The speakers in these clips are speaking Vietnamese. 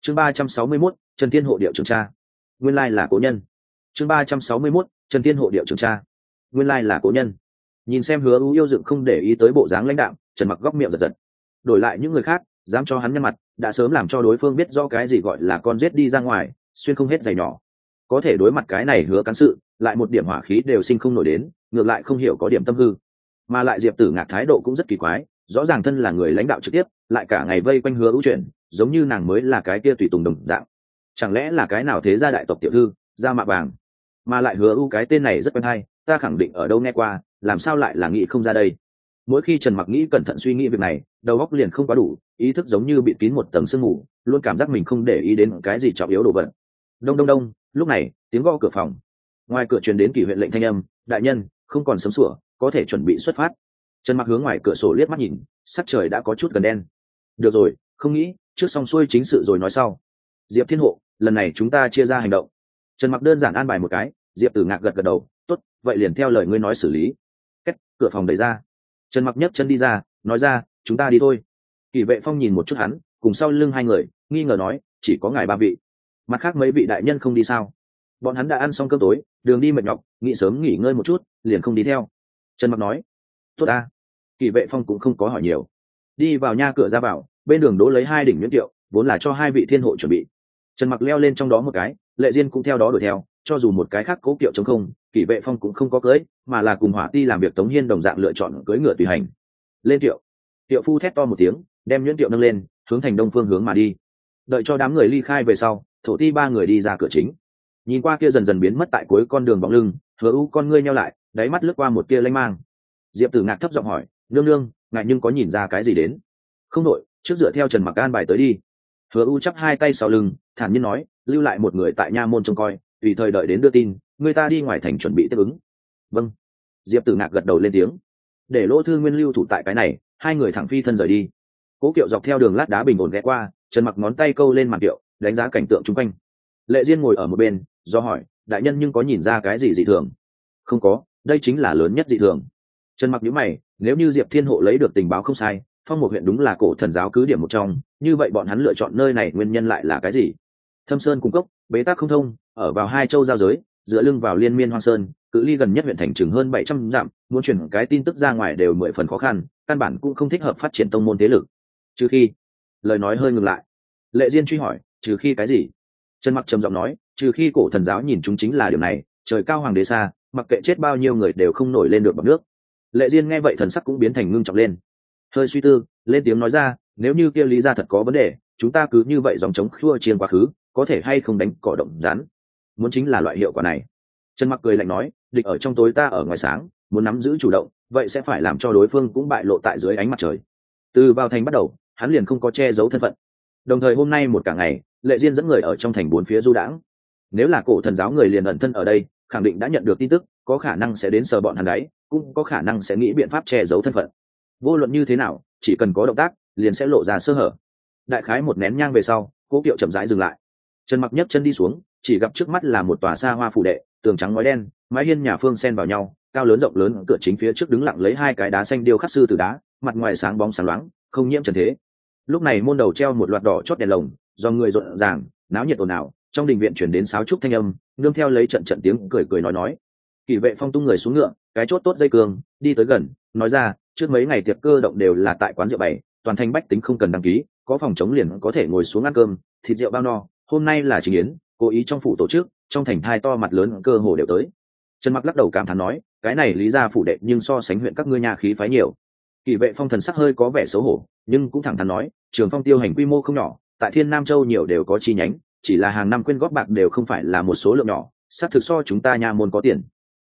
chương 361, Trần Thiên hộ điệu trưởng cha, nguyên lai là cố nhân. chương 361, Trần Thiên hộ điệu trưởng cha, nguyên lai là cố nhân. Nhìn xem Hứa U yêu dựng không để ý tới bộ dáng lãnh đạm, Trần Mặc góc miệng giật giật. Đổi lại những người khác dám cho hắn nhăn mặt, đã sớm làm cho đối phương biết rõ cái gì gọi là con giết đi ra ngoài, xuyên không hết giày nhỏ. Có thể đối mặt cái này Hứa cán sự, lại một điểm hỏa khí đều sinh không nổi đến, ngược lại không hiểu có điểm tâm hư. Mà lại Diệp Tử Ngạc thái độ cũng rất kỳ quái, rõ ràng thân là người lãnh đạo trực tiếp, lại cả ngày vây quanh Hứa U chuyện, giống như nàng mới là cái kia tùy tùng đồng dạng. Chẳng lẽ là cái nào thế gia đại tộc tiểu thư, gia mạ vàng? Mà lại Hứa U cái tên này rất quen hay, ta khẳng định ở đâu nghe qua, làm sao lại là nghĩ không ra đây? Mỗi khi Trần Mặc nghĩ cẩn thận suy nghĩ việc này, đầu óc liền không quá đủ, ý thức giống như bị kín một tầng sương mù, luôn cảm giác mình không để ý đến cái gì trọng yếu đồ vật. Đông đông đông, lúc này tiếng gõ cửa phòng, ngoài cửa truyền đến Kỷ huyện lệnh thanh âm, đại nhân không còn sớm sủa, có thể chuẩn bị xuất phát. Trần Mặc hướng ngoài cửa sổ liếc mắt nhìn, sắc trời đã có chút gần đen. Được rồi, không nghĩ trước xong xuôi chính sự rồi nói sau. Diệp Thiên hộ, lần này chúng ta chia ra hành động. Trần Mặc đơn giản an bài một cái. Diệp Tử Ngạc gật gật đầu, tốt, vậy liền theo lời ngươi nói xử lý. Cách cửa phòng đẩy ra, Trần Mặc nhấc chân đi ra, nói ra, chúng ta đi thôi. Kỷ Vệ Phong nhìn một chút hắn, cùng sau lưng hai người, nghi ngờ nói, chỉ có ngài ba vị, mặt khác mấy vị đại nhân không đi sao? Bọn hắn đã ăn xong cơm tối, đường đi mệt nhọc, nghĩ sớm nghỉ ngơi một chút, liền không đi theo. Trần Mặc nói, tốt ta. Kỷ Vệ Phong cũng không có hỏi nhiều, đi vào nha cửa ra vào, bên đường đỗ lấy hai đỉnh nhuyễn tiệu, vốn là cho hai vị thiên hộ chuẩn bị. Trần Mặc leo lên trong đó một cái, Lệ Diên cũng theo đó đuổi theo, cho dù một cái khác cố kiệu trống không, Kỷ Vệ Phong cũng không có cưới, mà là cùng Hỏa Ti làm việc Tống Hiên đồng dạng lựa chọn cưới ngựa tùy hành. Lên tiệu, tiệu phu thét to một tiếng, đem nhuyễn tiệu nâng lên, hướng thành đông phương hướng mà đi. Đợi cho đám người ly khai về sau, Thổ Ti ba người đi ra cửa chính. Nhìn qua kia dần dần biến mất tại cuối con đường bóng lưng, Hứa U con ngươi nheo lại, đáy mắt lướt qua một tia lanh mang. Diệp Tử Ngạc thấp giọng hỏi, nương nương, ngài nhưng có nhìn ra cái gì đến? Không đội, trước dựa theo Trần Mặc an bài tới đi. Hứa U chắp hai tay sau lưng, thản nhiên nói, lưu lại một người tại nha môn trông coi, tùy thời đợi đến đưa tin, người ta đi ngoài thành chuẩn bị tiếp ứng. Vâng. Diệp Tử Ngạc gật đầu lên tiếng, để Lỗ Thư Nguyên lưu thủ tại cái này, hai người thẳng phi thân rời đi. Cố kiệu dọc theo đường lát đá bình ổn ghé qua, Trần Mặc ngón tay câu lên màn kiệu, đánh giá cảnh tượng chung quanh. Lệ Diên ngồi ở một bên, do hỏi, đại nhân nhưng có nhìn ra cái gì dị thường? Không có, đây chính là lớn nhất dị thường. Trần Mặc nhíu mày, nếu như Diệp Thiên hộ lấy được tình báo không sai, Phong Mục huyện đúng là cổ thần giáo cứ điểm một trong, như vậy bọn hắn lựa chọn nơi này nguyên nhân lại là cái gì? Thâm Sơn cung cốc, bế tắc không thông, ở vào hai châu giao giới, dựa lưng vào liên miên hoang sơn, cự ly gần nhất huyện thành chừng hơn 700 dặm, muốn truyền cái tin tức ra ngoài đều 10 phần khó khăn, căn bản cũng không thích hợp phát triển tông môn thế lực. Trừ khi, lời nói hơi ngừng lại. Lệ Diên truy hỏi, trừ khi cái gì? Trần Mặc trầm giọng nói, trừ khi cổ thần giáo nhìn chúng chính là điều này, trời cao hoàng đế xa, mặc kệ chết bao nhiêu người đều không nổi lên được bọt nước. Lệ Diên nghe vậy thần sắc cũng biến thành ngưng trọng lên, hơi suy tư, lên tiếng nói ra, nếu như kia lý gia thật có vấn đề, chúng ta cứ như vậy dòng chống khua chiên quá khứ, có thể hay không đánh cỏ động rắn? Muốn chính là loại hiệu quả này. Trần Mặc cười lạnh nói, địch ở trong tối ta ở ngoài sáng, muốn nắm giữ chủ động, vậy sẽ phải làm cho đối phương cũng bại lộ tại dưới ánh mặt trời. Từ vào thành bắt đầu, hắn liền không có che giấu thân phận. Đồng thời hôm nay một cả ngày, Lệ Diên dẫn người ở trong thành bốn phía du đãng. Nếu là cổ thần giáo người liền ẩn thân ở đây, khẳng định đã nhận được tin tức, có khả năng sẽ đến sờ bọn hắn đấy, cũng có khả năng sẽ nghĩ biện pháp che giấu thân phận. Vô luận như thế nào, chỉ cần có động tác, liền sẽ lộ ra sơ hở. Đại khái một nén nhang về sau, cố kiệu chậm rãi dừng lại. Trần Mặc nhấc chân đi xuống, chỉ gặp trước mắt là một tòa xa hoa phủ đệ, tường trắng ngói đen, mái hiên nhà phương xen vào nhau, cao lớn rộng lớn, cửa chính phía trước đứng lặng lấy hai cái đá xanh điêu khắc sư từ đá, mặt ngoài sáng bóng sáng loáng, không nhiễm trần thế. Lúc này môn đầu treo một loạt đỏ chót đèn lồng, do người rộn ràng, náo nhiệt ồn ào, trong đình viện truyền đến sáo trúc thanh âm, nương theo lấy trận trận tiếng cười cười nói. Kỷ Vệ Phong tung người xuống ngựa, cái chốt tốt dây cương, đi tới gần, nói ra, trước mấy ngày tiệc cơ động đều là tại quán rượu bày, toàn thành bách tính không cần đăng ký, có phòng chống liền có thể ngồi xuống ăn cơm, thịt rượu bao no. Hôm nay là trình yến, cố ý trong phủ tổ chức, trong thành thai to mặt lớn cơ hồ đều tới. Trần Mặc lắc đầu cảm thán nói, cái này lý gia phủ đệ nhưng so sánh huyện các ngươi nhà khí phái nhiều. Kỷ Vệ Phong thần sắc hơi có vẻ xấu hổ, nhưng cũng thẳng thắn nói, Trường Phong tiêu hành quy mô không nhỏ, tại Thiên Nam Châu nhiều đều có chi nhánh, chỉ là hàng năm quyên góp bạc đều không phải là một số lượng nhỏ, xác thực so chúng ta nha môn có tiền.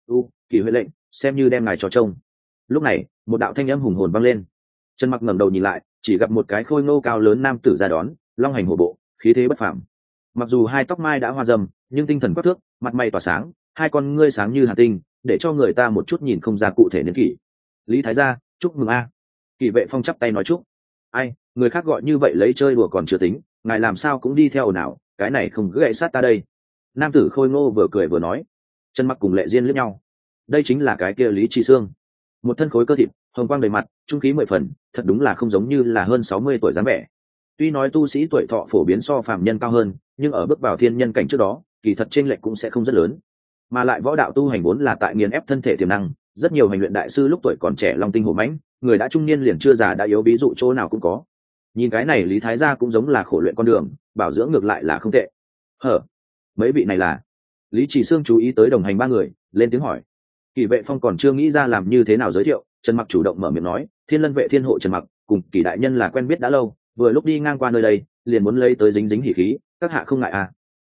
Kỷ huệ lệnh, xem như đem ngài cho trông. Lúc này, một đạo thanh âm hùng hồn vang lên. Trần Mặc ngẩng đầu nhìn lại, chỉ gặp một cái khôi ngô cao lớn nam tử ra đón, long hành hổ bộ, khí thế bất phàm. Mặc dù hai tóc mai đã hoa râm, nhưng tinh thần quắc thước, mặt mày tỏa sáng, hai con ngươi sáng như hàn tinh, để cho người ta một chút nhìn không ra cụ thể niên kỷ. Lý Thái gia, chúc mừng a. Kỷ Vệ Phong chắp tay nói chúc. Ai, người khác gọi như vậy lấy chơi đùa còn chưa tính, ngài làm sao cũng đi theo nào, cái này không gãy sát ta đây. Nam tử khôi ngô vừa cười vừa nói. Trần Mặc cùng Lệ Diên liếc nhau. Đây chính là cái kia Lý Chi Xương, một thân khối cơ thịt, hồng quang đầy mặt, trung khí 10 phần, thật đúng là không giống như là hơn 60 tuổi dáng vẻ. Tuy nói tu sĩ tuổi thọ phổ biến so phàm nhân cao hơn, nhưng ở bước vào thiên nhân cảnh trước đó kỳ thật chênh lệch cũng sẽ không rất lớn. Mà lại võ đạo tu hành vốn là tại nghiền ép thân thể tiềm năng, rất nhiều hành luyện đại sư lúc tuổi còn trẻ long tinh hổ mãnh, người đã trung niên liền chưa già đã yếu, ví dụ chỗ nào cũng có. Nhìn cái này Lý Thái gia cũng giống là khổ luyện con đường, bảo dưỡng ngược lại là không tệ. Hở, mấy vị này là? Lý Chỉ Sương chú ý tới đồng hành ba người, lên tiếng hỏi. Kỷ Vệ Phong còn chưa nghĩ ra làm như thế nào giới thiệu, Trần Mặc chủ động mở miệng nói, Thiên Lân vệ Thiên hộ Trần Mặc, cùng Kỷ đại nhân là quen biết đã lâu, vừa lúc đi ngang qua nơi đây, liền muốn lấy tới dính dính hỉ khí, các hạ không ngại à?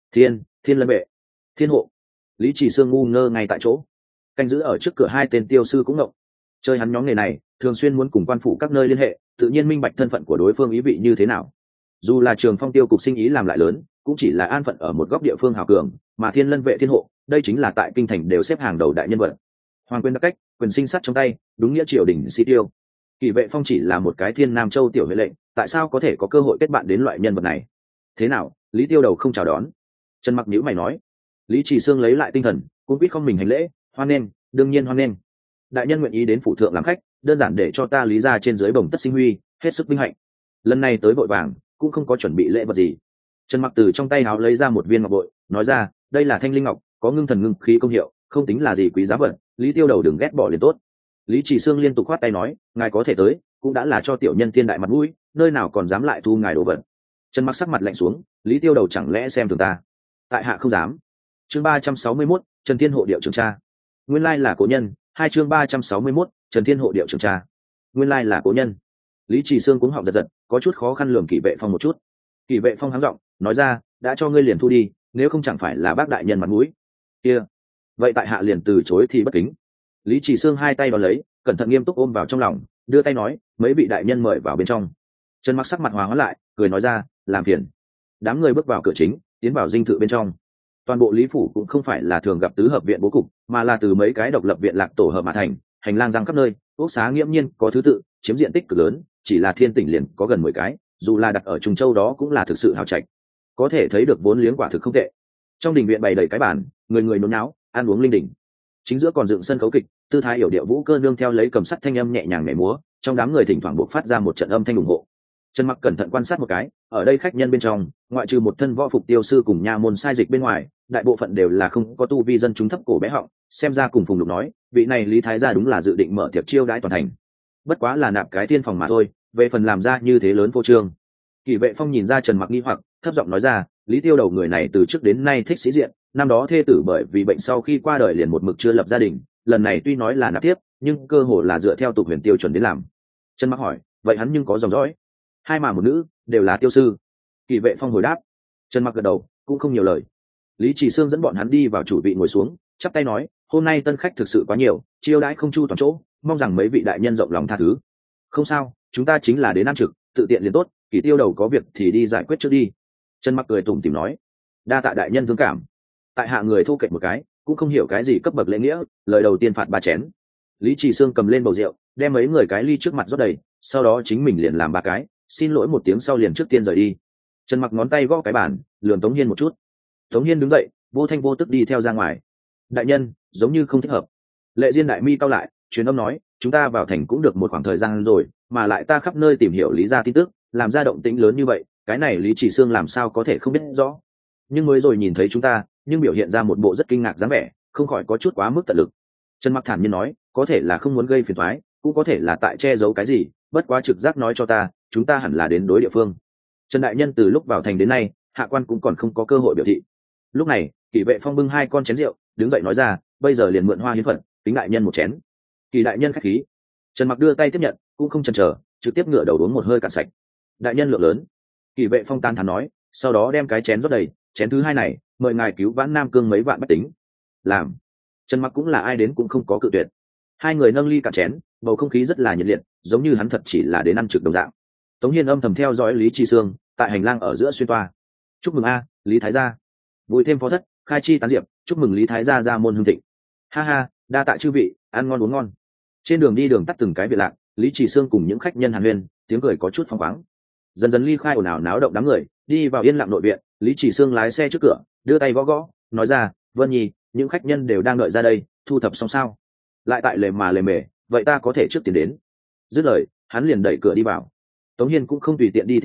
Thiên Lân vệ, Thiên hộ. Lý Chỉ Sương ngu ngơ ngay tại chỗ, canh giữ ở trước cửa hai tên tiêu sư cũng ngộng. Chơi hắn nhóm nghề này, thường xuyên muốn cùng quan phủ các nơi liên hệ, tự nhiên minh bạch thân phận của đối phương ý vị như thế nào. Dù là Trường Phong tiêu cục sinh ý làm lại lớn, cũng chỉ là an phận ở một góc địa phương hào cường, mà Thiên Lân vệ Thiên hộ, đây chính là tại kinh thành đều xếp hàng đầu đại nhân vật. Hoàng quyền đặc cách, quyền sinh sát trong tay, đúng nghĩa triều đình sĩ tiêu. Kỷ Vệ Phong chỉ là một cái Thiên Nam Châu tiểu huệ lệnh, tại sao có thể có cơ hội kết bạn đến loại nhân vật này? Thế nào, Lý Tiêu đầu không chào đón? Trần Mặc nhíu mày nói. Lý Chỉ Sương lấy lại tinh thần, cũng biết không mình hành lễ, hoan nghênh, đương nhiên hoan nghênh. Đại nhân nguyện ý đến phủ thượng làm khách, đơn giản để cho ta Lý gia trên dưới bồng tất sinh huy, hết sức vinh hạnh. Lần này tới vội vàng, cũng không có chuẩn bị lễ vật gì. Trần Mặc từ trong tay áo lấy ra một viên ngọc bội, nói ra, đây là thanh linh ngọc, có ngưng thần ngưng khí công hiệu, không tính là gì quý giá vật, Lý Tiêu đầu đừng ghét bỏ liền tốt. Lý Chỉ Sương liên tục khoát tay nói, ngài có thể tới, cũng đã là cho tiểu nhân thiên đại mặt mũi, nơi nào còn dám lại thu ngài đồ vật. Trần Mặc sắc mặt lạnh xuống, Lý Tiêu đầu chẳng lẽ xem thường ta? Tại hạ không dám. Chương 361, Trần Thiên hộ điệu trưởng cha. Nguyên lai là cố nhân, hai chương 361, Trần Thiên hộ điệu trưởng cha. Nguyên lai là cố nhân. Lý Chỉ Sương cũng họng giật giật, có chút khó khăn lường Kỷ Vệ Phong một chút. Kỷ Vệ Phong hắng giọng, nói ra, đã cho ngươi liền thu đi, nếu không chẳng phải là bác đại nhân mặt mũi. Kia, vậy tại hạ liền từ chối thì bất kính. Lý Chỉ Sương hai tay đón lấy, cẩn thận nghiêm túc ôm vào trong lòng, đưa tay nói, mấy vị đại nhân mời vào bên trong. Trần Mặc sắc mặt hòa hóa lại, cười nói ra, làm phiền. Đám người bước vào cửa chính, tiến vào dinh thự bên trong. Toàn bộ Lý phủ cũng không phải là thường gặp tứ hợp viện bố cục, mà là từ mấy cái độc lập viện lạc tổ hợp mà thành, hành lang giang khắp nơi, ốc xá nghiễm nhiên có thứ tự, chiếm diện tích cực lớn, chỉ là Thiên Tỉnh liền có gần 10 cái, dù là đặt ở Trùng Châu đó cũng là thực sự hào trạch. Có thể thấy được vốn liếng quả thực không tệ. Trong đình viện bày đầy cái bàn, người người nôn náo, ăn uống linh đình. Chính giữa còn dựng sân khấu kịch, tư thái yểu điệu vũ cơ nương theo lấy cầm sắt thanh âm nhẹ nhàng nhảy múa, trong đám người thỉnh thoảng buộc phát ra một trận âm thanh ủng hộ. Trần Mặc cẩn thận quan sát một cái, ở đây khách nhân bên trong, ngoại trừ một thân võ phục tiêu sư cùng nha môn sai dịch bên ngoài, đại bộ phận đều là không có tu vi dân chúng thấp cổ bé họng, xem ra cùng Phùng Lục nói, vị này Lý Thái gia đúng là dự định mở tiệc chiêu đãi toàn thành. Bất quá là nạp cái tiên phòng mà thôi, về phần làm ra như thế lớn vô trương. Kỷ Vệ Phong nhìn ra Trần Mặc nghi hoặc, thấp giọng nói ra, Lý Tiêu đầu người này từ trước đến nay thích sĩ diện, năm đó thê tử bởi vì bệnh sau khi qua đời liền một mực chưa lập gia đình, lần này tuy nói là nạp tiếp, nhưng cơ hồ là dựa theo tục huyền tiêu chuẩn đến làm. Trần Mặc hỏi, vậy hắn nhưng có dòng dõi? Hai mà một nữ, đều là tiêu sư. Kỷ Vệ Phong hồi đáp. Trần Mặc gật đầu, cũng không nhiều lời. Lý Chỉ Sương dẫn bọn hắn đi vào chủ vị ngồi xuống, chắp tay nói, hôm nay tân khách thực sự quá nhiều, chiêu đãi không chu toàn chỗ, mong rằng mấy vị đại nhân rộng lòng tha thứ. Không sao, chúng ta chính là đến ăn trực, tự tiện liền tốt, Kỷ Tiêu đầu có việc thì đi giải quyết trước đi. Trần Mặc cười tủm tỉm nói, đa tạ đại nhân thương cảm. Tại hạ người thu kệch một cái, cũng không hiểu cái gì cấp bậc lễ nghĩa, lời đầu tiên phạt 3 chén. Lý Chỉ Sương cầm lên bầu rượu, đem mấy người cái ly trước mặt rót đầy, sau đó chính mình liền làm 3 cái, xin lỗi một tiếng sau liền trước tiên rời đi. Trần Mặc ngón tay gõ cái bàn, lườm Tống Hiên một chút. Tống Hiên đứng dậy, vô thanh vô tức đi theo ra ngoài. Đại nhân, giống như không thích hợp. Lệ Diên đại mi cau lại, truyền âm nói, chúng ta vào thành cũng được một khoảng thời gian rồi, mà lại ta khắp nơi tìm hiểu Lý gia tin tức, làm ra động tĩnh lớn như vậy, cái này Lý Chỉ Sương làm sao có thể không biết rõ. Nhưng mới rồi nhìn thấy chúng ta, nhưng biểu hiện ra một bộ rất kinh ngạc dáng vẻ, không khỏi có chút quá mức tận lực. Trần Mặc thản nhiên nói, có thể là không muốn gây phiền toái, cũng có thể là tại che giấu cái gì, bất quá trực giác nói cho ta, chúng ta hẳn là đến đối địa phương. Trần đại nhân từ lúc vào thành đến nay, hạ quan cũng còn không có cơ hội biểu thị. Lúc này, Kỷ Vệ Phong bưng 2 con chén rượu, đứng dậy nói ra, bây giờ liền mượn hoa hiến phận, kính đại nhân một chén. Kỳ đại nhân khách khí. Trần Mặc đưa tay tiếp nhận, cũng không chần chờ, trực tiếp ngửa đầu uống một hơi cạn sạch. Đại nhân lượng lớn. Kỷ Vệ Phong tan thán nói, sau đó đem cái chén rót đầy, chén thứ 2 này, mời ngài cứu vãn Nam Cương mấy vạn bách tính. Làm. Trần Mặc cũng là ai đến cũng không có cự tuyệt. Hai người nâng ly cạn chén, bầu không khí rất là nhiệt liệt, giống như hắn thật chỉ là đến ăn trực đồng dạng. Tống Hiên âm thầm theo dõi Lý Chi Sương, tại hành lang ở giữa xuyên toa. Chúc mừng a, Lý Thái gia. Vui thêm phó thất, khai chi tán diệp, chúc mừng Lý Thái gia ra môn hưng thịnh. Ha ha, đa tạ chư vị, ăn ngon uống ngon. Trên đường đi đường tắt từng cái biệt lạc, Lý Chỉ Sương cùng những khách nhân hàn huyên, tiếng cười có chút phóng khoáng. Dần dần ly khai ồn ào náo động đám người, đi vào yên lặng nội viện. Lý Chỉ Sương lái xe trước cửa, đưa tay gõ gõ, nói ra, Vân Nhi, những khách nhân đều đang đợi ra đây, thu thập xong sao? Lại tại lề mà lề mề, vậy ta có thể trước tiến đến. Dứt lời, hắn liền đẩy cửa đi vào. Tống Hiên cũng không tùy tiện đi theo vào,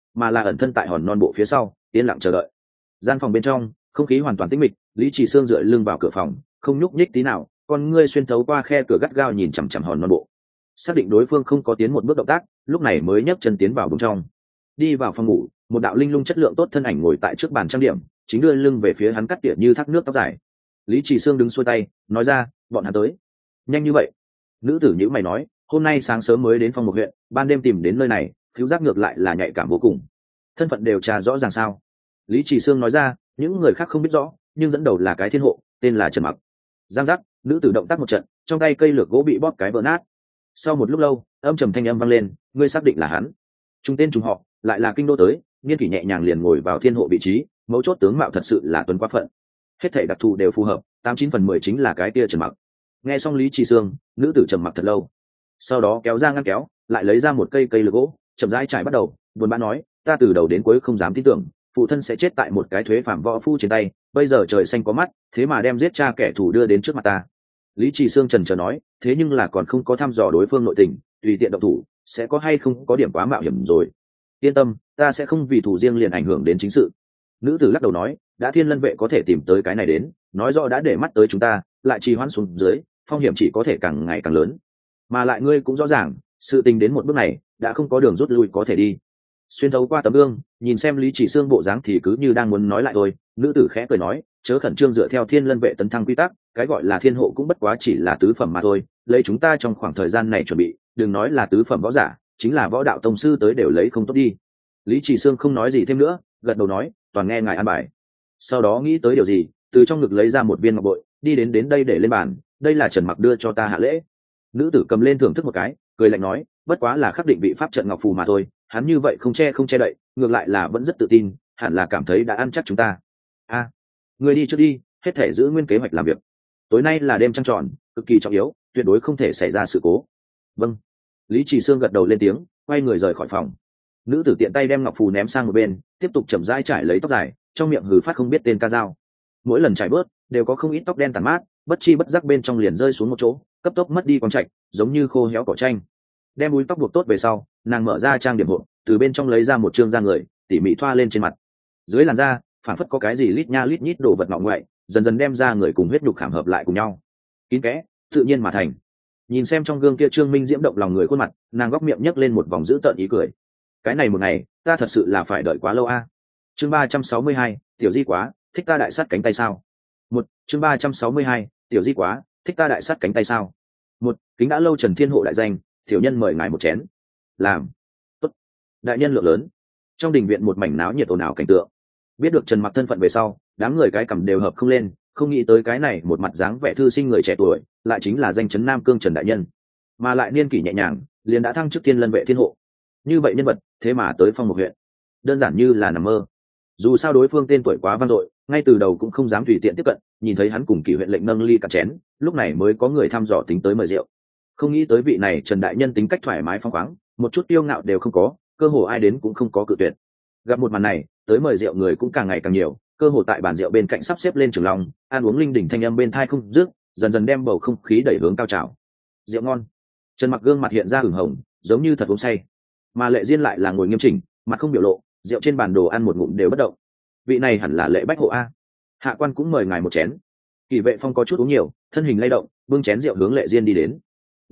mà là ẩn thân tại hòn non bộ phía sau yên lặng chờ đợi. Gian phòng bên trong không khí hoàn toàn tĩnh mịch, Lý Chỉ Sương dựa lưng vào cửa phòng, không nhúc nhích tí nào, con ngươi xuyên thấu qua khe cửa gắt gao nhìn chằm chằm hòn non bộ, xác định đối phương không có tiến một bước động tác, lúc này mới nhấc chân tiến vào bên trong. Đi vào phòng ngủ, một đạo linh lung chất lượng tốt thân ảnh ngồi tại trước bàn trang điểm, chính đưa lưng về phía hắn cắt tỉa như thác nước tóc dài. Lý Chỉ Sương đứng xuôi tay nói ra, bọn hắn tới nhanh như vậy? Nữ tử nhữ mày nói, hôm nay sáng sớm mới đến Phong Mục huyện, ban đêm tìm đến nơi này, thiếu giác ngược lại là nhạy cảm vô cùng. Thân phận đều trà rõ ràng sao? Lý Chỉ Sương nói ra, những người khác không biết rõ, nhưng dẫn đầu là cái thiên hộ, tên là Trần Mặc. Giang giác, nữ tử động tác một trận, trong tay cây lược gỗ bị bóp cái vỡ nát. Sau một lúc lâu, âm trầm thanh âm vang lên, ngươi xác định là hắn? Trung tên trùng họ, lại là kinh đô tới, niên kỷ nhẹ nhàng liền ngồi vào thiên hộ vị trí, mấu chốt tướng mạo thật sự là tuấn quá phận. Hết thảy đặc thù đều phù hợp, 89/10 chính là cái kia Trần Mặc. Nghe xong Lý Chỉ Sương, nữ tử trầm mặc thật lâu, sau đó kéo ra ngăn kéo, lại lấy ra một cây lược gỗ, chậm rãi trải bắt đầu, buồn bã nói, ta từ đầu đến cuối không dám tin tưởng phụ thân sẽ chết tại một cái thuế phạm võ phu trên tay, bây giờ trời xanh có mắt, thế mà đem giết cha kẻ thù đưa đến trước mặt ta. Lý Chỉ Sương trần trờ nói, thế nhưng là còn không có thăm dò đối phương nội tình, tùy tiện động thủ sẽ có hay không có điểm quá mạo hiểm rồi. Yên tâm, ta sẽ không vì thủ riêng liền ảnh hưởng đến chính sự. Nữ tử lắc đầu nói, đã Thiên Lân vệ có thể tìm tới cái này đến, nói rõ đã để mắt tới chúng ta, lại trì hoãn xuống dưới, phong hiểm chỉ có thể càng ngày càng lớn. Mà lại ngươi cũng rõ ràng, sự tình đến một bước này đã không có đường rút lui có thể đi. Xuyên thấu qua tấm gương, nhìn xem Lý Chỉ Sương bộ dáng thì cứ như đang muốn nói lại thôi. Nữ tử khẽ cười nói, chớ khẩn trương, dựa theo Thiên Lân vệ tấn thăng quy tắc, cái gọi là thiên hộ cũng bất quá chỉ là tứ phẩm mà thôi, lấy chúng ta trong khoảng thời gian này chuẩn bị, đừng nói là tứ phẩm võ giả, chính là võ đạo tông sư tới đều lấy không tốt đi. Lý Chỉ Sương không nói gì thêm nữa, gật đầu nói, toàn nghe ngài an bài. Sau đó nghĩ tới điều gì, từ trong ngực lấy ra một viên ngọc bội, đi đến đây để lên bàn, đây là Trần Mặc đưa cho ta hạ lễ. Nữ tử cầm lên thưởng thức một cái, cười lạnh nói, bất quá là khắc định vị pháp trận ngọc phù mà thôi, hắn như vậy không che đậy, ngược lại là vẫn rất tự tin, hẳn là cảm thấy đã ăn chắc chúng ta. Người đi trước đi, hết thể giữ nguyên kế hoạch làm việc. Tối nay là đêm trăng tròn, cực kỳ trọng yếu, tuyệt đối không thể xảy ra sự cố. Vâng. Lý Chỉ Sương gật đầu lên tiếng, quay người rời khỏi phòng. Nữ tử tiện tay đem ngọc phù ném sang một bên, tiếp tục chậm rãi trải lấy tóc dài, trong miệng hừ phát không biết tên ca dao. Mỗi lần trải bớt, đều có không ít tóc đen tàn mát, bất chi bất giác bên trong liền rơi xuống một chỗ, cấp tốc mất đi quang trạch, giống như khô héo cỏ tranh. Đem búi tóc buộc tốt về sau, nàng mở ra trang điểm hộp, từ bên trong lấy ra một trương da người, tỉ mỉ thoa lên trên mặt. Dưới làn da, phản phất có cái gì lít nha lít nhít đồ vật ngọ ngoại, dần dần đem ra người cùng huyết nhục khảm hợp lại cùng nhau, kín kẽ, tự nhiên mà thành. Nhìn xem trong gương kia trương minh diễm động lòng người khuôn mặt, nàng góc miệng nhấc lên một vòng dữ tợn ý cười. Cái này một ngày, ta thật sự là phải đợi quá lâu a. Chương 362, tiểu di quá, thích ta đại sát cánh tay sao? Chương 362, tiểu di quá, thích ta đại sát cánh tay sao? Kính đã lâu Trần Thiên Hộ đại danh, tiểu nhân mời ngài một chén. Làm. Tốt. Đại nhân lượng lớn. Trong đình viện một mảnh náo nhiệt ồn ào cảnh tượng. Biết được Trần Mặc thân phận về sau, đám người cái cầm đều hợp không lên, không nghĩ tới cái này một mặt dáng vẻ thư sinh người trẻ tuổi, lại chính là danh chấn Nam Cương Trần đại nhân, mà lại niên kỷ nhẹ nhàng, liền đã thăng chức Thiên Lân vệ thiên hộ. Như vậy nhân vật, thế mà tới Phong Mục huyện, đơn giản như là nằm mơ. Dù sao đối phương tên tuổi quá vang dội, ngay từ đầu cũng không dám tùy tiện tiếp cận, nhìn thấy hắn cùng Kỷ huyện lệnh nâng ly cả chén, lúc này mới có người thăm dò tính tới mời rượu. Không nghĩ tới vị này Trần đại nhân tính cách thoải mái phóng khoáng, một chút tiêu ngạo đều không có, cơ hồ ai đến cũng không có cự tuyệt. Gặp một màn này, tới mời rượu người cũng càng ngày càng nhiều, cơ hồ tại bàn rượu bên cạnh sắp xếp lên trường long, ăn uống linh đỉnh thanh âm bên thai không dứt, dần dần đem bầu không khí đẩy hướng cao trào. Rượu ngon. Trần Mặc gương mặt hiện ra ửng hồng, giống như thật uống say, mà Lệ Diên lại là ngồi nghiêm chỉnh, mặt không biểu lộ, rượu trên bàn đồ ăn một ngụm đều bất động. Vị này hẳn là Lệ Bách hộ a. Hạ quan cũng mời ngài một chén. Kỷ Vệ Phong có chút uống nhiều, thân hình lay động, bưng chén rượu hướng Lệ Diên đi đến.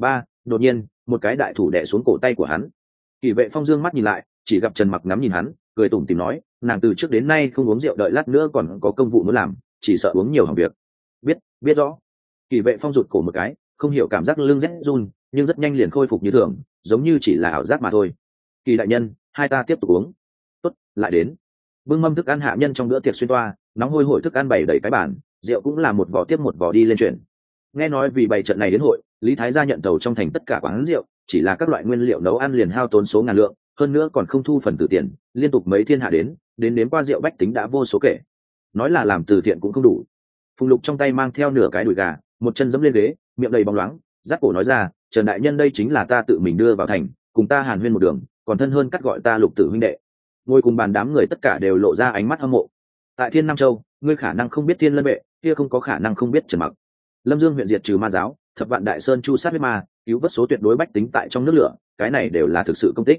Đột nhiên, một cái đại thủ đè xuống cổ tay của hắn. Kỷ Vệ Phong dương mắt nhìn lại, chỉ gặp Trần Mặc ngắm nhìn hắn, cười tủm tỉm nói, nàng từ trước đến nay không uống rượu, đợi lát nữa còn có công vụ muốn làm, chỉ sợ uống nhiều hỏng việc. Biết rõ. Kỷ Vệ Phong rụt cổ một cái, không hiểu cảm giác lưng rét run, nhưng rất nhanh liền khôi phục như thường, giống như chỉ là ảo giác mà thôi. Kỳ đại nhân, hai ta tiếp tục uống. Tốt, lại đến. Bưng mâm thức ăn hạ nhân trong bữa tiệc xuyên toa, nóng hôi hổi thức ăn bày đầy cái bàn, rượu cũng là một vò tiếp một vò đi lên chuyển. Nghe nói vì bày trận này đến hội, Lý Thái gia nhận tàu trong thành tất cả quán rượu, chỉ là các loại nguyên liệu nấu ăn liền hao tốn số ngàn lượng, hơn nữa còn không thu phần từ tiền, liên tục mấy thiên hạ đến nếm qua rượu bách tính đã vô số kể. Nói là làm từ thiện cũng không đủ. Phùng Lục trong tay mang theo nửa cái đùi gà, một chân giẫm lên ghế, miệng đầy bóng loáng, rát cổ nói ra, Trần đại nhân đây chính là ta tự mình đưa vào thành, cùng ta hàn huyên một đường, còn thân hơn cắt gọi ta Lục tử huynh đệ. Ngồi cùng bàn đám người tất cả đều lộ ra ánh mắt hâm mộ. Tại Thiên Nam Châu, ngươi khả năng không biết Thiên Lân vệ, kia không có khả năng không biết Trần Mặc. Lâm Dương huyện diệt trừ ma giáo, thập vạn đại sơn chu sát huyết ma, cứu vớt số tuyệt đối bách tính tại trong nước lửa, cái này đều là thực sự công tích.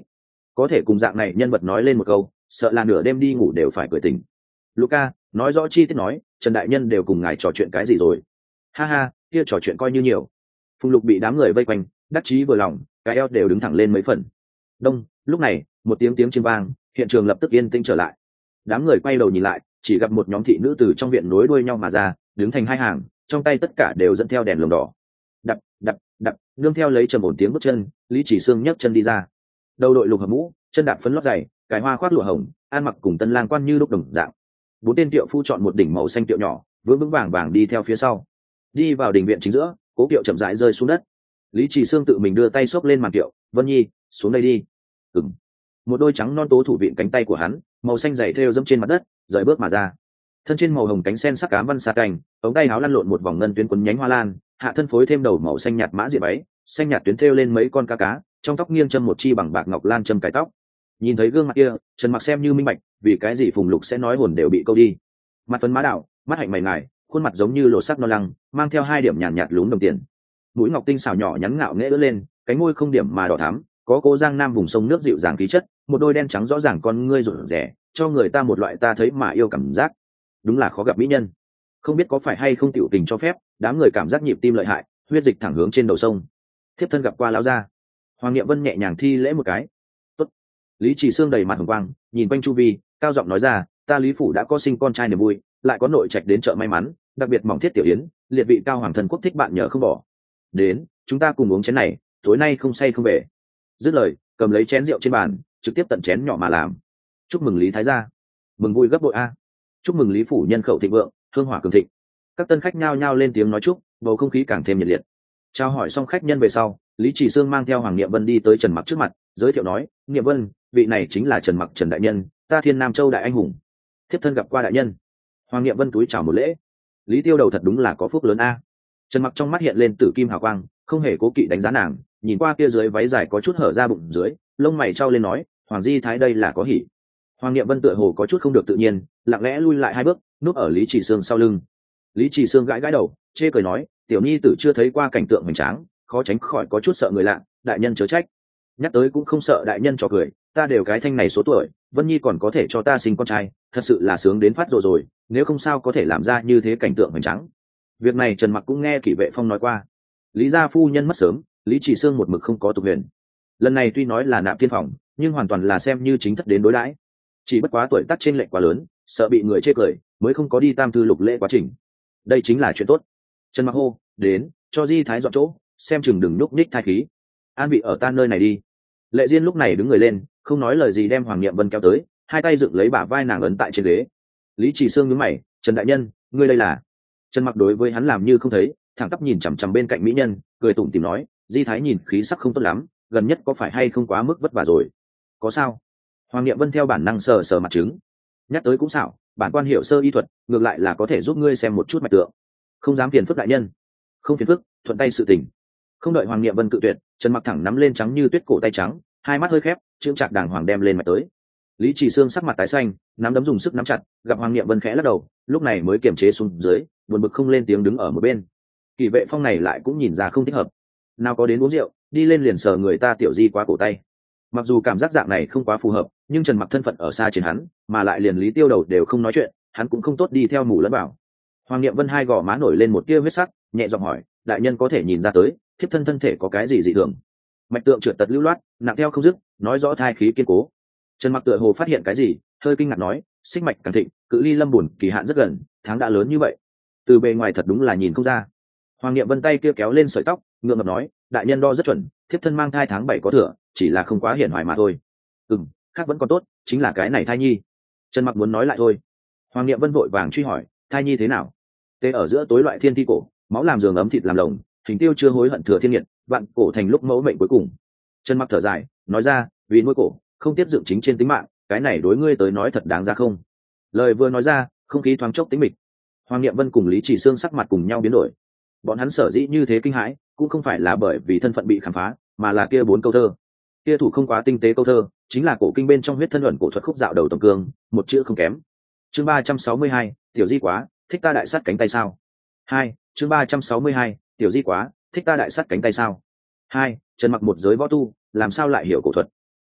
có thể cùng dạng này nhân vật nói lên một câu, sợ là nửa đêm đi ngủ đều phải cười tỉnh. Luca nói rõ chi tiết nói, Trần đại nhân đều cùng ngài trò chuyện cái gì rồi? Ha ha, kia trò chuyện coi như nhiều. Phùng Lục bị đám người vây quanh, đắc chí vừa lòng, cái eo đều đứng thẳng lên mấy phần. Đông, lúc này một tiếng chim vang, hiện trường lập tức yên tĩnh trở lại. Đám người quay đầu nhìn lại, chỉ gặp một nhóm thị nữ từ trong viện nối đuôi nhau mà ra, đứng thành hai hàng, trong tay tất cả đều dẫn theo đèn lồng đỏ. Đập đập đập, nương theo lấy trầm ổn tiếng bước chân, Lý Chỉ Sương nhấc chân đi ra. Đầu đội lục hợp mũ, chân đạp phấn lót giày, cài hoa khoác lụa hồng, ăn mặc cùng tân lang quan như lúc đồng dạng. Bốn tên tiệu phu chọn một đỉnh màu xanh tiệu nhỏ, vững vững vàng vàng đi theo phía sau. Đi vào đình viện chính giữa, cố kiệu chậm rãi rơi xuống đất. Lý Chỉ Sương tự mình đưa tay xốc lên màn kiệu, Vân Nhi, xuống đây đi. Ừm. Một đôi trắng non tố thủ viện cánh tay của hắn, màu xanh dày thêu dẫm trên mặt đất, rời bước mà ra. Thân trên màu hồng cánh sen sắc cám văn sa cành, ống tay áo lăn lộn một vòng ngân tuyến quấn nhánh hoa lan, hạ thân phối thêm đầu màu xanh nhạt mã diện váy, xanh nhạt tuyến thêu lên mấy con cá, trong tóc nghiêng châm một chi bằng bạc ngọc lan châm cài tóc. Nhìn thấy gương mặt kia, Trần Mặc xem như minh bạch, vì cái gì Phùng Lục sẽ nói hồn đều bị câu đi. Mặt phấn má đảo, mắt hạnh mày ngài, khuôn mặt giống như lộ sắc non lăng, mang theo hai điểm nhàn nhạt lún đồng tiền. Mũi ngọc tinh xảo nhỏ nhắn ngạo nghễ ưỡn lên, cánh môi không điểm mà đỏ thắm, có cố giang nam vùng sông nước dịu dàng khí chất, một đôi đen trắng rõ ràng con ngươi rủ rẻ, cho người ta một loại ta thấy mà yêu cảm giác. Đúng là khó gặp mỹ nhân. Không biết có phải hay không tiểu tình cho phép, đám người cảm giác nhịp tim lợi hại, huyết dịch thẳng hướng trên đầu sông. Thiếp thân gặp qua lão gia. Hoàng Niệm Vân nhẹ nhàng thi lễ một cái. Tốt. Lý Chỉ Sương đầy mặt hồng quang, nhìn quanh chu vi, cao giọng nói ra, ta Lý phủ đã có sinh con trai niềm vui, lại có nội trạch đến chợ may mắn, đặc biệt mỏng thiết tiểu yến, liệt vị cao hoàng thần quốc thích bạn nhờ không bỏ. Đến, chúng ta cùng uống chén này, tối nay không say không về. Dứt lời, cầm lấy chén rượu trên bàn, trực tiếp tận chén nhỏ mà làm. Chúc mừng Lý thái gia, mừng vui gấp bội a. Chúc mừng Lý phủ nhân khẩu thịnh vượng, hương hỏa cường thịnh. Các tân khách nhao nhao lên tiếng nói chúc, bầu không khí càng thêm nhiệt liệt. Chào hỏi xong khách nhân về sau, Lý Chỉ Sương mang theo Hoàng Niệm Vân đi tới Trần Mặc trước mặt, giới thiệu nói, Niệm Vân, vị này chính là Trần Mặc Trần đại nhân, ta Thiên Nam Châu đại anh hùng. Thiếp thân gặp qua đại nhân. Hoàng Niệm Vân túi chào một lễ. Lý Tiêu Đầu thật đúng là có phúc lớn a. Trần Mặc trong mắt hiện lên tử kim hào quang, không hề cố kỵ đánh giá nàng, nhìn qua kia dưới váy dài có chút hở ra bụng dưới, lông mày trao lên nói, Hoàng Di Thái đây là có hỉ. Hoàng Niệm Vân tựa hồ có chút không được tự nhiên, lặng lẽ lui lại hai bước, núp ở Lý Chỉ Sương sau lưng. Lý Chỉ Sương gãi gãi đầu, chê cười nói, tiểu nhi tử chưa thấy qua cảnh tượng hoành tráng, khó tránh khỏi có chút sợ người lạ, đại nhân chớ trách. Nhắc tới cũng không sợ đại nhân trò cười, ta đều cái thanh này số tuổi, Vân Nhi còn có thể cho ta sinh con trai, thật sự là sướng đến phát rồi, nếu không sao có thể làm ra như thế cảnh tượng hoành tráng. Việc này Trần Mặc cũng nghe Kỷ Vệ Phong nói qua. Lý gia phu nhân mất sớm, Lý Chỉ Sương một mực không có tục huyền. Lần này tuy nói là nạp thiên phòng, nhưng hoàn toàn là xem như chính thất đến đối đãi. Chỉ bất quá tuổi tác trên lệch quá lớn, sợ bị người chê cười, mới không có đi tam thư lục lễ quá trình. Đây chính là chuyện tốt. Trần Mặc hô, đến, cho Di Thái dọn chỗ, xem chừng đừng nhúc nhích thai khí. An vị ở ta nơi này đi. Lệ Diên lúc này đứng người lên, không nói lời gì đem Hoàng Niệm Vân kéo tới, hai tay dựng lấy bả vai nàng ấn tại trên ghế. Lý Chỉ Sương nhướng mày, Trần đại nhân, ngươi đây là? Trần Mặc đối với hắn làm như không thấy, thẳng tắp nhìn chằm chằm bên cạnh mỹ nhân, cười tủm tỉm nói, Di Thái nhìn khí sắc không tốt lắm, gần nhất có phải hay không quá mức vất vả rồi? Có sao? Hoàng Niệm Vân theo bản năng sờ sờ mặt trứng. Nhắc tới cũng xảo, bản quan hiểu sơ y thuật, ngược lại là có thể giúp ngươi xem một chút mạch tượng. Không dám phiền phức đại nhân. Không phiền phức, thuận tay sự tình. Không đợi Hoàng Niệm Vân cự tuyệt, Trần Mặc thẳng nắm lên trắng như tuyết cổ tay trắng, hai mắt hơi khép, chững chạc đàng hoàng đem lên mạch tới. Lý Chỉ Sương sắc mặt tái xanh, nắm đấm dùng sức nắm chặt, gặp Hoàng Niệm Vân khẽ lắc đầu, lúc này mới kiềm chế xuống dưới, buồn bực không lên tiếng đứng ở một bên. Kỷ Vệ Phong này lại cũng nhìn ra không thích hợp, nào có đến uống rượu, đi lên liền sờ người ta tiểu di quá cổ tay. Mặc dù cảm giác dạng này không quá phù hợp, nhưng Trần Mặc thân phận ở xa trên hắn, mà lại liền Lý Tiêu Đầu đều không nói chuyện, hắn cũng không tốt đi theo mù lẫn vào. Hoàng Niệm Vân hai gò má nổi lên một tia huyết sắc, nhẹ giọng hỏi, đại nhân có thể nhìn ra tới, thiếp thân thân thể có cái gì dị thường? Mạch tượng trượt tật lưu loát, nặng theo không dứt, nói rõ thai khí kiên cố. Trần Mặc tựa hồ phát hiện cái gì, hơi kinh ngạc nói, xích mạch càng thịnh, cự ly lâm buồn kỳ hạn rất gần, tháng đã lớn như vậy. Từ bề ngoài thật đúng là nhìn không ra. Hoàng Niệm Vân tay kia kéo lên sợi tóc, ngượng ngập nói, đại nhân đo rất chuẩn, thiếp thân mang thai tháng 7 có thừa, chỉ là không quá hiển hoài mà thôi. Khác vẫn còn tốt, chính là cái này thai nhi. Trần Mặc muốn nói lại thôi. Hoàng Niệm Vân vội vàng truy hỏi, thai nhi thế nào? Tê ở giữa tối loại thiên thi cổ, máu làm giường ấm thịt làm lồng, hình tiêu chưa hối hận thừa thiên nghiệt, vạn cổ thành lúc mẫu mệnh cuối cùng. Trần Mặc thở dài, nói ra, vì nuôi cổ, không tiết dựng chính trên tính mạng, cái này đối ngươi tới nói thật đáng ra không? Lời vừa nói ra, không khí thoáng chốc tĩnh mịch. Hoàng Niệm Vân cùng Lý Chỉ Sương sắc mặt cùng nhau biến đổi. Bọn hắn sở dĩ như thế kinh hãi, cũng không phải là bởi vì thân phận bị khám phá, mà là kia 4 câu thơ. Kia thủ không quá tinh tế câu thơ, chính là cổ kinh bên trong huyết thân luận cổ thuật khúc dạo đầu tổng cương, một chữ không kém. Chương 362, tiểu di quá, thích ta đại sát cánh tay sao? 2, chương 362, tiểu di quá, thích ta đại sát cánh tay sao? 2, Trần Mặc một giới võ tu, làm sao lại hiểu cổ thuật? Soạn,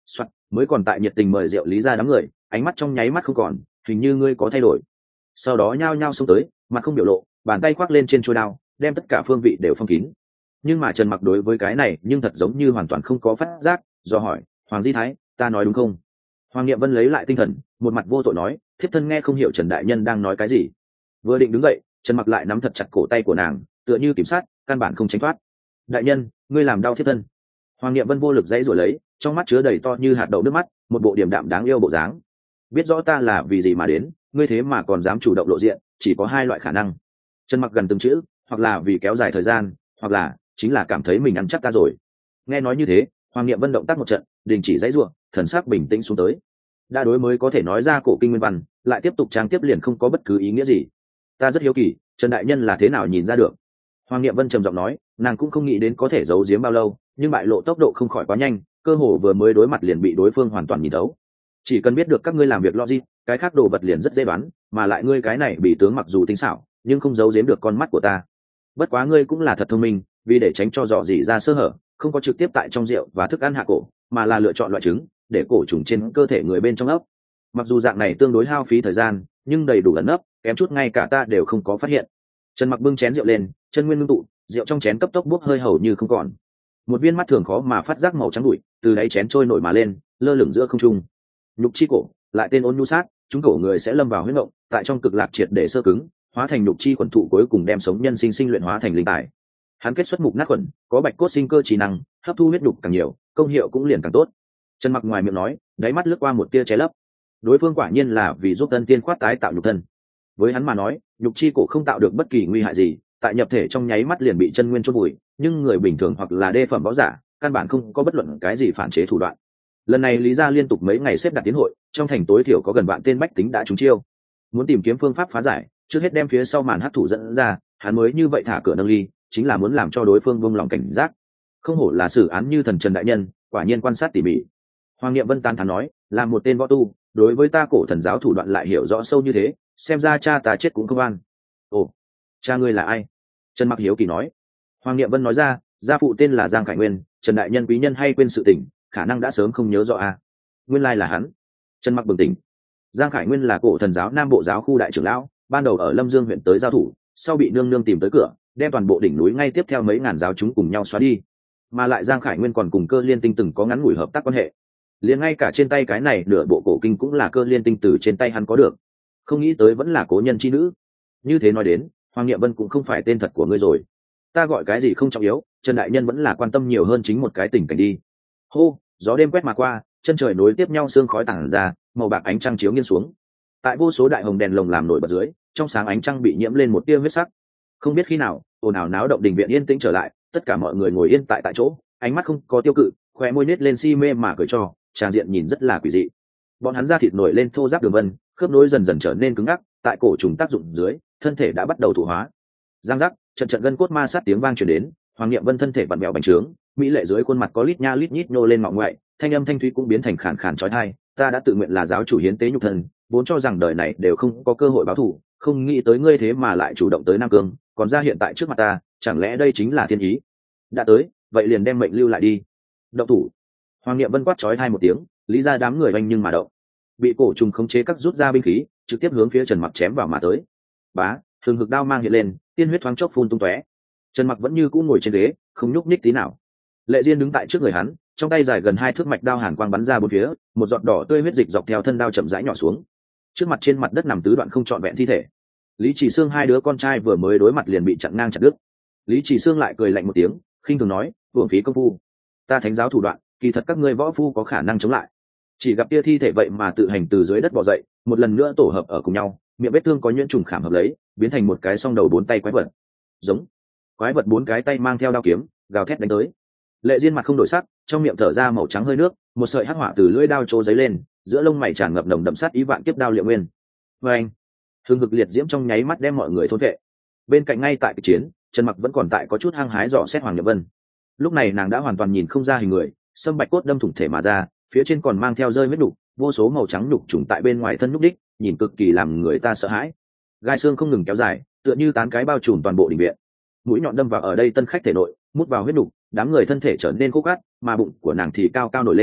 mới còn tại nhiệt tình mời rượu lý ra đám người, ánh mắt trong nháy mắt không còn, hình như ngươi có thay đổi. Sau đó nhao nhao xông tới, mặt không biểu lộ, bàn tay khoác lên trên chuôi đao, đem tất cả phương vị đều phong kín. Nhưng mà Trần Mặc đối với cái này nhưng thật giống như hoàn toàn không có phát giác, do hỏi, Hoàng Di Thái, ta nói đúng không? Hoàng Niệm Vân lấy lại tinh thần, một mặt vô tội nói, thiếp thân nghe không hiểu Trần đại nhân đang nói cái gì. Vừa định đứng dậy, Trần Mặc lại nắm thật chặt cổ tay của nàng, tựa như kiểm sát, căn bản không tránh thoát. Đại nhân, ngươi làm đau thiếp thân. Hoàng Niệm Vân vô lực dãy rồi lấy, trong mắt chứa đầy to như hạt đậu nước mắt, một bộ điềm đạm đáng yêu bộ dáng. Biết rõ ta là vì gì mà đến, ngươi thế mà còn dám chủ động lộ diện, chỉ có hai loại khả năng. Trần Mặc gần từng chữ, hoặc là vì kéo dài thời gian, hoặc là chính là cảm thấy mình ăn chắc ta rồi. Nghe nói như thế, Hoàng Niệm Vân động tác một trận, đình chỉ dãy rủa, thần sắc bình tĩnh xuống tới. Đã đối mới có thể nói ra cổ kinh nguyên văn, lại tiếp tục trang tiếp liền không có bất cứ ý nghĩa gì. Ta rất hiếu kỳ, Trần đại nhân là thế nào nhìn ra được? Hoàng Niệm Vân trầm giọng nói, nàng cũng không nghĩ đến có thể giấu giếm bao lâu, nhưng bại lộ tốc độ không khỏi quá nhanh, cơ hồ vừa mới đối mặt liền bị đối phương hoàn toàn nhìn thấu. Chỉ cần biết được các ngươi làm việc logic, cái khác đồ vật liền rất dễ đoán, mà lại ngươi cái này bị tướng mặc dù tinh xảo, nhưng không giấu giếm được con mắt của ta. Bất quá ngươi cũng là thật thông minh, vì để tránh cho dò dỉ ra sơ hở, không có trực tiếp tại trong rượu và thức ăn hạ cổ, mà là lựa chọn loại trứng, để cổ trùng trên cơ thể người bên trong ấp. Mặc dù dạng này tương đối hao phí thời gian, nhưng đầy đủ ẩn ấp, kém chút ngay cả ta đều không có phát hiện. Trần Mặc bưng chén rượu lên, chân nguyên ngưng tụ, rượu trong chén cấp tốc bốc hơi hầu như không còn. Một viên mắt thường khó mà phát giác màu trắng bụi từ đáy chén trôi nổi mà lên, lơ lửng giữa không trung. Nhục chi cổ, lại tên ôn nhu sát, chúng cổ người sẽ lâm vào huyết ngộng, tại trong cực lạc triệt để sơ cứng, hóa thành nhục chi quần thụ cuối cùng đem sống nhân sinh sinh luyện hóa thành linh tài. Hắn kết xuất mục nát quần, có bạch cốt sinh cơ trí năng, hấp thu huyết nhục càng nhiều, công hiệu cũng liền càng tốt. Trần Mặc ngoài miệng nói, đáy mắt lướt qua một tia che lấp. Đối phương quả nhiên là vì giúp Tân Tiên khoát tái tạo nhục thân. Với hắn mà nói, nhục chi cổ không tạo được bất kỳ nguy hại gì, tại nhập thể trong nháy mắt liền bị chân nguyên chôn bụi, nhưng người bình thường hoặc là đê phẩm võ giả, căn bản không có bất luận cái gì phản chế thủ đoạn. Lần này Lý gia liên tục mấy ngày xếp đặt tiến hội, trong thành tối thiểu có gần vạn tên bách tính đã trúng chiêu. Muốn tìm kiếm phương pháp phá giải, trước hết đem phía sau màn hắc thủ dẫn ra, hắn mới như vậy thả cửa nâng ly, chính là muốn làm cho đối phương buông lòng cảnh giác. Không hổ là xử án như thần Trần đại nhân, quả nhiên quan sát tỉ mỉ. Hoàng Niệm Vân tán thán nói, là một tên võ tu, đối với ta cổ thần giáo thủ đoạn lại hiểu rõ sâu như thế, xem ra cha ta chết cũng không an. Ồ, cha ngươi là ai? Trần Mặc hiếu kỳ nói. Hoàng Niệm Vân nói ra, gia phụ tên là Giang Khải Nguyên, Trần đại nhân quý nhân hay quên sự tình, khả năng đã sớm không nhớ rõ à. Nguyên lai là hắn. Trần Mặc bừng tỉnh. Giang Khải Nguyên là cổ thần giáo Nam Bộ giáo khu đại trưởng lão, ban đầu ở Lâm Dương huyện tới giao thủ, sau bị nương nương tìm tới cửa, đem toàn bộ đỉnh núi ngay tiếp theo mấy ngàn giáo chúng cùng nhau xóa đi. Mà lại Giang Khải Nguyên còn cùng Cơ Liên Tinh từng có ngắn ngủi hợp tác quan hệ. Liền ngay cả trên tay cái này nửa bộ cổ kinh cũng là Cơ Liên Tinh từ trên tay hắn có được. Không nghĩ tới vẫn là cố nhân chi nữ. Như thế nói đến, Hoàng Niệm Vân cũng không phải tên thật của ngươi rồi. Ta gọi cái gì không trọng yếu, Trần đại nhân vẫn là quan tâm nhiều hơn chính một cái tình cảnh đi. Hô, gió đêm quét mà qua, chân trời nối tiếp nhau sương khói tản ra, màu bạc ánh trăng chiếu nghiêng xuống. Tại vô số đại hồng đèn lồng làm nổi bật dưới, trong sáng ánh trăng bị nhiễm lên một tia huyết sắc. Không biết khi nào, ồn ào náo động đình viện yên tĩnh trở lại, tất cả mọi người ngồi yên tại chỗ, ánh mắt không có tiêu cự, khóe môi nết lên si mê mà cười cho, tràng diện nhìn rất là quỷ dị. Bọn hắn da thịt nổi lên thô ráp đường vân, khớp nối dần dần trở nên cứng ngắc, tại cổ trùng tác dụng dưới, thân thể đã bắt đầu thụ hóa. Giang giác, trận trận gân cốt ma sát tiếng vang truyền đến, Hoàng Niệm Vân thân thể vặn vẹo bành trướng, mỹ lệ dưới khuôn mặt có lít nha lít nhít nhô lên ngọ ngoại, thanh âm thanh thúy cũng biến thành khàn khàn chói tai. Ta đã tự nguyện là giáo chủ hiến tế nhục thân, vốn cho rằng đời này đều không có cơ hội báo thù, không nghĩ tới ngươi thế mà lại chủ động tới Nam Cương, còn ra hiện tại trước mặt ta, chẳng lẽ đây chính là thiên ý? Đã tới, vậy liền đem mệnh lưu lại đi. Động thủ. Hoàng Niệm Vân quát chói tai một tiếng, lý ra đám người oanh nhưng mà động. Bị cổ trùng khống chế các rút ra binh khí, trực tiếp hướng phía Trần Mặc chém vào mà tới. Bá, thường hực đao mang hiện lên, tiên huyết thoáng chốc phun tung tóe. Trần Mặc vẫn như cũ ngồi trên ghế, không nhúc nhích tí nào. Lệ Diên đứng tại trước người hắn, trong tay dài gần 2 thước mạch đao hàn quang bắn ra bốn phía, một giọt đỏ tươi huyết dịch dọc theo thân đao chậm rãi nhỏ xuống. Trước mặt trên mặt đất nằm tứ đoạn không trọn vẹn thi thể. Lý Chỉ Xương hai đứa con trai vừa mới đối mặt liền bị chặn ngang chặt đứt. Lý Chỉ Xương lại cười lạnh một tiếng, khinh thường nói, uổng phí công phu. Ta thánh giáo thủ đoạn, kỳ thật các ngươi võ phu có khả năng chống lại. Chỉ gặp tia thi thể vậy mà tự hành từ dưới đất bò dậy, một lần nữa tổ hợp ở cùng nhau, miệng vết thương có nhuyễn trùng khảm hợp lấy, biến thành một cái song đầu 4 tay quái vật. Giống. Quái vật 4 cái tay mang theo đao kiếm, gào thét đánh tới. Lệ Diên mặt không đổi sắc, trong miệng thở ra màu trắng hơi nước, một sợi hắc hỏa từ lưỡi đao trô giấy lên, giữa lông mày tràn ngập nồng đậm sát ý vạn kiếp đao liệu nguyên. Và anh, hương hực liệt diễm trong nháy mắt đem mọi người thôn vệ. Bên cạnh ngay tại kịch chiến, Trần Mặc vẫn còn tại có chút hăng hái dò xét Hoàng Niệm Vân. Lúc này nàng đã hoàn toàn nhìn không ra hình người, sâm bạch cốt đâm thủng thể mà ra, phía trên còn mang theo rơi huyết nhục, vô số màu trắng nhục trùng tại bên ngoài thân nhúc đích, nhìn cực kỳ làm người ta sợ hãi. Gai xương không ngừng kéo dài, tựa như tán cái bao trùm toàn bộ đình viện. Mũi nhọn đâm vào ở đây tân khách thể nội, mút vào huyết nhục, đám người thân thể trở nên khô cát, mà bụng của nàng thì cao cao nổi lên,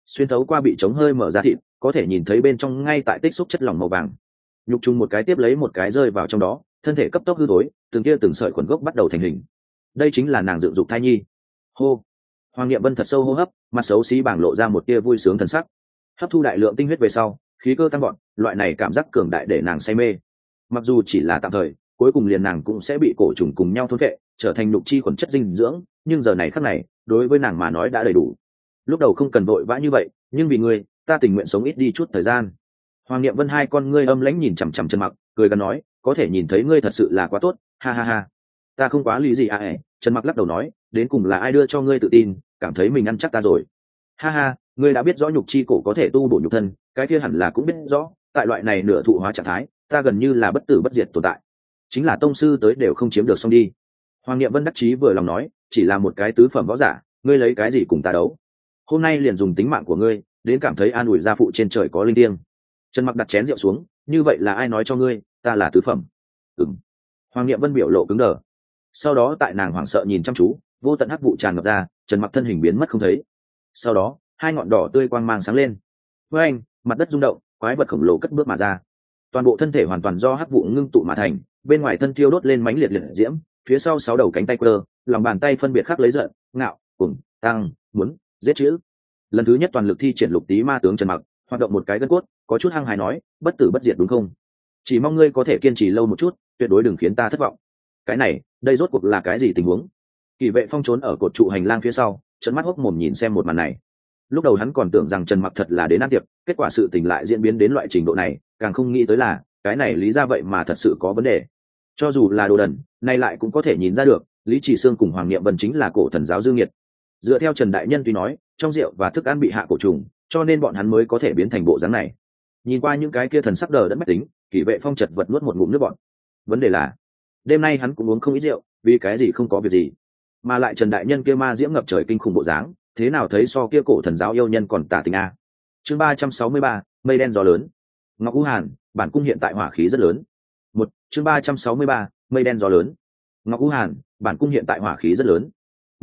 xuyên thấu qua bị chống hơi mở ra thịt có thể nhìn thấy bên trong ngay tại tích xúc chất lỏng màu vàng. Nhục trùng một cái tiếp lấy một cái rơi vào trong đó, thân thể cấp tốc hư thối, từng kia từng sợi khuẩn gốc bắt đầu thành hình. Đây chính là nàng dựng dục thai nhi. Hô. Hoàng Niệm Vân thật sâu hô hấp, mặt xấu xí bảng lộ ra một tia vui sướng thần sắc. Hấp thu đại lượng tinh huyết về sau, khí cơ tăng gọn, loại này cảm giác cường đại để nàng say mê. Mặc dù chỉ là tạm thời, cuối cùng liền nàng cũng sẽ bị cổ trùng cùng nhau thôn phệ, trở thành nhục chi khuẩn chất dinh dưỡng, nhưng giờ này khắc này, đối với nàng mà nói đã đầy đủ. Lúc đầu không cần vội vã như vậy, nhưng vì ngươi, ta tình nguyện sống ít đi chút thời gian. Hoàng Niệm Vân hai con ngươi âm lãnh nhìn chằm chằm Trần Mặc, cười gần nói, có thể nhìn thấy ngươi thật sự là quá tốt, ha ha ha. Ta không quá lý gì à? Trần Mặc lắc đầu nói, đến cùng là ai đưa cho ngươi tự tin, cảm thấy mình ăn chắc ta rồi. Ha ha, ngươi đã biết rõ nhục chi cổ có thể tu bổ nhục thân, cái kia hẳn là cũng biết rõ, tại loại này nửa thụ hóa trạng thái, ta gần như là bất tử bất diệt tồn tại. Chính là tông sư tới đều không chiếm được xong đi. Hoàng Niệm Vân đắc chí vừa lòng nói, chỉ là một cái tứ phẩm võ giả, ngươi lấy cái gì cùng ta đấu? Hôm nay liền dùng tính mạng của ngươi, đến cảm thấy an ủi gia phụ trên trời có linh thiêng. Trần Mặc đặt chén rượu xuống, như vậy là ai nói cho ngươi, ta là tứ phẩm? Ừm. Hoàng Niệm Vân biểu lộ cứng đờ. Sau đó tại nàng hoảng sợ nhìn chăm chú, vô tận hắc vụ tràn ngập ra, Trần Mặc thân hình biến mất không thấy. Sau đó, hai ngọn đỏ tươi quang mang sáng lên. Với anh, mặt đất rung động, quái vật khổng lồ cất bước mà ra. Toàn bộ thân thể hoàn toàn do hắc vụ ngưng tụ mà thành, bên ngoài thân thiêu đốt lên mãnh liệt liệt diễm, phía sau sáu đầu cánh tay quơ, lòng bàn tay phân biệt khắc lấy giận, ngạo, cùng, tăng, muốn, giết chữ. Lần thứ nhất toàn lực thi triển lục tí ma tướng Trần Mặc, hoạt động một cái gân cốt, có chút hăng hái nói, bất tử bất diệt đúng không? Chỉ mong ngươi có thể kiên trì lâu một chút, tuyệt đối đừng khiến ta thất vọng. Cái này, đây rốt cuộc là cái gì tình huống? Kỷ Vệ Phong trốn ở cột trụ hành lang phía sau, trợn mắt hốc mồm nhìn xem một màn này. Lúc đầu hắn còn tưởng rằng Trần Mặc thật là đến ăn tiệc, kết quả sự tình lại diễn biến đến loại trình độ này, càng không nghĩ tới là cái này lý ra vậy mà thật sự có vấn đề. Cho dù là đồ đần, nay lại cũng có thể nhìn ra được, Lý Chỉ Sương cùng Hoàng Niệm Vân chính là cổ thần giáo dương nhiệt. Dựa theo Trần đại nhân tuy nói, trong rượu và thức ăn bị hạ cổ trùng, cho nên bọn hắn mới có thể biến thành bộ dáng này. Nhìn qua những cái kia thần sắc đờ đẫn mách tính, Kỷ Vệ Phong chật vật nuốt một ngụm nước bọt. Vấn đề là, đêm nay hắn cũng uống không ít rượu, vì cái gì không có việc gì, mà lại Trần đại nhân kia ma diễm ngập trời kinh khủng bộ dáng, thế nào thấy so kia cổ thần giáo yêu nhân còn tà tình a. Chương 363, mây đen gió lớn. Ngọc U Hàn, bản cung hiện tại hỏa khí rất lớn. Chương 363, mây đen gió lớn. Ngọc U Hàn, bản cung hiện tại hỏa khí rất lớn.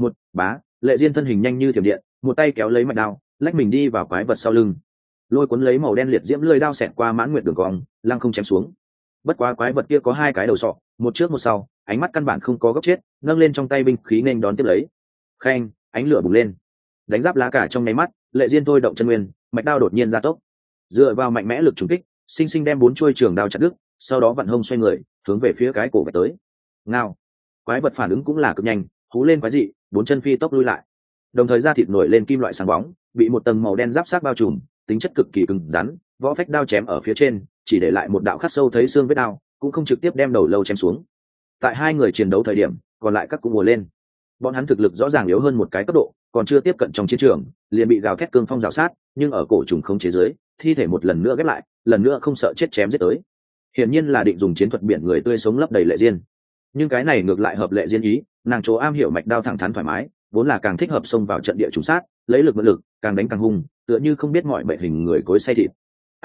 Bá, Lệ Diên thân hình nhanh như thiểm điện, một tay kéo lấy mạch đao, lách mình đi vào quái vật sau lưng. Lôi cuốn lấy màu đen liệt diễm lưỡi đao xẹt qua mãn nguyệt đường cong, lăng không chém xuống. Bất quá quái vật kia có hai cái đầu sọ, một trước một sau, ánh mắt căn bản không có góc chết, nâng lên trong tay binh khí nên đón tiếp lấy. Khen, ánh lửa bùng lên. Đánh giáp lá cả trong nháy mắt, Lệ Diên thôi động chân nguyên, mạch đao đột nhiên gia tốc. Dựa vào mạnh mẽ lực trùng kích, sinh sinh đem bốn chuôi trường đao chặt đứt, sau đó vặn hông xoay người, hướng về phía cái cổ vạch tới. Ngao. Quái vật phản ứng cũng là cực nhanh, hú lên quái dị, bốn chân phi tốc lui lại. Đồng thời da thịt nổi lên kim loại sáng bóng, bị một tầng màu đen giáp xác bao trùm, tính chất cực kỳ cứng rắn, võ phách đao chém ở phía trên, chỉ để lại một đạo khắc sâu thấy xương vết đao, cũng không trực tiếp đem đầu lâu chém xuống. Tại hai người chiến đấu thời điểm, còn lại các cũng ùa lên. Bọn hắn thực lực rõ ràng yếu hơn một cái cấp độ, còn chưa tiếp cận trong chiến trường, liền bị gào thét cương phong rào sát, nhưng ở cổ trùng không chế giới, thi thể một lần nữa ghép lại, lần nữa không sợ chết chém giết tới. Hiển nhiên là định dùng chiến thuật biển người tươi sống lấp đầy Lệ Diên. Nhưng cái này ngược lại hợp Lệ Diên ý, nàng chỗ am hiểu mạch đao thẳng thắn thoải mái, vốn là càng thích hợp xông vào trận địa trùng sát, lấy lực mượn lực, càng đánh càng hung, tựa như không biết mọi mệnh hình người cối xay thịt.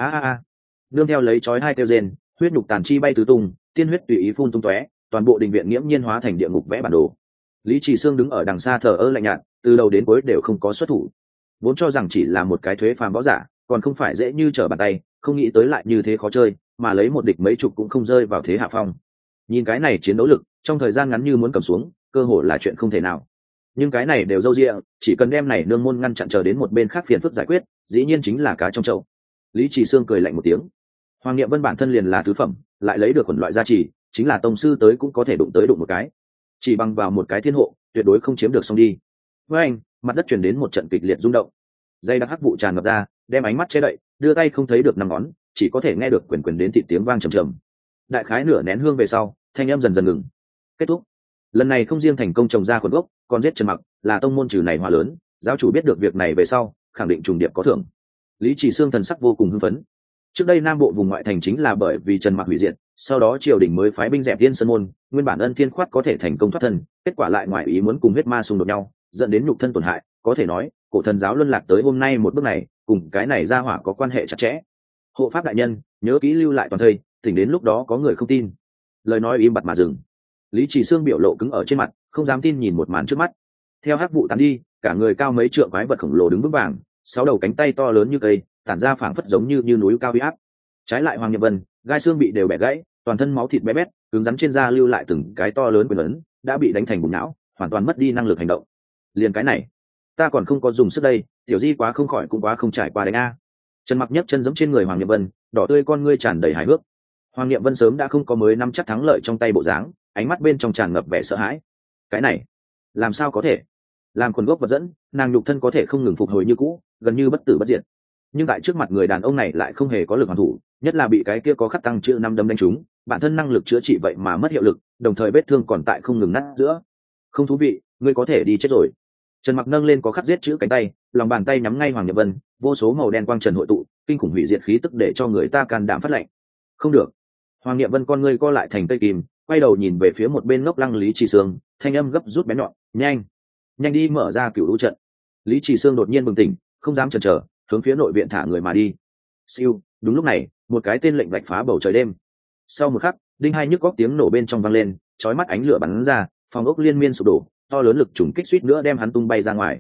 Nương theo lấy chói hai kêu rên, huyết nhục tàn chi bay tứ tung, tiên huyết tùy ý phun tung tóe, toàn bộ đình viện nghiễm nhiên hóa thành địa ngục vẽ bản đồ. Lý Chỉ Sương đứng ở đằng xa thờ ơ lạnh nhạt, từ đầu đến cuối đều không có xuất thủ. Vốn cho rằng chỉ là một cái thuế phàm võ giả, còn không phải dễ như trở bàn tay, không nghĩ tới lại như thế khó chơi, mà lấy một địch mấy chục cũng không rơi vào thế hạ phong. Nhìn cái này chiến đấu lực, trong thời gian ngắn như muốn cầm xuống, cơ hội là chuyện không thể nào. Nhưng cái này đều dâu dịa, chỉ cần đem này nương môn ngăn chặn chờ đến một bên khác phiền phức giải quyết, dĩ nhiên chính là cá trong chậu. Lý Chỉ Sương cười lạnh một tiếng. Hoàng Niệm Vân bản thân liền là tứ phẩm, lại lấy được quần loại gia trì, chính là tông sư tới cũng có thể đụng tới đụng một cái. Chỉ bằng vào một cái thiên hộ, tuyệt đối không chiếm được xong đi. Với anh, mặt đất truyền đến một trận kịch liệt rung động. Dây đặc hắc vụ tràn ngập ra, đem ánh mắt che đậy, đưa tay không thấy được năm ngón, chỉ có thể nghe được quyền quyền đến thịt tiếng vang trầm trầm. Đại khái nửa nén hương về sau, thanh âm dần dần ngừng. Kết thúc. Lần này không riêng thành công trồng ra khuẩn gốc, còn giết Trần Mặc, là tông môn trừ này hòa lớn, giáo chủ biết được việc này về sau, khẳng định trùng điệp có thưởng. Lý Chỉ Sương thần sắc vô cùng hưng phấn. Trước đây Nam Bộ vùng ngoại thành chính là bởi vì Trần Mặc hủy diệt, sau đó triều đình mới phái binh dẹp Tiên Sơn môn, nguyên bản Ân Thiên Khoát có thể thành công thoát thân, kết quả lại ngoại ý muốn cùng huyết ma xung đột nhau, dẫn đến nhục thân tổn hại, có thể nói, cổ thần giáo luân lạc tới hôm nay một bước này, cùng cái này ra hỏa có quan hệ chặt chẽ. Hộ pháp đại nhân, nhớ kỹ lưu lại toàn thây, tỉnh đến lúc đó có người không tin. Lời nói im bặt mà dừng. Lý Chỉ Sương biểu lộ cứng ở trên mặt, không dám tin nhìn một màn trước mắt. Theo hắc vụ tán đi, cả người cao mấy trượng quái vật khổng lồ đứng vững vàng, 6 đầu cánh tay to lớn như cây, tản ra phảng phất giống như núi cao uy áp. Trái lại Hoàng Nhậm Vân, gai xương bị đều bẻ gãy, toàn thân máu thịt bé bét, cứng rắn trên da lưu lại từng cái to lớn quyền ấn, đã bị đánh thành bùn não, hoàn toàn mất đi năng lực hành động. Liền cái này, ta còn không có dùng sức đây, tiểu di quá không khỏi cũng quá không trải qua đánh a. Trần Mặc nhấc chân giẫm trên người Hoàng Nhậm Vân, đỏ tươi con ngươi tràn đầy hài hước. Hoàng Nhậm Vân sớm đã không có mới nắm chắc thắng lợi trong tay bộ dáng, ánh mắt bên trong tràn ngập vẻ sợ hãi. Cái này, làm sao có thể? Làm quần gốc vật dẫn, nàng nhục thân có thể không ngừng phục hồi như cũ, gần như bất tử bất diệt. Nhưng tại trước mặt người đàn ông này lại không hề có lực hoàn thủ, nhất là bị cái kia có khắc tăng chữ 5 đấm đánh trúng, bản thân năng lực chữa trị vậy mà mất hiệu lực, đồng thời vết thương còn tại không ngừng nát giữa. Không thú vị, ngươi có thể đi chết rồi. Trần Mặc nâng lên có khắc giết chữ cánh tay, lòng bàn tay nhắm ngay Hoàng Nhậm Vân, vô số màu đen quang trần hội tụ, kinh khủng hủy diệt khí tức để cho người ta can đảm phát lệnh. Không được. Hoàng Nhậm Vân con ngươi co lại thành cây kìm, quay đầu nhìn về phía một bên ngốc lăng Lý Chỉ Sương, thanh âm gấp rút bén nhọn, nhanh, nhanh đi mở ra cửu lũ trận. Lý Chỉ Sương đột nhiên bừng tỉnh, không dám chần chờ, hướng phía nội viện thả người mà đi. Siêu, đúng lúc này, một cái tên lệnh vạch phá bầu trời đêm. Sau một khắc, đinh hai nhức góc tiếng nổ bên trong vang lên, chói mắt ánh lửa bắn ra, phòng ốc liên miên sụp đổ, to lớn lực trùng kích suýt nữa đem hắn tung bay ra ngoài.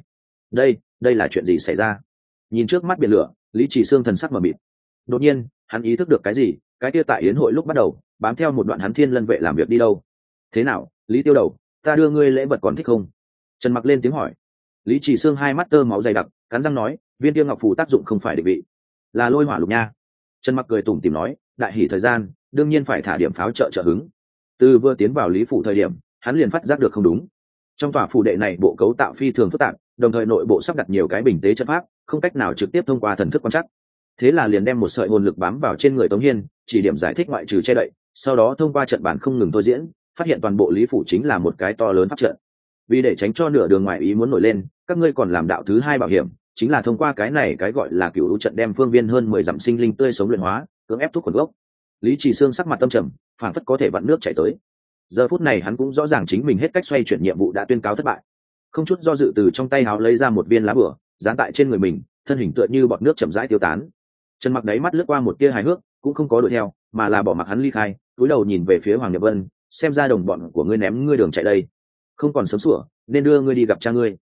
Đây là chuyện gì xảy ra? Nhìn trước mắt biển lửa, Lý Chỉ Sương thần sắc mờ mịt. Đột nhiên, hắn ý thức được cái gì, cái kia tại yến hội lúc bắt đầu, bám theo một đoạn hắn Thiên Lân vệ làm việc đi đâu? Thế nào, Lý Tiêu Đầu, ta đưa ngươi lễ vật còn thích không? Trần Mặc lên tiếng hỏi. Lý Chỉ Sương hai mắt tơ máu dày đặc, cắn răng nói, viên tiêu ngọc phù tác dụng không phải định vị, là lôi hỏa lục nha. Trần Mặc cười tủm tỉm nói, đại hỉ thời gian, đương nhiên phải thả điểm pháo trợ hứng. Từ vừa tiến vào Lý phủ thời điểm, hắn liền phát giác được không đúng. Trong tòa phủ đệ này bộ cấu tạo phi thường phức tạp, đồng thời nội bộ sắp đặt nhiều cái bình tế trận pháp, không cách nào trực tiếp thông qua thần thức quan trắc. Thế là liền đem một sợi hồn lực bám vào trên người Tống Hiên, chỉ điểm giải thích ngoại trừ che đậy, sau đó thông qua trận bản không ngừng thôi diễn, phát hiện toàn bộ Lý phủ chính là một cái to lớn pháp trận. Vì để tránh cho nửa đường ngoài ý muốn nổi lên, các ngươi còn làm đạo thứ hai bảo hiểm, chính là thông qua cái này cái gọi là cửu lũ trận đem phương viên hơn 10 dặm sinh linh tươi sống luyện hóa, cưỡng ép thuốc khuẩn gốc. Lý Chỉ Sương sắc mặt tâm trầm, phảng phất có thể vặn nước chảy tới. Giờ phút này hắn cũng rõ ràng chính mình hết cách xoay chuyển nhiệm vụ đã tuyên cáo thất bại. Không chút do dự từ trong tay áo lấy ra một viên lá bùa, dán tại trên người mình, thân hình tựa như bọt nước chậm rãi tiêu tán. Trần Mặc đáy mắt lướt qua một tia hài hước, cũng không có đuổi theo, mà là bỏ mặc hắn ly khai, cúi đầu nhìn về phía Hoàng Nhậm Vân, xem ra đồng bọn của ngươi ném ngươi đường chạy đây, không còn sớm sủa, nên đưa ngươi đi gặp cha ngươi.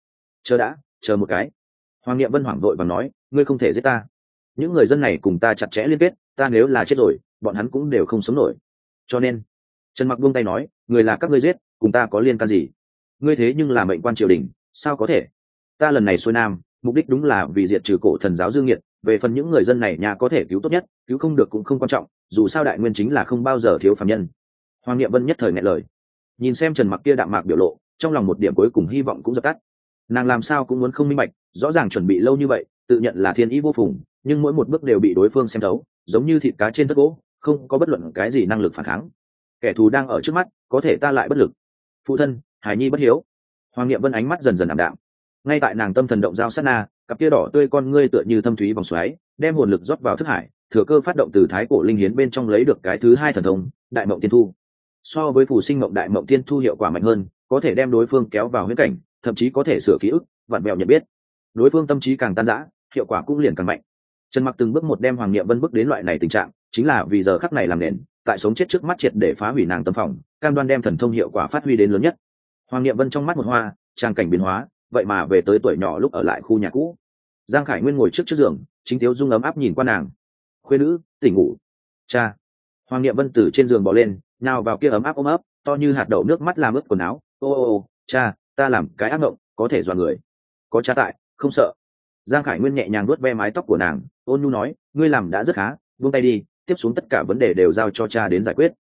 Chờ một cái. Hoàng Nhậm Vân hoảng vội và nói, ngươi không thể giết ta. Những người dân này cùng ta chặt chẽ liên kết, ta nếu là chết rồi, bọn hắn cũng đều không sống nổi. Cho nên, Trần Mặc buông tay nói, người là các ngươi giết, cùng ta có liên can gì? Ngươi thế nhưng là mệnh quan triều đình, sao có thể? Ta lần này xuôi nam, mục đích đúng là vì diệt trừ cổ thần giáo dương nghiệt, về phần những người dân này nhà có thể cứu tốt nhất, cứu không được cũng không quan trọng, dù sao đại nguyên chính là không bao giờ thiếu phàm nhân. Hoàng Nhậm Vân nhất thời nghẹn lời. Nhìn xem Trần Mặc kia đạm mạc biểu lộ, trong lòng một điểm cuối cùng hy vọng cũng dập tắt. Nàng làm sao cũng muốn không minh bạch, rõ ràng chuẩn bị lâu như vậy, tự nhận là thiên ý vô phùng, nhưng mỗi một bước đều bị đối phương xem thấu, giống như thịt cá trên tất gỗ, không có bất luận cái gì năng lực phản kháng. Kẻ thù đang ở trước mắt, có thể ta lại bất lực. Phụ thân, Hải Nhi bất hiếu. Hoàng Niệm Vân ánh mắt dần dần ảm đạm. Ngay tại nàng tâm thần động giao sát na, cặp kia đỏ tươi con ngươi tựa như thâm thúy vòng xoáy, đem hồn lực rót vào thức hải, thừa cơ phát động từ thái cổ linh hiến bên trong lấy được cái thứ hai thần thông, Đại Mộng Tiên Thu. So với phù sinh mộng Đại Mộng Tiên Thu hiệu quả mạnh hơn, có thể đem đối phương kéo vào huyễn cảnh, thậm chí có thể sửa ký ức, vặn vẹo nhận biết. Đối phương tâm trí càng tan rã, hiệu quả cũng liền càng mạnh. Trần Mặc từng bước một đem Hoàng Niệm Vân bước đến loại này tình trạng, chính là vì giờ khắc này làm nền, tại sống chết trước mắt triệt để phá hủy nàng tâm phòng, cam đoan đem thần thông hiệu quả phát huy đến lớn nhất. Hoàng Niệm Vân trong mắt một hoa, trang cảnh biến hóa, vậy mà về tới tuổi nhỏ lúc ở lại khu nhà cũ. Giang Khải Nguyên ngồi trước giường, chính thiếu dung ấm áp nhìn qua nàng. Khuê nữ, tỉnh ngủ. Cha. Hoàng Niệm Vân từ trên giường bò lên, nào vào kia ấm áp ôm ấp, to như hạt đậu nước mắt làm ướt quần áo. Ô, cha, ta làm cái ác mộng, có thể dọa người. Có cha tại, không sợ. Giang Khải Nguyên nhẹ nhàng vuốt ve mái tóc của nàng, ôn nhu nói, ngươi làm đã rất khá, buông tay đi, tiếp xuống tất cả vấn đề đều giao cho cha đến giải quyết.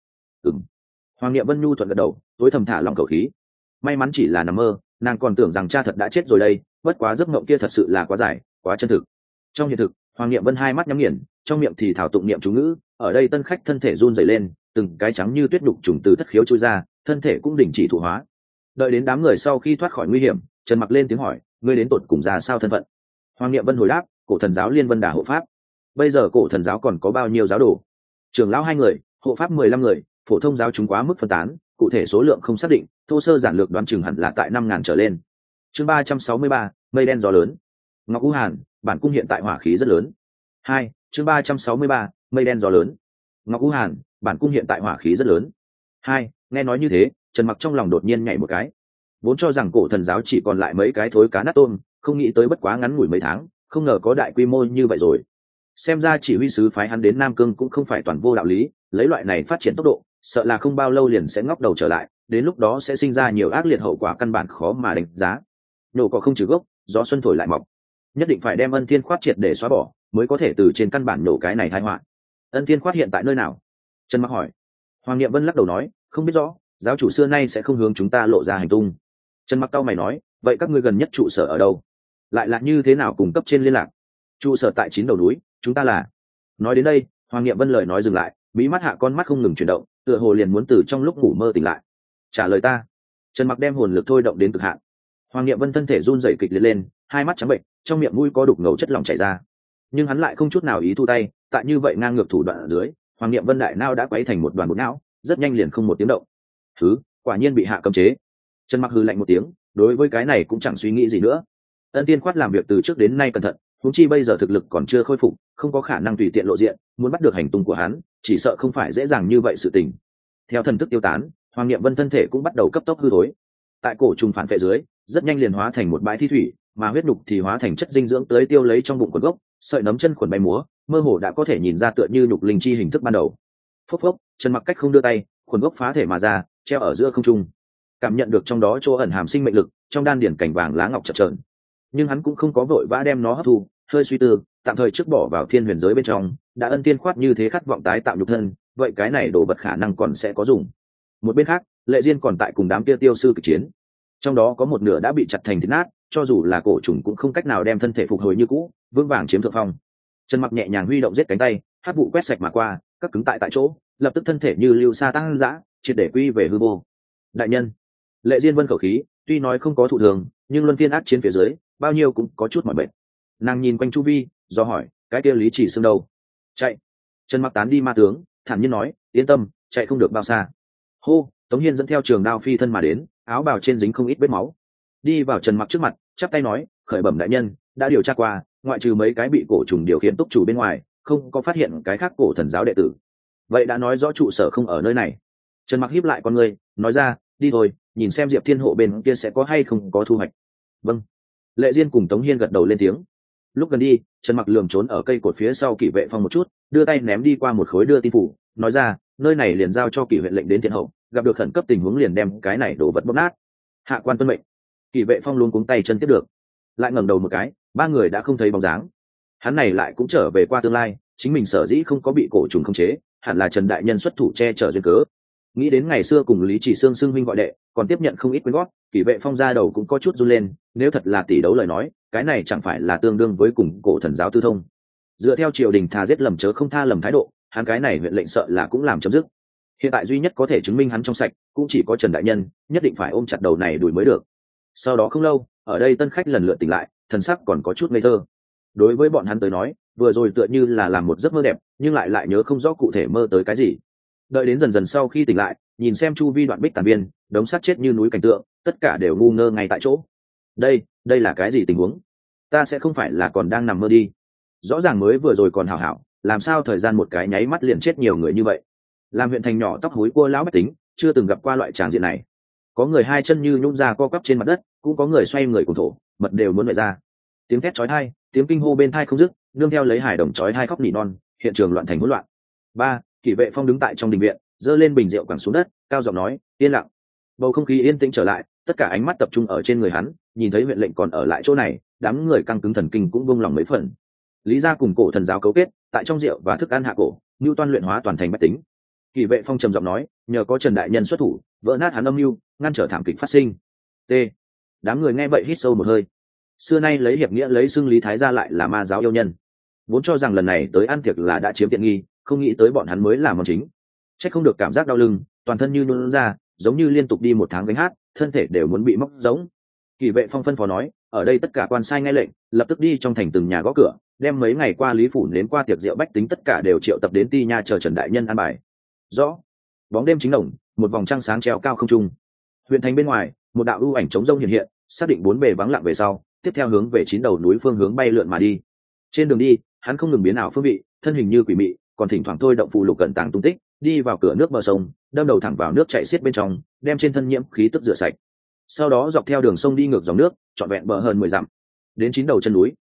Hoàng Niệm Vân nhu thuận gật đầu, tối thầm thả lòng khẩu khí. May mắn chỉ là nằm mơ, nàng còn tưởng rằng cha thật đã chết rồi đây, bất quá giấc mộng kia thật sự là quá dài, quá chân thực. Trong hiện thực, Hoàng Niệm Vân hai mắt nhắm nghiền, trong miệng thì thảo tụng niệm chú ngữ, ở đây tân khách thân thể run rẩy lên, từng cái trắng như tuyết đục trùng từ thất khiếu chui ra, thân thể cũng đình chỉ thụ hóa. Đợi đến đám người sau khi thoát khỏi nguy hiểm, Trần Mặc lên tiếng hỏi, ngươi đến tột cùng ra sao thân phận? Hoàng Niệm Vân hồi đáp, cổ thần giáo Liên Vân Đà hộ pháp. Bây giờ cổ thần giáo còn có bao nhiêu giáo đồ? Trưởng lão 2 người, hộ pháp 15 người, phổ thông giáo chúng quá mức phân tán, cụ thể số lượng không xác định, thô sơ giản lược đoán chừng hẳn là tại 5.000 trở lên. Chương 363, mây đen gió lớn. Ngọc U Hàn, bản cung hiện tại hỏa khí rất lớn. 2, chương 363, mây đen gió lớn. Ngọc U Hàn, bản cung hiện tại hỏa khí rất lớn. 2, nghe nói như thế, Trần Mặc trong lòng đột nhiên nhảy một cái. Vốn cho rằng cổ thần giáo chỉ còn lại mấy cái thối cá nát tôm, không nghĩ tới bất quá ngắn ngủi mấy tháng, không ngờ có đại quy mô như vậy rồi. Xem ra chỉ huy sứ phái hắn đến Nam Cương cũng không phải toàn vô đạo lý, lấy loại này phát triển tốc độ, sợ là không bao lâu liền sẽ ngóc đầu trở lại, đến lúc đó sẽ sinh ra nhiều ác liệt hậu quả căn bản khó mà đánh giá. Nổ cỏ không trừ gốc, gió xuân thổi lại mọc, nhất định phải đem Ân Thiên Khoát triệt để xóa bỏ, mới có thể từ trên căn bản nổ cái này tai họa. Ân Thiên Khoát hiện tại nơi nào? Trần Mặc hỏi. Hoàng Niệm Vân lắc đầu nói, không biết rõ, giáo chủ xưa nay sẽ không hướng chúng ta lộ ra hành tung. Trần Mặc cau mày nói, vậy các ngươi gần nhất trụ sở ở đâu? Lại là như thế nào cùng cấp trên liên lạc? Trụ sở tại 9 đầu núi, chúng ta là. Nói đến đây, Hoàng Niệm Vân lời nói dừng lại, mí mắt hạ con mắt không ngừng chuyển động, tựa hồ liền muốn từ trong lúc ngủ mơ tỉnh lại. Trả lời ta. Trần Mặc đem hồn lực thôi động đến cực hạn. Hoàng Niệm Vân thân thể run rẩy kịch liệt lên, hai mắt trắng bệnh, trong miệng mũi có đục ngầu chất lỏng chảy ra. Nhưng hắn lại không chút nào ý thu tay, tại như vậy ngang ngược thủ đoạn ở dưới, Hoàng Niệm Vân đại não đã quấy thành một đoàn bột não, rất nhanh liền không một tiếng động. Thứ, quả nhiên bị hạ cấm chế. Trần Mặc hừ lạnh một tiếng, đối với cái này cũng chẳng suy nghĩ gì nữa. Ân Tiên Khoát làm việc từ trước đến nay cẩn thận, huống chi bây giờ thực lực còn chưa khôi phục, không có khả năng tùy tiện lộ diện, muốn bắt được hành tung của hắn, chỉ sợ không phải dễ dàng như vậy sự tình. Theo thần thức tiêu tán, Hoàng Niệm Vân thân thể cũng bắt đầu cấp tốc hư thối. Tại cổ trùng phản vệ dưới, rất nhanh liền hóa thành một bãi thi thủy, mà huyết nhục thì hóa thành chất dinh dưỡng tới tiêu lấy trong bụng quần gốc, sợi nấm chân khuẩn bay múa, mơ hồ đã có thể nhìn ra tựa như nhục linh chi hình thức ban đầu. Phốc phốc, Trần Mặc cách không đưa tay, khuẩn gốc phá thể mà ra, treo ở giữa không trung. Cảm nhận được trong đó chỗ ẩn hàm sinh mệnh lực, trong đan điển cảnh vàng lá ngọc chập chờn. Nhưng hắn cũng không có vội vã đem nó hấp thu, hơi suy tư, tạm thời trước bỏ vào thiên huyền giới bên trong, đã Ân Tiên Khoát như thế khát vọng tái tạo nhục thân, vậy cái này đồ vật khả năng còn sẽ có dùng. Một bên khác, Lệ Diên còn tại cùng đám kia tiêu sư kịch chiến, trong đó có một nửa đã bị chặt thành thịt nát, cho dù là cổ trùng cũng không cách nào đem thân thể phục hồi như cũ, vững vàng chiếm thượng phong. Trần Mặc nhẹ nhàng huy động giết cánh tay, hắc vụ quét sạch mà qua, các cứng tại chỗ, lập tức thân thể như lưu sa tăng dã, triệt để quy về hư vô. Đại nhân, Lệ Diên vân khẩu khí, tuy nói không có thụ thường, nhưng luân phiên ác chiến phía dưới, bao nhiêu cũng có chút mỏi mệt. Nàng nhìn quanh chu vi, do hỏi, cái kia Lý Chỉ Xương đâu? Chạy. Trần Mặc tán đi ma tướng, thản nhiên nói, yên tâm, chạy không được bao xa. Hô, Tống Hiên dẫn theo trường đao phi thân mà đến, áo bào trên dính không ít vết máu, đi vào Trần Mặc trước mặt, chắp tay nói, khởi bẩm đại nhân, đã điều tra qua, ngoại trừ mấy cái bị cổ trùng điều khiển túc chủ bên ngoài, không có phát hiện cái khác cổ thần giáo đệ tử. Vậy đã nói rõ trụ sở không ở nơi này. Trần Mặc híp lại con người, nói ra, đi thôi, nhìn xem Diệp Thiên Hộ bên kia sẽ có hay không có thu hoạch. Vâng. Lệ Diên cùng Tống Hiên gật đầu lên tiếng. Lúc gần đi, Trần Mặc lườm trốn ở cây cột phía sau Kỷ Vệ Phong một chút, đưa tay ném đi qua một khối đưa tin phủ, nói ra, nơi này liền giao cho Kỷ huyện lệnh đến Thiện Hậu, gặp được khẩn cấp tình huống liền đem cái này đổ vật bóp nát. Hạ quan tuân mệnh. Kỷ Vệ Phong luôn cuống tay chân tiếp được, lại ngẩng đầu một cái, ba người đã không thấy bóng dáng. Hắn này lại cũng trở về qua tương lai, chính mình sở dĩ không có bị cổ trùng khống chế, hẳn là Trần đại nhân xuất thủ che chở duyên cớ. Nghĩ đến ngày xưa cùng Lý Chỉ Xương xưng huynh gọi đệ, còn tiếp nhận không ít quyên góp, Kỷ Vệ Phong ra đầu cũng có chút run lên, nếu thật là tỷ đấu lời nói, cái này chẳng phải là tương đương với cùng cổ thần giáo tư thông. Dựa theo triều đình thà giết lầm chớ không tha lầm thái độ, hắn cái này huyện lệnh sợ là cũng làm chấm dứt. Hiện tại duy nhất có thể chứng minh hắn trong sạch, cũng chỉ có Trần đại nhân, nhất định phải ôm chặt đầu này đuổi mới được. Sau đó không lâu, ở đây tân khách lần lượt tỉnh lại, thần sắc còn có chút ngây thơ. Đối với bọn hắn tới nói, vừa rồi tựa như là làm một giấc mơ đẹp, nhưng lại nhớ không rõ cụ thể mơ tới cái gì. Đợi đến dần dần sau khi tỉnh lại, nhìn xem chu vi đoạn bích tàn viên, đống xác chết như núi cảnh tượng, tất cả đều ngu ngơ ngay tại chỗ. Đây là cái gì tình huống? Ta sẽ không phải là còn đang nằm mơ đi? Rõ ràng mới vừa rồi còn hảo hảo, làm sao thời gian một cái nháy mắt liền chết nhiều người như vậy? Làm huyện thành nhỏ tóc hối cua lão bách tính, chưa từng gặp qua loại tràng diện này. Có người hai chân như nhũn ra co quắp trên mặt đất, cũng có người xoay người cùng thổ, mật đều muốn loại ra. Tiếng thét chói tai, tiếng kinh hô bên tai không dứt, nương theo lấy hài đồng chói tai khóc nỉ non, hiện trường loạn thành hỗn loạn. Ba, Kỷ Vệ Phong đứng tại trong đình viện, giơ lên bình rượu quẳng xuống đất, cao giọng nói, yên lặng. Bầu không khí yên tĩnh trở lại, tất cả ánh mắt tập trung ở trên người hắn, nhìn thấy huyện lệnh còn ở lại chỗ này, đám người căng cứng thần kinh cũng buông lòng mấy phần. Lý gia cùng cổ thần giáo cấu kết, tại trong rượu và thức ăn hạ cổ, nhu toan luyện hóa toàn thành bách tính. Kỷ Vệ Phong trầm giọng nói, nhờ có Trần đại nhân xuất thủ, vỡ nát hắn âm mưu, ngăn trở thảm kịch phát sinh. T. Đám người nghe vậy hít sâu một hơi. Xưa nay lấy hiệp nghĩa lấy xưng Lý Thái gia lại là ma giáo yêu nhân, vốn cho rằng lần này tới ăn tiệc là đã chiếm tiện nghi, không nghĩ tới bọn hắn mới là món chính. Chắc không được cảm giác đau lưng, toàn thân như nhũn ra, giống như liên tục đi một tháng gánh hát, thân thể đều muốn bị móc giống. Kỷ Vệ Phong phân phó nói, ở đây tất cả quan sai nghe lệnh, lập tức đi trong thành từng nhà gõ cửa, đem mấy ngày qua Lý phủ đến qua tiệc rượu bách tính tất cả đều triệu tập đến Ti Nha chờ Trần đại nhân an bài. Rõ. Bóng đêm chính đồng, một vòng trăng sáng treo cao không trung. Huyện thành bên ngoài, một đạo ưu ảnh trống rông hiện hiện, xác định bốn bề vắng lặng về sau, tiếp theo hướng về 9 đầu núi phương hướng bay lượn mà đi. Trên đường đi, hắn không ngừng biến ảo phương vị, thân hình như quỷ mị, còn thỉnh thoảng thôi động phù lục cẩn tàng tung tích, đi vào cửa nước bờ sông, đâm đầu thẳng vào nước chảy xiết bên trong, đem trên thân nhiễm khí tức rửa sạch. Sau đó dọc theo đường sông đi ngược dòng nước, trọn vẹn bờ hơn 10 dặm. Đến 9 đầu chân núi,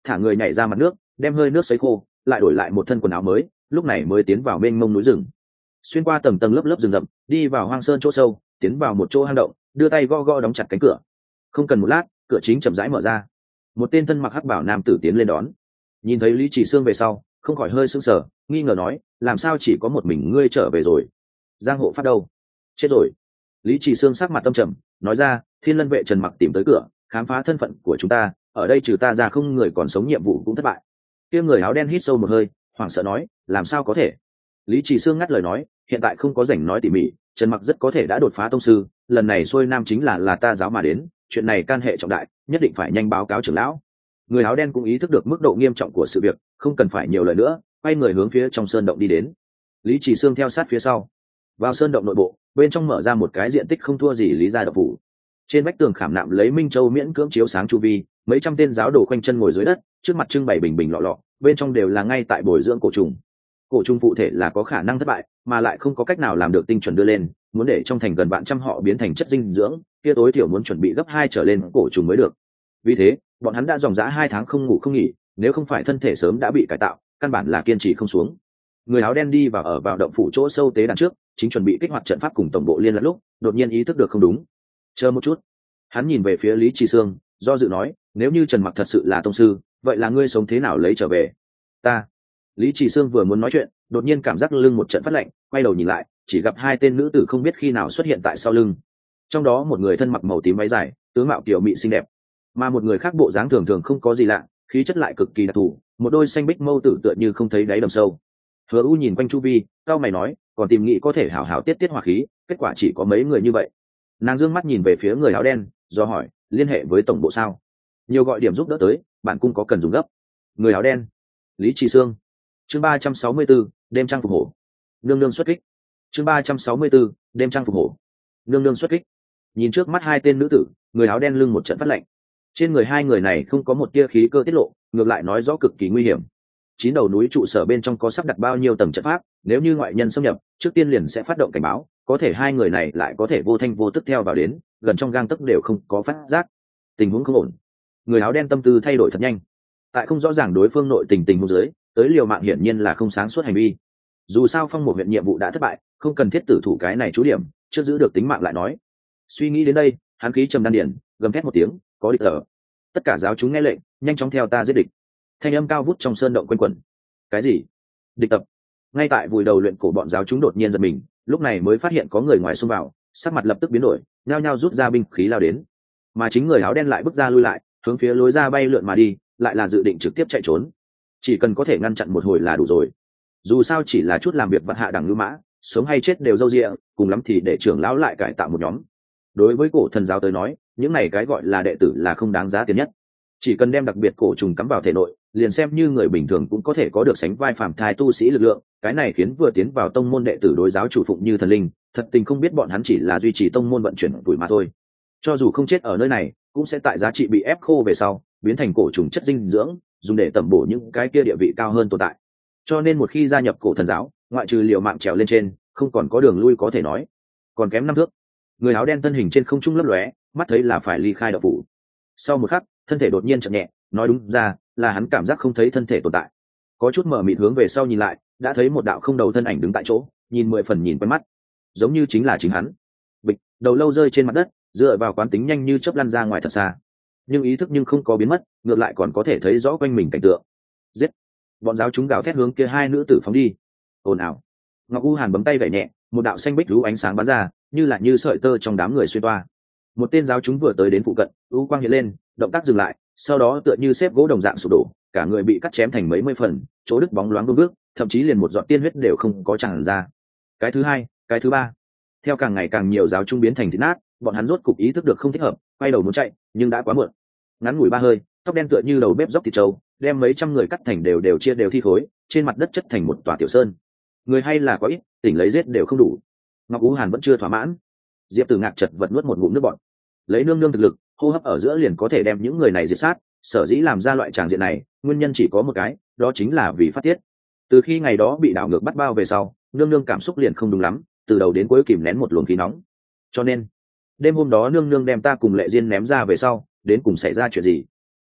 thả người nhảy ra mặt nước, đem hơi nước sấy khô, lại đổi lại một thân quần áo mới, lúc này mới tiến vào mênh mông núi rừng. Xuyên qua tầng tầng lớp lớp rừng rậm, đi vào hoang sơn chỗ sâu, tiến vào một chỗ hang động, đưa tay gõ gõ đóng chặt cánh cửa. Không cần một lát, cửa chính chậm rãi mở ra. Một tên thân mặc hắc bảo nam tử tiến lên đón. Nhìn thấy Lý Chỉ Xương về sau, không khỏi hơi sững sờ, nghi ngờ nói, làm sao chỉ có một mình ngươi trở về rồi? Giang hộ phát đâu? Chết rồi. Lý Chỉ Xương sắc mặt tâm trầm, nói ra, Thiên Lân vệ Trần Mặc tìm tới cửa, khám phá thân phận của chúng ta, ở đây trừ ta ra không người còn sống, nhiệm vụ cũng thất bại. Kia người áo đen hít sâu một hơi, hoảng sợ nói, làm sao có thể? Lý Chỉ Xương ngắt lời nói, hiện tại không có rảnh nói tỉ mỉ, Trần Mặc rất có thể đã đột phá tông sư, lần này xuôi nam chính là ta giáo mà đến, chuyện này can hệ trọng đại, nhất định phải nhanh báo cáo trưởng lão. Người áo đen cũng ý thức được mức độ nghiêm trọng của sự việc, không cần phải nhiều lời nữa, quay người hướng phía trong sơn động đi đến. Lý Chỉ Xương theo sát phía sau. Vào sơn động nội bộ, bên trong mở ra một cái diện tích không thua gì Lý gia động phủ. Trên vách tường khảm nạm lấy minh châu miễn cưỡng chiếu sáng chu vi, mấy trăm tên giáo đồ khoanh chân ngồi dưới đất, trước mặt trưng bày bình bình lọ lọ, bên trong đều là ngay tại bồi dưỡng cổ trùng. Cổ trùng phụ thể là có khả năng thất bại, mà lại không có cách nào làm được tinh chuẩn đưa lên, muốn để trong thành gần vạn trăm họ biến thành chất dinh dưỡng, kia tối thiểu muốn chuẩn bị gấp 2 trở lên cổ trùng mới được. Vì thế, bọn hắn đã dòng dã 2 tháng không ngủ không nghỉ, nếu không phải thân thể sớm đã bị cải tạo, căn bản là kiên trì không xuống. Người áo đen đi vào ở vào động phủ chỗ sâu tế đàn trước, chính chuẩn bị kích hoạt trận pháp cùng tổng bộ liên lạc lúc, đột nhiên ý thức được không đúng. Chờ một chút. Hắn nhìn về phía Lý Chỉ Xương, do dự nói, nếu như Trần Mặc thật sự là tông sư, vậy là ngươi sống thế nào lấy trở về? Ta. Lý Chỉ Xương vừa muốn nói chuyện, đột nhiên cảm giác lưng một trận phát lạnh, quay đầu nhìn lại, chỉ gặp 2 tên nữ tử không biết khi nào xuất hiện tại sau lưng. Trong đó một người thân mặc màu tím váy dài, tướng mạo kiều mị xinh đẹp, mà một người khác bộ dáng thường thường không có gì lạ, khí chất lại cực kỳ đặc thù, một đôi xanh bích mâu tử tựa như không thấy đáy đầm sâu. Hứa U nhìn quanh chu vi, cao mày nói, còn tìm nghị có thể hảo hảo tiết hỏa khí, kết quả chỉ có mấy người như vậy. Nàng dương mắt nhìn về phía người áo đen, do hỏi, liên hệ với tổng bộ sao? Nhiều gọi điểm giúp đỡ tới, bạn cung có cần dùng gấp. Người áo đen. Lý Chỉ Xương. Chương 364, đêm trăng phục hổ. Nương nương xuất kích. Chương 364, đêm trăng phục hổ. Nương nương xuất kích. Nhìn trước mắt 2 tên nữ tử, người áo đen lưng một trận phát lạnh. Trên người 2 người này không có một tia khí cơ tiết lộ, ngược lại nói rõ cực kỳ nguy hiểm. 9 đầu núi trụ sở bên trong có sắp đặt bao nhiêu tầng trận pháp, nếu như ngoại nhân xâm nhập, trước tiên liền sẽ phát động cảnh báo, có thể 2 người này lại có thể vô thanh vô tức theo vào đến, gần trong gang tấc đều không có phát giác. Tình huống không ổn. Người áo đen tâm tư thay đổi thật nhanh. Tại không rõ ràng đối phương nội tình huống dưới, tới liều mạng hiển nhiên là không sáng suốt hành vi. Dù sao Phong một huyện nhiệm vụ đã thất bại, không cần thiết tử thủ cái này chú điểm, trước giữ được tính mạng lại nói. Suy nghĩ đến đây, hắn khí trầm đan điển, gầm thét một tiếng, có địch ở. Tất cả giáo chúng nghe lệnh, nhanh chóng theo ta giết địch. Thanh âm cao vút trong sơn động quanh quẩn. Cái gì? Địch tập? Ngay tại vùi đầu luyện cổ bọn giáo chúng đột nhiên giật mình, lúc này mới phát hiện có người ngoài xông vào, sắc mặt lập tức biến đổi, nhao nhao rút ra binh khí lao đến. Mà chính người áo đen lại bước ra lui lại, hướng phía lối ra bay lượn mà đi, lại là dự định trực tiếp chạy trốn. Chỉ cần có thể ngăn chặn một hồi là đủ rồi. Dù sao chỉ là chút làm việc vặt hạ đẳng ngư mã, sống hay chết đều dâu dịa, cùng lắm thì để trưởng lão lại cải tạo một nhóm. Đối với cổ thần giáo tới nói, những này cái gọi là đệ tử là không đáng giá tiền nhất. Chỉ cần đem đặc biệt cổ trùng cắm vào thể nội, liền xem như người bình thường cũng có thể có được sánh vai phàm thai tu sĩ lực lượng. Cái này khiến vừa tiến vào tông môn đệ tử đối giáo chủ phụng như thần linh, thật tình không biết bọn hắn chỉ là duy trì tông môn vận chuyển tuổi mà thôi. Cho dù không chết ở nơi này, cũng sẽ tại giá trị bị ép khô về sau, biến thành cổ trùng chất dinh dưỡng, dùng để tẩm bổ những cái kia địa vị cao hơn tồn tại. Cho nên một khi gia nhập cổ thần giáo, ngoại trừ liều mạng trèo lên trên, không còn có đường lui có thể nói. Còn kém 5 thước. Người áo đen thân hình trên không trung lấp lóe, mắt thấy là phải ly khai đạo phủ. Sau một khắc, thân thể đột nhiên chậm nhẹ, nói đúng ra là hắn cảm giác không thấy thân thể tồn tại. Có chút mở mịt hướng về sau nhìn lại, đã thấy một đạo không đầu thân ảnh đứng tại chỗ, nhìn 10 phần nhìn quen mắt, giống như chính là chính hắn. Bịch, đầu lâu rơi trên mặt đất, dựa vào quán tính nhanh như chớp lăn ra ngoài thật xa. Nhưng ý thức nhưng không có biến mất, ngược lại còn có thể thấy rõ quanh mình cảnh tượng. Giết! Bọn giáo chúng gào thét hướng kia 2 nữ tử phóng đi. Ồn ào. Ngọc U Hàn bấm tay gảy nhẹ, một đạo xanh bích lũ ánh sáng bắn ra, như là như sợi tơ trong đám người xuyên toa. Một tên giáo chúng vừa tới đến phụ cận, u quang hiện lên, động tác dừng lại, sau đó tựa như xếp gỗ đồng dạng sụp đổ, cả người bị cắt chém thành mấy mươi phần, chỗ đứt bóng loáng vương bước, thậm chí liền một giọt tiên huyết đều không có tràn ra. Cái thứ 2, cái thứ 3, theo càng ngày càng nhiều giáo trung biến thành thịt nát, bọn hắn rốt cục ý thức được không thích hợp, quay đầu muốn chạy, nhưng đã quá muộn. Ngắn ngủi 3 hơi, tóc đen tựa như đầu bếp dốc thịt trâu, đem mấy trăm người cắt thành đều chia đều thi khối, trên mặt đất chất thành một tòa tiểu sơn. Người hay là quá ít, tỉnh lấy giết đều không đủ. Ngọc Ú Hàn vẫn chưa thỏa mãn. Diệp Tử Ngạc chật vật nuốt một ngụm nước bọt. Lấy nương nương thực lực, hô hấp ở giữa liền có thể đem những người này diệt sát, sở dĩ làm ra loại tràng diện này, nguyên nhân chỉ có một cái, đó chính là vì phát tiết. Từ khi ngày đó bị đảo ngược bắt bao về sau, nương nương cảm xúc liền không đúng lắm, từ đầu đến cuối kìm nén một luồng khí nóng. Cho nên, đêm hôm đó nương nương đem ta cùng Lệ Diên ném ra về sau, đến cùng xảy ra chuyện gì?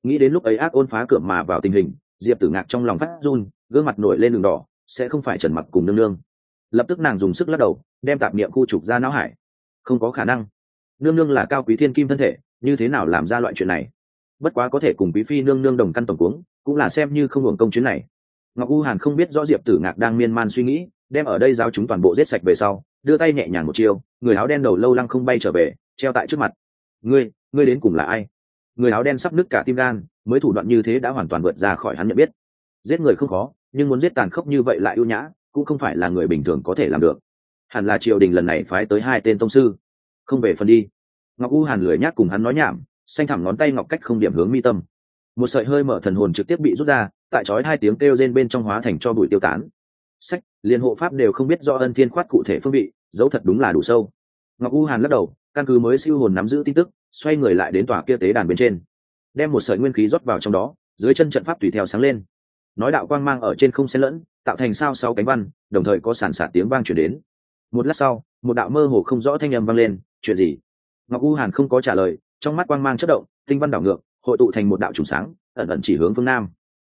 Nghĩ đến lúc ấy ác ôn phá cửa mà vào tình hình, Diệp Tử Ngạc trong lòng phát run, gương mặt nổi lên đường đỏ, sẽ không phải Trần Mặc cùng nương nương. Lập tức nàng dùng sức lắc đầu, đem tạp niệm khu trục ra não hải. Không có khả năng, nương nương là cao quý thiên kim thân thể, như thế nào làm ra loại chuyện này? Bất quá có thể cùng quý phi nương nương đồng căn tổng cuống, cũng là xem như không hưởng công chuyến này. Ngọc U Hàn không biết rõ Diệp Tử Ngạc đang miên man suy nghĩ, đem ở đây giáo chúng toàn bộ giết sạch về sau, đưa tay nhẹ nhàng một chiêu, người áo đen đầu lâu lăng không bay trở về, treo tại trước mặt. Ngươi đến cùng là ai? Người áo đen sắp nứt cả tim gan, mới thủ đoạn như thế đã hoàn toàn vượt ra khỏi hắn nhận biết. Giết người không khó, nhưng muốn giết tàn khốc như vậy lại ưu nhã, cũng không phải là người bình thường có thể làm được. Hẳn là triều đình lần này phái tới 2 tên tông sư, không về phần đi. Ngọc U Hàn lười nhác cùng hắn nói nhảm, xanh thẳm ngón tay ngọc cách không điểm hướng mi tâm. Một sợi hơi mở thần hồn trực tiếp bị rút ra, tại chói 2 tiếng kêu rên bên trong hóa thành cho bụi tiêu tán. Sách, liên hộ pháp đều không biết do Ân Thiên khoát cụ thể phương vị, dấu thật đúng là đủ sâu. Ngọc U Hàn lắc đầu, căn cứ mới siêu hồn nắm giữ tin tức, xoay người lại đến tòa kia tế đàn bên trên, đem một sợi nguyên khí rót vào trong đó, dưới chân trận pháp tùy theo sáng lên. Nói đạo quang mang ở trên không xen lẫn, tạo thành sao 6 cánh văn, đồng thời có sàn sạt tiếng vang truyền đến. Một lát sau, một đạo mơ hồ không rõ thanh âm vang lên, chuyện gì? Ngọc U Hàn không có trả lời, trong mắt quang mang chớp động, tinh văn đảo ngược, hội tụ thành một đạo trùng sáng, ẩn ẩn chỉ hướng phương nam.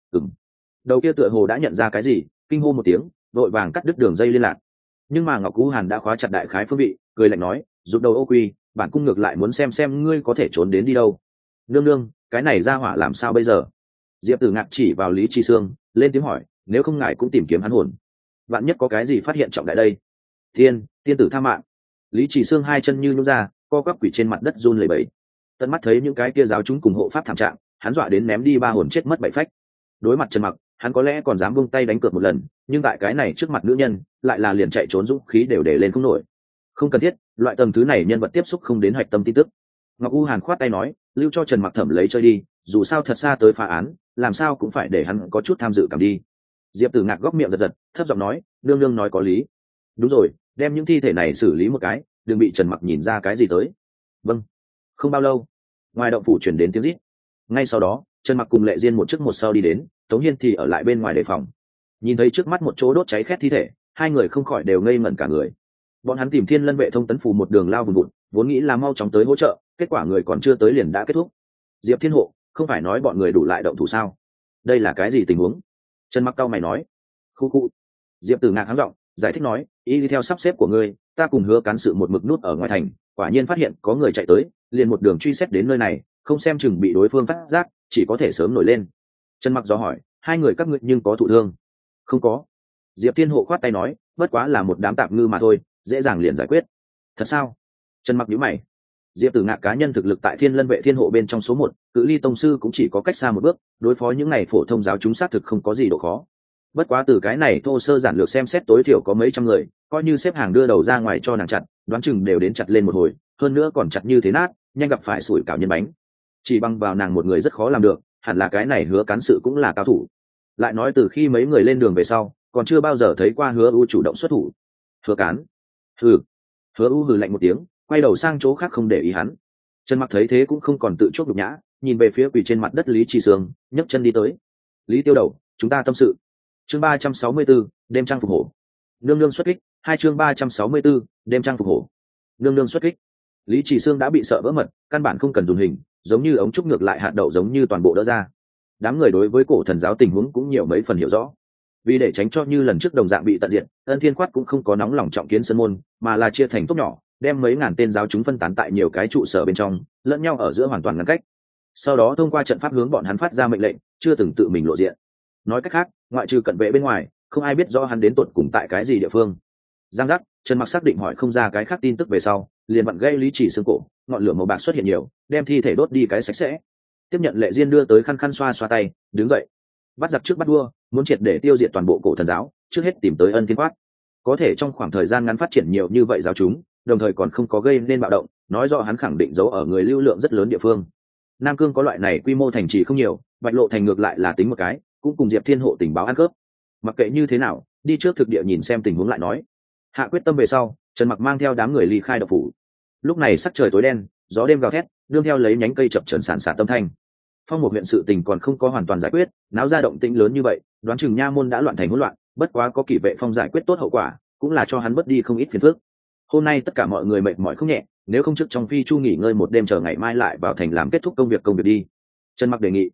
Đầu kia tựa hồ đã nhận ra cái gì, kinh hô một tiếng, vội vàng cắt đứt đường dây liên lạc. Nhưng mà Ngọc U Hàn đã khóa chặt đại khái phương vị, cười lạnh nói, rụt đầu ô quy, bản cung ngược lại muốn xem ngươi có thể trốn đến đi đâu. Nương nương, cái này ra hỏa làm sao bây giờ? Diệp Tử Ngạc chỉ vào Lý Chi Sương, lên tiếng hỏi, nếu không ngại cũng tìm kiếm hắn hồn, vạn nhất có cái gì phát hiện trọng đại đây. Tiên tử tha mạng. Lý Chỉ Sương 2 chân như nhũn ra, co quắp quỷ trên mặt đất run lẩy bẩy. Tận mắt thấy những cái kia giáo chúng cùng hộ pháp thảm trạng, hắn dọa đến ném đi 3 hồn chết mất 7 phách. Đối mặt Trần Mặc, hắn có lẽ còn dám buông tay đánh cược một lần, nhưng tại cái này trước mặt nữ nhân, lại là liền chạy trốn dũng khí đều để lên không nổi. Không cần thiết, loại tầng thứ này nhân vật tiếp xúc không đến hạch tâm tin tức. Ngọc U Hàn khoát tay nói, lưu cho Trần Mặc thẩm lấy chơi đi, dù sao thật xa tới phá án, làm sao cũng phải để hắn có chút tham dự cảm đi. Diệp Tử Ngạc góc miệng giật giật, thấp giọng nói, nương nương nói có lý. Đúng rồi, đem những thi thể này xử lý một cái, đừng bị Trần Mặc nhìn ra cái gì tới. Vâng. Không bao lâu, ngoài động phủ truyền đến tiếng rít. Ngay sau đó, Trần Mặc cùng Lệ Diên một trước một sau đi đến, Tống Hiên thì ở lại bên ngoài đề phòng. Nhìn thấy trước mắt một chỗ đốt cháy khét thi thể, hai người không khỏi đều ngây ngẩn cả người. Bọn hắn tìm Thiên Lân vệ thông tấn phù một đường lao vùn vụt, vốn nghĩ là mau chóng tới hỗ trợ, kết quả người còn chưa tới liền đã kết thúc. Diệp Thiên Hộ, không phải nói bọn người đủ lại động thủ sao? Đây là cái gì tình huống? Trần Mặc cau mày nói. Khu. Diệp Tử Ngạc hắng giọng, giải thích nói, y đi theo sắp xếp của ngươi, ta cùng Hứa Cán sự một mực nút ở ngoài thành, quả nhiên phát hiện có người chạy tới, liền một đường truy xét đến nơi này, không xem chừng bị đối phương phát giác, chỉ có thể sớm nổi lên. Trần Mặc dò hỏi, hai người các ngươi nhưng có thụ thương? Không có. Diệp Thiên Hộ khoát tay nói, bất quá là một đám tạp ngư mà thôi, dễ dàng liền giải quyết. Thật sao? Trần Mặc nhíu mày. Diệp Tử Ngạc cá nhân thực lực tại Thiên Lân vệ Thiên Hộ bên trong số 1, cự ly tông sư cũng chỉ có cách xa một bước, đối phó những này phổ thông giáo chúng xác thực không có gì độ khó. Bất quá từ cái này thô sơ giản lược xem xét tối thiểu có mấy trăm người, coi như xếp hàng đưa đầu ra ngoài cho nàng chặt, đoán chừng đều đến chặt lên một hồi, hơn nữa còn chặt như thế nát, nhanh gặp phải sủi cảo nhân bánh. Chỉ bằng vào nàng một người rất khó làm được, hẳn là cái này Hứa Cán sự cũng là cao thủ. Lại nói từ khi mấy người lên đường về sau, còn chưa bao giờ thấy qua Hứa U chủ động xuất thủ. Hứa Cán. Hừ. Hứa U hừ lạnh một tiếng, quay đầu sang chỗ khác không để ý hắn. Trần Mặc thấy thế cũng không còn tự chuốc nhục nhã, nhìn về phía quỳ trên mặt đất Lý Trì Sương, nhấc chân đi tới. Lý Tiêu Đầu, chúng ta tâm sự. Chương 364, đêm trăng phục hổ. Nương nương xuất kích. 2 chương 364, đêm trăng phục hổ. Nương nương xuất kích. Lý Trì Sương đã bị sợ vỡ mật, căn bản không cần dùng hình, giống như ống trúc ngược lại hạt đậu giống như toàn bộ đỡ ra. Đám người đối với cổ thần giáo tình huống cũng nhiều mấy phần hiểu rõ. Vì để tránh cho như lần trước đồng dạng bị tận diệt, Ân Thiên Quát cũng không có nóng lòng trọng kiến sơn môn, mà là chia thành tốt nhỏ, đem mấy ngàn tên giáo chúng phân tán tại nhiều cái trụ sở bên trong, lẫn nhau ở giữa hoàn toàn ngăn cách. Sau đó thông qua trận pháp hướng bọn hắn phát ra mệnh lệnh, chưa từng tự mình lộ diện. Nói cách khác, ngoại trừ cận vệ bên ngoài, không ai biết rõ hắn đến tột cùng tại cái gì địa phương. Giang giác, Trần Mặc xác định hỏi không ra cái khác tin tức về sau, liền vặn gây Lý Chỉ Sương cổ, ngọn lửa màu bạc xuất hiện nhiều, đem thi thể đốt đi cái sạch sẽ. Tiếp nhận Lệ Diên đưa tới khăn khăn xoa xoa tay, đứng dậy. Bắt giặc trước bắt vua, muốn triệt để tiêu diệt toàn bộ cổ thần giáo, trước hết tìm tới Ân Thiên Quát. Có thể trong khoảng thời gian ngắn phát triển nhiều như vậy giáo chúng, đồng thời còn không có gây nên bạo động, nói rõ hắn khẳng định giấu ở người lưu lượng rất lớn địa phương. Nam Cương có loại này quy mô thành trì không nhiều, Bạch Lộ thành ngược lại là tính một cái, cũng cùng Diệp Thiên Hộ tình báo ăn cướp. Mặc kệ như thế nào, đi trước thực địa nhìn xem tình huống lại nói. Hạ quyết tâm về sau, Trần Mặc mang theo đám người ly khai động phủ. Lúc này sắc trời tối đen, gió đêm gào thét, đương theo lấy nhánh cây chập chờn sản xả tâm thanh. Phong một huyện sự tình còn không có hoàn toàn giải quyết, náo ra động tĩnh lớn như vậy, đoán chừng nha môn đã loạn thành hỗn loạn, bất quá có kỷ vệ phong giải quyết tốt hậu quả, cũng là cho hắn bớt đi không ít phiền phức. Hôm nay tất cả mọi người mệt mỏi không nhẹ, nếu không trước trong phi chu nghỉ ngơi một đêm chờ ngày mai lại vào thành làm kết thúc công việc đi. Trần Mặc đề nghị.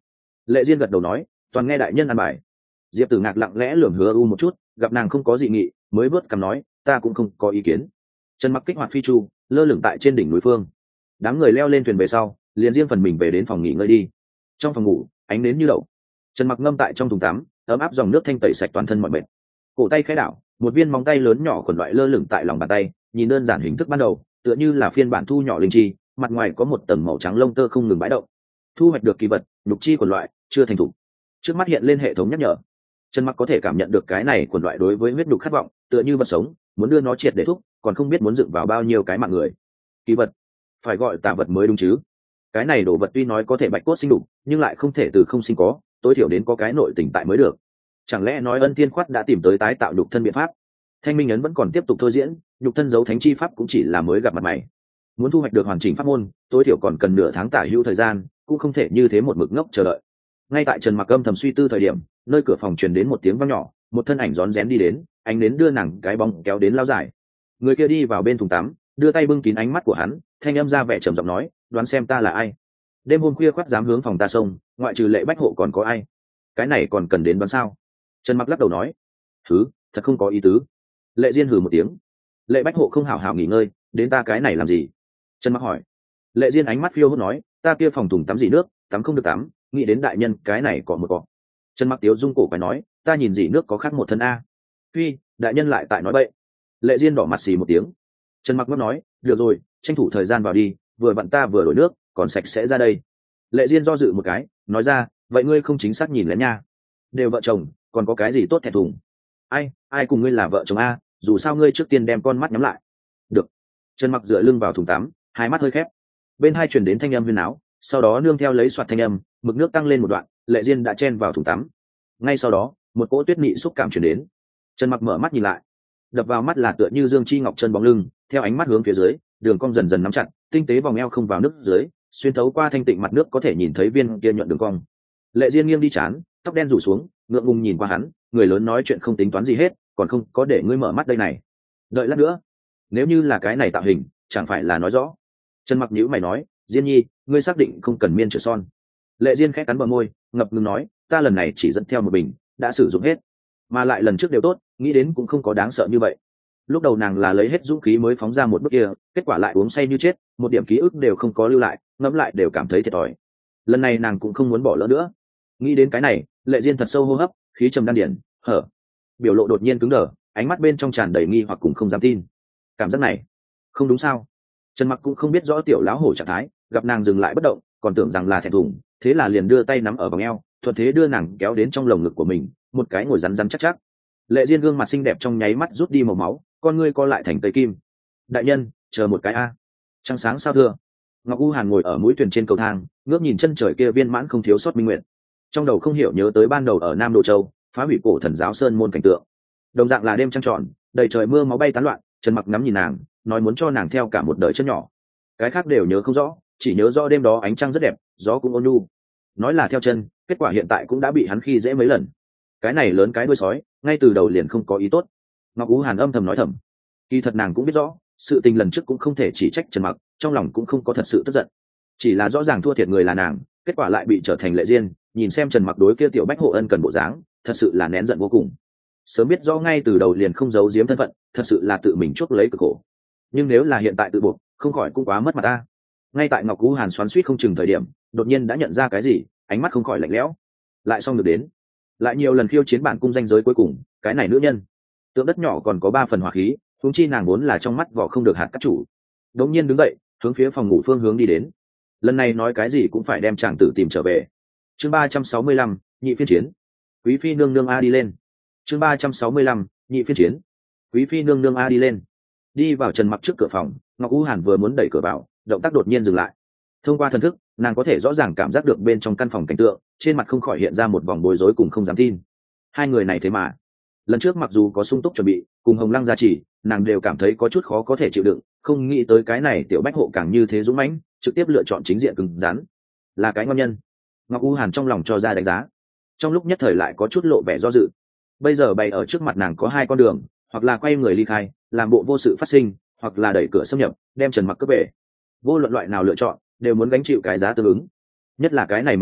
Lệ Diên gật đầu nói, toàn nghe đại nhân ăn bài. Diệp Tử Ngạc lặng lẽ lườm Hứa U một chút, gặp nàng không có dị nghị, mới vớt cằm nói, ta cũng không có ý kiến. Trần Mặc kích hoạt phi chu, lơ lửng tại trên đỉnh núi phương. Đám người leo lên thuyền về sau, liền riêng phần mình về đến phòng nghỉ ngơi đi. Trong phòng ngủ, ánh nến như đậu. Trần Mặc ngâm tại trong thùng tắm, ấm áp dòng nước thanh tẩy sạch toàn thân mọi mệt. Cổ tay khẽ đảo, một viên móng tay lớn nhỏ khuẩn loại lơ lửng tại lòng bàn tay, nhìn đơn giản hình thức ban đầu, tựa như là phiên bản thu nhỏ linh chi, mặt ngoài có một tầng màu trắng lông tơ không ngừng bãi động. Thu hoạch được kỳ vật, nhục chi quần loại, chưa thành thủ. Trước mắt hiện lên hệ thống nhắc nhở. Trần Mặc có thể cảm nhận được cái này quần loại đối với huyết nhục khát vọng, tựa như vật sống, muốn đưa nó triệt để thúc, còn không biết muốn dựng vào bao nhiêu cái mạng người. Kỳ vật, phải gọi tà vật mới đúng chứ? Cái này đồ vật tuy nói có thể bạch cốt sinh đục, nhưng lại không thể từ không sinh có, tối thiểu đến có cái nội tình tại mới được. Chẳng lẽ nói Ân Thiên Khoát đã tìm tới tái tạo nhục thân biện pháp? Thanh minh ấn vẫn còn tiếp tục thôi diễn, nhục thân giấu thánh chi pháp cũng chỉ là mới gặp mặt mày. Muốn thu hoạch được hoàn chỉnh pháp môn, tối thiểu còn cần nửa tháng tả hữu thời gian, cũng không thể như thế một mực ngốc chờ đợi. Ngay tại Trần Mặc âm thầm suy tư thời điểm, nơi cửa phòng truyền đến một tiếng vang nhỏ, một thân ảnh rón rén đi đến, ánh đến đưa nàng cái bóng kéo đến lao dài. Người kia đi vào bên thùng tắm, đưa tay bưng kín ánh mắt của hắn, thanh âm ra vẻ trầm giọng nói, đoán xem ta là ai. Đêm hôm khuya khoắt dám hướng phòng ta xông, ngoại trừ Lệ Bách Hộ còn có ai? Cái này còn cần đến đoán sao? Trần Mặc lắc đầu nói, thứ thật không có ý tứ. Lệ Diên hừ một tiếng, Lệ Bách Hộ không hảo hảo nghỉ ngơi, đến ta cái này làm gì? Trần Mặc hỏi. Lệ Diên ánh mắt phiêu hốt nói, ta kia phòng thùng tắm gì nước, tắm không được tắm, nghĩ đến đại nhân cái này cọ một cọ. Trần Mặc tiếu dung cổ phải nói, ta nhìn gì nước có khác một thân a. Phi, đại nhân lại tại nói bậy. Lệ Diên đỏ mặt xì một tiếng. Trần Mặc ngấp nói, được rồi, tranh thủ thời gian vào đi, vừa vặn ta vừa đổi nước, còn sạch sẽ ra đây. Lệ Diên do dự một cái, nói ra, vậy ngươi không chính xác nhìn lén nha. Đều vợ chồng, còn có cái gì tốt thẹn thùng? Ai cùng ngươi là vợ chồng a? Dù sao ngươi trước tiên đem con mắt nhắm lại. Được. Trần Mặc dựa lưng vào thùng tắm, hai mắt hơi khép. Bên hai truyền đến thanh âm huyên áo, sau đó nương theo lấy soạt thanh âm, mực nước tăng lên một đoạn, Lệ Diên đã chen vào thùng tắm. Ngay sau đó, một cỗ tuyết nị xúc cảm truyền đến. Trần Mặc mở mắt nhìn lại, đập vào mắt là tựa như dương chi ngọc chân bóng lưng, theo ánh mắt hướng phía dưới, đường cong dần dần nắm chặt, tinh tế vòng eo không vào nước dưới, xuyên thấu qua thanh tịnh mặt nước có thể nhìn thấy viên kia nhuận đường cong. Lệ Diên nghiêng đi chán, tóc đen rủ xuống, ngượng ngùng nhìn qua hắn, người lớn nói chuyện không tính toán gì hết, còn không có để ngươi mở mắt đây này. Đợi lát nữa, nếu như là cái này tạo hình, chẳng phải là nói rõ. Trần Mặc nhíu mày nói, Diên nhi, ngươi xác định không cần miên chữa son? Lệ Diên khẽ cắn bờ môi, ngập ngừng nói, ta lần này chỉ dẫn theo một bình, đã sử dụng hết, mà lại lần trước đều tốt, nghĩ đến cũng không có đáng sợ như vậy. Lúc đầu nàng là lấy hết dũng khí mới phóng ra một bước kia, kết quả lại uống say như chết, một điểm ký ức đều không có lưu lại, ngẫm lại đều cảm thấy thiệt thòi. Lần này nàng cũng không muốn bỏ lỡ nữa. Nghĩ đến cái này, Lệ Diên thật sâu hô hấp, khí trầm đan điển, hở, biểu lộ đột nhiên cứng đờ, ánh mắt bên trong tràn đầy nghi hoặc cùng không dám tin. Cảm giác này, không đúng sao? Trần Mặc cũng không biết rõ tiểu lão hổ trạng thái, gặp nàng dừng lại bất động, còn tưởng rằng là thẹn thùng, thế là liền đưa tay nắm ở vòng eo, thuận thế đưa nàng kéo đến trong lồng ngực của mình, một cái ngồi rắn rắn chắc chắc. Lệ Diên gương mặt xinh đẹp trong nháy mắt rút đi màu máu, con ngươi co lại thành tây kim. Đại nhân, chờ một cái a. Trăng sáng sao thưa. Ngọc U Hàn ngồi ở mũi thuyền trên cầu thang, ngước nhìn chân trời kia viên mãn không thiếu sót minh nguyện. Trong đầu không hiểu nhớ tới ban đầu ở Nam Đồ Châu, phá hủy cổ thần giáo sơn môn cảnh tượng. Đồng dạng là đêm trăng tròn, đầy trời mưa máu bay tán loạn, Trần Mặc ngắm nhìn nàng, nói muốn cho nàng theo cả một đời chân nhỏ. Cái khác đều nhớ không rõ, chỉ nhớ rõ đêm đó ánh trăng rất đẹp, gió cũng ôn nhu. Nói là theo chân, kết quả hiện tại cũng đã bị hắn khi dễ mấy lần. Cái này lớn cái đuôi sói, ngay từ đầu liền không có ý tốt. Ngọc Ú Hàn âm thầm nói thầm, kỳ thật nàng cũng biết rõ, sự tình lần trước cũng không thể chỉ trách Trần Mặc, trong lòng cũng không có thật sự tức giận, chỉ là rõ ràng thua thiệt người là nàng, kết quả lại bị trở thành Lệ Diên, nhìn xem Trần Mặc đối kia tiểu bách hộ ân cần bộ dáng, thật sự là nén giận vô cùng. Sớm biết rõ ngay từ đầu liền không giấu giếm thân phận, thật sự là tự mình chuốc lấy cực khổ. Nhưng nếu là hiện tại tự buộc, không khỏi cũng quá mất mặt ta. Ngay tại Ngọc Ú Hàn xoắn xuýt không chừng thời điểm, đột nhiên đã nhận ra cái gì, ánh mắt không khỏi lạnh lẽo. Lại xong được đến, lại nhiều lần khiêu chiến bản cung danh giới cuối cùng, cái này nữ nhân tượng đất nhỏ còn có 3 phần hỏa khí, huống chi nàng vốn là trong mắt vỏ không được hạt cát chủ. Đống nhiên đứng dậy, hướng phía phòng ngủ phương hướng đi đến. Lần này nói cái gì cũng phải đem chàng tử tìm trở về. Chương 365, nhị phiên chiến. Quý phi nương nương a đi lên. Chương 365, nhị phiên chiến. Quý phi nương nương a đi lên. Đi vào Trần Mặc trước cửa phòng, Ngọc U Hàn vừa muốn đẩy cửa vào, động tác đột nhiên dừng lại. Thông qua thần thức, nàng có thể rõ ràng cảm giác được bên trong căn phòng cảnh tượng, trên mặt không khỏi hiện ra một vòng bối rối cùng không dám tin. Hai người này thế mà, lần trước mặc dù có sung túc chuẩn bị, cùng Hồng Lăng gia trì, nàng đều cảm thấy có chút khó có thể chịu đựng, không nghĩ tới cái này tiểu bách hộ càng như thế dũng mãnh, trực tiếp lựa chọn chính diện cứng rắn, là cái ngon nhân. Ngọc U Hàn trong lòng cho ra đánh giá, trong lúc nhất thời lại có chút lộ vẻ do dự. Bây giờ bày ở trước mặt nàng có 2 con đường, hoặc là quay người ly khai, làm bộ vô sự phát sinh, hoặc là đẩy cửa xâm nhập, đem Trần Mặc cướp về. Vô luận loại nào lựa chọn, đều muốn gánh chịu cái giá tương ứng. Nhất là cái này mấu chốt,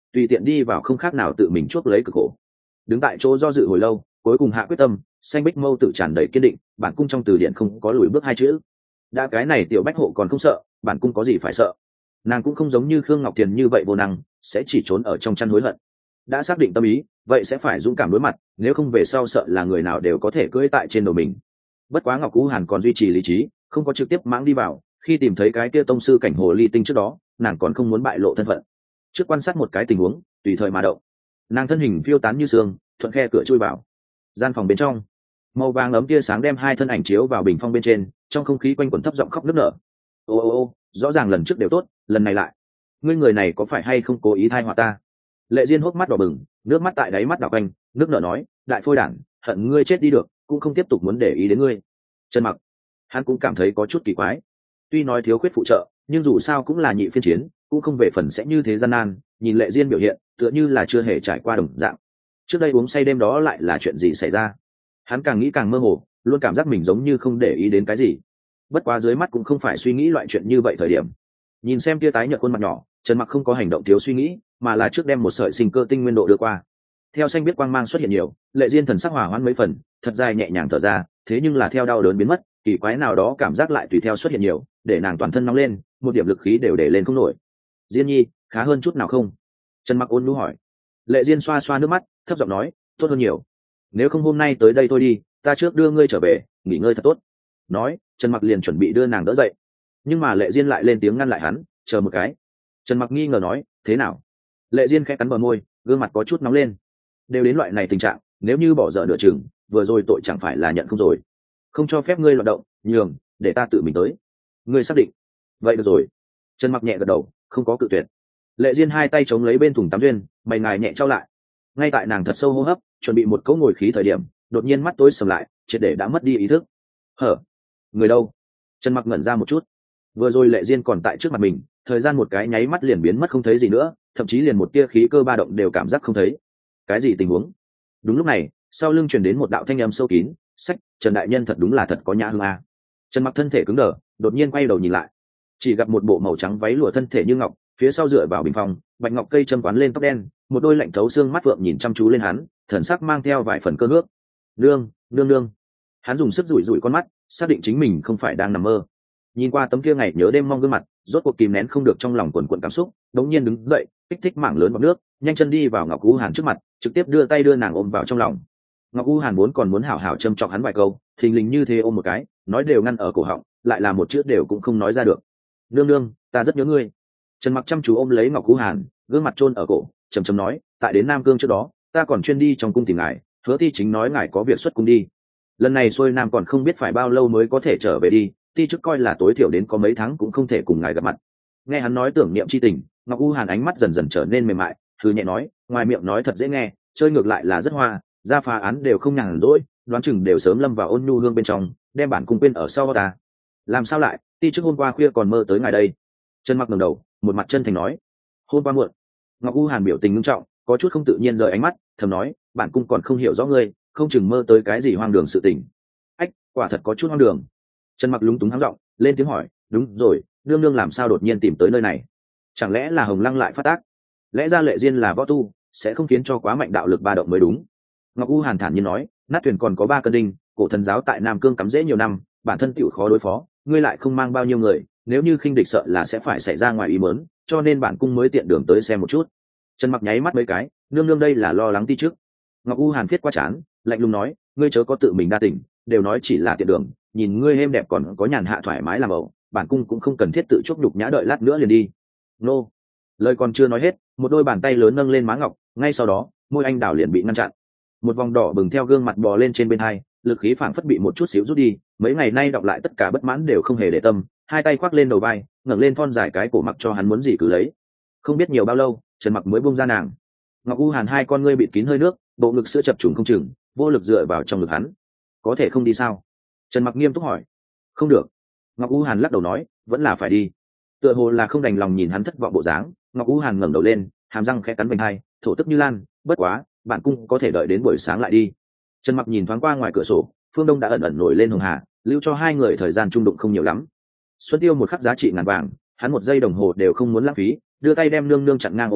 tùy tiện đi vào không khác nào tự mình chuốc lấy cực khổ. Đứng tại chỗ do dự hồi lâu, cuối cùng hạ quyết tâm, xanh bích mâu tự tràn đầy kiên định, bản cung trong từ điển không có lùi bước hai chữ. Đã cái này tiểu bách hộ còn không sợ, bản cung có gì phải sợ. Nàng cũng không giống như Khương Ngọc Thiền như vậy vô năng, sẽ chỉ trốn ở trong chăn hối hận. Đã xác định tâm ý, vậy sẽ phải dũng cảm đối mặt, nếu không về sau sợ là người nào đều có thể cưỡi tại trên đầu mình. Bất quá Ngọc Cú Hàn còn duy trì lý trí, không có trực tiếp mãng đi vào. Khi tìm thấy cái kia tông sư cảnh hồ ly tinh trước đó, nàng còn không muốn bại lộ thân phận. Trước quan sát một cái tình huống, tùy thời mà động. Nàng thân hình phiêu tán như sương, thuận khe cửa chui vào gian phòng bên trong. Màu vàng ấm tia sáng đem hai thân ảnh chiếu vào bình phong bên trên, trong không khí quanh quẩn thấp giọng khóc nức nở. Ô ô ô, rõ ràng lần trước đều tốt, lần này lại, ngươi người này có phải hay không cố ý thai họa ta? Lệ Diên hốc mắt đỏ bừng, nước mắt tại đáy mắt đảo quanh, nước nở nói, đại phôi đản, hận ngươi chết đi được, cũng không tiếp tục muốn để ý đến ngươi. Trần Mặc, hắn cũng cảm thấy có chút kỳ quái. Tuy nói thiếu khuyết phụ trợ, nhưng dù sao cũng là nhị phiên chiến, cũng không về phần sẽ như thế gian nan. Nhìn Lệ Diên biểu hiện, tựa như là chưa hề trải qua đồng dạng. Trước đây uống say đêm đó lại là chuyện gì xảy ra? Hắn càng nghĩ càng mơ hồ, luôn cảm giác mình giống như không để ý đến cái gì. Bất quá dưới mắt cũng không phải suy nghĩ loại chuyện như vậy thời điểm. Nhìn xem tia tái nhợt khuôn mặt nhỏ, Trần Mặc không có hành động thiếu suy nghĩ, mà là trước đem một sợi sinh cơ tinh nguyên độ đưa qua. Theo xanh biết quang mang xuất hiện nhiều, Lệ Diên thần sắc hòa hoãn mấy phần, thật dài nhẹ nhàng thở ra, thế nhưng là theo đau đớn biến mất, kỳ quái nào đó cảm giác lại tùy theo xuất hiện nhiều, để nàng toàn thân nóng lên, một điểm lực khí đều để lên không nổi. Diên nhi, khá hơn chút nào không? Trần Mặc ôn nhu hỏi. Lệ Diên xoa xoa nước mắt, thấp giọng nói, tốt hơn nhiều. Nếu không hôm nay tới đây thôi đi, ta trước đưa ngươi trở về, nghỉ ngơi thật tốt. Nói, Trần Mặc liền chuẩn bị đưa nàng đỡ dậy, nhưng mà Lệ Diên lại lên tiếng ngăn lại hắn, chờ một cái. Trần Mặc nghi ngờ nói, thế nào? Lệ Diên khẽ cắn bờ môi, gương mặt có chút nóng lên. Đều đến loại này tình trạng, nếu như bỏ dở nửa chừng, vừa rồi tội chẳng phải là nhận không rồi. Không cho phép ngươi loạn động, nhường, để ta tự mình tới. Ngươi xác định? Vậy được rồi. Trần Mặc nhẹ gật đầu, không có cự tuyệt. Lệ Diên hai tay chống lấy bên thùng tắm duyên, mày ngài nhẹ trao lại. Ngay tại nàng thật sâu hô hấp, chuẩn bị một cỗ ngồi khí thời điểm, đột nhiên mắt tối sầm lại, triệt để đã mất đi ý thức. Hở? Người đâu? Trần Mặc ngẩn ra một chút. Vừa rồi Lệ Diên còn tại trước mặt mình, thời gian một cái nháy mắt liền biến mất không thấy gì nữa, thậm chí liền một tia khí cơ ba động đều cảm giác không thấy. Cái gì tình huống? Đúng lúc này, sau lưng truyền đến một đạo thanh âm sâu kín, "Sách, Trần đại nhân thật đúng là thật có nhã hương a." Trần Mặc thân thể cứng đờ, đột nhiên quay đầu nhìn lại, chỉ gặp một bộ màu trắng váy lụa thân thể như ngọc, phía sau dựa vào bình phòng, bạch ngọc cây châm quán lên tóc đen, một đôi lạnh thấu xương mắt phượng nhìn chăm chú lên hắn, thần sắc mang theo vài phần cơ nước. Nương, nương nương. Hắn dùng sức rủi rủi con mắt, xác định chính mình không phải đang nằm mơ. Nhìn qua tấm kia ngày nhớ đêm mong gương mặt, rốt cuộc kìm nén không được trong lòng quần quần cảm xúc, đống nhiên đứng dậy, kích thích mảng lớn bọt nước, nhanh chân đi vào Ngọc U Hàn trước mặt, trực tiếp đưa tay đưa nàng ôm vào trong lòng. Ngọc U Hàn vốn còn muốn hảo hảo châm chọc hắn vài câu, thình lình như thế ôm một cái, nói đều ngăn ở cổ họng, lại là một chữ đều cũng không nói ra được. Nương nương, ta rất nhớ ngươi. Trần Mặc chăm chú ôm lấy Ngọc U Hàn, gương mặt chôn ở cổ, trầm trầm nói, tại đến Nam Cương trước đó, ta còn chuyên đi trong cung tìm ngài, Hứa Ti chính nói ngài có việc xuất cung đi. Lần này xuôi Nam còn không biết phải bao lâu mới có thể trở về đi, Ti chức coi là tối thiểu đến có mấy tháng cũng không thể cùng ngài gặp mặt. Nghe hắn nói tưởng niệm chi tình, Ngọc U Hàn ánh mắt dần dần trở nên mềm mại, thư nhẹ nói, ngoài miệng nói thật dễ nghe, chơi ngược lại là rất hoa, ra phá án đều không nhàn rỗi, đoán chừng đều sớm lâm vào ôn nhu hương bên trong, đem bản cung quên ở sau ta. Làm sao lại, Ti chức hôm qua khuya còn mơ tới ngài đây. Trần Mặc ngẩng đầu, một mặt chân thành nói, hôm qua muộn. Ngọc U Hàn biểu tình nghiêm trọng, có chút không tự nhiên rời ánh mắt, thầm nói, bản cung còn không hiểu rõ ngươi, không chừng mơ tới cái gì hoang đường sự tình. Ách, quả thật có chút hoang đường. Trần Mặc lúng túng hắng giọng, lên tiếng hỏi, đúng rồi, nương nương làm sao đột nhiên tìm tới nơi này? Chẳng lẽ là Hồng Lăng lại phát tác? Lẽ ra Lệ Diên là võ tu, sẽ không khiến cho quá mạnh đạo lực ba động mới đúng. Ngọc U Hàn thản nhiên nói, nát thuyền còn có 3 cân đinh, cổ thần giáo tại Nam Cương cắm rễ nhiều năm, bản thân tiểu khó đối phó, ngươi lại không mang bao nhiêu người, nếu như khinh địch sợ là sẽ phải xảy ra ngoài ý muốn, cho nên bản cung mới tiện đường tới xem một chút. Trần Mặc nháy mắt mấy cái, nương nương đây là lo lắng Ti trước. Ngọc U Hàn viết qua chán, lạnh lùng nói, ngươi chớ có tự mình đa tình, đều nói chỉ là tiện đường, nhìn ngươi êm đẹp còn có nhàn hạ thoải mái làm ẩu, bản cung cũng không cần thiết tự chuốc nhục nhã đợi lát nữa liền đi. Nô. Lời còn chưa nói hết, một đôi bàn tay lớn nâng lên má ngọc, ngay sau đó, môi anh đào liền bị ngăn chặn. Một vòng đỏ bừng theo gương mặt bò lên trên bên hai, lực khí phảng phất bị một chút xíu rút đi, mấy ngày nay đọc lại tất cả bất mãn đều không hề để tâm, hai tay khoác lên đầu vai, ngẩng lên thon dài cái cổ mặc cho hắn muốn gì cứ lấy. Không biết nhiều bao lâu, Trần Mặc mới buông ra nàng. Ngọc U Hàn hai con ngươi bịt kín hơi nước, bộ ngực sữa chập trùng không chừng, vô lực dựa vào trong ngực hắn. Có thể không đi sao? Trần Mặc nghiêm túc hỏi. Không được. Ngọc U Hàn lắc đầu nói, vẫn là phải đi. Tựa hồ là không đành lòng nhìn hắn thất vọng bộ dáng, Ngọc U Hàn ngẩng đầu lên, hàm răng khẽ cắn bên hai, thổ tức như lan, bất quá, bạn cung có thể đợi đến buổi sáng lại đi. Trần Mặc nhìn thoáng qua ngoài cửa sổ, phương đông đã ẩn ẩn nổi lên hồng hà, lưu cho hai người thời gian trung đụng không nhiều lắm. Xuân Tiêu một khắc giá trị ngàn vàng, hắn một giây đồng hồ đều không muốn lãng phí, đưa tay đem nương nương chặn ngang ôm lấy,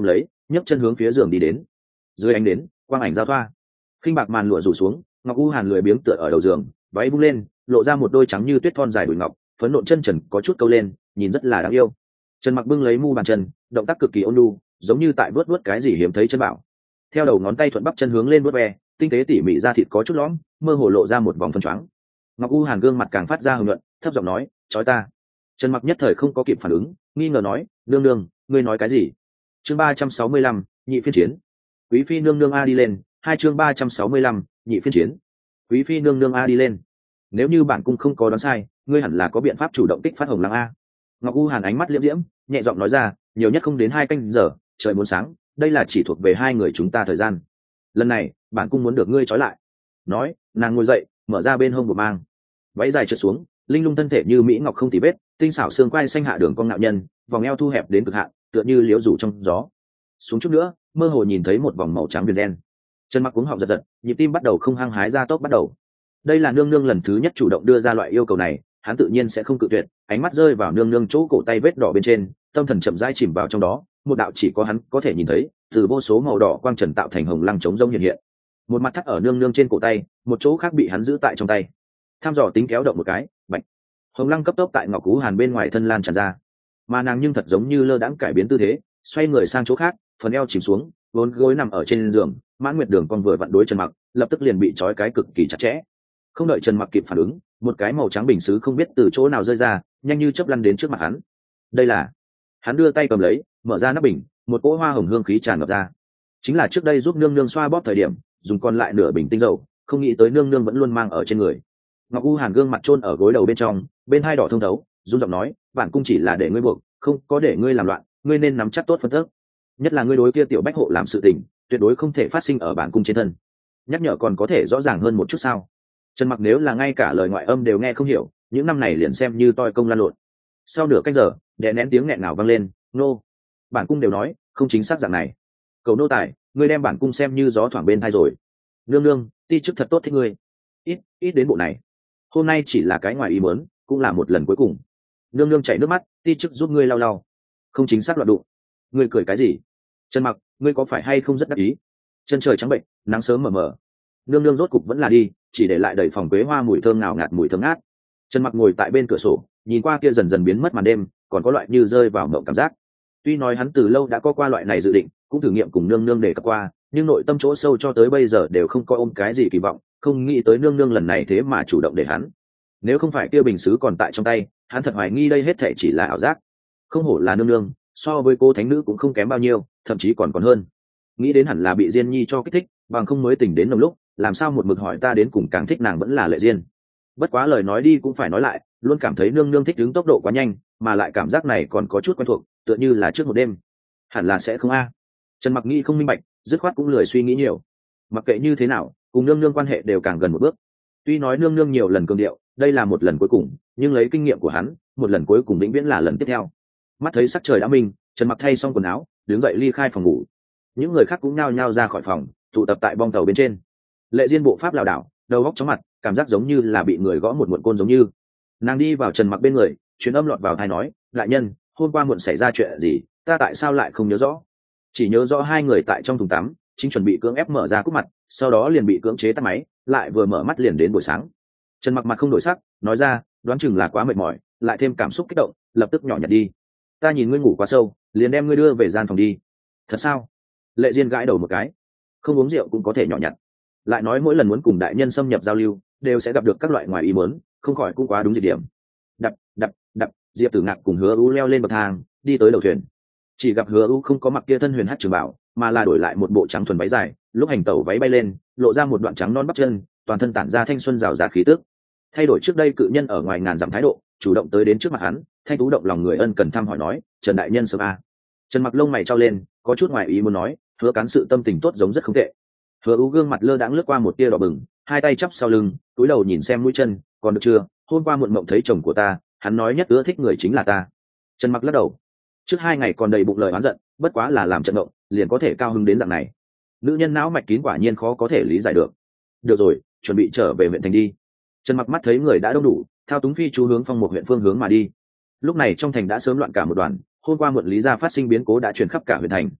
nhấc chân hướng phía giường đi đến. Dưới ánh đến quang ảnh giao thoa, khinh bạc màn lụa rủ xuống, Ngọc U Hàn lười biếng tựa ở đầu giường, váy bung lên, lộ ra một đôi trắng như tuyết thon dài đùi ngọc, phấn nộn chân trần có chút câu lên, nhìn rất là đáng yêu. Trần Mặc bưng lấy mu bàn chân, động tác cực kỳ ôn nhu, giống như tại vớt cái gì hiếm thấy chân bảo. Theo đầu ngón tay thuận bắp chân hướng lên vớt ve, tinh tế tỉ mỉ da thịt có chút lõm, mơ hồ lộ ra một vòng phân choáng. Ngọc U Hàn gương mặt càng phát ra hưng luận, thấp giọng nói, chói ta. Trần Mặc nhất thời không có kịp phản ứng, nghi ngờ nói, nương nương, ngươi nói cái gì? Chương 365, nhị phiên chiến. Quý phi nương nương a đi lên, hai chương 365, nhị phiên chiến. Quý phi nương nương a đi lên. Nếu như bản cung không có đoán sai, ngươi hẳn là có biện pháp chủ động kích phát Hồng Lăng a. Ngọc U Hàn ánh mắt liễm diễm, nhẹ giọng nói ra, nhiều nhất không đến 2 canh giờ, trời muốn sáng, đây là chỉ thuộc về 2 người chúng ta thời gian. Lần này, bản cung muốn được ngươi trói lại. Nói, nàng ngồi dậy, mở ra bên hông của mang, váy dài trượt xuống, linh lung thân thể như mỹ ngọc không tì vết, tinh xảo xương quai xanh hạ đường cong ngạo nhân, vòng eo thu hẹp đến cực hạn, tựa như liễu rủ trong gió. Xuống chút nữa, mơ hồ nhìn thấy một vòng màu trắng viền đen. Trần Mặc cuống họng giật giật, nhịp tim bắt đầu không hăng hái ra tốc bắt đầu. Đây là nương nương lần thứ nhất chủ động đưa ra loại yêu cầu này, hắn tự nhiên sẽ không cự tuyệt. Ánh mắt rơi vào nương nương chỗ cổ tay vết đỏ bên trên, tâm thần chậm rãi chìm vào trong đó, một đạo chỉ có hắn có thể nhìn thấy, từ vô số màu đỏ quang trần tạo thành hồng lăng chống rông hiện hiện. Một mặt thắt ở nương nương trên cổ tay, một chỗ khác bị hắn giữ tại trong tay. Tham dò tính kéo động một cái, bạch, hồng lăng cấp tốc tại Ngọc Cú Hàn bên ngoài thân lan tràn ra, mà nàng nhưng thật giống như lơ đãng cải biến tư thế, xoay người sang chỗ khác, phần eo chìm xuống, vốn gối nằm ở trên giường. Mãn Nguyệt Đường con vừa vặn đối Trần Mặc, lập tức liền bị trói cái cực kỳ chặt chẽ. Không đợi Trần Mặc kịp phản ứng, một cái màu trắng bình sứ không biết từ chỗ nào rơi ra, nhanh như chớp lăn đến trước mặt hắn. Đây là, hắn đưa tay cầm lấy, mở ra nắp bình, một cỗ hoa hồng hương khí tràn ngập ra. Chính là trước đây giúp nương nương xoa bóp thời điểm, dùng còn lại nửa bình tinh dầu, không nghĩ tới nương nương vẫn luôn mang ở trên người. Ngọc U Hàn gương mặt chôn ở gối đầu bên trong, bên hai đỏ thông thấu, run giọng nói, bản cung chỉ là để ngươi buộc, không có để ngươi làm loạn, ngươi nên nắm chắc tốt phân tức. Nhất là ngươi đối kia tiểu bách hộ làm sự tình, tuyệt đối không thể phát sinh ở bản cung trên thân. Nhắc nhở còn có thể rõ ràng hơn một chút sao? Trần Mặc nếu là ngay cả lời ngoại âm đều nghe không hiểu, những năm này liền xem như toi công lan lộn. Sau nửa canh giờ, đè nén tiếng nghẹn nào vang lên, nô, bản cung đều nói không chính xác dạng này. Cầu nô tài, ngươi đem bản cung xem như gió thoảng bên tai rồi. Nương nương, ti chức thật tốt thích ngươi. Ít đến bộ này. Hôm nay chỉ là cái ngoài ý muốn, cũng là một lần cuối cùng. Nương nương chảy nước mắt, ti chức giúp ngươi lau lau. Không chính xác loạn đụng. Ngươi cười cái gì? Trần Mặc, ngươi có phải hay không rất đắc ý? Chân trời trắng bệnh, nắng sớm mờ mờ. Nương nương rốt cục vẫn là đi, chỉ để lại đầy phòng quế hoa mùi thơm ngào ngạt mùi thơm ngát. Trần Mặc ngồi tại bên cửa sổ, nhìn qua kia dần dần biến mất màn đêm, còn có loại như rơi vào mộng cảm giác. Tuy nói hắn từ lâu đã có qua loại này dự định, cũng thử nghiệm cùng nương nương để cập qua, nhưng nội tâm chỗ sâu cho tới bây giờ đều không có ôm cái gì kỳ vọng, không nghĩ tới nương nương lần này thế mà chủ động để hắn. Nếu không phải kia bình sứ còn tại trong tay, hắn thật hoài nghi đây hết thảy chỉ là ảo giác. Không hổ là nương nương, so với cô thánh nữ cũng không kém bao nhiêu, thậm chí còn hơn. Nghĩ đến hẳn là bị Diên Nhi cho kích thích, bằng không mới tỉnh đến nồng lúc, làm sao một mực hỏi ta đến cùng càng thích nàng vẫn là Lệ Diên. Bất quá lời nói đi cũng phải nói lại, luôn cảm thấy nương nương thích đứng tốc độ quá nhanh, mà lại cảm giác này còn có chút quen thuộc, tựa như là trước một đêm. Hẳn là sẽ không a. Trần Mặc nghĩ không minh bạch, dứt khoát cũng lười suy nghĩ nhiều. Mặc kệ như thế nào, cùng nương nương quan hệ đều càng gần một bước. Tuy nói nương nương nhiều lần cường điệu, đây là một lần cuối cùng, nhưng lấy kinh nghiệm của hắn, một lần cuối cùng vĩnh viễn là lần tiếp theo. Mắt thấy sắc trời đã minh, Trần Mặc thay xong quần áo, đứng dậy ly khai phòng ngủ. Những người khác cũng nao nhao ra khỏi phòng, tụ tập tại bong tàu bên trên. Lệ Diên bộ pháp lảo đảo, đầu óc chóng mặt, cảm giác giống như là bị người gõ một muộn côn giống như. Nàng đi vào Trần Mặc bên người, truyền âm lọt vào tai nói, đại nhân, hôm qua muộn xảy ra chuyện gì, ta tại sao lại không nhớ rõ? Chỉ nhớ rõ 2 người tại trong thùng tắm, chính chuẩn bị cưỡng ép mở ra cúp mặt, sau đó liền bị cưỡng chế tắt máy, lại vừa mở mắt liền đến buổi sáng. Trần Mặc mặt không đổi sắc, nói ra, đoán chừng là quá mệt mỏi, lại thêm cảm xúc kích động, lập tức nhỏ nhặt đi. Ta nhìn ngươi ngủ quá sâu, liền đem ngươi đưa về gian phòng đi. Thật sao? Lệ Diên gãi đầu một cái. Không uống rượu cũng có thể nhỏ nhặt. Lại nói mỗi lần muốn cùng đại nhân xâm nhập giao lưu, đều sẽ gặp được các loại ngoài ý muốn, không khỏi cũng quá đúng địa điểm. Đập, Diệp Tử Ngạc cùng Hứa U leo lên bậc thang, đi tới đầu thuyền. Chỉ gặp Hứa U không có mặc kia thân huyền hắc trường bảo, mà là đổi lại một bộ trắng thuần váy dài, lúc hành tẩu váy bay lên, lộ ra một đoạn trắng non bắp chân, toàn thân tản ra thanh xuân rào rạt khí tức. Thay đổi trước đây cự nhân ở ngoài ngàn dặm thái độ, chủ động tới đến trước mặt hắn, thanh tú động lòng người ân cần thăm hỏi nói, Trần đại nhân sớm a. Trần Mặc lông mày trao lên, có chút ngoài ý muốn nói, Hứa cán sự tâm tình tốt giống rất không tệ. Hứa U gương mặt lơ đãng lướt qua một tia đỏ bừng, hai tay chắp sau lưng, cúi đầu nhìn xem mũi chân, còn được chưa? Hôm qua muộn mộng thấy chồng của ta, hắn nói nhất ưa thích người chính là ta. Trần Mặc lắc đầu. Trước 2 ngày còn đầy bụng lời oán giận, bất quá là làm trận mộng, liền có thể cao hứng đến dạng này. Nữ nhân não mạch kín quả nhiên khó có thể lý giải được. Được rồi, chuẩn bị trở về huyện thành đi. Trần Mặc mắt thấy người đã đông đủ, thao túng phi chú hướng Phong một huyện phương hướng mà đi. Lúc này trong thành đã sớm loạn cả một đoàn, hôm qua muộn lý gia phát sinh biến cố đã truyền khắp cả huyện thành.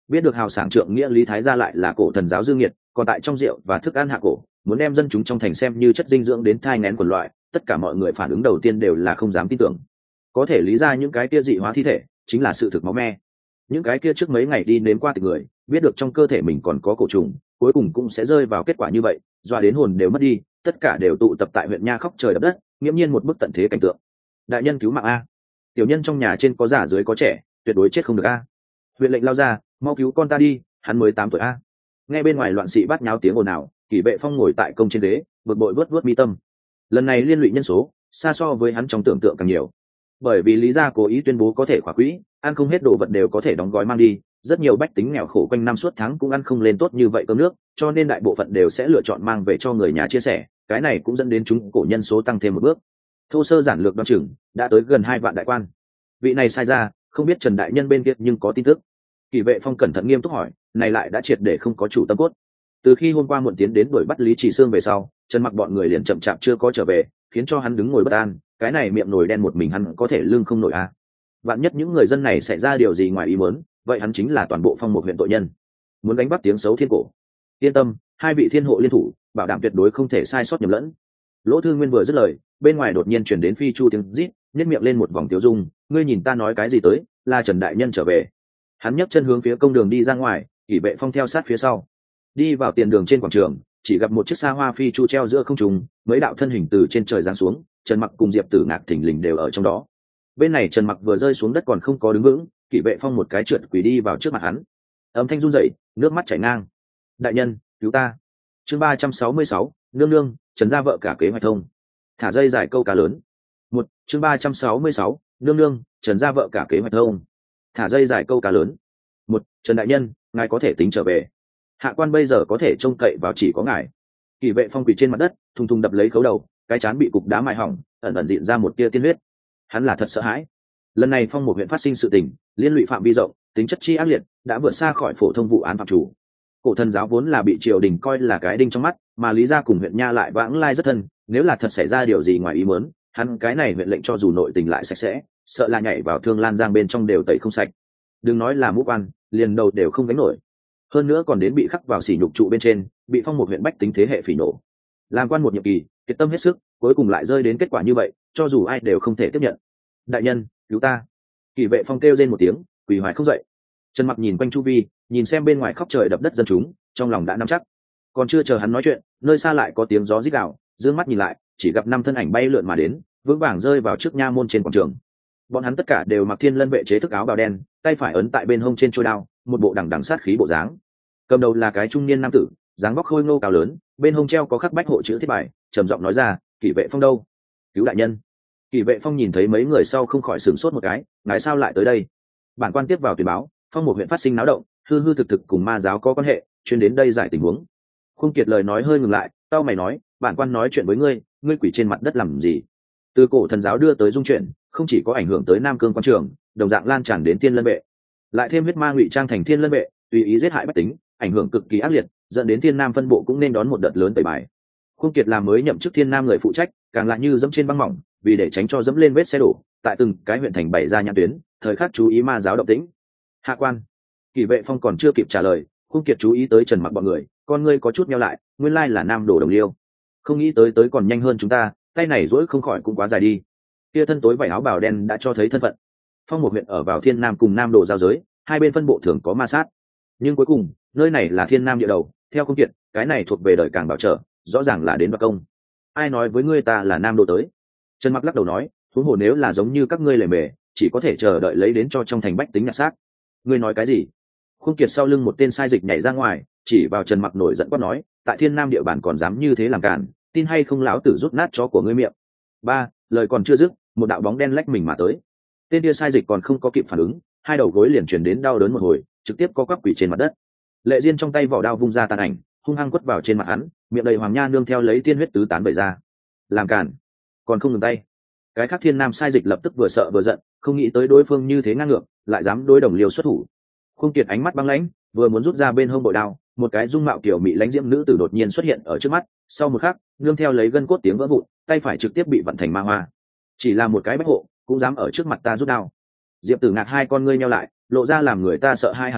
biết được hào sảng trượng nghĩa lý thái gia lại là cổ thần giáo dương nhiệt, còn tại trong rượu và thức ăn hạ cổ, muốn đem dân chúng trong thành xem như chất dinh dưỡng đến thai nghén quần loại, tất cả mọi người phản ứng đầu tiên đều là không dám tin tưởng. Có thể lý ra những cái kia dị hóa thi thể chính là sự thực máu me. Những cái kia trước mấy ngày đi nếm qua từ người, biết được trong cơ thể mình còn có cổ trùng, cuối cùng cũng sẽ rơi vào kết quả như vậy, doa đến hồn đều mất đi, tất cả đều tụ tập tại huyện nha khóc trời đập đất, nghiễm nhiên một bức tận thế cảnh tượng. Đại nhân cứu mạng a! Tiểu nhân trong nhà trên có già dưới có trẻ, tuyệt đối chết không được a! Huyện lệnh lao ra, mau cứu con ta đi, hắn mới 8 tuổi a! Nghe bên ngoài loạn sĩ bát nháo tiếng ồn ào, Kỷ Vệ Phong ngồi tại công trên ghế, bực bội vớt mi tâm. Lần này liên lụy nhân số xa so với hắn trong tưởng tượng càng nhiều, bởi vì lý gia cố ý tuyên bố có thể khỏa quỹ, ăn không hết đồ vật đều có thể đóng gói mang đi, rất nhiều bách tính nghèo khổ quanh năm suốt tháng cũng ăn không lên tốt như vậy cơm nước, cho nên đại bộ phận đều sẽ lựa chọn mang về cho người nhà chia sẻ, cái này cũng dẫn đến chúng cổ nhân số tăng thêm một bước. Thô sơ giản lược đoán chừng đã tới gần 2 vạn đại quan. Vị này sai ra, không biết Trần đại nhân bên kia nhưng có tin tức. Kỷ Vệ Phong cẩn thận nghiêm túc hỏi, này lại đã triệt để không có chủ tâm cốt. Từ khi hôm qua muộn tiến đến đuổi bắt Lý Chỉ Sương về sau, Trần Mặc bọn người liền chậm chạp chưa có trở về, khiến cho hắn đứng ngồi bất an, cái này miệng nồi đen một mình hắn có thể lương không nổi a. Vạn nhất những người dân này xảy ra điều gì ngoài ý muốn, vậy hắn chính là toàn bộ Phong một huyện tội nhân, muốn đánh bắt tiếng xấu thiên cổ. Yên tâm, 2 vị thiên hộ liên thủ, bảo đảm tuyệt đối không thể sai sót nhầm lẫn. Lỗ Thư Nguyên vừa dứt lời, bên ngoài đột nhiên truyền đến phi chu tiếng rít, nhếch miệng lên một vòng tiêu dung, ngươi nhìn ta nói cái gì tới, là Trần đại nhân trở về. Hắn nhấc chân hướng phía công đường đi ra ngoài, Kỷ Vệ Phong theo sát phía sau. Đi vào tiền đường trên quảng trường, chỉ gặp một chiếc xa hoa phi chu treo giữa không trung, mấy đạo thân hình từ trên trời giáng xuống, Trần Mặc cùng Diệp Tử Ngạc thình lình đều ở trong đó. Bên này Trần Mặc vừa rơi xuống đất còn không có đứng vững, Kỷ Vệ Phong một cái trượt quỳ đi vào trước mặt hắn. Âm thanh run rẩy, nước mắt chảy ngang. Đại nhân, cứu ta. Chương 366, nương nương, Trần gia vợ cả kế hoạch thông. Thả dây dài câu cá lớn. Chương 366, nương nương, Trần gia vợ cả kế hoạch thông. Thả dây dài câu cá lớn. Trần đại nhân, ngài có thể tính trở về. Hạ quan bây giờ có thể trông cậy vào chỉ có ngài. Kỷ Vệ Phong quỳ trên mặt đất, thùng thùng đập lấy khấu đầu, cái trán bị cục đá mài hỏng, ẩn ẩn dịn ra một tia tiên huyết. Hắn là thật sợ hãi. Lần này Phong một huyện phát sinh sự tình, liên lụy phạm vi rộng, tính chất chi ác liệt, đã vượt xa khỏi phổ thông vụ án phạm chủ. Cổ thần giáo vốn là bị triều đình coi là cái đinh trong mắt, mà Lý gia cùng huyện nha lại vãng lai rất thân, nếu là thật xảy ra điều gì ngoài ý muốn, hắn cái này huyện lệnh cho dù nội tình lại sạch sẽ, sợ là nhảy vào Thương Lan Giang bên trong đều tẩy không sạch. Đừng nói là mũ quan, liền đầu đều không gánh nổi. Hơn nữa còn đến bị khắc vào sỉ nhục trụ bên trên, bị Phong một huyện bách tính thế hệ phỉ nổ. Làm quan một nhiệm kỳ, kiệt tâm hết sức, cuối cùng lại rơi đến kết quả như vậy, cho dù ai đều không thể tiếp nhận. Đại nhân, cứu ta. Kỷ Vệ Phong kêu rên một tiếng, quỳ hoài không dậy. Trần Mặc nhìn quanh chu vi, nhìn xem bên ngoài khóc trời đập đất dân chúng, trong lòng đã nắm chắc. Còn chưa chờ hắn nói chuyện, nơi xa lại có tiếng gió rít gào, dương mắt nhìn lại, chỉ gặp 5 thân ảnh bay lượn mà đến, vững vàng rơi vào trước nha môn trên quảng trường. Bọn hắn tất cả đều mặc Thiên Lân vệ chế thức áo bào đen, tay phải ấn tại bên hông trên trôi đao, một bộ đằng đằng sát khí bộ dáng. Cầm đầu là cái trung niên nam tử, dáng vóc khôi ngô cao lớn, bên hông treo có khắc bách hộ chữ thiết bài, trầm giọng nói ra, Kỷ Vệ Phong đâu? Cứu đại nhân. Kỷ Vệ Phong nhìn thấy mấy người sau không khỏi sửng sốt một cái, ngài sao lại tới đây? Bản quan tiếp vào tuyên báo, Phong một huyện phát sinh náo động, hư hư thực thực cùng ma giáo có quan hệ, chuyên đến đây giải tình huống. Khung Kiệt lời nói hơi ngừng lại, tao mày nói, bản quan nói chuyện với ngươi, ngươi quỷ trên mặt đất làm gì? Từ cổ thần giáo đưa tới dung chuyện, không chỉ có ảnh hưởng tới Nam Cương quan trường, đồng dạng lan tràn đến Thiên Lân vệ, lại thêm huyết ma ngụy trang thành Thiên Lân vệ, tùy ý giết hại bách tính, ảnh hưởng cực kỳ ác liệt, dẫn đến Thiên Nam phân bộ cũng nên đón một đợt lớn tẩy bài. Khung Kiệt làm mới nhậm chức Thiên Nam người phụ trách, càng lại như dẫm trên băng mỏng, vì để tránh cho dẫm lên vết xe đổ, tại từng cái huyện thành bày ra nhãn tuyến, thời khắc chú ý ma giáo động tĩnh. Hạ quan. Kỷ Vệ Phong còn chưa kịp trả lời, Khung Kiệt chú ý tới Trần Mặc bọn người, con ngươi có chút nheo lại, nguyên lai là Nam Đồ Đồng Liêu. Không nghĩ tới còn nhanh hơn chúng ta, tay này rỗi không khỏi cũng quá dài đi. Kia thân tối vảy áo bào đen đã cho thấy thân phận. Phong một huyện ở vào Thiên Nam cùng Nam Đồ giao giới, hai bên phân bộ thường có ma sát. Nhưng cuối cùng, nơi này là Thiên Nam địa đầu, theo Khung Kiệt, cái này thuộc về đời càng bảo trợ, rõ ràng là đến đoạt công. Ai nói với ngươi ta là Nam Đồ tới? Trần Mặc lắc đầu nói, huống hồ nếu là giống như các ngươi lề mề, chỉ có thể chờ đợi lấy đến cho trong thành bách tính nhặt xác. Ngươi nói cái gì? Khung Kiệt sau lưng một tên sai dịch nhảy ra ngoài, chỉ vào Trần Mặc nổi giận quát nói, tại Thiên Nam địa bàn còn dám như thế làm cản, tin hay không lão tử rút nát chó của ngươi miệng. Ba, lời còn chưa dứt, một đạo bóng đen lách mình mà tới. Tên kia sai dịch còn không có kịp phản ứng, hai đầu gối liền truyền đến đau đớn một hồi, trực tiếp co quắp quỳ trên mặt đất. Lệ Diên trong tay vỏ đao vung ra tàn ảnh, hung hăng quất vào trên mặt hắn, miệng đầy hoàng nha nương theo lấy tiên huyết tứ tán bày ra. Làm cản, còn không ngừng tay. Cái khác Thiên Nam sai dịch lập tức vừa sợ vừa giận, không nghĩ tới đối phương như thế ngang ngược, lại dám đối đồng liêu xuất thủ. Khung Kiệt ánh mắt băng lãnh, vừa muốn rút ra bên hông bội đao, một cái dung mạo kiểu mỹ lãnh diễm nữ tử đột nhiên xuất hiện ở trước mắt, sau một khắc, nương theo lấy gân cốt tiếng vỡ vụn, tay phải trực tiếp bị vặn thành ma hoa. Chỉ là một cái bách hộ, cũng dám ở trước mặt ta rút đao. Diệp Tử Ngạc hai con ngươi nheo lại, lộ ra làm người ta sợ hai hàn quang,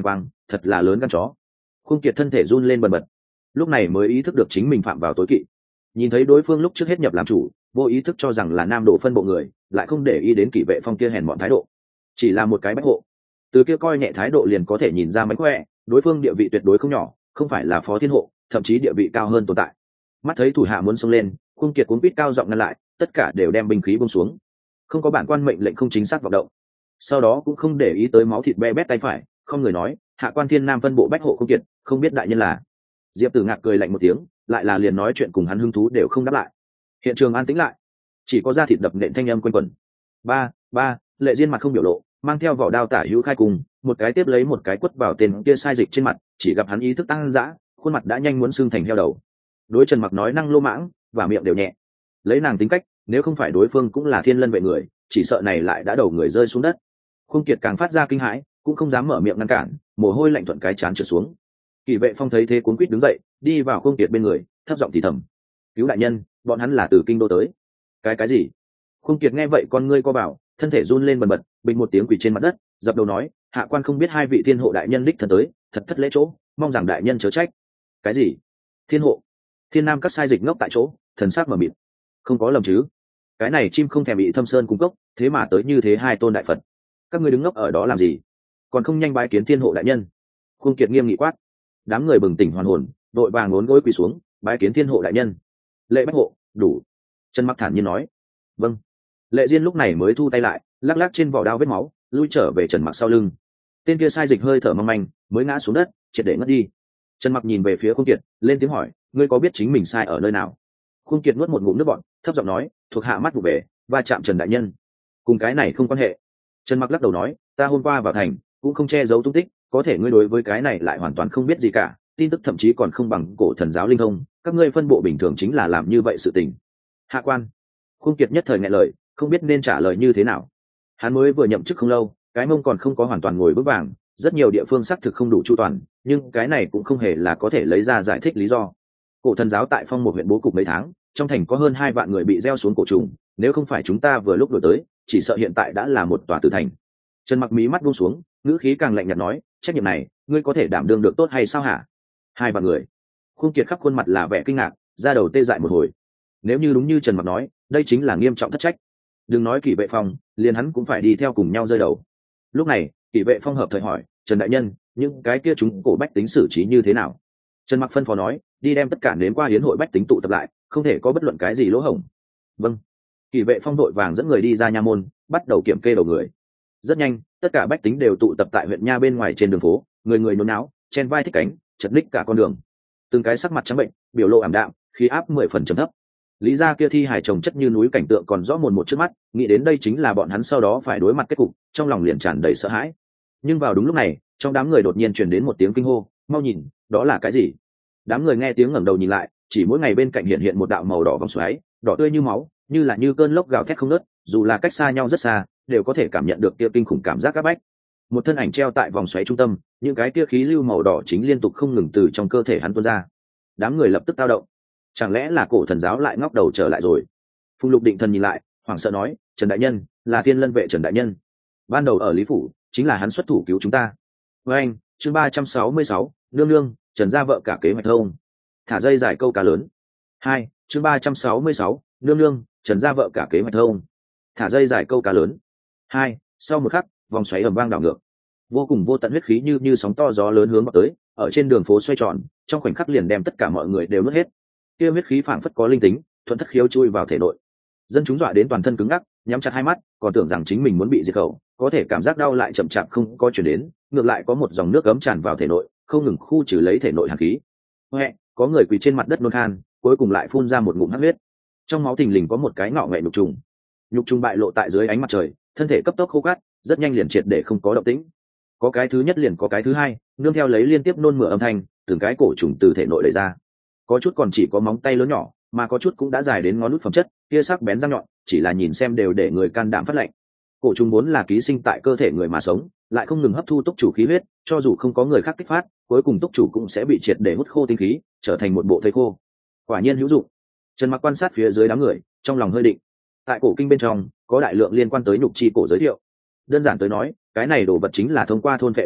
thật là lớn gan chó. Khung Kiệt thân thể run lên bần bật, lúc này mới ý thức được chính mình phạm vào tối kỵ. Nhìn thấy đối phương lúc trước hết nhập làm chủ, vô ý thức cho rằng là nam đồ phân bộ người, lại không để ý đến Kỷ Vệ Phong kia hèn mọn thái độ, chỉ là một cái bách hộ, từ kia coi nhẹ thái độ liền có thể nhìn ra mánh khỏe, đối phương địa vị tuyệt đối không nhỏ, không phải là phó thiên hộ, thậm chí địa vị cao hơn tồn tại. Mắt thấy thủ hạ muốn xông lên, Khung Kiệt cuống quýt cao giọng ngăn lại, tất cả đều đem binh khí buông xuống, không có bản quan mệnh lệnh không chính xác vọng động. Sau đó cũng không để ý tới máu thịt be bét tay phải, không người nói, hạ quan Thiên Nam phân bộ bách hộ Khung Kiệt, không biết đại nhân là. Diệp Tử Ngạc cười lạnh một tiếng, lại là liền nói chuyện cùng hắn hứng thú đều không đáp lại. Hiện trường an tĩnh lại, chỉ có da thịt đập nện thanh âm quanh quẩn. Ba, Lệ Diên mặt không biểu lộ, mang theo vỏ đao tả hữu khai cùng, một cái tiếp lấy một cái quất vào tên kia sai dịch trên mặt, chỉ gặp hắn ý thức tăng dã, khuôn mặt đã nhanh muốn xương thành heo đầu. Đối Trần Mặc nói năng lô mãng, và miệng đều nhẹ. Lấy nàng tính cách, nếu không phải đối phương cũng là Thiên Lân vệ người, chỉ sợ này lại đã đầu người rơi xuống đất. Khung Kiệt càng phát ra kinh hãi, cũng không dám mở miệng ngăn cản, mồ hôi lạnh thuận cái trán trượt xuống. Kỷ Vệ Phong thấy thế cuống quýt đứng dậy, đi vào Khung Kiệt bên người, thấp giọng thì thầm: "Cứu đại nhân, bọn hắn là từ kinh đô tới." Cái gì? Khung Kiệt nghe vậy con ngươi co bảo, thân thể run lên bần bật, bình một tiếng quỳ trên mặt đất, dập đầu nói: "Hạ quan không biết hai vị thiên hộ đại nhân đích thân tới, thật thất lễ chỗ, mong rằng đại nhân chớ trách." Cái gì? Thiên hộ? Thiên Nam các sai dịch ngốc tại chỗ, thần sắc mở mịt. Không có lầm chứ? Cái này chim không thèm bị Thâm Sơn cung cấp, thế mà tới như thế hai tôn đại Phật. Các ngươi đứng ngốc ở đó làm gì? Còn không nhanh bái kiến thiên hộ đại nhân. Khung Kiệt nghiêm nghị quát. Đám người bừng tỉnh hoàn hồn, đội vàng ngốn gối quỳ xuống, bái kiến thiên hộ đại nhân. Lệ bách hộ, đủ. Trần Mặc thản nhiên nói. Vâng. Lệ Diên lúc này mới thu tay lại, lắc lắc trên vỏ đao vết máu, lui trở về Trần Mặc sau lưng. Tên kia sai dịch hơi thở mong manh, mới ngã xuống đất, triệt để ngất đi. Trần Mặc nhìn về phía Khung Kiệt, lên tiếng hỏi: "Ngươi có biết chính mình sai ở nơi nào?" Khung Kiệt nuốt một ngụm nước bọt, thấp giọng nói: "Thuộc hạ mắt vụ về, va chạm Trần đại nhân." Cùng cái này không quan hệ. Trần Mặc lắc đầu nói: "Ta hôm qua vào thành, cũng không che giấu tung tích, có thể ngươi đối với cái này lại hoàn toàn không biết gì cả, tin tức thậm chí còn không bằng cổ thần giáo linh thông, các ngươi phân bộ bình thường chính là làm như vậy sự tình." Hạ quan. Khung Kiệt nhất thời nghẹn lời, không biết nên trả lời như thế nào. Hắn mới vừa nhậm chức không lâu, cái mông còn không có hoàn toàn ngồi vững vàng, rất nhiều địa phương xác thực không đủ chu toàn, nhưng cái này cũng không hề là có thể lấy ra giải thích lý do. Cổ thần giáo tại Phong một huyện bố cục mấy tháng, trong thành có hơn 2 vạn người bị gieo xuống cổ trùng, nếu không phải chúng ta vừa lúc đổi tới, chỉ sợ hiện tại đã là một tòa tử thành. Trần Mặc mí mắt buông xuống, ngữ khí càng lạnh nhạt nói: "Trách nhiệm này, ngươi có thể đảm đương được tốt hay sao hả?" 2 vạn người. Khung Kiệt khắp khuôn mặt là vẻ kinh ngạc, da đầu tê dại một hồi. Nếu như đúng như Trần Mặc nói, đây chính là nghiêm trọng thất trách. Đừng nói Kỷ Vệ Phong, liền hắn cũng phải đi theo cùng nhau rơi đầu. Lúc này, Kỷ Vệ Phong hợp thời hỏi: "Trần đại nhân, những cái kia chúng cổ bách tính xử trí như thế nào?" Trần Mặc phân phó nói: "Đi đem tất cả nếm qua hiến hội bách tính tụ tập lại, không thể có bất luận cái gì lỗ hổng." Vâng. Kỷ Vệ Phong đội vàng dẫn người đi ra nha môn, bắt đầu kiểm kê đầu người. Rất nhanh, tất cả bách tính đều tụ tập tại huyện nha bên ngoài trên đường phố, người người nôn náo, chen vai thích cánh, chật ních cả con đường. Từng cái sắc mặt trắng bệnh, biểu lộ ảm đạm, khí áp 10 phần trầm thấp. Lý gia kia thi hài chồng chất như núi cảnh tượng còn rõ mồn một trước mắt, nghĩ đến đây chính là bọn hắn sau đó phải đối mặt kết cục, trong lòng liền tràn đầy sợ hãi. Nhưng vào đúng lúc này, trong đám người đột nhiên truyền đến một tiếng kinh hô: "Mau nhìn, đó là cái gì?" Đám người nghe tiếng ngẩng đầu nhìn lại, chỉ mỗi ngày bên cạnh hiện một đạo màu đỏ vòng xoáy, đỏ tươi như máu, như cơn lốc gào thét không ngớt, dù là cách xa nhau rất xa, đều có thể cảm nhận được kia kinh khủng cảm giác áp bách. Một thân ảnh treo tại vòng xoáy trung tâm, những cái kia khí lưu màu đỏ chính liên tục không ngừng từ trong cơ thể hắn tuôn ra. Đám người lập tức tao động. Chẳng lẽ là cổ thần giáo lại ngóc đầu trở lại rồi? Phùng Lục Định Thần nhìn lại, hoảng sợ nói: "Trần đại nhân, là Thiên Lân vệ Trần đại nhân. Ban đầu ở Lý phủ, chính là hắn xuất thủ cứu chúng ta." Với anh, chương 366, nương nương, Trần gia vợ cả kế hoạch thông. Thả dây dài câu cá lớn. 2, chương 366, nương nương, Trần gia vợ cả kế hoạch thông. Thả dây dài câu cá lớn. 2, sau một khắc, vòng xoáy ầm vang đảo ngược. Vô cùng vô tận huyết khí như sóng to gió lớn hướng vào tới, ở trên đường phố xoay tròn, trong khoảnh khắc liền đem tất cả mọi người đều nuốt hết. Kia huyết khí phảng phất có linh tính, thuận thất khiếu chui vào thể nội. Dân chúng dọa đến toàn thân cứng ngắc, nhắm chặt hai mắt, còn tưởng rằng chính mình muốn bị diệt khẩu, có thể cảm giác đau lại chậm chạp không có chuyển đến, ngược lại có một dòng nước ấm tràn vào thể nội, không ngừng khu trừ lấy thể nội hàn khí. Huệ, có người quỳ trên mặt đất nôn khan, cuối cùng lại phun ra một ngụm hắc huyết. Trong máu thình lình có một cái ngọ nghệ nhục trùng bại lộ tại dưới ánh mặt trời, thân thể cấp tốc khô cát, rất nhanh liền triệt để không có động tĩnh. Có cái thứ nhất liền có cái thứ hai, nương theo lấy liên tiếp nôn mửa âm thanh, từng cái cổ trùng từ thể nội đẩy ra. Có chút còn chỉ có móng tay lớn nhỏ, mà có chút cũng đã dài đến ngón út phẩm chất, kia sắc bén răng nhọn, chỉ là nhìn xem đều để người can đảm phát lạnh. Cổ trùng vốn là ký sinh tại cơ thể người mà sống, lại không ngừng hấp thu túc chủ khí huyết, cho dù không có người khác kích phát, cuối cùng túc chủ cũng sẽ bị triệt để hút khô tinh khí, trở thành một bộ thây khô. Quả nhiên hữu dụng. Trần Mặc quan sát phía dưới đám người, trong lòng hơi định. Tại cổ kinh bên trong, có đại lượng liên quan tới nhục chi cổ giới thiệu. Đơn giản tới nói, cái này đồ vật chính là thông qua thôn phệ huyết đục,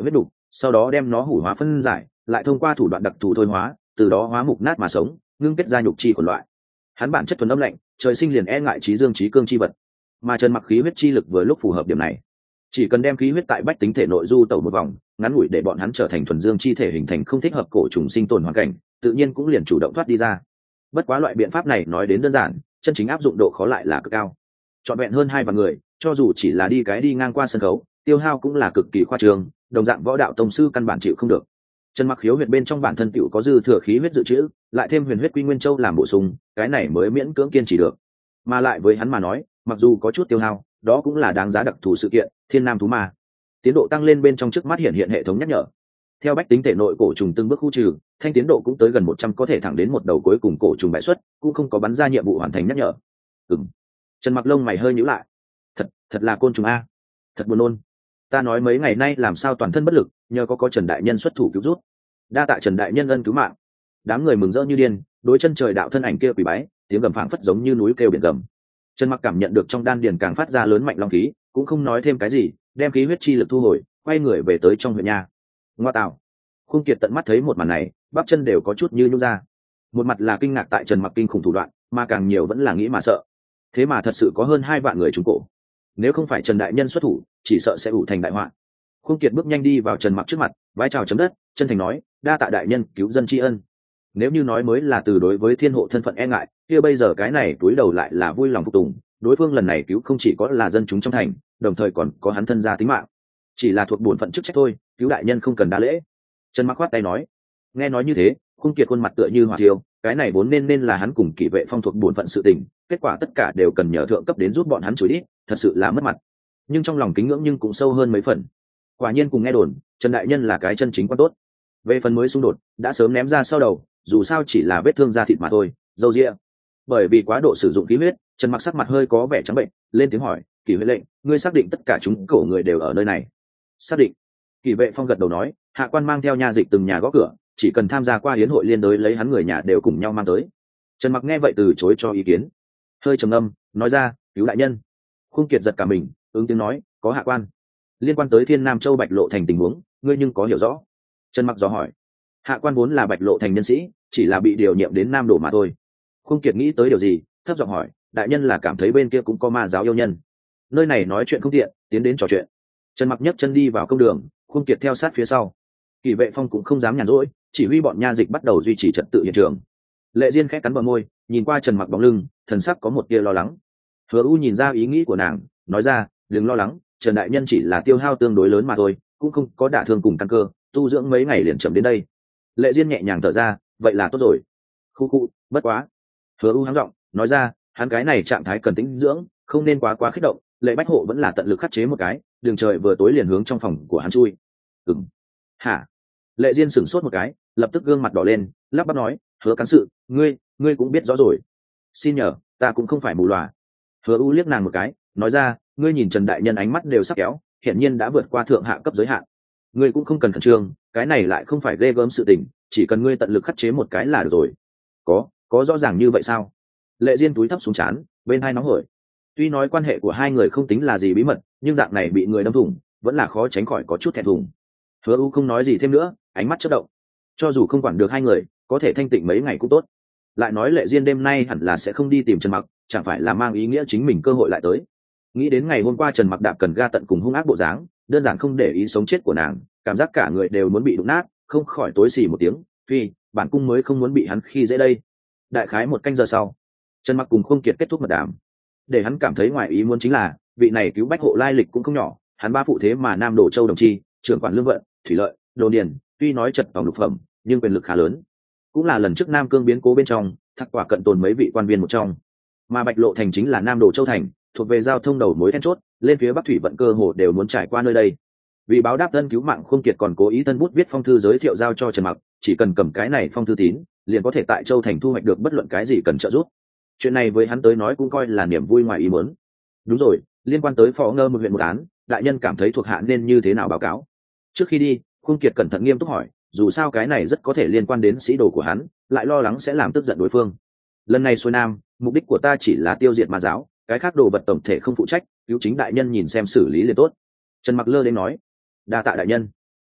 sau đó đem nó hủ hóa phân giải, lại thông qua thủ đoạn đặc thù thôi hóa, từ đó hóa mục nát mà sống, ngưng kết ra nhục chi của loại. Hắn bản chất thuần âm lạnh, trời sinh liền e ngại trí dương trí cương chi vật, mà Trần Mặc khí huyết chi lực vừa lúc phù hợp điểm này. Chỉ cần đem khí huyết tại bách tính thể nội du tẩu một vòng, ngắn ngủi để bọn hắn trở thành thuần dương chi thể, hình thành không thích hợp cổ trùng sinh tồn hoàn cảnh, tự nhiên cũng liền chủ động thoát đi ra. Bất quá loại biện pháp này nói đến đơn giản, chân chính áp dụng độ khó lại là cực cao. Trọn vẹn hơn 2 vạn người, cho dù chỉ là đi ngang qua sân khấu, tiêu hao cũng là cực kỳ khoa trương, đồng dạng võ đạo tông sư căn bản chịu không được. Trần Mặc khiếu huyệt bên trong bản thân tựu có dư thừa khí huyết dự trữ, lại thêm huyền huyết quy nguyên châu làm bổ sung, cái này mới miễn cưỡng kiên trì được. Mà lại với hắn mà nói, mặc dù có chút tiêu hao, đó cũng là đáng giá đặc thù sự kiện, thiên nam thú ma. Tiến độ tăng lên bên trong trước mắt hiện hệ thống nhắc nhở. Theo bách tính thể nội cổ trùng từng bước khu trừ, thanh tiến độ cũng tới gần 100, có thể thẳng đến một đầu cuối cùng cổ trùng bại xuất, cũng không có bắn ra nhiệm vụ hoàn thành nhắc nhở. Trần Mặc lông mày hơi nhíu lại. Thật là côn trùng a, thật buồn nôn. Ta nói mấy ngày nay làm sao toàn thân bất lực, nhờ có Trần đại nhân xuất thủ cứu rút. Đa tạ Trần đại nhân ân cứu mạng. Đám người mừng rỡ như điên, đối chân trời đạo thân ảnh kia quỳ bái, tiếng gầm phảng phất giống như núi kêu biển gầm. Trần Mặc cảm nhận được trong đan điền càng phát ra lớn mạnh long khí, cũng không nói thêm cái gì, đem khí huyết chi lực thu hồi, quay người về tới trong huyện nhà. Ngoa tạo. Khung Kiệt tận mắt thấy một màn này, bắp chân đều có chút như nhũn ra. Một mặt là kinh ngạc tại Trần Mặc kinh khủng thủ đoạn, mà càng nhiều vẫn là nghĩ mà sợ. Thế mà thật sự có hơn 2 vạn người trúng cổ. Nếu không phải Trần đại nhân xuất thủ, chỉ sợ sẽ ủ thành đại họa. Khung Kiệt bước nhanh đi vào Trần Mặc trước mặt, vái chào chấm đất, chân thành nói, đa tạ đại nhân cứu dân tri ân. Nếu như nói mới là từ đối với thiên hộ thân phận e ngại, kia bây giờ cái này túi đầu lại là vui lòng phục tùng. Đối phương lần này cứu không chỉ có là dân chúng trong thành, đồng thời còn có hắn thân gia tính mạng. Chỉ là thuộc bổn phận chức trách thôi, cứu đại nhân không cần đa lễ. Trần Mặc khoát tay nói. Nghe nói như thế, Khung Kiệt khuôn mặt tựa như hỏa thiêu, cái này vốn nên là hắn cùng Kỷ Vệ Phong thuộc bổn phận sự tình, kết quả tất cả đều cần nhờ thượng cấp đến giúp bọn hắn chối đi, thật sự là mất mặt. Nhưng trong lòng kính ngưỡng nhưng cũng sâu hơn mấy phần. Quả nhiên cùng nghe đồn, Trần đại nhân là cái chân chính quan tốt. Về phần mới xung đột, đã sớm ném ra sau đầu, dù sao chỉ là vết thương da thịt mà thôi, dâu dịa. Bởi vì quá độ sử dụng khí huyết, Trần Mặc sắc mặt hơi có vẻ trắng bệnh, lên tiếng hỏi, Kỷ huệ lệnh, ngươi xác định tất cả chúng cổ người đều ở nơi này? Xác định. Kỷ Vệ Phong gật đầu nói, hạ quan mang theo nha dịch từng nhà gõ cửa, chỉ cần tham gia qua hiến hội liên đối lấy hắn người nhà đều cùng nhau mang tới. Trần Mặc nghe vậy từ chối cho ý kiến, hơi trầm ngâm, nói ra, cứu đại nhân. Khung Kiệt giật cả mình, ứng tiếng nói, có hạ quan. Liên quan tới Thiên Nam Châu Bạch Lộ Thành tình huống, ngươi nhưng có hiểu rõ? Trần Mặc dò hỏi. Hạ quan vốn là Bạch Lộ Thành nhân sĩ, chỉ là bị điều nhiệm đến Nam Đổ mà thôi. Khung Kiệt nghĩ tới điều gì, thấp giọng hỏi, đại nhân là cảm thấy bên kia cũng có ma giáo yêu nhân? Nơi này nói chuyện không tiện, tiến đến trò chuyện. Trần Mặc nhấc chân đi vào công đường, Khung Kiệt theo sát phía sau. Kỷ Vệ Phong cũng không dám nhàn rỗi, chỉ huy bọn nha dịch bắt đầu duy trì trật tự hiện trường. Lệ Diên khẽ cắn bờ môi, nhìn qua Trần Mặc bóng lưng, thần sắc có một tia lo lắng. Hứa U nhìn ra ý nghĩ của nàng, nói ra, đừng lo lắng, Trần đại nhân chỉ là tiêu hao tương đối lớn mà thôi, cũng không có đả thương cùng căn cơ, tu dưỡng mấy ngày liền chậm đến đây. Lệ Diên nhẹ nhàng thở ra, vậy là tốt rồi. Khu, bất quá. Hứa U hắng giọng, nói ra, hắn cái này trạng thái cần tĩnh dưỡng, không nên quá kích động. Lệ Bách Hộ vẫn là tận lực khắc chế một cái, đường trời vừa tối liền hướng trong phòng của hắn chui. Hả? Lệ Diên sửng sốt một cái, lập tức gương mặt đỏ lên, lắp bắp nói, Hứa cán sự, ngươi cũng biết rõ rồi. Xin nhờ, ta cũng không phải mù lòa. Hứa U liếc nàng một cái, nói ra, ngươi nhìn Trần đại nhân ánh mắt đều sắc kéo, hiển nhiên đã vượt qua thượng hạ cấp giới hạn. Ngươi cũng không cần khẩn trương, cái này lại không phải ghê gớm sự tình, chỉ cần ngươi tận lực khắc chế một cái là được rồi. Có rõ ràng như vậy sao? Lệ Diên túi thấp xuống trán, bên hai nóng hổi. Tuy nói quan hệ của hai người không tính là gì bí mật, nhưng dạng này bị người đâm thủng, vẫn là khó tránh khỏi có chút thẹn thùng. Hứa U không nói gì thêm nữa, ánh mắt chớp động. Cho dù không quản được hai người, có thể thanh tịnh mấy ngày cũng tốt. Lại nói Lệ Diên đêm nay hẳn là sẽ không đi tìm Trần Mặc, chẳng phải là mang ý nghĩa chính mình cơ hội lại tới. Nghĩ đến ngày hôm qua Trần Mặc đạp cần ga tận cùng hung ác bộ dáng, đơn giản không để ý sống chết của nàng, cảm giác cả người đều muốn bị đụng nát, không khỏi tối xì một tiếng, phi, bản cung mới không muốn bị hắn khi dễ đây. Đại khái 1 canh giờ sau, Trần Mặc cùng Khung Kiệt kết thúc mật đàm. Để hắn cảm thấy ngoài ý muốn chính là, vị này cứu Bách Hộ lai lịch cũng không nhỏ, hắn ba phụ thế mà Nam Đổ Châu đồng chi, trưởng quản lương vận, thủy lợi, đồ điền, tuy nói chật vòng lục phẩm, nhưng quyền lực khá lớn. Cũng là lần trước Nam Cương biến cố bên trong, thắc quả cận tồn mấy vị quan viên một trong. Mà Bạch Lộ Thành chính là Nam Đổ Châu thành, thuộc về giao thông đầu mối then chốt, lên phía Bắc thủy vận cơ hồ đều muốn trải qua nơi đây. Vì báo đáp ân cứu mạng, Khung Kiệt còn cố ý thân bút viết phong thư giới thiệu giao cho Trần Mặc, chỉ cần cầm cái này phong thư tín, liền có thể tại Châu thành thu hoạch được bất luận cái gì cần trợ giúp. Chuyện này với hắn tới nói cũng coi là niềm vui ngoài ý muốn. Đúng rồi, liên quan tới Phó Ngơ một huyện một án, đại nhân cảm thấy thuộc hạ nên như thế nào báo cáo? Trước khi đi, Khung Kiệt cẩn thận nghiêm túc hỏi, dù sao cái này rất có thể liên quan đến sĩ đồ của hắn, lại lo lắng sẽ làm tức giận đối phương. Lần này xuôi nam, mục đích của ta chỉ là tiêu diệt ma giáo, cái khác đồ vật tổng thể không phụ trách, cứu chính đại nhân nhìn xem xử lý liền tốt. Trần Mặc lơ đến nói, đa tạ đại nhân.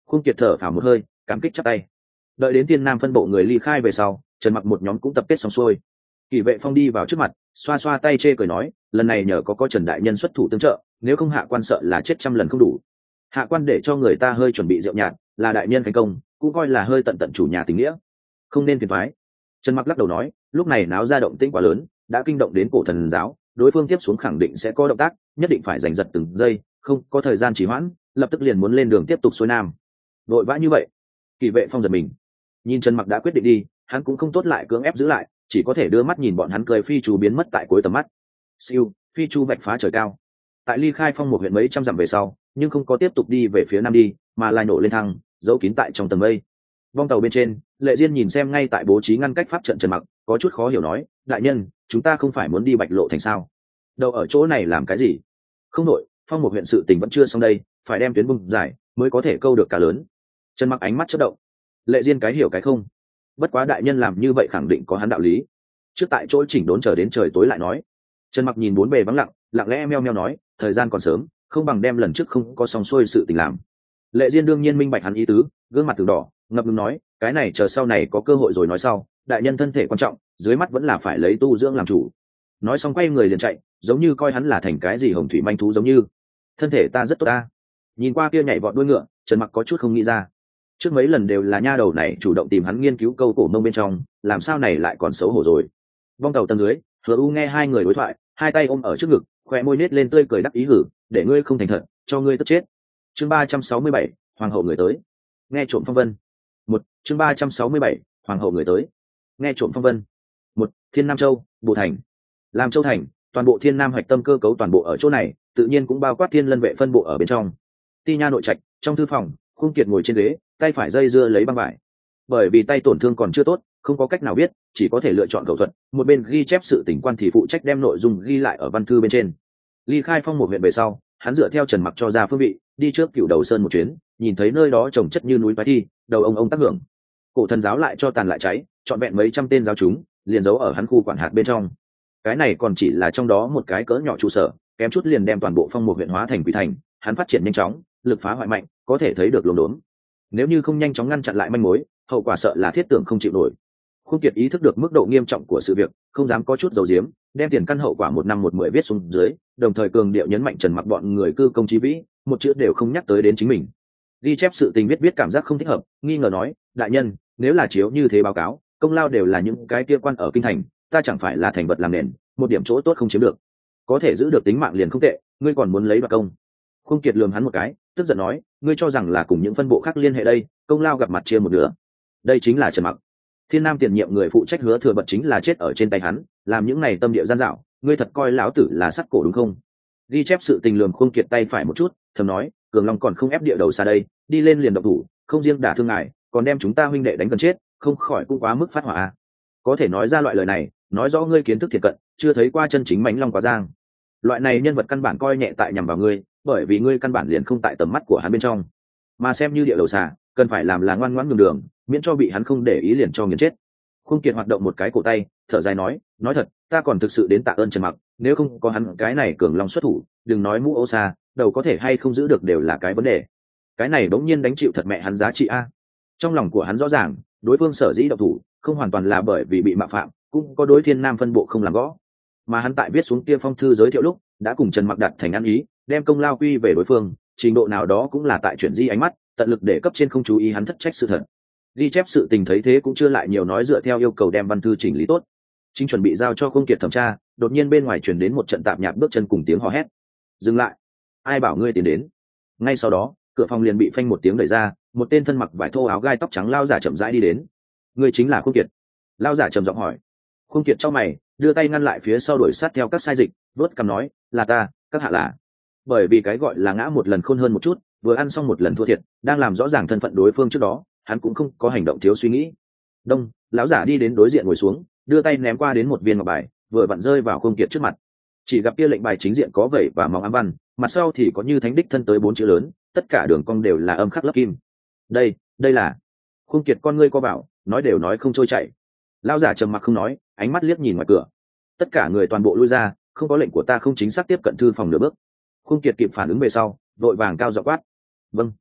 Khung Kiệt thở phào một hơi, cảm kích chắp tay. Đợi đến Thiên Nam phân bộ người ly khai về sau, Trần Mặc một nhóm cũng tập kết xong xuôi. Kỷ Vệ Phong đi vào trước mặt, xoa xoa tay chê cười nói, lần này nhờ có Trần đại nhân xuất thủ tương trợ, nếu không hạ quan sợ là chết trăm lần không đủ. Hạ quan để cho người ta hơi chuẩn bị rượu nhạt, là đại nhân thành công, cũng coi là hơi tận tận chủ nhà tình nghĩa, không nên phiền toái. Trần Mặc lắc đầu nói, lúc này náo ra động tĩnh quá lớn, đã kinh động đến Cổ Thần giáo, đối phương tiếp xuống khẳng định sẽ có động tác, nhất định phải giành giật từng giây, không có thời gian trì hoãn, lập tức liền muốn lên đường tiếp tục xuôi nam. Vội vã như vậy? Kỷ Vệ Phong giật mình, nhìn Trần Mặc đã quyết định đi, hắn cũng không tốt lại cưỡng ép giữ lại, chỉ có thể đưa mắt nhìn bọn hắn cười phi chú biến mất tại cuối tầm mắt. Siêu, phi chú vạch phá trời cao. Tại ly khai Phong một huyện mấy trăm dặm về sau, nhưng không có tiếp tục đi về phía nam đi, mà lại nổ lên thăng, giấu kín tại trong tầng mây. Vong tàu bên trên, Lệ Diên nhìn xem ngay tại bố trí ngăn cách pháp trận Trần Mặc, có chút khó hiểu nói, đại nhân, chúng ta không phải muốn đi Bạch Lộ thành sao? Đâu ở chỗ này làm cái gì? Không nội, Phong một huyện sự tình vẫn chưa xong đây, phải đem tuyến bung dài mới có thể câu được cá lớn. Trần Mặc ánh mắt chớp động. Lệ Diên cái hiểu cái không. Bất quá đại nhân làm như vậy khẳng định có hắn đạo lý. Trước tại chỗ chỉnh đốn chờ đến trời tối lại nói. Trần Mặc nhìn bốn bề vắng lặng, lặng lẽ meo meo nói, thời gian còn sớm, không bằng đem lần trước không có xong xuôi sự tình làm. Lệ Diên đương nhiên minh bạch hắn ý tứ, gương mặt từng đỏ, ngập ngừng nói, cái này chờ sau này có cơ hội rồi nói sau, đại nhân thân thể quan trọng, dưới mắt vẫn là phải lấy tu dưỡng làm chủ. Nói xong quay người liền chạy, giống như coi hắn là thành cái gì hồng thủy manh thú giống như. Thân thể ta rất tốt ta. Nhìn qua kia nhảy vọt đuôi ngựa, Trần Mặc có chút không nghĩ ra. Trước mấy lần đều là nha đầu này chủ động tìm hắn nghiên cứu câu cổ mông bên trong, làm sao này lại còn xấu hổ rồi. Vong tàu tầng dưới, Hứa U nghe hai người đối thoại, hai tay ôm ở trước ngực, khóe môi nết lên tươi cười đắc ý hử, để ngươi không thành thật, cho ngươi tức chết. Chương 367, hoàng hậu người tới. Nghe trộm phong vân. Chương 367, hoàng hậu người tới. Nghe trộm phong vân. Thiên Nam Châu, Bộ thành. Làm Châu thành, toàn bộ Thiên Nam hoạch tâm cơ cấu toàn bộ ở chỗ này, tự nhiên cũng bao quát Thiên Lân vệ phân bộ ở bên trong. Ti nha nội trạch, trong thư phòng, Khung Kiệt ngồi trên ghế, tay phải dây dưa lấy băng vải. Bởi vì tay tổn thương còn chưa tốt, không có cách nào biết, chỉ có thể lựa chọn cầu thuật, một bên ghi chép sự tình quan thì phụ trách đem nội dung ghi lại ở văn thư bên trên. Ly khai Phong một huyện về sau, hắn dựa theo Trần Mặc cho ra phương vị, đi trước Cửu Đầu Sơn một chuyến, nhìn thấy nơi đó trồng chất như núi quái thi, đầu ông tác hưởng. Cổ Thần giáo lại cho tàn lại cháy, trọn vẹn mấy trăm tên giáo chúng, liền giấu ở hắn khu quản hạt bên trong. Cái này còn chỉ là trong đó một cái cỡ nhỏ trụ sở, kém chút liền đem toàn bộ Phong một huyện hóa thành quỷ thành, hắn phát triển nhanh chóng, lực phá hoại mạnh, có thể thấy được luống đốn. Nếu như không nhanh chóng ngăn chặn lại manh mối, hậu quả sợ là thiết tưởng không chịu nổi. Khung Kiệt ý thức được mức độ nghiêm trọng của sự việc, không dám có chút giấu giếm, đem tiền căn hậu quả 1 năm 1 10 viết xuống dưới, đồng thời cường điệu nhấn mạnh Trần Mặc bọn người cư công chí vĩ, một chữ đều không nhắc tới đến chính mình. Ghi chép sự tình viết cảm giác không thích hợp, nghi ngờ nói, đại nhân, nếu là chiếu như thế báo cáo, công lao đều là những cái kia quan ở kinh thành, ta chẳng phải là thành vật làm nền, một điểm chỗ tốt không chiếm được. Có thể giữ được tính mạng liền không tệ, ngươi còn muốn lấy đoạt công. Khung Kiệt lườm hắn một cái, tức giận nói, ngươi cho rằng là cùng những phân bộ khác liên hệ đây, công lao gặp mặt chia một nửa. Đây chính là Trần Mặc. Thiên Nam tiền nhiệm người phụ trách Hứa Thừa Bật chính là chết ở trên tay hắn, làm những này tâm địa gian dảo, ngươi thật coi lão tử là sắt cổ đúng không? Ghi chép sự tình lườm Khung Kiệt tay phải một chút, thầm nói, Cường Long còn không ép địa đầu xa đây, đi lên liền động thủ, không riêng đả thương ngài, còn đem chúng ta huynh đệ đánh gần chết, không khỏi cũng quá mức phát hỏa. Có thể nói ra loại lời này, nói rõ ngươi kiến thức thiệt cận, chưa thấy qua chân chính mãnh long quá giang. Loại này nhân vật căn bản coi nhẹ tại nhằm vào ngươi, bởi vì ngươi căn bản liền không tại tầm mắt của hắn bên trong, mà xem như địa đầu xà, cần phải làm là ngoan ngoãn nhường đường, miễn cho bị hắn không để ý liền cho nghiền chết. Khung Kiệt hoạt động một cái cổ tay, thở dài nói thật, ta còn thực sự đến tạ ơn Trần Mặc, nếu không có hắn cái này Cường Long xuất thủ, đừng nói mũ ô xa, đầu có thể hay không giữ được đều là cái vấn đề. Cái này bỗng nhiên đánh chịu thật mẹ hắn giá trị a. Trong lòng của hắn rõ ràng, đối phương sở dĩ động thủ, không hoàn toàn là bởi vì bị mạo phạm, cũng có đối Thiên Nam phân bộ không làm gõ, mà hắn tại viết xuống kia phong thư giới thiệu lúc, đã cùng Trần Mặc đặt thành ăn ý, đem công lao quy về đối phương, trình độ nào đó cũng là tại chuyển di ánh mắt, tận lực để cấp trên không chú ý hắn thất trách sự thật. Ghi chép sự tình thấy thế cũng chưa lại nhiều nói, dựa theo yêu cầu đem văn thư chỉnh lý tốt, chính chuẩn bị giao cho Khung Kiệt thẩm tra, đột nhiên bên ngoài truyền đến một trận tạp nhạp bước chân cùng tiếng hò hét. Dừng lại, ai bảo ngươi tiến đến? Ngay sau đó, cửa phòng liền bị phanh một tiếng đẩy ra, một tên thân mặc vải thô áo gai tóc trắng lao giả chậm rãi đi đến. Ngươi chính là Khung Kiệt? Lao giả trầm giọng hỏi. Khung Kiệt trong mày, đưa tay ngăn lại phía sau đuổi sát theo các sai dịch, vớt cằm nói, là ta, các hạ là. Bởi vì cái gọi là ngã một lần khôn hơn một chút, vừa ăn xong một lần thua thiệt, đang làm rõ ràng thân phận đối phương trước đó, hắn cũng không có hành động thiếu suy nghĩ. Đông, lão giả đi đến đối diện ngồi xuống, đưa tay ném qua đến một viên ngọc bài, vừa vặn rơi vào Khung Kiệt trước mặt. Chỉ gặp kia lệnh bài chính diện có vẩy và móng ám văn, mặt sau thì có như thánh đích thân tới 4 chữ lớn, tất cả đường cong đều là âm khắc lấp kim. Đây là. Khung Kiệt con ngươi co vào, nói đều nói không trôi chảy. Lão giả trầm mặc không nói, ánh mắt liếc nhìn ngoài cửa. Tất cả người toàn bộ lui ra, không có lệnh của ta không chính xác tiếp cận thư phòng nửa bước. Khung Kiệt kịp phản ứng về sau, vội vàng cao giọng quát, vâng.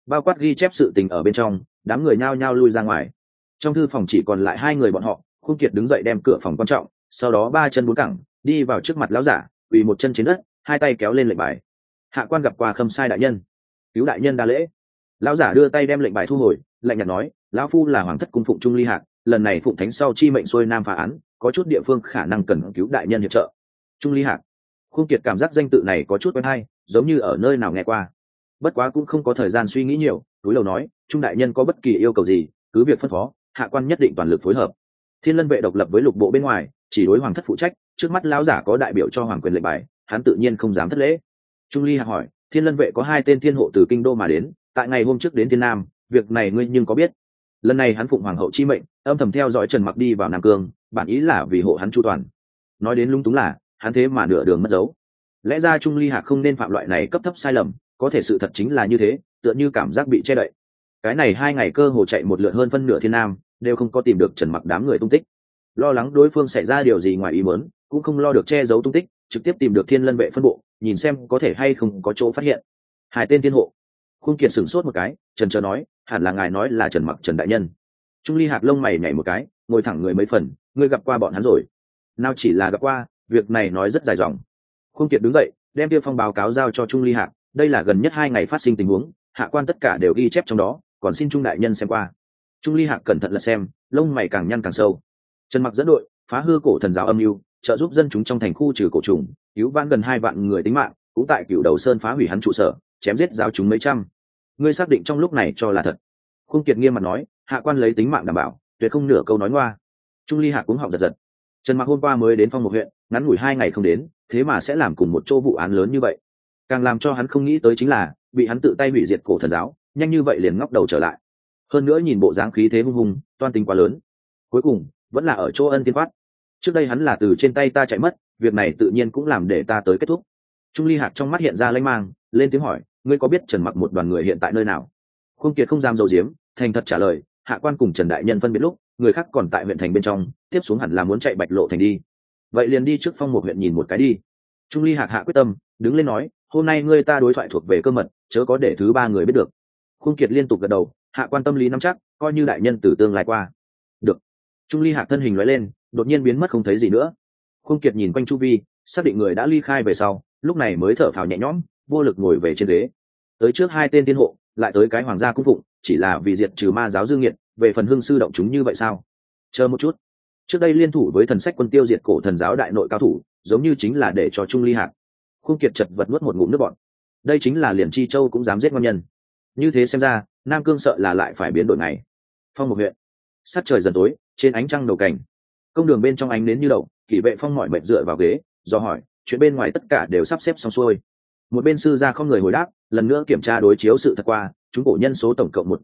bao quát ghi chép sự tình ở bên trong. Đám người nhao nhao lui ra ngoài. Trong thư phòng chỉ còn lại hai người bọn họ. Khung Kiệt đứng dậy đem cửa phòng quan trọng, sau đó ba chân bốn cẳng đi vào trước mặt lão giả, quỳ một chân trên đất, hai tay kéo lên lệnh bài. Hạ quan gặp qua Khâm Sai đại nhân. Cứu đại nhân đa lễ. Lão giả đưa tay đem lệnh bài thu hồi, lạnh nhạt nói, lão phu là hoàng thất cung phụng Trung Ly Hạc, lần này phụng thánh sau chi mệnh xuôi nam phá án, có chút địa phương khả năng cần cứu đại nhân hiệp trợ. Trung Ly Hạc. Khung Kiệt cảm giác danh tự này có chút quen hay, giống như ở nơi nào nghe qua. Bất quá cũng không có thời gian suy nghĩ nhiều, túi lầu nói, Trung đại nhân có bất kỳ yêu cầu gì, cứ việc phân phó, hạ quan nhất định toàn lực phối hợp. Thiên Lân vệ độc lập với lục bộ bên ngoài, chỉ đối hoàng thất phụ trách, trước mắt lão giả có đại biểu cho hoàng quyền lệnh bài, hắn tự nhiên không dám thất lễ. Trung Ly Hạc hỏi, Thiên Lân vệ có hai tên thiên hộ từ kinh đô mà đến, tại ngày hôm trước đến Thiên Nam, việc này ngươi nhưng có biết? Lần này hắn phụng hoàng hậu chi mệnh, âm thầm theo dõi Trần Mặc đi vào Nam Cương, bản ý là vì hộ hắn chu toàn. Nói đến lung túng là, hắn thế mà nửa đường mất dấu. Lẽ ra Trung Ly Hạc không nên phạm loại này cấp thấp sai lầm, có thể sự thật chính là như thế, tựa như cảm giác bị che đậy. Cái này 2 ngày cơ hồ chạy một lượt hơn phân nửa Thiên Nam, đều không có tìm được Trần Mặc đám người tung tích. Lo lắng đối phương xảy ra điều gì ngoài ý muốn, cũng không lo được che giấu tung tích, trực tiếp tìm được Thiên Lân vệ phân bộ, nhìn xem có thể hay không có chỗ phát hiện. Hai tên thiên hộ. Khung Kiệt sửng sốt một cái, trần trờ nói, hẳn là ngài nói là Trần Mặc Trần đại nhân. Trung Ly Hạc lông mày nhảy một cái, ngồi thẳng người mấy phần, ngươi gặp qua bọn hắn rồi? Nào chỉ là gặp qua, việc này nói rất dài dòng. Khung Kiệt đứng dậy, đem tiêu phong báo cáo giao cho Trung Ly Hạc, đây là gần nhất 2 ngày phát sinh tình huống, hạ quan tất cả đều ghi chép trong đó, còn xin Trung đại nhân xem qua. Trung Ly Hạc cẩn thận lật xem, lông mày càng nhăn càng sâu. Trần Mặc dẫn đội phá hư cổ thần giáo âm mưu, trợ giúp dân chúng trong thành khu trừ cổ trùng, cứu vãn gần 2 vạn người tính mạng, cũng tại Cửu Đầu Sơn phá hủy hắn trụ sở, chém giết giáo chúng mấy trăm. Ngươi xác định trong lúc này cho là thật? Khung Kiệt nghiêm mặt nói, hạ quan lấy tính mạng đảm bảo, tuyệt không nửa câu nói ngoa. Trung Ly Hạc cũng họng giật giật. Trần Mặc hôm qua mới đến Phong Mục huyện, ngắn ngủi 2 ngày không đến, thế mà sẽ làm cùng một chỗ vụ án lớn như vậy. Càng làm cho hắn không nghĩ tới chính là, bị hắn tự tay hủy diệt cổ thần giáo, nhanh như vậy liền ngóc đầu trở lại. Hơn nữa nhìn bộ dáng khí thế hung hùng, toan tính quá lớn. Cuối cùng, vẫn là ở chỗ Ân Tiên Quát. Trước đây hắn là từ trên tay ta chạy mất, việc này tự nhiên cũng làm để ta tới kết thúc. Trung Ly Hạc trong mắt hiện ra lanh mang, lên tiếng hỏi, ngươi có biết Trần Mặc một đoàn người hiện tại nơi nào? Khung Kiệt không dám giấu giếm, thành thật trả lời, hạ quan cùng Trần đại nhân phân biệt lúc, người khác còn tại huyện thành bên trong, tiếp xuống hẳn là muốn chạy Bạch Lộ thành đi. Vậy liền đi trước Phong Mục huyện nhìn một cái đi. Trung Ly Hạc hạ quyết tâm, đứng lên nói, hôm nay ngươi ta đối thoại thuộc về cơ mật, chớ có để thứ ba người biết được. Khung Kiệt liên tục gật đầu, hạ quan tâm lý nắm chắc, coi như đại nhân từ tương lai qua. Được. Trung Ly Hạc thân hình lóe lên, đột nhiên biến mất không thấy gì nữa. Khung Kiệt nhìn quanh chu vi, xác định người đã ly khai về sau, lúc này mới thở phào nhẹ nhõm, vô lực ngồi về trên ghế. Tới trước 2 tên tiên hộ, lại tới cái hoàng gia cung phụng, chỉ là vì diệt trừ ma giáo dương nghiệt, về phần hương sư động chúng như vậy sao? Chờ một chút. Trước đây liên thủ với thần sách quân tiêu diệt cổ thần giáo đại nội cao thủ, giống như chính là để cho Trung Ly Hạc. Khung Kiệt chật vật nuốt một ngụm nước bọt. Đây chính là liền Chi Châu cũng dám giết ngon nhân. Như thế xem ra, Nam Cương sợ là lại phải biến đổi ngày. Phong Mục huyện. Sát trời dần tối, trên ánh trăng đầu cảnh, công đường bên trong ánh nến như đậu, Kỷ Vệ Phong mỏi mệt dựa vào ghế, do hỏi, chuyện bên ngoài tất cả đều sắp xếp xong xuôi. Một bên sư gia không người hồi đáp, lần nữa kiểm tra đối chiếu sự thật qua, chúng cổ nhân số tổng cộng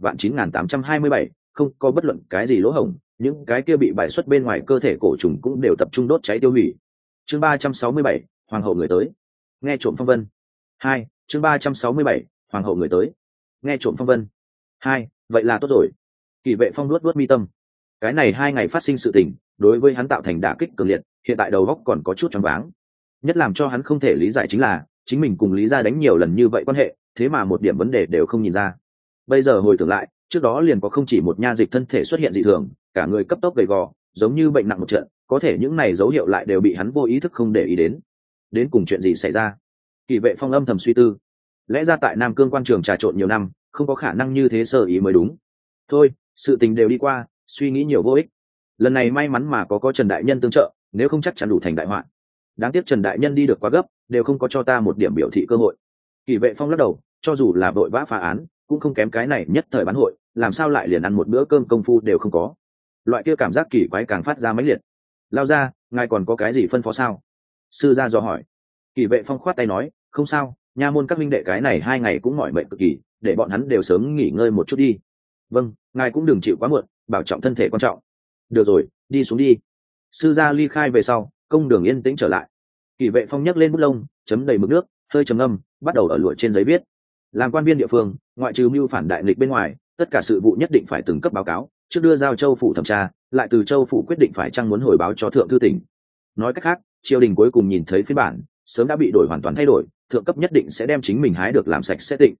19827, không có bất luận cái gì lỗ hổng, những cái kia bị bài xuất bên ngoài cơ thể cổ trùng cũng đều tập trung đốt cháy tiêu hủy. Chương 367, hoàng hậu người tới. Nghe trộm phong vân. 2, chương 367, hoàng hậu người tới. Nghe trộm phong vân. 2, vậy là tốt rồi. Kỷ Vệ Phong nuốt mi tâm. Cái này 2 ngày phát sinh sự tình, đối với hắn tạo thành đả kích cường liệt, hiện tại đầu óc còn có chút choáng váng. Nhất làm cho hắn không thể lý giải chính là, chính mình cùng Lý gia đánh nhiều lần như vậy quan hệ, thế mà một điểm vấn đề đều không nhìn ra. Bây giờ hồi tưởng lại, trước đó liền có không chỉ một nha dịch thân thể xuất hiện dị thường, cả người cấp tốc gầy gò, giống như bệnh nặng một trận, có thể những này dấu hiệu lại đều bị hắn vô ý thức không để ý đến. Đến cùng chuyện gì xảy ra? Kỷ Vệ Phong âm thầm suy tư. Lẽ ra tại Nam Cương quan trường trà trộn nhiều năm, không có khả năng như thế sơ ý mới đúng. Thôi, sự tình đều đi qua, suy nghĩ nhiều vô ích. Lần này may mắn mà có Trần đại nhân tương trợ, nếu không chắc chắn đủ thành đại họa. Đáng tiếc Trần đại nhân đi được quá gấp, đều không có cho ta một điểm biểu thị cơ hội. Kỷ Vệ Phong lắc đầu, cho dù là vội vã phá án, cũng không kém cái này nhất thời bán hội, làm sao lại liền ăn một bữa cơm công phu đều không có. Loại kia cảm giác kỳ quái càng phát ra mãnh liệt. Lao ra, ngài còn có cái gì phân phó sao? Sư gia dò hỏi. Kỷ Vệ Phong khoát tay nói, không sao, nha môn các minh đệ cái này 2 ngày cũng mỏi mệt cực kỳ, để bọn hắn đều sớm nghỉ ngơi một chút đi. Vâng, ngài cũng đừng chịu quá muộn, bảo trọng thân thể quan trọng. Được rồi, đi xuống đi. Sư gia ly khai về sau, công đường yên tĩnh trở lại. Kỷ Vệ Phong nhấc lên bút lông, chấm đầy mực nước, hơi trầm ngâm, bắt đầu ở lụa trên giấy viết. Làm quan viên địa phương, ngoại trừ mưu phản đại nghịch bên ngoài, tất cả sự vụ nhất định phải từng cấp báo cáo, trước đưa giao châu phủ thẩm tra, lại từ châu phủ quyết định phải chăng muốn hồi báo cho thượng thư tỉnh. Nói cách khác, triều đình cuối cùng nhìn thấy phiên bản, sớm đã bị đổi hoàn toàn thay đổi, thượng cấp nhất định sẽ đem chính mình hái được làm sạch sẽ tịnh.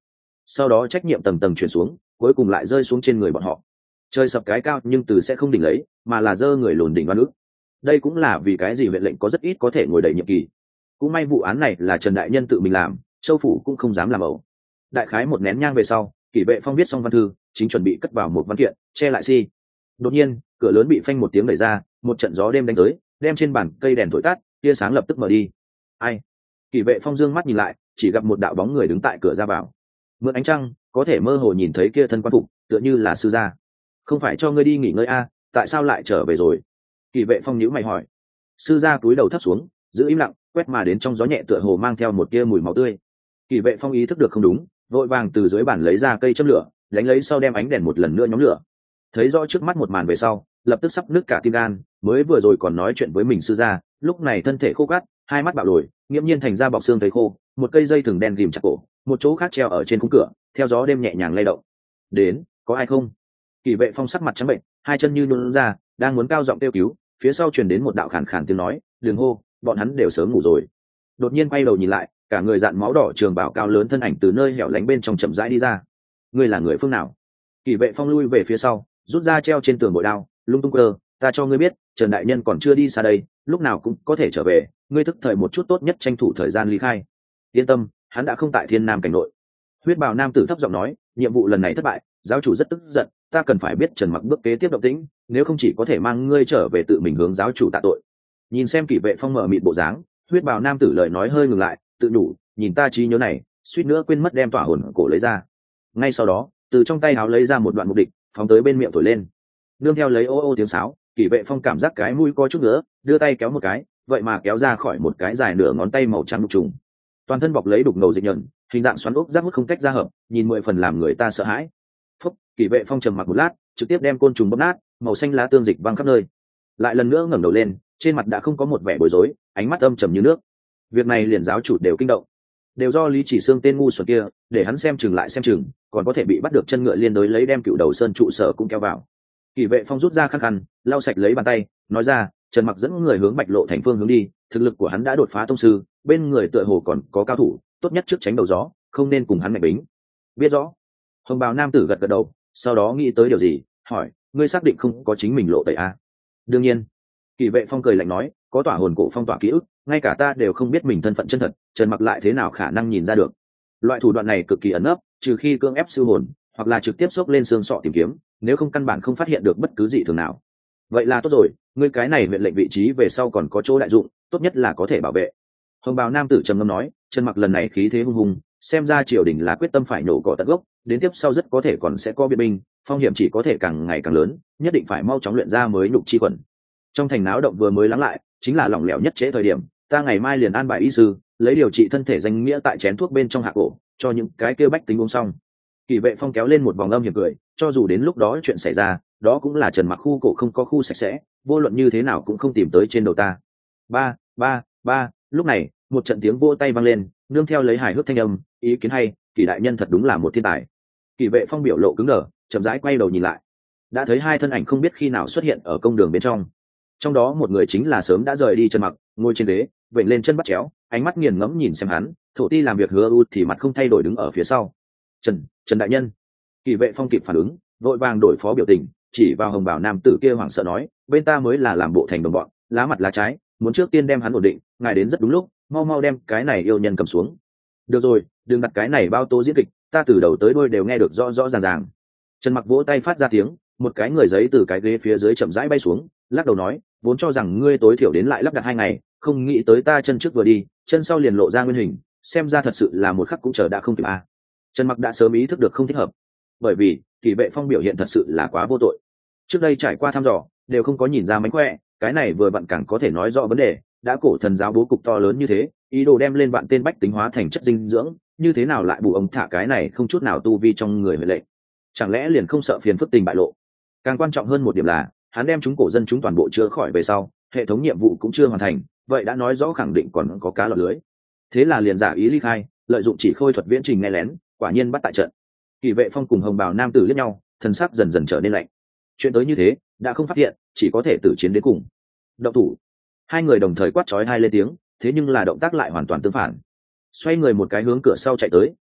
sau đó trách nhiệm tầng tầng chuyển xuống, cuối cùng lại rơi xuống trên người bọn họ. Trời sập cái cao nhưng từ sẽ không đỉnh lấy, mà là dơ người lùn đỉnh oan ức. Đây cũng là vì cái gì huyện lệnh có rất ít có thể ngồi đầy nhiệm kỳ. Cũng may vụ án này là Trần đại nhân tự mình làm, châu phủ cũng không dám làm ẩu. Đại khái một nén nhang về sau, Kỷ Vệ Phong viết xong văn thư, chính chuẩn bị cất vào một văn kiện che lại si. Đột nhiên cửa lớn bị phanh một tiếng đẩy ra, một trận gió đêm đánh tới, đem trên bàn cây đèn thổi tắt, tia sáng lập tức mở đi. Ai? Kỷ Vệ Phong dương mắt nhìn lại, chỉ gặp một đạo bóng người đứng tại cửa ra vào. Mượn ánh trăng có thể mơ hồ nhìn thấy kia thân quan phục, tựa như là sư gia. Không phải cho ngươi đi nghỉ ngơi a, tại sao lại trở về rồi? Kỷ Vệ Phong nhíu mày hỏi. Sư gia cúi đầu thấp xuống, giữ im lặng, quét mà đến trong gió nhẹ tựa hồ mang theo một tia mùi máu tươi. Kỷ Vệ Phong ý thức được không đúng, vội vàng từ dưới bàn lấy ra cây châm lửa, đánh lấy sau đem ánh đèn một lần nữa nhóm lửa. Thấy rõ trước mắt một màn về sau, lập tức sắp nứt cả tim gan, mới vừa rồi còn nói chuyện với mình sư gia, lúc này thân thể khô cát, hai mắt bạo lồi, nghiễm nhiên thành ra bọc xương thấy khô, một cây dây thừng đen ghìm chặt cổ, một chỗ khác treo ở trên khung cửa, theo gió đêm nhẹ nhàng lay động. Đến, có ai không? Kỷ Vệ Phong sắc mặt trắng bệnh, hai chân như nhũn ra, đang muốn cao giọng kêu cứu, phía sau truyền đến một đạo khàn khàn tiếng nói, "Đừng hô, bọn hắn đều sớm ngủ rồi." Đột nhiên quay đầu nhìn lại, cả người dạn máu đỏ trường bảo cao lớn thân ảnh từ nơi hẻo lánh bên trong chậm rãi đi ra. "Ngươi là người phương nào?" Kỷ Vệ Phong lui về phía sau, rút ra treo trên tường bội đao, lung tung cơ, "Ta cho ngươi biết, Trần đại nhân còn chưa đi xa đây, lúc nào cũng có thể trở về, ngươi thức thời một chút tốt nhất tranh thủ thời gian ly khai." "Yên tâm, hắn đã không tại Thiên Nam cảnh nội." Huyết bào nam tử thấp giọng nói, "Nhiệm vụ lần này thất bại, giáo chủ rất tức giận, ta cần phải biết Trần Mặc bước kế tiếp động tĩnh, nếu không chỉ có thể mang ngươi trở về tự mình hướng giáo chủ tạ tội." Nhìn xem Kỷ Vệ Phong mở mịt bộ dáng, huyết bào nam tử lời nói hơi ngừng lại, tự đủ, nhìn ta trí nhớ này, suýt nữa quên mất đem tỏa hồn cổ lấy ra. Ngay sau đó, từ trong tay áo lấy ra một đoạn mục địch, phóng tới bên miệng thổi lên. Nương theo lấy ô ô tiếng sáo, Kỷ Vệ Phong cảm giác cái mũi có chút nữa, đưa tay kéo một cái, vậy mà kéo ra khỏi một cái dài nửa ngón tay màu trắng đục trùng. Toàn thân bọc lấy đục ngầu dịch nhẫn, hình dạng xoắn ốc rác hút không cách ra hợp, nhìn 10 phần làm người ta sợ hãi. Phúc, Kỷ Vệ Phong trầm mặc một lát, trực tiếp đem côn trùng bóp nát, màu xanh lá tương dịch văng khắp nơi. Lại lần nữa ngẩng đầu lên, trên mặt đã không có một vẻ bối rối, ánh mắt âm trầm như nước. Việc này liền giáo chủ đều kinh động, đều do Lý Chỉ Xương tên ngu xuẩn kia, để hắn xem chừng lại xem chừng, còn có thể bị bắt được chân ngựa liên đối lấy đem Cựu Đầu Sơn trụ sở cũng kéo vào. Kỷ Vệ Phong rút ra khăn khăn, lau sạch lấy bàn tay, nói ra, Trần Mặc dẫn người hướng Bạch Lộ thành phương hướng đi, thực lực của hắn đã đột phá tông sư, bên người tựa hồ còn có cao thủ, tốt nhất trước tránh đầu gió, không nên cùng hắn mạnh bính. Biết rõ. Hồng bào nam tử gật gật đầu, sau đó nghĩ tới điều gì, hỏi, ngươi xác định không có chính mình lộ tẩy à? Đương nhiên. Kỷ Vệ Phong cười lạnh nói, có tỏa hồn cổ phong tỏa ký ức, ngay cả ta đều không biết mình thân phận chân thật, Trần Mặc lại thế nào khả năng nhìn ra được? Loại thủ đoạn này cực kỳ ẩn nấp, trừ khi cưỡng ép siêu hồn, hoặc là trực tiếp xốc lên xương sọ tìm kiếm, nếu không căn bản không phát hiện được bất cứ gì thường nào. Vậy là tốt rồi, ngươi cái này huyện lệnh vị trí về sau còn có chỗ đại dụng, tốt nhất là có thể bảo vệ. Hồng bào nam tử trầm ngâm nói, Trần Mặc lần này khí thế hung hùng, xem ra triều đình là quyết tâm phải nổ cỏ tận gốc, đến tiếp sau rất có thể còn sẽ có biện binh, phong hiểm chỉ có thể càng ngày càng lớn, nhất định phải mau chóng luyện ra mới nhục chi quần. Trong thành náo động vừa mới lắng lại, chính là lỏng lẻo nhất trễ thời điểm, ta ngày mai liền an bài y sư, lấy điều trị thân thể danh nghĩa tại chén thuốc bên trong hạ cổ, cho những cái kêu bách tính uống xong. Kỷ Vệ Phong kéo lên một vòng âm hiểm cười, cho dù đến lúc đó chuyện xảy ra, đó cũng là Trần Mặc khu cổ không có khu sạch sẽ, vô luận như thế nào cũng không tìm tới trên đầu ta. Ba, ba, ba, lúc này, một trận tiếng vỗ tay vang lên, nương theo lấy hài hước thanh âm, ý kiến hay, Kỷ đại nhân thật đúng là một thiên tài. Kỷ Vệ Phong biểu lộ cứng đờ, chậm rãi quay đầu nhìn lại, đã thấy hai thân ảnh không biết khi nào xuất hiện ở công đường bên trong. Trong đó một người chính là sớm đã rời đi Trần Mặc, ngồi trên ghế, vểnh lên chân bắt chéo, ánh mắt nghiền ngẫm nhìn xem hắn, thổ ti làm việc hứa u thì mặt không thay đổi đứng ở phía sau. Trần đại nhân. Kỷ Vệ Phong kịp phản ứng, vội vàng đổi phó biểu tình, chỉ vào hồng bảo nam tử kia hoảng sợ nói, bên ta mới là làm bộ thành đồng bọn, lá mặt lá trái, muốn trước tiên đem hắn ổn định, ngài đến rất đúng lúc, mau mau đem cái này yêu nhân cầm xuống. Được rồi, đừng đặt cái này bao tố diễn kịch, ta từ đầu tới đuôi đều nghe được rõ rõ ràng ràng. Trần Mặc vỗ tay phát ra tiếng, một cái người giấy từ cái ghế phía dưới chậm rãi bay xuống, lắc đầu nói, vốn cho rằng ngươi tối thiểu đến lại lắp đặt 2 ngày, không nghĩ tới ta chân trước vừa đi, chân sau liền lộ ra nguyên hình, xem ra thật sự là một khắc cũng chờ đã không kịp a. Trần Mặc đã sớm ý thức được không thích hợp, bởi vì Kỷ Vệ Phong biểu hiện thật sự là quá vô tội. Trước đây trải qua thăm dò, đều không có nhìn ra mánh khỏe, cái này vừa vặn càng có thể nói rõ vấn đề, đã cổ thần giáo bố cục to lớn như thế, ý đồ đem lên vạn tên bách tính hóa thành chất dinh dưỡng, như thế nào lại bù ông thả cái này không chút nào tu vi trong người huệ lệnh? Chẳng lẽ liền không sợ phiền phức tình bại lộ? Càng quan trọng hơn một điểm là, hắn đem chúng cổ dân chúng toàn bộ chữa khỏi về sau, hệ thống nhiệm vụ cũng chưa hoàn thành, vậy đã nói rõ khẳng định còn có cá lọt lưới. Thế là liền giả ý ly khai, lợi dụng chỉ khôi thuật viễn trình nghe lén, quả nhiên bắt tại trận. Kỷ Vệ Phong cùng hồng bào nam tử liếc nhau, thần sắc dần dần trở nên lạnh. Chuyện tới như thế, đã không phát hiện, chỉ có thể tử chiến đến cùng. Động thủ. Hai người đồng thời quát chói tai lên tiếng, thế nhưng là động tác lại hoàn toàn tương phản. Xoay người một cái hướng cửa sau chạy tới,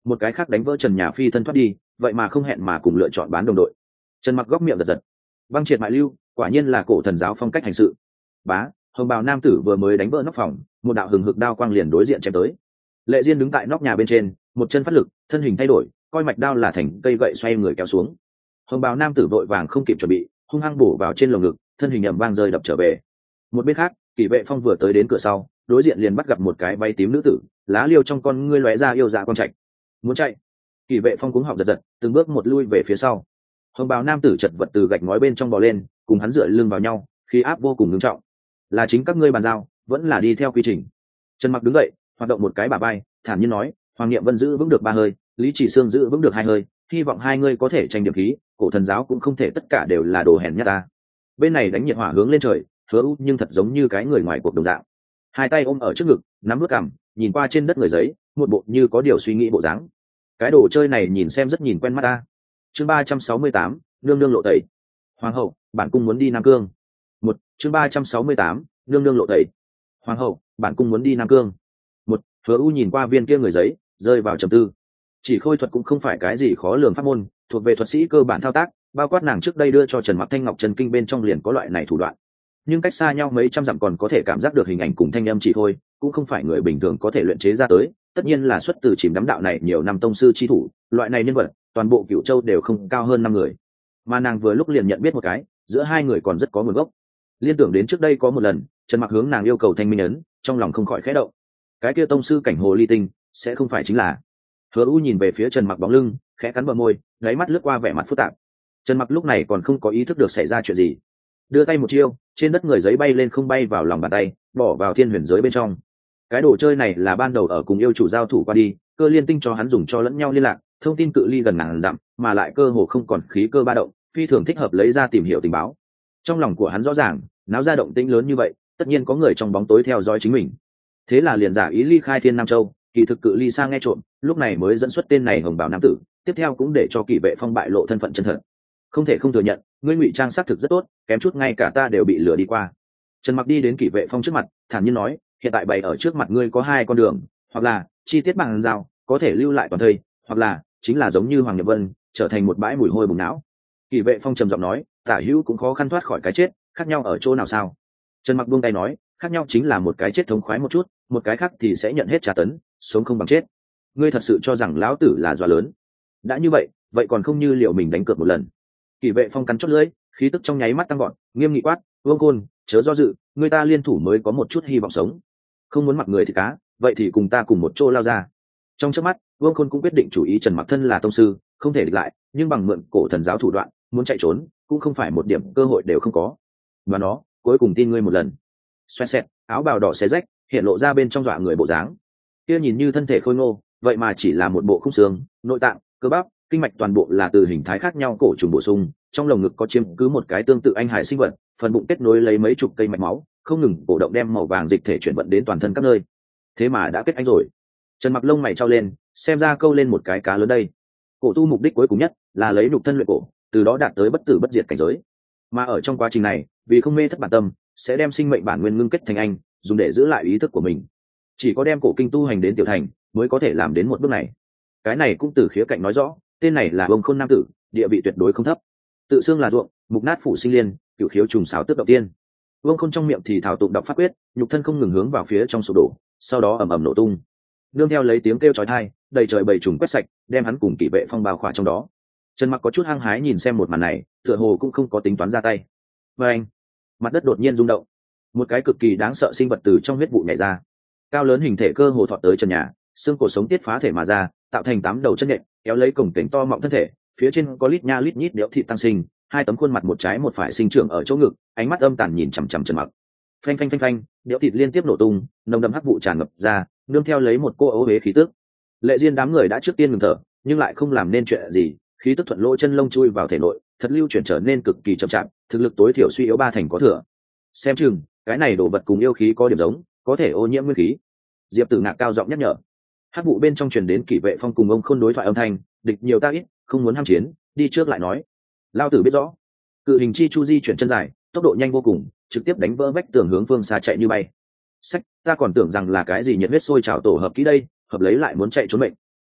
một cái khác đánh vỡ trần nhà phi thân thoát đi, vậy mà không hẹn mà cùng lựa chọn bán đồng đội. Trần Mặc góc miệng giật giật. Băng triệt mại lưu, quả nhiên là cổ thần giáo phong cách hành sự. Bá, hồng bào nam tử vừa mới đánh vỡ nóc phòng, một đạo hừng hực đao quang liền đối diện chém tới. Lệ Diên đứng tại nóc nhà bên trên, một chân phát lực, thân hình thay đổi, coi mạch đao là thành cây gậy xoay người kéo xuống. Hồng bào nam tử vội vàng không kịp chuẩn bị, hung hăng bổ vào trên lồng ngực, thân hình ầm vang rơi đập trở về. Một bên khác, Kỷ Vệ Phong vừa tới đến cửa sau, đối diện liền bắt gặp một cái váy tím nữ tử, lá liêu trong con ngươi lóe ra yêu dạ con trạch. Muốn chạy. Kỷ Vệ Phong cuống họng giật giật, từng bước một lui về phía sau. Hồng bào nam tử chật vật từ gạch ngói bên trong bò lên, cùng hắn dựa lưng vào nhau, khí áp vô cùng nghiêm trọng. Là chính các ngươi bàn giao, vẫn là đi theo quy trình. Trần Mặc đứng dậy, hoạt động một cái bả vai, thản nhiên nói, Hoàng Niệm Vân giữ vững được 3 hơi, Lý Chỉ Sương giữ vững được 2 hơi, hy vọng hai ngươi có thể tranh điểm khí, cổ thần giáo cũng không thể tất cả đều là đồ hèn nhát ta. Bên này đánh nhiệt hỏa hướng lên trời, Hứa U nhưng thật giống như cái người ngoài cuộc đồng dạng. Hai tay ôm ở trước ngực, nắm nuốt cằm, nhìn qua trên đất người giấy, một bộ như có điều suy nghĩ bộ dáng. Cái đồ chơi này nhìn xem rất nhìn quen mắt ta. Chương 368, nương nương lộ tẩy. Hoàng hậu, bản cung muốn đi Nam Cương. Chương 368, nương nương lộ tẩy. Hoàng hậu, bản cung muốn đi Nam Cương. Hứa U nhìn qua viên kia người giấy, rơi vào trầm tư. Chỉ khôi thuật cũng không phải cái gì khó lường pháp môn, thuộc về thuật sĩ cơ bản thao tác, bao quát nàng trước đây đưa cho Trần Mặc Thanh Ngọc Trần Kinh bên trong liền có loại này thủ đoạn. Nhưng cách xa nhau mấy trăm dặm còn có thể cảm giác được hình ảnh cùng thanh âm chỉ thôi, cũng không phải người bình thường có thể luyện chế ra tới, tất nhiên là xuất từ chìm đắm đạo này nhiều năm tông sư chi thủ, loại này nhân vật, toàn bộ Cửu Châu đều không cao hơn 5 người. Mà nàng vừa lúc liền nhận biết một cái, giữa hai người còn rất có nguồn gốc. Liên tưởng đến trước đây có một lần, Trần Mặc hướng nàng yêu cầu thanh minh ấn, trong lòng không khỏi khẽ động. Cái kia tông sư cảnh hồ ly tinh, sẽ không phải chính là. Hứa U nhìn về phía Trần Mặc bóng lưng, khẽ cắn bờ môi, gáy mắt lướt qua vẻ mặt phức tạp. Trần Mặc lúc này còn không có ý thức được xảy ra chuyện gì, đưa tay một chiêu, trên đất người giấy bay lên không bay vào lòng bàn tay, bỏ vào thiên huyền giới bên trong. Cái đồ chơi này là ban đầu ở cùng yêu chủ giao thủ qua đi, cơ liên tinh cho hắn dùng cho lẫn nhau liên lạc, thông tin cự ly gần ngàn dặm, mà lại cơ hồ không còn khí cơ ba động, phi thường thích hợp lấy ra tìm hiểu tình báo. Trong lòng của hắn rõ ràng, náo ra động tĩnh lớn như vậy, tất nhiên có người trong bóng tối theo dõi chính mình. Thế là liền giả ý ly khai Thiên Nam Châu, kỳ thực cự ly sang nghe trộm, lúc này mới dẫn xuất tên này hồng bào nam tử, tiếp theo cũng để cho Kỷ Vệ Phong bại lộ thân phận chân thật. Không thể không thừa nhận, ngươi ngụy trang xác thực rất tốt, kém chút ngay cả ta đều bị lừa đi qua. Trần Mặc đi đến Kỷ Vệ Phong trước mặt, thản nhiên nói, hiện tại bày ở trước mặt ngươi có 2 con đường, hoặc là chi tiết bằng giao, có thể lưu lại toàn thây, hoặc là chính là giống như Hoàng Nhật Vân, trở thành một bãi mùi hôi bùng não. Kỷ Vệ Phong trầm giọng nói, tả hữu cũng khó khăn thoát khỏi cái chết, khác nhau ở chỗ nào sao? Trần Mặc buông tay nói, khác nhau chính là một cái chết thống khoái một chút, một cái khác thì sẽ nhận hết trả tấn, sống không bằng chết. Ngươi thật sự cho rằng lão tử là dọa lớn? Đã như vậy, vậy còn không như liệu mình đánh cược một lần. Kỷ Vệ Phong cắn chót lưỡi, khí tức trong nháy mắt tăng vọt, nghiêm nghị quát, Vương Côn, chớ do dự, người ta liên thủ mới có một chút hy vọng sống. Không muốn mặc người thì cá, vậy thì cùng ta cùng một chỗ lao ra. Trong chớp mắt, Vương Côn cũng quyết định chủ ý Trần Mặc thân là tông sư, không thể địch lại, nhưng bằng mượn cổ thần giáo thủ đoạn, muốn chạy trốn, cũng không phải một điểm cơ hội đều không có. Và nó, cuối cùng tin ngươi một lần. Xoẹt xẹt, áo bào đỏ xé rách, hiện lộ ra bên trong dọa người bộ dáng. Kia nhìn như thân thể khôi ngô, vậy mà chỉ là một bộ khung xương, nội tạng, cơ bắp, kinh mạch toàn bộ là từ hình thái khác nhau cổ trùng bổ sung, trong lồng ngực có chiếm cứ một cái tương tự anh hải sinh vật, phần bụng kết nối lấy mấy chục cây mạch máu, không ngừng cổ động đem màu vàng dịch thể chuyển vận đến toàn thân các nơi. Thế mà đã kết anh rồi. Trần Mặc lông mày trao lên, xem ra câu lên một cái cá lớn đây. Cổ tu mục đích cuối cùng nhất là lấy nhục thân luyện cổ, từ đó đạt tới bất tử bất diệt cảnh giới. Mà ở trong quá trình này, vì không mê thất bản tâm, sẽ đem sinh mệnh bản nguyên ngưng kết thành anh, dùng để giữ lại ý thức của mình. Chỉ có đem cổ kinh tu hành đến tiểu thành, mới có thể làm đến một bước này. Cái này cũng từ khía cạnh nói rõ, tên này là Vương Khôn nam tử, địa vị tuyệt đối không thấp. Tự xưng là ruộng, mục nát phủ sinh liên, cửu khiếu trùng xáo tước đầu tiên. Vương Khôn trong miệng thì thảo tụng đọc pháp quyết, nhục thân không ngừng hướng vào phía trong sụp đổ, sau đó ầm ầm nổ tung. Nương theo lấy tiếng kêu chói tai, đầy trời bầy trùng quét sạch, đem hắn cùng Kỷ Vệ Phong bao khỏa trong đó. Trần Mặc có chút hăng hái nhìn xem một màn này, tựa hồ cũng không có tính toán ra tay. Và anh, mặt đất đột nhiên rung động, một cái cực kỳ đáng sợ sinh vật từ trong huyết vụ nhảy ra, cao lớn hình thể cơ hồ thọt tới trần nhà, xương cổ sống tiết phá thể mà ra, tạo thành 8 đầu chân nhện, kéo lấy cổng cảnh to mọng thân thể, phía trên có lít nha lít nhít đẽo thịt tăng sinh, 2 tấm khuôn mặt một trái một phải sinh trưởng ở chỗ ngực, ánh mắt âm tàn nhìn chằm chằm Trần Mặc. Phanh phanh phanh phanh, đẽo thịt liên tiếp nổ tung, nồng đậm hắc vụ tràn ngập ra, nương theo lấy một cô ấu hế khí tức. Lệ Diên đám người đã trước tiên ngừng thở, nhưng lại không làm nên chuyện gì, khí tức thuận lỗ chân lông chui vào thể nội, thật lưu chuyển trở nên cực kỳ chậm chạp, thực lực tối thiểu suy yếu 3 thành có thừa. Xem chừng, cái này đồ vật cùng yêu khí có điểm giống, có thể ô nhiễm nguyên khí. Diệp Tử Ngạc cao giọng nhắc nhở. Hắc vụ bên trong truyền đến Kỷ Vệ Phong cùng ông Khôn đối thoại âm thanh, địch nhiều ta ít, không muốn ham chiến, đi trước lại nói. Lao tử biết rõ. Cự hình chi chu di chuyển chân dài, tốc độ nhanh vô cùng, trực tiếp đánh vỡ vách tường hướng phương xa chạy như bay. Sách, ta còn tưởng rằng là cái gì nhiệt huyết sôi trào tổ hợp kỹ đây, hợp lấy lại muốn chạy trốn mệnh.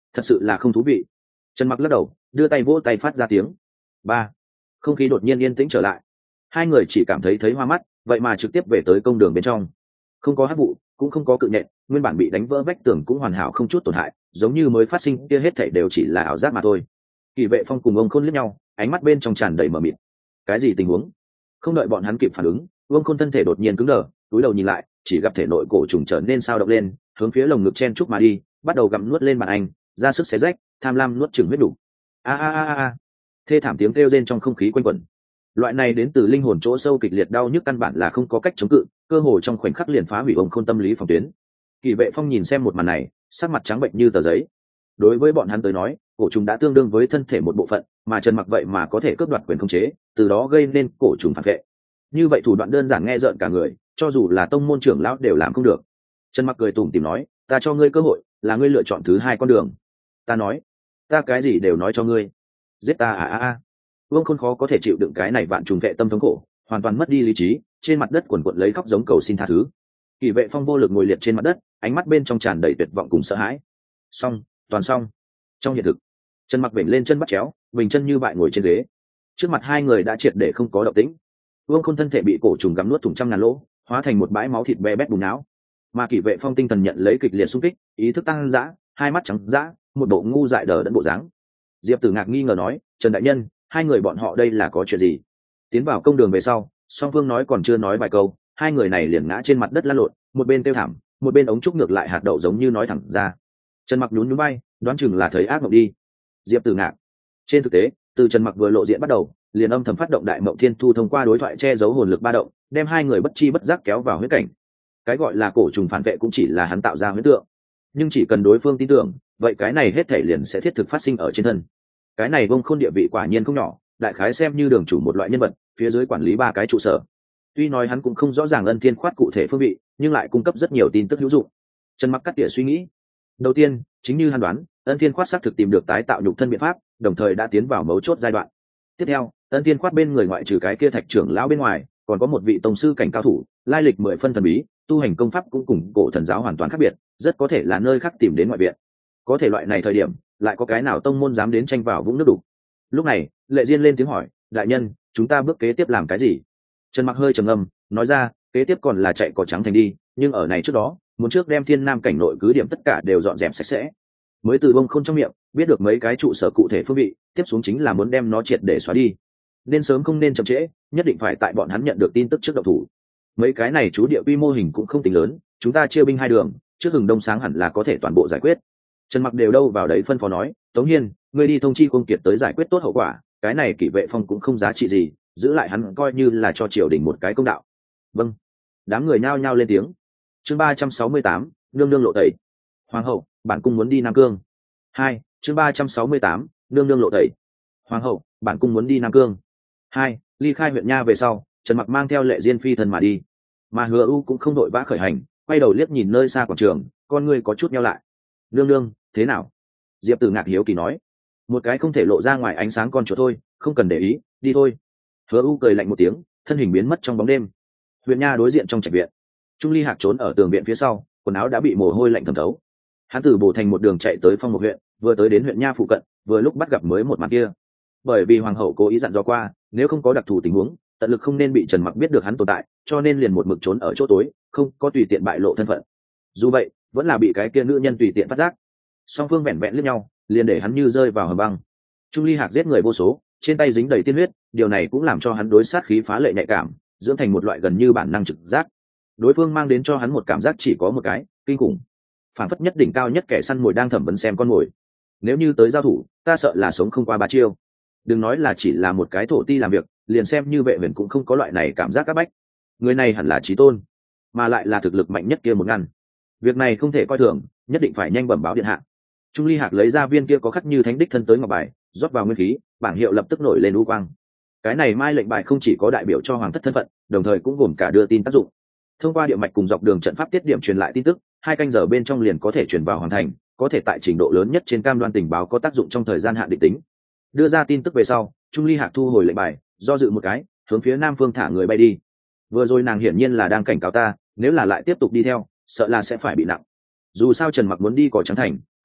thật sự là không thú vị. Trần Mặc lắc đầu, đưa tay vỗ tay phát ra tiếng ba. Không khí đột nhiên yên tĩnh trở lại, hai người chỉ cảm thấy hoa mắt, vậy mà trực tiếp về tới công đường bên trong. Không có hắc vụ, cũng không có cự nhện, nguyên bản bị đánh vỡ vách tường cũng hoàn hảo không chút tổn hại, giống như mới phát sinh, kia hết thảy đều chỉ là ảo giác mà thôi. Kỳ Vệ Phong cùng ông Khôn liếc nhau, ánh mắt bên trong tràn đầy mờ mịt. Cái gì tình huống? Không đợi bọn hắn kịp phản ứng, ông Khôn thân thể đột nhiên cứng đờ, túi đầu nhìn lại, chỉ gặp thể nội cổ trùng trở nên sao động lên, hướng phía lồng ngực chen chúc mà đi, bắt đầu gặm nuốt lên bàn anh, ra sức xé rách, tham lam nuốt chửng huyết đủ. A a a a. Thê thảm tiếng kêu rên trong không khí quanh quẩn. Loại này đến từ linh hồn chỗ sâu kịch liệt đau nhức căn bản là không có cách chống cự, cơ hồ trong khoảnh khắc liền phá hủy ông Khôn tâm lý phòng tuyến. Kỳ Vệ Phong nhìn xem một màn này, sắc mặt trắng bệnh như tờ giấy. Đối với bọn hắn tới nói, cổ trùng đã tương đương với thân thể một bộ phận, mà Trần Mặc vậy mà có thể cướp đoạt quyền khống chế, từ đó gây nên cổ trùng phản vệ. Như vậy thủ đoạn đơn giản nghe rợn cả người, cho dù là tông môn trưởng lão đều làm không được. Trần Mặc cười tủm tỉm nói, ta cho ngươi cơ hội, là ngươi lựa chọn thứ hai con đường. Ta nói, ta cái gì đều nói cho ngươi. Giết ta à. Vương Khôn khó có thể chịu đựng cái này vạn trùng vệ tâm thống khổ, hoàn toàn mất đi lý trí, trên mặt đất quần quật lấy khóc giống cầu xin tha thứ. Kỳ Vệ Phong vô lực ngồi liệt trên mặt đất, ánh mắt bên trong tràn đầy tuyệt vọng cùng sợ hãi. Xong, toàn xong. Trong hiện thực, Trần Mặc vểnh lên chân bắt chéo, bình chân như bại ngồi trên ghế. Trước mặt hai người đã triệt để không có động tĩnh. Vương Khôn thân thể bị cổ trùng gặm nuốt thủng trăm ngàn lỗ, hóa thành một bãi máu thịt be bét bùn não. Mà Kỳ Vệ Phong tinh thần nhận lấy kịch liệt xung kích, ý thức tăng dã, hai mắt trắng dã, một bộ ngu dại đờ đẫn bộ dáng. Diệp Tử Ngạc nghi ngờ nói, Trần đại nhân, hai người bọn họ đây là có chuyện gì? Tiến vào công đường về sau, song phương nói còn chưa nói vài câu, hai người này liền ngã trên mặt đất lăn lộn, một bên kêu thảm, một bên ống trúc ngược lại hạt đậu giống như nói thẳng ra. Trần Mặc nhún nhún bay, đoán chừng là thấy ác mộng đi. Diệp Tử Ngạc. Trên thực tế, từ Trần Mặc vừa lộ diện bắt đầu, liền âm thầm phát động đại mộng thiên thu thông qua đối thoại che giấu hồn lực ba động, đem hai người bất chi bất giác kéo vào huyết cảnh. Cái gọi là cổ trùng phản vệ cũng chỉ là hắn tạo ra huyễn tượng, nhưng chỉ cần đối phương tin tưởng, vậy cái này hết thể liền sẽ thiết thực phát sinh ở trên thân. Cái này Vông Khôn địa vị quả nhiên không nhỏ, đại khái xem như đường chủ một loại nhân vật, phía dưới quản lý ba cái trụ sở. Tuy nói hắn cũng không rõ ràng Ân Thiên Khoát cụ thể phương vị, nhưng lại cung cấp rất nhiều tin tức hữu dụng. Trần Mặc cắt tỉa suy nghĩ. Đầu tiên, chính như hắn đoán, Ân Thiên Khoát xác thực tìm được tái tạo nhục thân biện pháp, đồng thời đã tiến vào mấu chốt giai đoạn. Tiếp theo, Ân Thiên Khoát bên người ngoại trừ cái kia Thạch trưởng lão bên ngoài, còn có một vị tông sư cảnh cao thủ, lai lịch 10 phân thần bí, tu hành công pháp cũng cùng cổ thần giáo hoàn toàn khác biệt, rất có thể là nơi khác tìm đến ngoại viện. Có thể loại này thời điểm, lại có cái nào tông môn dám đến tranh vào vũng nước đục? Lúc này, Lệ Diên lên tiếng hỏi, đại nhân, chúng ta bước kế tiếp làm cái gì? Trần Mặc hơi trầm ngâm, nói ra, kế tiếp còn là chạy cỏ trắng thành đi, nhưng ở này trước đó, muốn trước đem Thiên Nam cảnh nội cứ điểm tất cả đều dọn dẹp sạch sẽ. Mới từ Bông Khôn trong miệng biết được mấy cái trụ sở cụ thể phương vị, tiếp xuống chính là muốn đem nó triệt để xóa đi. Nên sớm không nên chậm trễ, nhất định phải tại bọn hắn nhận được tin tức trước động thủ. Mấy cái này chú địa quy mô hình cũng không tính lớn, chúng ta chia binh hai đường, trước hừng đông sáng hẳn là có thể toàn bộ giải quyết. Trần Mặc đều đâu vào đấy phân phó nói, Tống Hiên, ngươi đi thông chi Cung Kiệt tới giải quyết tốt hậu quả, cái này Kỷ Vệ Phong cũng không giá trị gì, giữ lại hắn coi như là cho triều đình một cái công đạo. Vâng. Đám người nhao nhao lên tiếng. Chương 368, nương nương lộ tẩy. Hoàng hậu, bản cung muốn đi Nam Cương. 2. Chương 368, nương nương lộ tẩy. Hoàng hậu, bản cung muốn đi Nam Cương. 2. Ly khai huyện Nha về sau, Trần Mặc mang theo Lệ Diên phi thân mà đi, mà Hứa U cũng không đội vã khởi hành, quay đầu liếc nhìn nơi xa quảng trường, con ngươi có chút nheo lại. Nương nương, thế nào? Diệp Tử Ngạc hiếu kỳ nói. Một cái không thể lộ ra ngoài ánh sáng con chuột thôi, không cần để ý, đi thôi. Hứa U cười lạnh một tiếng, thân hình biến mất trong bóng đêm. Huyện Nha đối diện trong trạch viện, Trung Ly Hạc trốn ở tường viện phía sau, quần áo đã bị mồ hôi lạnh thấm thấu. Hắn từ Bồ Thành một đường chạy tới Phong Mục huyện, vừa tới đến huyện Nha phụ cận, vừa lúc bắt gặp mới một màn kia. Bởi vì hoàng hậu cố ý dặn dò qua, nếu không có đặc thù tình huống, tận lực không nên bị Trần Mặc biết được hắn tồn tại, cho nên liền một mực trốn ở chỗ tối, không có tùy tiện bại lộ thân phận. Dù vậy, vẫn là bị cái kia nữ nhân tùy tiện phát giác. Song phương vẹn vẹn liếc nhau, liền để hắn như rơi vào hầm băng. Trung Ly Hạc giết người vô số, trên tay dính đầy tiên huyết, điều này cũng làm cho hắn đối sát khí phá lệ nhạy cảm, dưỡng thành một loại gần như bản năng trực giác. Đối phương mang đến cho hắn một cảm giác chỉ có một cái, kinh khủng. Phản phất nhất đỉnh cao nhất kẻ săn mồi đang thẩm vấn xem con mồi. Nếu như tới giao thủ, ta sợ là sống không qua 3 chiêu. Đừng nói là chỉ là một cái thổ ti làm việc, liền xem như Vệ Huyền cũng không có loại này cảm giác áp bách. Người này hẳn là chí tôn, mà lại là thực lực mạnh nhất kia một ngăn. Việc này không thể coi thường, nhất định phải nhanh bẩm báo điện hạ. Trung Ly Hạc lấy ra viên kia có khắc như thánh đích thân tới ngọc bài, rót vào nguyên khí, bảng hiệu lập tức nổi lên u quang. Cái này mai lệnh bài không chỉ có đại biểu cho hoàng thất thân phận, đồng thời cũng gồm cả đưa tin tác dụng. Thông qua địa mạch cùng dọc đường trận pháp tiết điểm truyền lại tin tức, 2 canh giờ bên trong liền có thể truyền vào hoàn thành, có thể tại trình độ lớn nhất trên cam đoan tình báo có tác dụng trong thời gian hạn định tính. Đưa ra tin tức về sau, Trung Ly Hạc thu hồi lệnh bài, do dự một cái, hướng phía Nam Phương thả người bay đi. Vừa rồi nàng hiển nhiên là đang cảnh cáo ta, nếu là lại tiếp tục đi theo, sợ là sẽ phải bị nặng. Dù sao Trần Mặc muốn đi cỏ trắng thành,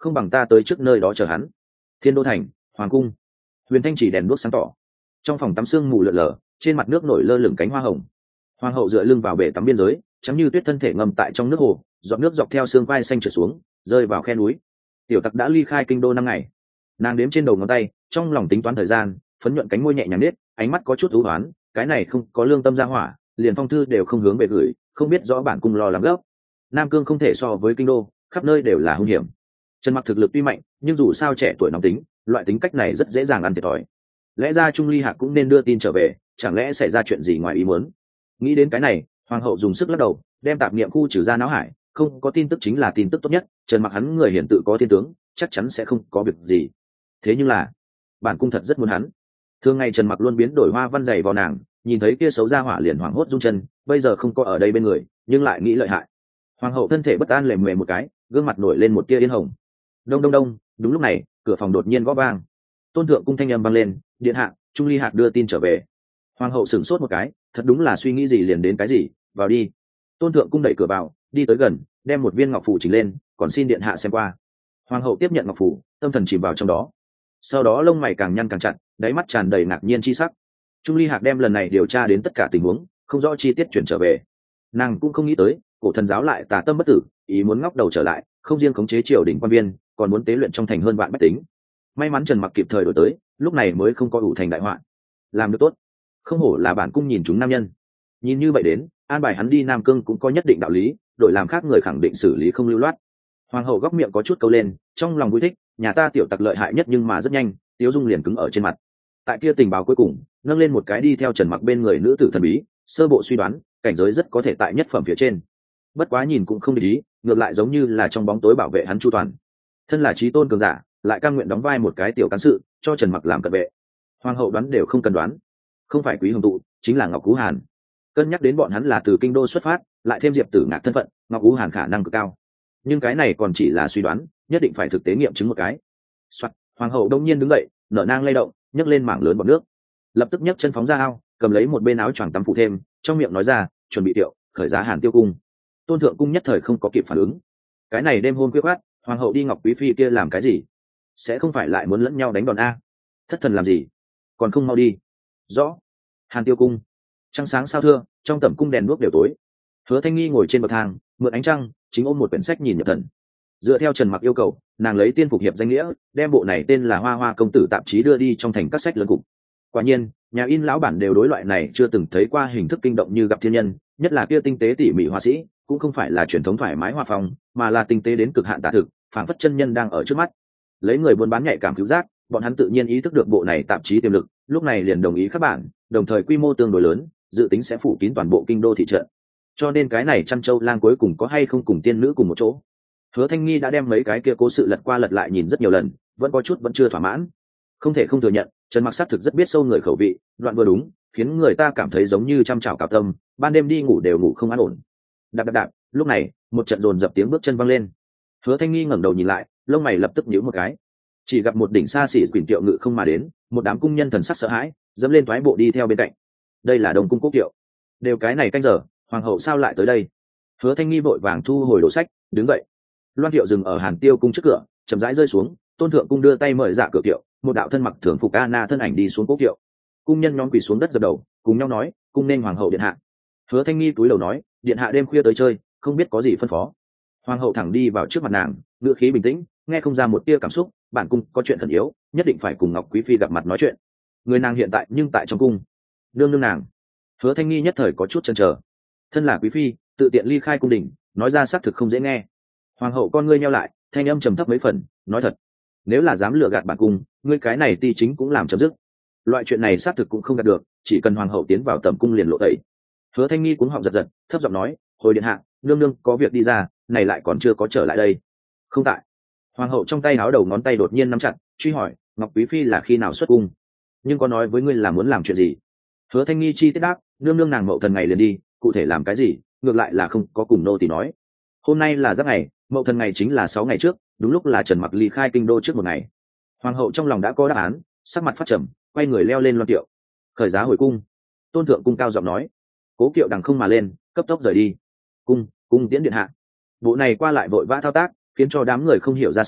không bằng ta tới trước nơi đó chờ hắn. Thiên Đô thành, hoàng cung. Huyền Thanh chỉ đèn đuốc sáng tỏ, trong phòng tắm sương mù lượn lờ, trên mặt nước nổi lơ lửng cánh hoa hồng. Hoàng hậu dựa lưng vào bể tắm biên giới, trắng như tuyết thân thể ngâm tại trong nước hồ, giọt nước dọc theo xương vai xanh trượt xuống, rơi vào khe núi. Tiểu Tặc đã ly khai kinh đô 5 ngày. Nàng đếm trên đầu ngón tay, trong lòng tính toán thời gian, phấn nhuận cánh môi nhẹ nhàng nết, ánh mắt có chút u uất, cái này không có lương tâm ra hỏa, liền phong thư đều không hướng về gửi, không biết rõ bản cung lo lắng gấp. Nam Cương không thể so với kinh đô, khắp nơi đều là hung hiểm. Trần Mặc thực lực tuy mạnh, nhưng dù sao trẻ tuổi nóng tính, loại tính cách này rất dễ dàng ăn thiệt thòi. Lẽ ra Trung Ly Hạc cũng nên đưa tin trở về, chẳng lẽ xảy ra chuyện gì ngoài ý muốn? Nghĩ đến cái này, hoàng hậu dùng sức lắc đầu, đem tạp niệm khu trừ ra não hải, không có tin tức chính là tin tức tốt nhất. Trần Mặc hắn người hiển tự có thiên tướng, chắc chắn sẽ không có việc gì. Thế nhưng là, bản cung thật rất muốn hắn. Thường ngày Trần Mặc luôn biến đổi hoa văn dày vào nàng, nhìn thấy kia xấu ra hỏa liền hoảng hốt run chân, bây giờ không có ở đây bên người, nhưng lại nghĩ lợi hại. Hoàng hậu thân thể bất an lềm mề một cái, gương mặt nổi lên một tia yên hồng. Đông đông đông, đúng lúc này, cửa phòng đột nhiên gõ vang. Tôn thượng cung thanh âm vang lên, điện hạ, Trung Ly Hạc đưa tin trở về. Hoàng hậu sửng sốt một cái, thật đúng là suy nghĩ gì liền đến cái gì, vào đi. Tôn thượng cung đẩy cửa vào, đi tới gần, đem một viên ngọc phù chỉnh lên, còn xin điện hạ xem qua. Hoàng hậu tiếp nhận ngọc phù, tâm thần chìm vào trong đó. Sau đó lông mày càng nhăn càng chặt, đáy mắt tràn đầy ngạc nhiên chi sắc. Trung Ly Hạc đem lần này điều tra đến tất cả tình huống, không rõ chi tiết chuyển trở về. Nàng cũng không nghĩ tới, cổ thần giáo lại tà tâm bất tử, ý muốn ngóc đầu trở lại, không riêng khống chế triều đình quan viên, còn muốn tế luyện trong thành hơn vạn bách tính. May mắn Trần Mặc kịp thời đổi tới, lúc này mới không có ủ thành đại họa. Làm được tốt, không hổ là bản cung nhìn chúng nam nhân. Nhìn như vậy đến, an bài hắn đi Nam Cương cũng có nhất định đạo lý, đổi làm khác người khẳng định xử lý không lưu loát. Hoàng hậu góc miệng có chút câu lên, trong lòng vui thích, nhà ta Tiểu Tặc lợi hại nhất nhưng mà rất nhanh, Tiếu Dung liền cứng ở trên mặt. Tại kia tình báo cuối cùng, nâng lên một cái đi theo Trần Mặc bên người nữ tử thần bí, sơ bộ suy đoán, cảnh giới rất có thể tại nhất phẩm phía trên. Bất quá nhìn cũng không để ý, ngược lại giống như là trong bóng tối bảo vệ hắn chu toàn. Thân là chí tôn cường giả, lại cam nguyện đóng vai một cái tiểu cán sự, cho Trần Mặc làm cận vệ. Hoàng hậu đoán đều không cần đoán, không phải Quý Hồng Tụ, chính là Ngọc Cú Hàn. Cân nhắc đến bọn hắn là từ kinh đô xuất phát, lại thêm Diệp Tử Ngạc thân phận, Ngọc Cú Hàn khả năng cực cao. Nhưng cái này còn chỉ là suy đoán, nhất định phải thực tế nghiệm chứng một cái. Soạt, hoàng hậu đông nhiên đứng dậy, nở nang lay động, nhấc lên mảng lớn bọt nước, lập tức nhấc chân phóng ra ao, cầm lấy một bên áo choàng tắm phụ thêm, trong miệng nói ra, chuẩn bị tiệu, khởi giá Hàn Tiêu cung. Tôn thượng cung nhất thời không có kịp phản ứng. Cái này đêm hôm khuya khoắt, hoàng hậu đi Ngọc Quý phi kia làm cái gì? Sẽ không phải lại muốn lẫn nhau đánh đòn a? Thất thần làm gì? Còn không mau đi. Rõ. Hàn Tiêu cung. Trăng sáng sao thưa, trong tẩm cung đèn đuốc đều tối. Hứa Thanh Nghi ngồi trên bậc thang, mượn ánh trăng, chính ôm một quyển sách nhìn nhập thần. Dựa theo Trần Mặc yêu cầu, nàng lấy tiên phục hiệp danh nghĩa, đem bộ này tên là Hoa Hoa công tử tạp chí đưa đi trong thành các sách lớn cục. Quả nhiên, nhà in lão bản đều đối loại này chưa từng thấy qua hình thức kinh động như gặp thiên nhân, nhất là kia tinh tế tỉ mỉ họa sĩ, cũng không phải là truyền thống thoải mái hoa phong, mà là tinh tế đến cực hạn tả thực, phảng phất chân nhân đang ở trước mắt. Lấy người buôn bán nhạy cảm cứu giác, bọn hắn tự nhiên ý thức được bộ này tạp chí tiềm lực, lúc này liền đồng ý các bạn, đồng thời quy mô tương đối lớn, dự tính sẽ phủ kín toàn bộ kinh đô thị trận. Cho nên cái này Trăn Châu Lang cuối cùng có hay không cùng tiên nữ cùng một chỗ. Hứa Thanh Nghi đã đem mấy cái kia cố sự lật qua lật lại nhìn rất nhiều lần, vẫn có chút vẫn chưa thỏa mãn. Không thể không thừa nhận, Trần Mặc xác thực rất biết sâu người khẩu vị, đoạn vừa đúng, khiến người ta cảm thấy giống như chăm chảo cào tâm, ban đêm đi ngủ đều ngủ không an ổn. Đạp đạp đạp, lúc này, một trận dồn dập tiếng bước chân vang lên. Hứa Thanh Nghi ngẩng đầu nhìn lại, lông mày lập tức nhíu một cái. Chỉ gặp một đỉnh xa xỉ quỷ tiệu ngự không mà đến, một đám cung nhân thần sắc sợ hãi, dẫm lên toái bộ đi theo bên cạnh. Đây là Đông cung Quốc Tiệu. Đều cái này canh giờ, hoàng hậu sao lại tới đây? Hứa Thanh Nghi vội vàng thu hồi đồ sách, đứng dậy. Loan Tiệu dừng ở Hàn Tiêu cung trước cửa, chậm rãi rơi xuống, Tôn thượng cung đưa tay mời dạ cửa kiệu, một đạo thân mặc thường phục Anna thân ảnh đi xuống Quốc Tiệu. Cung nhân nhóm quỳ xuống đất dập đầu, cùng nhau nói, cung nên hoàng hậu điện hạ. Hứa Thanh Nghi túi đầu nói, điện hạ đêm khuya tới chơi, không biết có gì phân phó. Hoàng hậu thẳng đi vào trước mặt nàng, ngữ khí bình tĩnh, nghe không ra một tia cảm xúc, bản cung có chuyện khẩn yếu, nhất định phải cùng Ngọc Quý phi gặp mặt nói chuyện. Người nàng hiện tại nhưng tại trong cung. Nương nương nàng. Hứa Thanh Nghi nhất thời có chút chần chờ. Thân là quý phi, tự tiện ly khai cung đình, nói ra xác thực không dễ nghe. Hoàng hậu con ngươi nheo lại, thanh âm trầm thấp mấy phần, nói thật, nếu là dám lừa gạt bản cung, ngươi cái này ti chính cũng làm chấm dứt. Loại chuyện này xác thực cũng không gạt được, chỉ cần hoàng hậu tiến vào tẩm cung liền lộ tẩy. Hứa Thanh Nghi cuống họng giật giật, thấp giọng nói, hồi điện hạ, nương nương có việc đi ra, này lại còn chưa có trở lại đây. Không tại. Hoàng hậu trong tay áo đầu ngón tay đột nhiên nắm chặt, truy hỏi, Ngọc Quý phi là khi nào xuất cung? Nhưng có nói với ngươi là muốn làm chuyện gì? Hứa Thanh Nghi chi tiết đáp, nương nương nàng mậu thần ngày liền đi, cụ thể làm cái gì, ngược lại là không có cùng nô tỳ nói. Hôm nay là giáp ngày, mậu thần ngày chính là 6 ngày trước, đúng lúc là Trần Mặc ly khai kinh đô trước một ngày. Hoàng hậu trong lòng đã có đáp án, sắc mặt phát trầm, quay người leo lên loan kiệu, khởi giá hồi cung. Tôn thượng cung cao giọng nói, Cố Kiệu đằng không mà lên, cấp tốc rời đi. Cung tiễn điện hạ. Bộ này qua lại vội vã thao tác, khiến cho đám người không hiểu ra sao,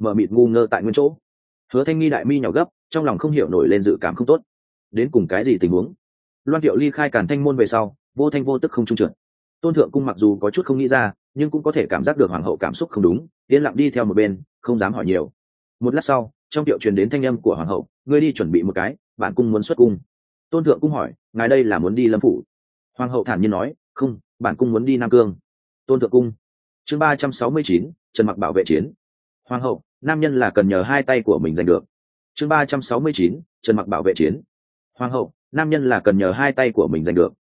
mờ mịt ngu ngơ tại nguyên chỗ. Hứa Thanh Nghi đại mi nhỏ gấp, trong lòng không hiểu nổi lên dự cảm không tốt. Đến cùng cái gì tình huống? Loan Diệu ly khai Càn Thanh môn về sau, vô thanh vô tức không trung trượt. Tôn Thượng Cung mặc dù có chút không nghĩ ra, nhưng cũng có thể cảm giác được hoàng hậu cảm xúc không đúng, yên lặng đi theo một bên, không dám hỏi nhiều. Một lát sau, trong tiệu truyền đến thanh âm của hoàng hậu, ngươi đi chuẩn bị một cái, bản cung muốn xuất cung. Tôn Thượng Cung hỏi, ngài đây là muốn đi Lâm phủ? Hoàng hậu thản nhiên nói, không, bản cung muốn đi Nam Cương. Tôn Thượng Cung. Chương 369, Trần Mặc bảo vệ chiến. Hoàng hậu, nam nhân là cần nhờ hai tay của mình giành được. Chương 369, Trần Mặc bảo vệ chiến. Hoàng hậu, nam nhân là cần nhờ hai tay của mình giành được.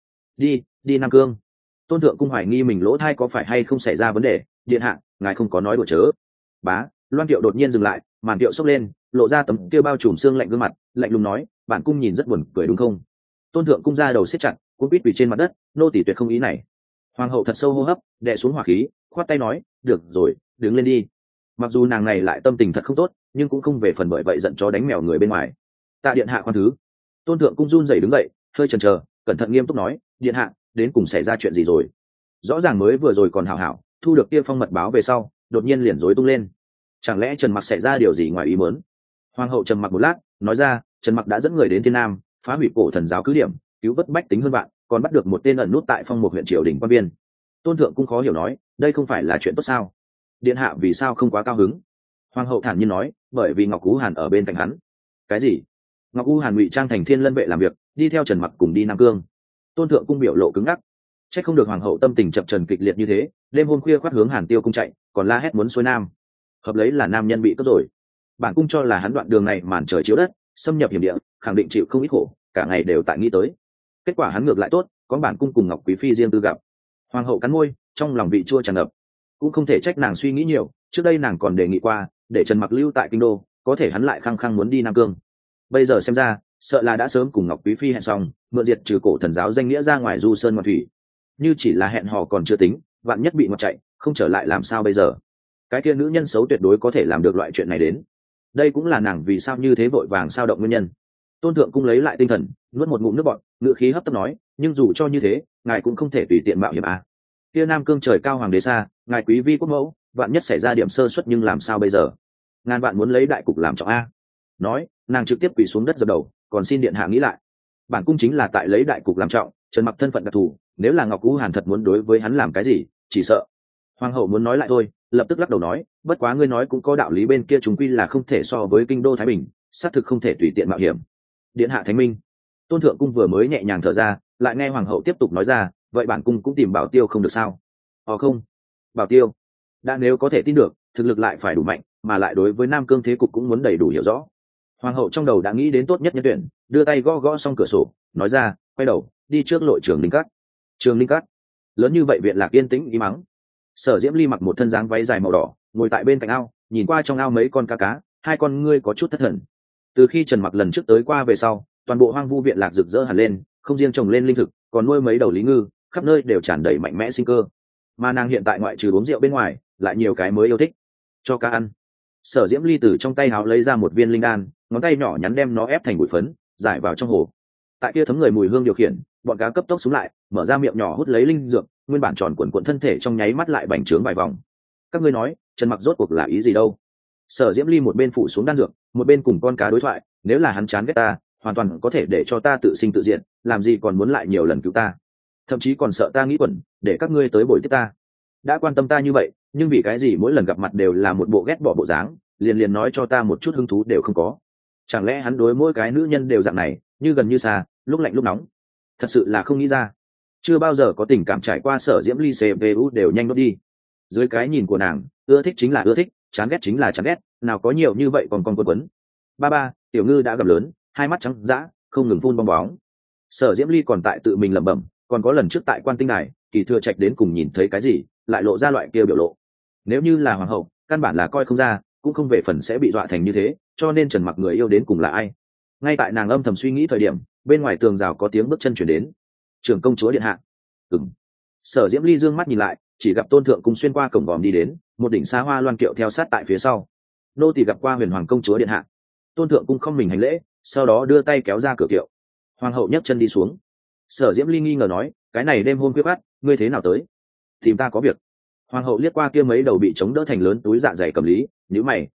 Đi Nam Cương. Tôn Thượng Cung hoài nghi mình lỗ thai có phải hay không xảy ra vấn đề, điện hạ, ngài không có nói đùa chớ. Bá, Loan Tiệu đột nhiên dừng lại, màn tiệu xốc lên, lộ ra tấm kia bao trùm xương lạnh gương mặt, lạnh lùng nói, bản cung nhìn rất buồn cười đúng không? Tôn Thượng Cung ra đầu siết chặt, cũng quýt quỳ trên mặt đất, nô tỳ tuyệt không ý này. Hoàng hậu thật sâu hô hấp, đè xuống hỏa khí, khoát tay nói, được rồi, đứng lên đi. Mặc dù nàng này lại tâm tình thật không tốt, nhưng cũng không về phần bởi vậy giận chó đánh mèo người bên ngoài. Tạ điện hạ khoan thứ. Tôn Thượng Cung run rẩy đứng dậy, hơi chần chờ, cẩn thận nghiêm túc nói, điện hạ, đến cùng xảy ra chuyện gì rồi? Rõ ràng mới vừa rồi còn hảo hảo, thu được kia phong mật báo về sau, đột nhiên liền rối tung lên. Chẳng lẽ Trần Mặc xảy ra điều gì ngoài ý muốn? Hoàng hậu trầm mặc một lát, nói ra, Trần Mặc đã dẫn người đến Thiên Nam, phá hủy cổ thần giáo cứ điểm, cứu vớt bách tính hơn vạn, còn bắt được một tên ẩn nút tại Phong Mục huyện triều đình quan viên. Tôn Thượng Cung khó hiểu nói, đây không phải là chuyện tốt sao? Điện hạ vì sao không quá cao hứng? Hoàng hậu thản nhiên nói, bởi vì Ngọc Ú Hàn ở bên cạnh hắn. Cái gì? Ngọc Ú Hàn ngụy trang thành Thiên Lân vệ làm việc, đi theo Trần Mặc cùng đi Nam Cương. Tôn Thượng Cung biểu lộ cứng ngắc. Chắc không được hoàng hậu tâm tình chập trần kịch liệt như thế, đêm hôm khuya khoác hướng Hàn Tiêu cung chạy, còn la hét muốn xuôi nam. Hợp lấy là nam nhân bị cướp rồi. Bản cung cho là hắn đoạn đường này màn trời chiếu đất, xâm nhập hiểm địa, khẳng định chịu không ít khổ, cả ngày đều tại nghĩ tới. Kết quả hắn ngược lại tốt, có bản cung cùng Ngọc Quý phi riêng tư gặp. Hoàng hậu cắn môi, trong lòng vị chua tràn ngập. Cũng không thể trách nàng suy nghĩ nhiều, trước đây nàng còn đề nghị qua, để Trần Mặc lưu tại kinh đô, có thể hắn lại khăng khăng muốn đi Nam Cương. Bây giờ xem ra, sợ là đã sớm cùng Ngọc Quý phi hẹn xong, mượn diệt trừ cổ thần giáo danh nghĩa ra ngoài du sơn ngoạn thủy. Như chỉ là hẹn hò còn chưa tính, vạn nhất bị ngoặt chạy, không trở lại làm sao bây giờ? Cái kia nữ nhân xấu tuyệt đối có thể làm được loại chuyện này đến. Đây cũng là nàng vì sao như thế vội vàng sao động nguyên nhân. Tôn Thượng Cung lấy lại tinh thần, nuốt một ngụm nước bọt, ngữ khí hấp tấp nói, nhưng dù cho như thế, ngài cũng không thể tùy tiện mạo hiểm à. Kia Nam Cương trời cao hoàng đế xa, ngài quý vi quốc mẫu, vạn nhất xảy ra điểm sơ suất nhưng làm sao bây giờ? Ngàn vạn muốn lấy đại cục làm trọng a. Nói, nàng trực tiếp quỳ xuống đất dập đầu, còn xin điện hạ nghĩ lại. Bản cung chính là tại lấy đại cục làm trọng, Trần Mặc thân phận đặc thù, nếu là Ngọc Ú Hàn thật muốn đối với hắn làm cái gì, chỉ sợ. Hoàng hậu muốn nói lại thôi, lập tức lắc đầu nói, bất quá ngươi nói cũng có đạo lý, bên kia chúng quy là không thể so với kinh đô Thái Bình, xác thực không thể tùy tiện mạo hiểm. Điện hạ thánh minh. Tôn Thượng Cung vừa mới nhẹ nhàng thở ra, lại nghe hoàng hậu tiếp tục nói ra, vậy bản cung cũng tìm Bảo Tiêu không được sao? Không, Bảo Tiêu đã nếu có thể tin được, thực lực lại phải đủ mạnh, mà lại đối với Nam Cương thế cục cũng muốn đầy đủ hiểu rõ. Hoàng hậu trong đầu đã nghĩ đến tốt nhất nhân tuyển, đưa tay gõ gõ xong cửa sổ, nói ra, quay đầu đi trước lội trường Linh Cát. Trường Linh Cát lớn như vậy, viện lạc yên tĩnh im mắng. Sở Diễm Ly mặc một thân dáng váy dài màu đỏ, ngồi tại bên cạnh ao, nhìn qua trong ao mấy con cá, hai con ngươi có chút thất thần. Từ khi Trần Mặc lần trước tới qua về sau, toàn bộ hoang vu viện lạc rực rỡ hẳn lên, không riêng trồng lên linh thực, còn nuôi mấy đầu lý ngư, khắp nơi đều tràn đầy mạnh mẽ sinh cơ. Mà nàng hiện tại ngoại trừ uống rượu bên ngoài, lại nhiều cái mới yêu thích, cho cá ăn. Sở Diễm Ly từ trong tay áo lấy ra một viên linh đan, ngón tay nhỏ nhắn đem nó ép thành bụi phấn, giải vào trong hồ. Tại kia thấm người mùi hương điều khiển, bọn cá cấp tốc xuống lại, mở ra miệng nhỏ hút lấy linh dược, nguyên bản tròn cuộn cuộn thân thể trong nháy mắt lại bành trướng vài vòng. Các ngươi nói, Trần Mặc rốt cuộc là ý gì đâu? Sở Diễm Ly một bên phủ xuống đan dược, một bên cùng con cá đối thoại, nếu là hắn chán ghét ta, hoàn toàn có thể để cho ta tự sinh tự diệt, làm gì còn muốn lại nhiều lần cứu ta, thậm chí còn sợ ta nghĩ quẩn, để các ngươi tới bồi tiếp ta. Đã quan tâm ta như vậy, nhưng vì cái gì mỗi lần gặp mặt đều là một bộ ghét bỏ bộ dáng, liền nói cho ta một chút hứng thú đều không có? Chẳng lẽ hắn đối mỗi cái nữ nhân đều dạng này, như gần như xa, lúc lạnh lúc nóng? Thật sự là không nghĩ ra. Chưa bao giờ có tình cảm trải qua Sở Diễm Ly CPU đều nhanh đốt đi. Dưới cái nhìn của nàng, ưa thích chính là ưa thích, chán ghét chính là chán ghét, nào có nhiều như vậy còn con quấn. Ba, tiểu ngư đã gặp lớn, hai mắt trắng dã, không ngừng phun bong bóng. Sở Diễm Ly còn tại tự mình lẩm bẩm, còn có lần trước tại Quan Tinh Đài, Kỳ Thừa Trạch đến cùng nhìn thấy cái gì, lại lộ ra loại kia biểu lộ. Nếu như là hoàng hậu, căn bản là coi không ra, cũng không về phần sẽ bị dọa thành như thế, cho nên Trần Mặc người yêu đến cùng là ai? Ngay tại nàng âm thầm suy nghĩ thời điểm, bên ngoài tường rào có tiếng bước chân chuyển đến. Trưởng công chúa điện hạ. Sở Diễm Ly dương mắt nhìn lại, chỉ gặp Tôn Thượng Cung xuyên qua cổng vòm đi đến, một đỉnh xa hoa loan kiệu theo sát tại phía sau. Nô tỳ gặp qua Huyền Hoàng công chúa điện hạ. Tôn Thượng Cung không mình hành lễ, sau đó đưa tay kéo ra cửa kiệu. Hoàng hậu nhấc chân đi xuống. Sở Diễm Ly nghi ngờ nói, cái này đêm hôm khuya khoắt, ngươi thế nào tới? Tìm ta có việc. Hoàng hậu liếc qua kia mấy đầu bị chống đỡ thành lớn túi dạ dày cầm lý, nhíu mày,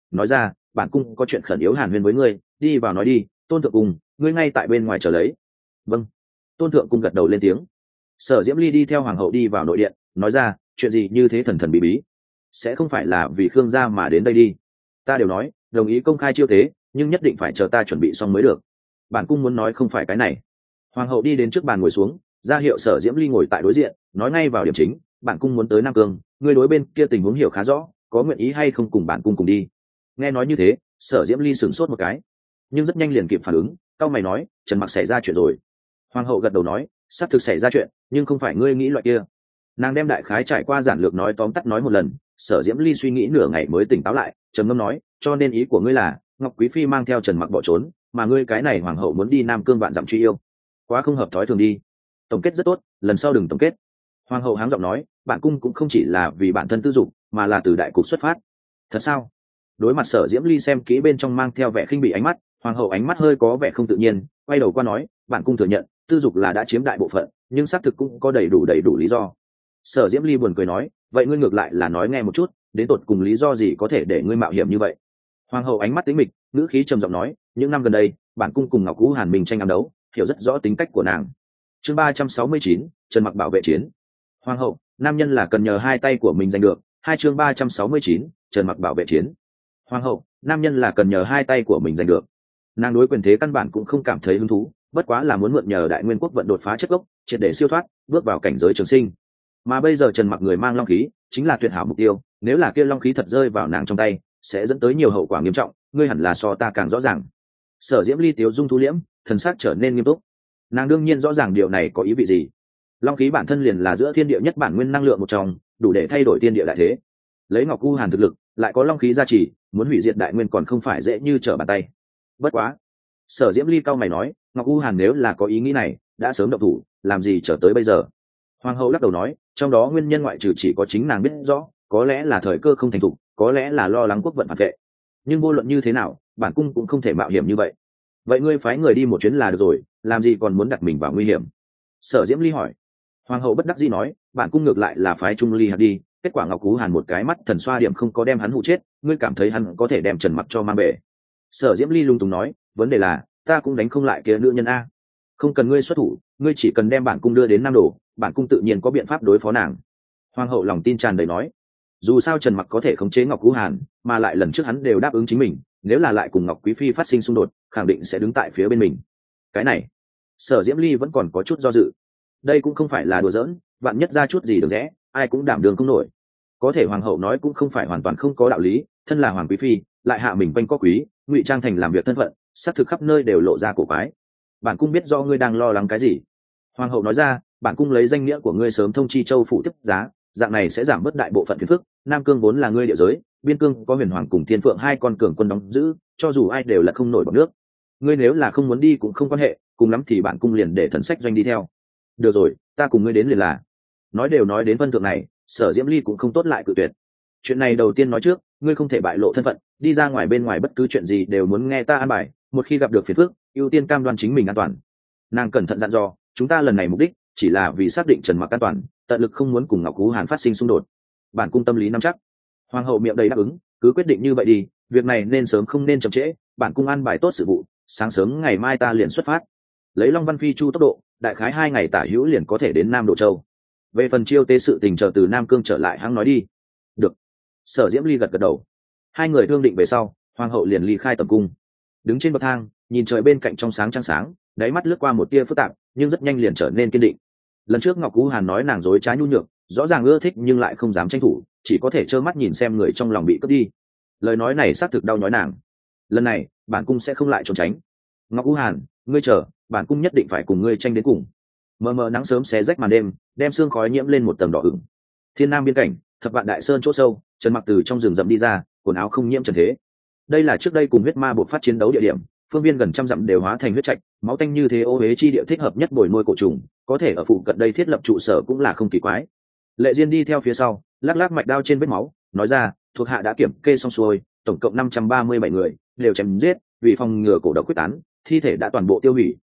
nói ra bản cung có chuyện khẩn yếu hàn huyên với ngươi, đi vào nói đi. Tôn thượng cung, ngươi ngay tại bên ngoài chờ lấy. Vâng. Tôn thượng cung gật đầu lên tiếng. Sở Diễm Ly đi theo hoàng hậu đi vào nội điện, nói ra chuyện gì như thế thần thần bí bí, sẽ không phải là vì Khương gia mà đến đây đi. Ta đều nói đồng ý công khai chiêu tế, nhưng nhất định phải chờ ta chuẩn bị xong mới được. Bản cung muốn nói không phải cái này. Hoàng hậu đi đến trước bàn ngồi xuống, ra hiệu Sở Diễm Ly ngồi tại đối diện, nói ngay vào điểm chính. Bản cung muốn tới Nam Cương, ngươi đối bên kia tình huống hiểu khá rõ, có nguyện ý hay không cùng bản cung cùng đi? Nghe nói như thế, Sở Diễm Ly sửng sốt một cái, nhưng rất nhanh liền kịp phản ứng, cau mày nói, Trần Mặc xảy ra chuyện rồi. Hoàng hậu gật đầu nói, xác thực xảy ra chuyện, nhưng không phải ngươi nghĩ loại kia. Nàng đem đại khái trải qua giản lược nói tóm tắt nói một lần. Sở Diễm Ly suy nghĩ nửa ngày mới tỉnh táo lại, trầm ngâm nói, cho nên ý của ngươi là Ngọc Quý phi mang theo Trần Mặc bỏ trốn, mà ngươi cái này hoàng hậu muốn đi Nam Cương vạn dặm truy yêu, quá không hợp thói thường đi. Tổng kết rất tốt, lần sau đừng tổng kết. Hoàng hậu háng giọng nói, bản cung cũng không chỉ là vì bản thân tư dục, mà là từ đại cục xuất phát. Thật sao? Đối mặt Sở Diễm Ly xem kỹ bên trong mang theo vẻ khinh bỉ ánh mắt, hoàng hậu ánh mắt hơi có vẻ không tự nhiên, quay đầu qua nói, bản cung thừa nhận tư dục là đã chiếm đại bộ phận, nhưng xác thực cũng có đầy đủ lý do. Sở Diễm Ly buồn cười nói, vậy ngươi ngược lại là nói nghe một chút, đến tột cùng lý do gì có thể để ngươi mạo hiểm như vậy? Hoàng hậu ánh mắt tĩnh mịch, ngữ khí trầm giọng nói, những năm gần đây bản cung cùng Ngọc Cú Hàn Minh tranh ám đấu, hiểu rất rõ tính cách của nàng. Chương 369, Trần Mặc bảo vệ chiến. Hoàng hậu, nam nhân là cần nhờ hai tay của mình giành được. Hai chương 369, Trần Mặc bảo vệ chiến. Hoàng hậu, nam nhân là cần nhờ hai tay của mình giành được. Nàng đối quyền thế căn bản cũng không cảm thấy hứng thú, bất quá là muốn mượn nhờ Đại Nguyên quốc vận đột phá chất gốc, triệt để siêu thoát, bước vào cảnh giới trường sinh. Mà bây giờ Trần Mặc người mang long khí, chính là tuyệt hảo mục tiêu, nếu là kia long khí thật rơi vào nàng trong tay, sẽ dẫn tới nhiều hậu quả nghiêm trọng, ngươi hẳn là so ta càng rõ ràng. Sở Diễm Ly tiếu dung thu liễm, thần sắc trở nên nghiêm túc. Nàng đương nhiên rõ ràng điều này có ý vị gì. Long khí bản thân liền là giữa thiên địa nhất bản nguyên năng lượng một trong, đủ để thay đổi thiên địa đại thế. Lấy Ngọc U Hàn thực lực, lại có long khí gia trì, muốn hủy diệt đại nguyên còn không phải dễ như trở bàn tay. Bất quá, Sở Diễm Ly cao mày nói, Ngọc U Hàn nếu là có ý nghĩ này, đã sớm động thủ, làm gì trở tới bây giờ? Hoàng hậu lắc đầu nói, trong đó nguyên nhân ngoại trừ chỉ có chính nàng biết rõ, có lẽ là thời cơ không thành thục, có lẽ là lo lắng quốc vận phản vệ. Nhưng vô luận như thế nào, bản cung cũng không thể mạo hiểm như vậy. Vậy ngươi phái người đi một chuyến là được rồi, làm gì còn muốn đặt mình vào nguy hiểm? Sở Diễm Ly hỏi. Hoàng hậu bất đắc dĩ nói, bản cung ngược lại là phái Trung Ly hạt đi, kết quả Ngọc Cú Hàn một cái mắt thần xoa điểm không có đem hắn hụ chết, ngươi cảm thấy hắn có thể đem Trần Mặc cho mang bể? Sở Diễm Ly lung tung nói, vấn đề là ta cũng đánh không lại kia nữ nhân a. Không cần ngươi xuất thủ, ngươi chỉ cần đem bản cung đưa đến Nam Đổ, bản cung tự nhiên có biện pháp đối phó nàng. Hoàng hậu lòng tin tràn đầy nói, dù sao Trần Mặc có thể khống chế Ngọc Cú Hàn, mà lại lần trước hắn đều đáp ứng chính mình, nếu là lại cùng Ngọc Quý phi phát sinh xung đột, khẳng định sẽ đứng tại phía bên mình. Cái này, Sở Diễm Ly vẫn còn có chút do dự. Đây cũng không phải là đùa giỡn, vạn nhất ra chút gì được rẽ, ai cũng đảm đường không nổi. Có thể hoàng hậu nói cũng không phải hoàn toàn không có đạo lý, thân là hoàng quý phi, lại hạ mình quanh có quý, ngụy trang thành làm việc thân phận, xác thực khắp nơi đều lộ ra cổ quái. Bản cung biết do ngươi đang lo lắng cái gì. Hoàng hậu nói ra, bản cung lấy danh nghĩa của ngươi sớm thông chi châu phủ tiếp giá, dạng này sẽ giảm bớt đại bộ phận phiền phức. Nam cương vốn là ngươi địa giới, biên cương có huyền hoàng cùng thiên phượng hai con cường quân đóng giữ, cho dù ai đều là không nổi bọt nước. Ngươi nếu là không muốn đi cũng không quan hệ, cùng lắm thì bản cung liền để thần sách doanh đi theo. Được rồi, ta cùng ngươi đến liền là. Nói đều nói đến phân thượng này, Sở Diễm Ly cũng không tốt lại cự tuyệt. Chuyện này đầu tiên nói trước, ngươi không thể bại lộ thân phận, đi ra ngoài bên ngoài bất cứ chuyện gì đều muốn nghe ta an bài, một khi gặp được phiền phức, ưu tiên cam đoan chính mình an toàn. Nàng cẩn thận dặn dò, chúng ta lần này mục đích chỉ là vì xác định Trần Mặc an toàn, tận lực không muốn cùng Ngọc Cú Hàn phát sinh xung đột. Bản cung tâm lý nắm chắc. Hoàng hậu miệng đầy đáp ứng, cứ quyết định như vậy đi, việc này nên sớm không nên chậm trễ, bản cung an bài tốt sự vụ, sáng sớm ngày mai ta liền xuất phát. Lấy Long Văn Phi Chu tốc độ, đại khái 2 ngày tả hữu liền có thể đến Nam Độ Châu. Về phần chiêu tế sự tình chờ từ Nam Cương trở lại hãng nói đi. Được. Sở Diễm Ly gật gật đầu. Hai người thương định về sau, hoàng hậu liền ly khai tầm cung. Đứng trên bậc thang, nhìn trời bên cạnh trong sáng trăng sáng, đáy mắt lướt qua một tia phức tạp, nhưng rất nhanh liền trở nên kiên định. Lần trước Ngọc Cú Hàn nói nàng dối trá nhu nhược, rõ ràng ưa thích nhưng lại không dám tranh thủ, chỉ có thể trơ mắt nhìn xem người trong lòng bị cướp đi. Lời nói này xác thực đau nhói nàng. Lần này, bản cung sẽ không lại trốn tránh. Ngọc Cú Hàn, ngươi chờ, bản cung nhất định phải cùng ngươi tranh đến cùng. Mờ mờ nắng sớm xé rách màn đêm, đem sương khói nhiễm lên một tầng đỏ ửng. Thiên Nam biên cảnh, Thập Vạn Đại Sơn chỗ sâu, Trần Mặc từ trong rừng rậm đi ra, quần áo không nhiễm trần thế. Đây là trước đây cùng huyết ma buộc phát chiến đấu địa điểm, phương viên gần trăm dặm đều hóa thành huyết trạch, máu tanh như thế ô uế chi địa thích hợp nhất bồi nuôi cổ trùng, có thể ở phụ cận đây thiết lập trụ sở cũng là không kỳ quái. Lệ Diên đi theo phía sau, lắc lắc mạch đao trên vết máu, nói ra, thuộc hạ đã kiểm kê xong xuôi, tổng cộng 537 người, đều chém giết, vì phòng ngừa cổ độc quyết tán, thi thể đã toàn bộ tiêu hủy.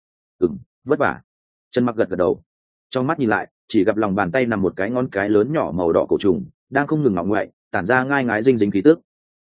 Vất vả. Trần Mặc gật gật đầu. Trong mắt nhìn lại, chỉ gặp lòng bàn tay nằm một cái ngón cái lớn nhỏ màu đỏ cổ trùng, đang không ngừng ngọ ngoại, tản ra ngai ngái dinh dính khí tức.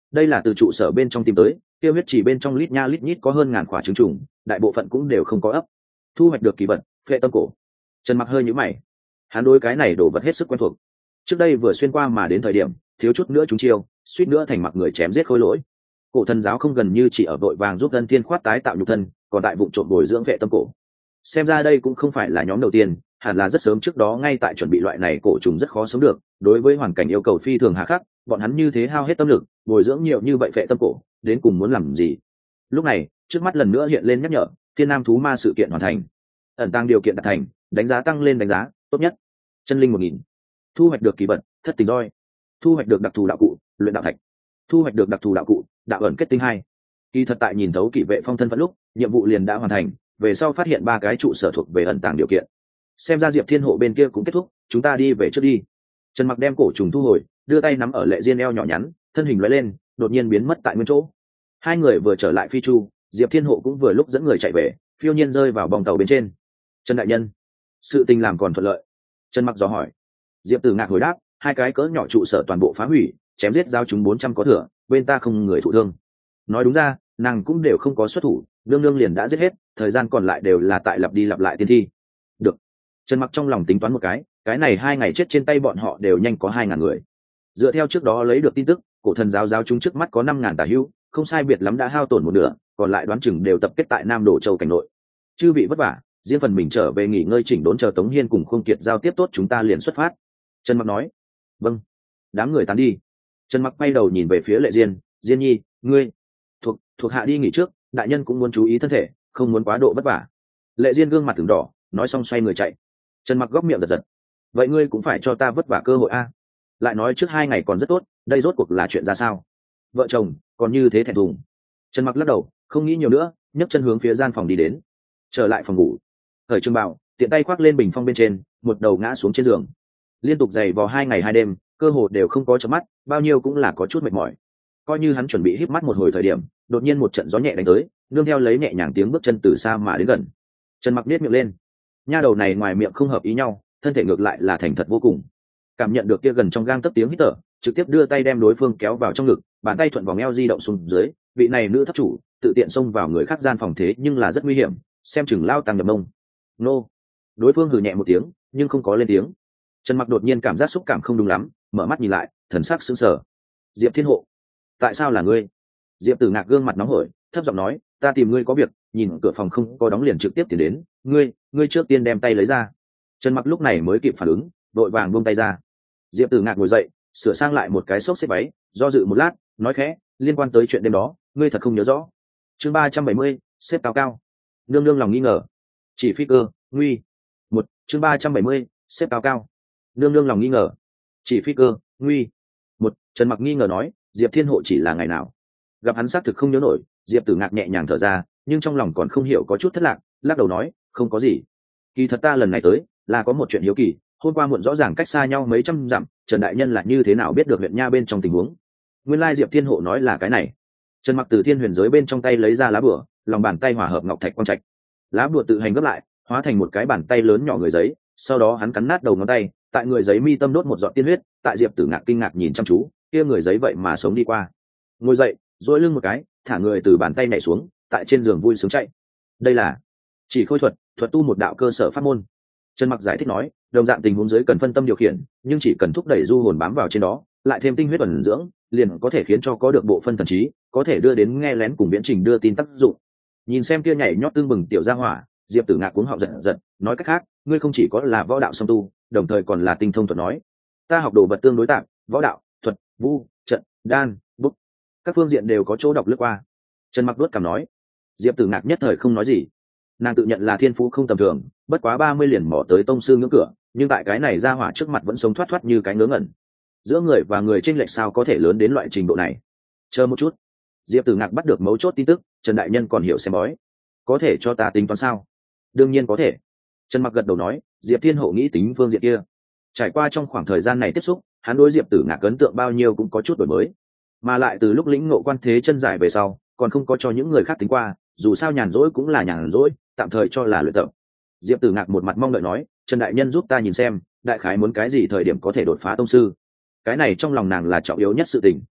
đây là từ trụ sở bên trong tìm tới, kia huyết chỉ bên trong lít nha lít nhít có hơn ngàn quả trứng trùng, đại bộ phận cũng đều không có ấp. Thu hoạch được kỳ vật phệ tâm cổ. Trần Mặc hơi nhíu mày, hắn đối cái này đồ vật hết sức quen thuộc. Trước đây vừa xuyên qua mà đến thời điểm thiếu chút nữa chúng chiêu, suýt nữa thành mặc người chém giết khối lỗi. Cổ thần giáo không gần như chỉ ở vội vàng giúp Ân Thiên khoát tái tạo nhục thân, còn tại vụ trộm bồi dưỡng phệ tâm cổ. Xem ra đây cũng không phải là nhóm đầu tiên, hẳn là rất sớm trước đó ngay tại chuẩn bị loại này cổ trùng rất khó sống được, đối với hoàn cảnh yêu cầu phi thường hà khắc, bọn hắn như thế hao hết tâm lực bồi dưỡng nhiều như vậy phệ tâm cổ, đến cùng muốn làm gì? Lúc này trước mắt lần nữa hiện lên nhắc nhở, thiên nam thú ma sự kiện hoàn thành, ẩn tăng điều kiện đạt thành, đánh giá tăng lên đánh giá tốt nhất, chân linh 1000, thu hoạch được kỳ vật thất tình roi, thu hoạch được đặc thù đạo cụ luyện đạo thạch, thu hoạch được đặc thù đạo cụ đạo ẩn kết tinh 2. Kỳ thật tại nhìn thấu kỵ vệ phong thân phận lúc nhiệm vụ liền đã hoàn thành, về sau phát hiện 3 cái trụ sở thuộc về ẩn tàng điều kiện. Xem ra Diệp Thiên hộ bên kia cũng kết thúc, chúng ta đi về trước đi. Trần Mặc đem cổ trùng thu hồi, đưa tay nắm ở Lệ Diên eo nhỏ nhắn, thân hình lóe lên đột nhiên biến mất tại nguyên chỗ. Hai người vừa trở lại phi chu, Diệp Thiên hộ cũng vừa lúc dẫn người chạy về, phiêu nhiên rơi vào bong tàu bên trên. Trần đại nhân, sự tình làm còn thuận lợi? Trần Mặc dò hỏi. Diệp Tử Ngạc hồi đáp, 2 cái cỡ nhỏ trụ sở toàn bộ phá hủy, chém giết giao chúng 400 có thừa, bên ta không người thụ thương. Nói đúng ra nàng cũng đều không có xuất thủ, nương nương liền đã giết hết, thời gian còn lại đều là tại lặp đi lặp lại tiên thi. Được. Trần Mặc trong lòng tính toán một cái này 2 ngày chết trên tay bọn họ đều nhanh có 2000 người. Dựa theo trước đó lấy được tin tức, cổ thần giáo giáo chúng trước mắt có 5000 tà hữu, không sai biệt lắm đã hao tổn một nửa, còn lại đoán chừng đều tập kết tại Nam Đổ Châu cảnh nội. Chư vị vất vả, riêng phần mình trở về nghỉ ngơi chỉnh đốn, chờ Tống Hiên cùng Khương Kiệt giao tiếp tốt chúng ta liền xuất phát. Trần Mặc nói. Vâng. Đám người tán đi. Trần Mặc quay đầu nhìn về phía Lệ Diên, Diên nhi, ngươi thuộc hạ đi nghỉ trước, đại nhân cũng muốn chú ý thân thể, không muốn quá độ vất vả. Lệ Diên gương mặt từng đỏ, nói xong xoay người chạy. Trần Mặc góc miệng giật giật. Vậy ngươi cũng phải cho ta vất vả cơ hội a. Lại nói trước 2 ngày còn rất tốt, đây rốt cuộc là chuyện ra sao? Vợ chồng còn như thế thẹn thùng. Trần Mặc lắc đầu, không nghĩ nhiều nữa, nhấc chân hướng phía gian phòng đi đến. Trở lại phòng ngủ, thời Trương Bảo tiện tay khoác lên bình phong bên trên, một đầu ngã xuống trên giường. Liên tục giày vò 2 ngày 2 đêm, cơ hồ đều không có chớp mắt, bao nhiêu cũng là có chút mệt mỏi. Coi như hắn chuẩn bị híp mắt một hồi thời điểm, đột nhiên một trận gió nhẹ đánh tới, nương theo lấy nhẹ nhàng tiếng bước chân từ xa mà đến gần. Trần Mặc nhếch miệng lên, nha đầu này ngoài miệng không hợp ý nhau, thân thể ngược lại là thành thật vô cùng. Cảm nhận được kia gần trong gang tấc tiếng hít thở, trực tiếp đưa tay đem đối phương kéo vào trong ngực, bàn tay thuận vòng eo di động xuống dưới. Vị này nữ thất chủ tự tiện xông vào người khác gian phòng thế nhưng là rất nguy hiểm, xem chừng lao tăng nhập mông. Nô. Đối phương hừ nhẹ một tiếng, nhưng không có lên tiếng. Trần Mặc đột nhiên cảm giác xúc cảm không đúng lắm, mở mắt nhìn lại, thần sắc sững sờ. Diệp Thiên hộ, tại sao là ngươi? Diệp Tử Ngạc gương mặt nóng hổi, thấp giọng nói, ta tìm ngươi có việc. Nhìn cửa phòng không có đóng liền trực tiếp tiến đến, ngươi trước tiên đem tay lấy ra. Trần Mặc lúc này mới kịp phản ứng, vội vàng buông tay ra. Diệp Tử Ngạc ngồi dậy, sửa sang lại một cái xốc xếp váy, do dự một lát, nói khẽ, liên quan tới chuyện đêm đó, ngươi thật không nhớ rõ? Chương 370, xếp cao cao. Nương nương lòng nghi ngờ. Chỉ phi cơ, nguy. Chương 370, xếp cao cao. Nương nương lòng nghi ngờ. Chỉ phi cơ, nguy. Trần Mặc nghi ngờ nói, Diệp Thiên hộ chỉ là ngày nào? Gặp hắn xác thực không nhớ nổi, Diệp Tử Ngạc nhẹ nhàng thở ra, nhưng trong lòng còn không hiểu có chút thất lạc, lắc đầu nói, không có gì. Kỳ thật ta lần này tới là có một chuyện hiếu kỳ, hôm qua muộn rõ ràng cách xa nhau mấy trăm dặm, Trần đại nhân là như thế nào biết được huyện nha bên trong tình huống? Nguyên lai Diệp Thiên hộ nói là cái này. Trần Mặc từ thiên huyền giới bên trong tay lấy ra lá bùa, lòng bàn tay hòa hợp ngọc thạch quang trạch. Lá bùa tự hành gấp lại, hóa thành một cái bàn tay lớn nhỏ người giấy, sau đó hắn cắn nát đầu ngón tay, tại người giấy mi tâm đốt một giọt tiên huyết. Tại Diệp Tử Ngạc kinh ngạc nhìn chăm chú, kia người giấy vậy mà sống đi qua. Ngồi dậy, duỗi lưng một cái, thả người từ bàn tay nhảy xuống, tại trên giường vui sướng chạy. Đây là chỉ khôi thuật, thuật tu một đạo cơ sở pháp môn. Trần Mặc giải thích nói, đồng dạng tình huống dưới cần phân tâm điều khiển, nhưng chỉ cần thúc đẩy du hồn bám vào trên đó, lại thêm tinh huyết ẩn dưỡng, liền có thể khiến cho có được bộ phân thần trí, có thể đưa đến nghe lén cùng viễn trình đưa tin tác dụng. Nhìn xem kia nhảy nhót tương bừng tiểu gia hỏa, Diệp Tử Ngạc cuống họng giật giật, nói cách khác, ngươi không chỉ có là võ đạo song tu, đồng thời còn là tinh thông thuật nói. Ta học đồ vật tương đối tạp, võ đạo, thuật, vu, trận, đan, bút, các phương diện đều có chỗ đọc lướt qua. Trần Mặc đuốt cằm nói. Diệp Tử Ngạc nhất thời không nói gì. Nàng tự nhận là thiên phú không tầm thường, bất quá 30 liền mỏ tới tông sư ngưỡng cửa, nhưng tại cái này ra hỏa trước mặt vẫn sống thoát thoát như cái ngớ ngẩn. Giữa người và người chênh lệch sao có thể lớn đến loại trình độ này? Chờ một chút. Diệp Tử Ngạc bắt được mấu chốt tin tức, Trần đại nhân còn hiểu xem bói, có thể cho ta tính toán sao? Đương nhiên có thể. Trần Mặc gật đầu nói, Diệp Thiên hộ nghĩ tính phương diện kia. Trải qua trong khoảng thời gian này tiếp xúc, hắn đối Diệp Tử Ngạc ấn tượng bao nhiêu cũng có chút đổi mới, mà lại từ lúc lĩnh ngộ quan thế chân giải về sau, còn không có cho những người khác tính qua, dù sao nhàn rỗi cũng là nhàn rỗi, tạm thời cho là luyện tập. Diệp Tử Ngạc một mặt mong đợi nói, Trần đại nhân giúp ta nhìn xem, đại khái muốn cái gì thời điểm có thể đột phá tông sư. Cái này trong lòng nàng là trọng yếu nhất sự tình.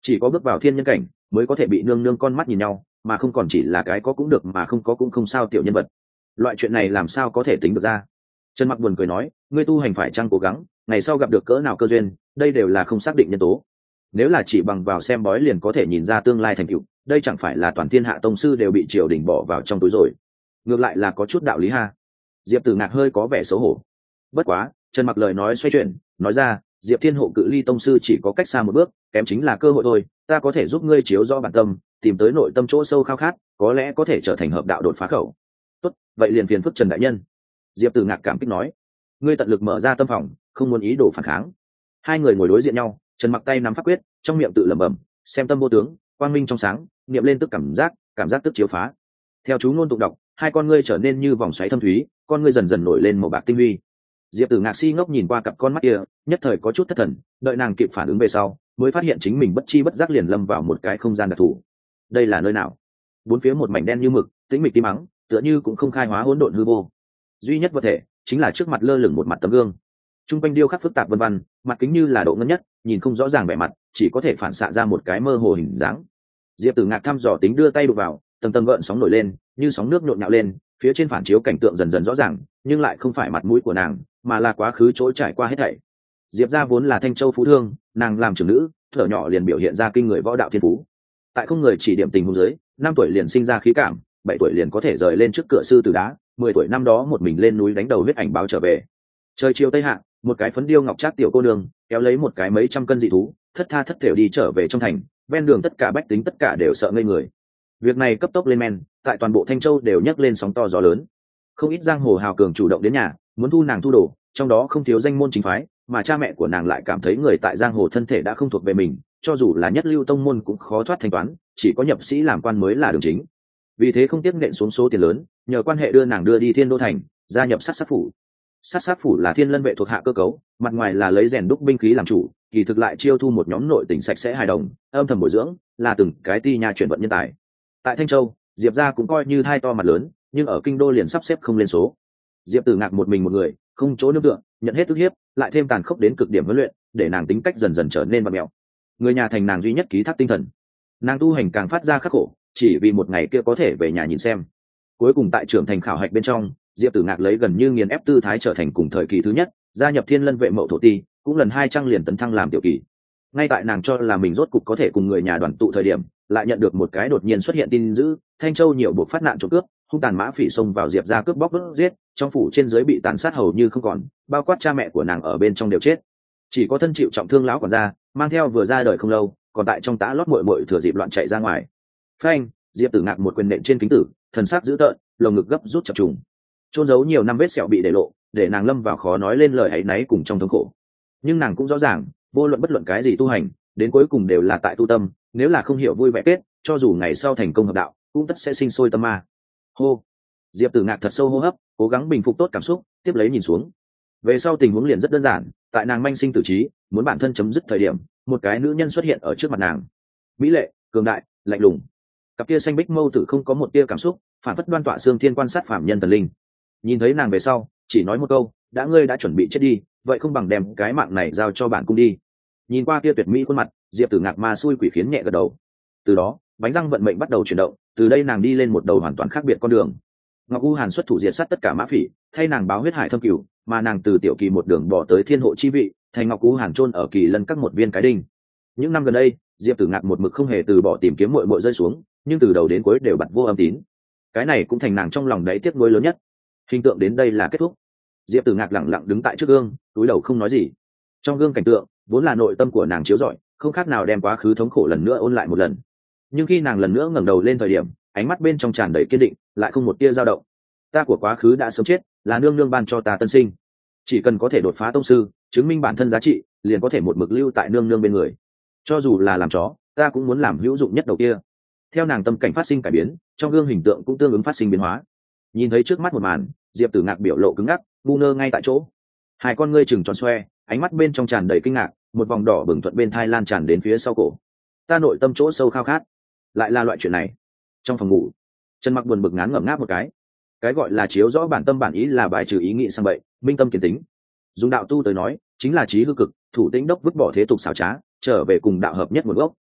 chỉ có bước vào thiên nhân cảnh mới có thể bị nương nương con mắt nhìn nhau, mà không còn chỉ là cái có cũng được mà không có cũng không sao tiểu nhân vật. Loại chuyện này làm sao có thể tính được ra. Trần Mặc buồn cười nói, ngươi tu hành phải chăng cố gắng, ngày sau gặp được cỡ nào cơ duyên, đây đều là không xác định nhân tố. Nếu là chỉ bằng vào xem bói liền có thể nhìn ra tương lai thành tựu, đây chẳng phải là toàn thiên hạ tông sư đều bị triều đình bỏ vào trong túi rồi. Ngược lại là có chút đạo lý ha. Diệp Tử Ngạc hơi có vẻ xấu hổ. Bất quá, Trần Mặc lời nói xoay chuyển, nói ra, Diệp Thiên Hộ cự ly tông sư chỉ có cách xa một bước, kém chính là cơ hội thôi, ta có thể giúp ngươi chiếu rõ bản tâm, tìm tới nội tâm chỗ sâu khao khát, có lẽ có thể trở thành hợp đạo đột phá khẩu. Tốt, vậy liền phiền phức Trần đại nhân. Diệp Tử Ngạc cảm kích nói, ngươi tận lực mở ra tâm phòng, không muốn ý đồ phản kháng. Hai người ngồi đối diện nhau, Trần Mặc tay nắm pháp quyết, trong miệng tự lẩm bẩm, xem tâm vô tướng, quang minh trong sáng, niệm lên tức cảm giác tức chiếu phá. Theo chú ngôn tụng đọc, hai con ngươi trở nên như vòng xoáy thâm thúy, con ngươi dần dần nổi lên màu bạc tinh huy. Diệp Tử Ngạc si ngốc nhìn qua cặp con mắt kia, nhất thời có chút thất thần, đợi nàng kịp phản ứng về sau, mới phát hiện chính mình bất chi bất giác liền lâm vào một cái không gian đặc thù. Đây là nơi nào? Bốn phía một mảnh đen như mực, tĩnh mịch tí mắng, tựa như cũng không khai hóa hỗn độn hư vô. Duy nhất vật thể chính là trước mặt lơ lửng một mặt tấm gương. Trung quanh điêu khắc phức tạp vân vân, mặt kính như là độ ngân nhất, nhìn không rõ ràng vẻ mặt, chỉ có thể phản xạ ra một cái mơ hồ hình dáng. Diệp Tử Ngạc thăm dò tính đưa tay đụng vào, tầng tầng gợn sóng nổi lên, như sóng nước nhộn nhạo lên, phía trên phản chiếu cảnh tượng dần dần rõ ràng, nhưng lại không phải mặt mũi của nàng, mà là quá khứ chỗ trải qua hết thảy. Diệp gia vốn là Thanh Châu phú thương, nàng làm trưởng nữ, thở nhỏ liền biểu hiện ra kinh người võ đạo thiên phú. Tại không người chỉ điểm tình huống dưới, 5 tuổi liền sinh ra khí cảm, 7 tuổi liền có thể rời lên trước cửa sư tử đá, 10 tuổi năm đó một mình lên núi đánh đầu huyết ảnh báo trở về. Trời chiều tây hạ, một cái phấn điêu ngọc trác tiểu cô nương kéo lấy một cái mấy trăm cân dị thú, thất tha thất thểu đi trở về trong thành, ven đường tất cả bách tính tất cả đều sợ ngây người. Việc này cấp tốc lên men, tại toàn bộ Thanh Châu đều nhấc lên sóng to gió lớn. Không ít giang hồ hào cường chủ động đến nhà, muốn thu nàng thu đồ, trong đó không thiếu danh môn chính phái, mà cha mẹ của nàng lại cảm thấy người tại giang hồ thân thể đã không thuộc về mình, cho dù là nhất lưu tông môn cũng khó thoát thanh toán, chỉ có nhập sĩ làm quan mới là đường chính. Vì thế không tiếp nện xuống số tiền lớn, nhờ quan hệ đưa nàng đưa đi Thiên Đô thành, gia nhập sát sát phủ. Sát sát phủ là thiên lân vệ thuộc hạ cơ cấu, mặt ngoài là lấy rèn đúc binh khí làm chủ, kỳ thực lại chiêu thu một nhóm nội tình sạch sẽ hài đồng, âm thầm bồi dưỡng, là từng cái ti nhà chuyển vận nhân tài. Tại Thanh Châu, Diệp gia cũng coi như hai to mặt lớn, nhưng ở kinh đô liền sắp xếp không lên số. Diệp Tử Ngạc một mình một người, không chỗ nương tựa, nhận hết ức hiếp, lại thêm tàn khốc đến cực điểm huấn luyện, để nàng tính cách dần dần trở nên bặm mẹo. Người nhà thành nàng duy nhất ký thác tinh thần. Nàng tu hành càng phát ra khắc khổ, chỉ vì một ngày kia có thể về nhà nhìn xem. Cuối cùng tại trưởng thành khảo hạch bên trong, Diệp Tử Ngạc lấy gần như nghiền ép tư thái trở thành cùng thời kỳ thứ nhất, gia nhập Thiên Lân vệ Mậu Thổ Ti, cũng lần 200 liền tấn thăng làm tiểu kỳ. Ngay tại nàng cho là mình rốt cục có thể cùng người nhà đoàn tụ thời điểm, lại nhận được một cái đột nhiên xuất hiện tin dữ, Thanh Châu nhiều buộc phát nạn trộm cướp, hung tàn mã phỉ xông vào Diệp gia cướp bóc đốt giết, trong phủ trên dưới bị tàn sát hầu như không còn, bao quát cha mẹ của nàng ở bên trong đều chết. Chỉ có thân chịu trọng thương lão quản gia, mang theo vừa ra đời không lâu, còn tại trong tã lót muội muội thừa dịp loạn chạy ra ngoài. Phanh, Diệp Tử Ngạc một quyền nện trên kính tử, thần sắc dữ tợn, lồng ngực gấp rút chập trùng. Chôn giấu nhiều năm vết sẹo bị để lộ, để nàng lâm vào khó nói lên lời áy náy cùng trong thống khổ. Nhưng nàng cũng rõ ràng, vô luận bất luận cái gì tu hành, đến cuối cùng đều là tại tu tâm, nếu là không hiểu vui vẻ kết, cho dù ngày sau thành công hợp đạo, cũng tất sẽ sinh sôi tâm ma. Hô. Diệp Tử Ngạc thật sâu hô hấp, cố gắng bình phục tốt cảm xúc, tiếp lấy nhìn xuống. Về sau tình huống liền rất đơn giản, tại nàng manh sinh tử trí, muốn bản thân chấm dứt thời điểm, một cái nữ nhân xuất hiện ở trước mặt nàng. Mỹ lệ, cường đại, lạnh lùng. Cặp kia xanh bích mâu tử không có một tia cảm xúc, phản phất đoan tọa xương thiên quan sát phạm nhân thần linh. Nhìn thấy nàng về sau, chỉ nói một câu, ngươi đã chuẩn bị chết đi, vậy không bằng đem cái mạng này giao cho bản cung đi. Nhìn qua kia tuyệt mỹ khuôn mặt, Diệp Tử Ngạc ma xui quỷ khiến nhẹ gật đầu. Từ đó, bánh răng vận mệnh bắt đầu chuyển động, từ đây nàng đi lên một đầu hoàn toàn khác biệt con đường. Ngọc U Hàn xuất thủ diệt sát tất cả mã phỉ, thay nàng báo huyết hải thâm cửu, mà nàng từ tiểu kỳ một đường bỏ tới thiên hộ chi vị, thành Ngọc U Hàn chôn ở kỳ lân các một viên cái đinh. Những năm gần đây, Diệp Tử Ngạc một mực không hề từ bỏ tìm kiếm muội muội rơi xuống, nhưng từ đầu đến cuối đều bặt vô âm tín. Cái này cũng thành nàng trong lòng đáy tiếc nuối lớn nhất. Hình tượng đến đây là kết thúc. Diệp Tử Ngạc lặng lặng đứng tại trước gương, cúi đầu không nói gì. Trong gương cảnh tượng vốn là nội tâm của nàng chiếu rọi, không khác nào đem quá khứ thống khổ lần nữa ôn lại một lần. Nhưng khi nàng lần nữa ngẩng đầu lên thời điểm, ánh mắt bên trong tràn đầy kiên định, lại không một tia dao động. Ta của quá khứ đã sớm chết, là nương nương ban cho ta tân sinh. Chỉ cần có thể đột phá tông sư, chứng minh bản thân giá trị, liền có thể một mực lưu tại nương nương bên người. Cho dù là làm chó, ta cũng muốn làm hữu dụng nhất đầu kia. Theo nàng tâm cảnh phát sinh cải biến, trong gương hình tượng cũng tương ứng phát sinh biến hóa. Nhìn thấy trước mắt một màn, Diệp Tử Ngạc biểu lộ cứng ngắc, ngu ngơ ngay tại chỗ. Hai con ngươi chừng tròn xoe, ánh mắt bên trong tràn đầy kinh ngạc, một vòng đỏ bừng thuận bên thai lan tràn đến phía sau cổ. Ta nội tâm chỗ sâu khao khát, lại là loại chuyện này. Trong phòng ngủ, Trần Mặc buồn bực ngán ngẩm ngáp một cái gọi là chiếu rõ bản tâm bản ý là bài trừ ý nghĩ sang bậy, minh tâm kiến tính. Dùng đạo tu tới nói, chính là trí hư cực, thủ tĩnh đốc vứt bỏ thế tục xảo trá, trở về cùng đạo hợp nhất một gốc.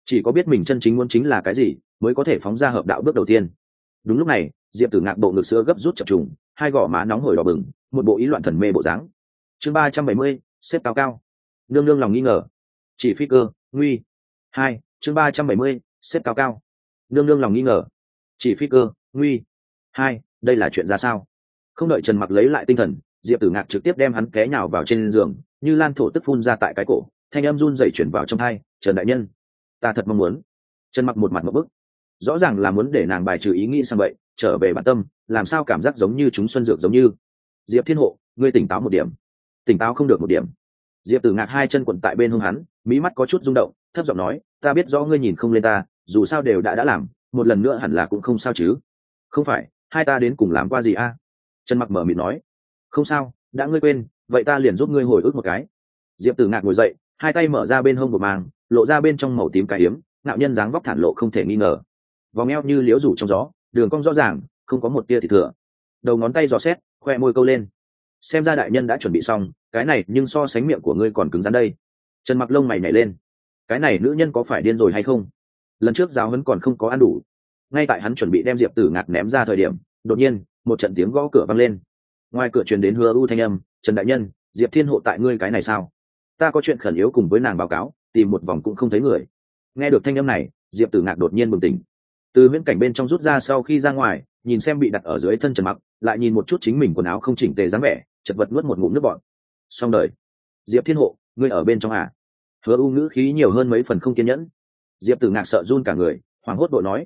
chỉ có biết mình chân chính muốn chính là cái gì mới có thể phóng ra hợp đạo bước đầu tiên. Đúng lúc này diệp tử ngạc bộ ngực sữa gấp rút chập trùng, hai gò má nóng hổi đỏ bừng, một bộ ý loạn thần mê bộ dáng. Chương 370, xếp cao cao. Nương nương lòng nghi ngờ. Chỉ phi cơ, nguy. 2, chương 370, xếp cao cao. Nương nương lòng nghi ngờ. Chỉ phi cơ, nguy. 2, đây là chuyện ra sao? Không đợi Trần Mặc lấy lại tinh thần, diệp tử ngạc trực tiếp đem hắn té nhào vào trên giường, như lan thổ tức phun ra tại cái cổ, thanh âm run rẩy chuyển vào trong tai. Trần đại nhân, ta thật mong muốn. Trần Mặc một mặt ngộp bức, rõ ràng là muốn để nàng bài trừ ý nghĩ sang vậy, trở về bản tâm, làm sao cảm giác giống như chúng xuân dược giống như. Diệp Thiên Hộ, ngươi tỉnh táo một điểm. Tỉnh táo không được một điểm. Diệp Tử Ngạc hai chân quận tại bên hông hắn, mí mắt có chút rung động, thấp giọng nói, ta biết rõ ngươi nhìn không lên ta, dù sao đều đã làm, một lần nữa hẳn là cũng không sao chứ. Không phải, hai ta đến cùng làm qua gì a? Trần Mặc mở miệng nói, không sao, đã ngươi quên, vậy ta liền giúp ngươi hồi ức một cái. Diệp Tử Ngạc ngồi dậy, hai tay mở ra bên hông của màng, lộ ra bên trong màu tím cái hiếm, ngạo nhân dáng vóc thản lộ không thể nghi ngờ. Vòng eo như liễu rủ trong gió, đường cong rõ ràng, không có một tia thì thừa. Đầu ngón tay dò xét, khoe môi câu lên. Xem ra đại nhân đã chuẩn bị xong, cái này nhưng so sánh miệng của ngươi còn cứng rắn đây. Trần Mặc lông mày nhảy lên, cái này nữ nhân có phải điên rồi hay không? Lần trước giáo huấn còn không có ăn đủ. Ngay tại hắn chuẩn bị đem Diệp Tử Ngạc ném ra thời điểm, đột nhiên một trận tiếng gõ cửa vang lên. Ngoài cửa truyền đến Hứa U thanh âm, Trần đại nhân, Diệp Thiên Hộ tại ngươi cái này sao? Ta có chuyện khẩn yếu cùng với nàng báo cáo, tìm một vòng cũng không thấy người. Nghe được thanh âm này, Diệp Tử Ngạc đột nhiên bừng tỉnh, từ huyễn cảnh bên trong rút ra, sau khi ra ngoài nhìn xem bị đặt ở dưới thân Trần Mặc, lại nhìn một chút chính mình quần áo không chỉnh tề dáng vẻ, chật vật nuốt một ngụm nước bọt. Xong đời. Diệp Thiên Hộ, ngươi ở bên trong à? Hứa U ngữ khí nhiều hơn mấy phần không kiên nhẫn. Diệp Tử Ngạc sợ run cả người, hoảng hốt bộ nói,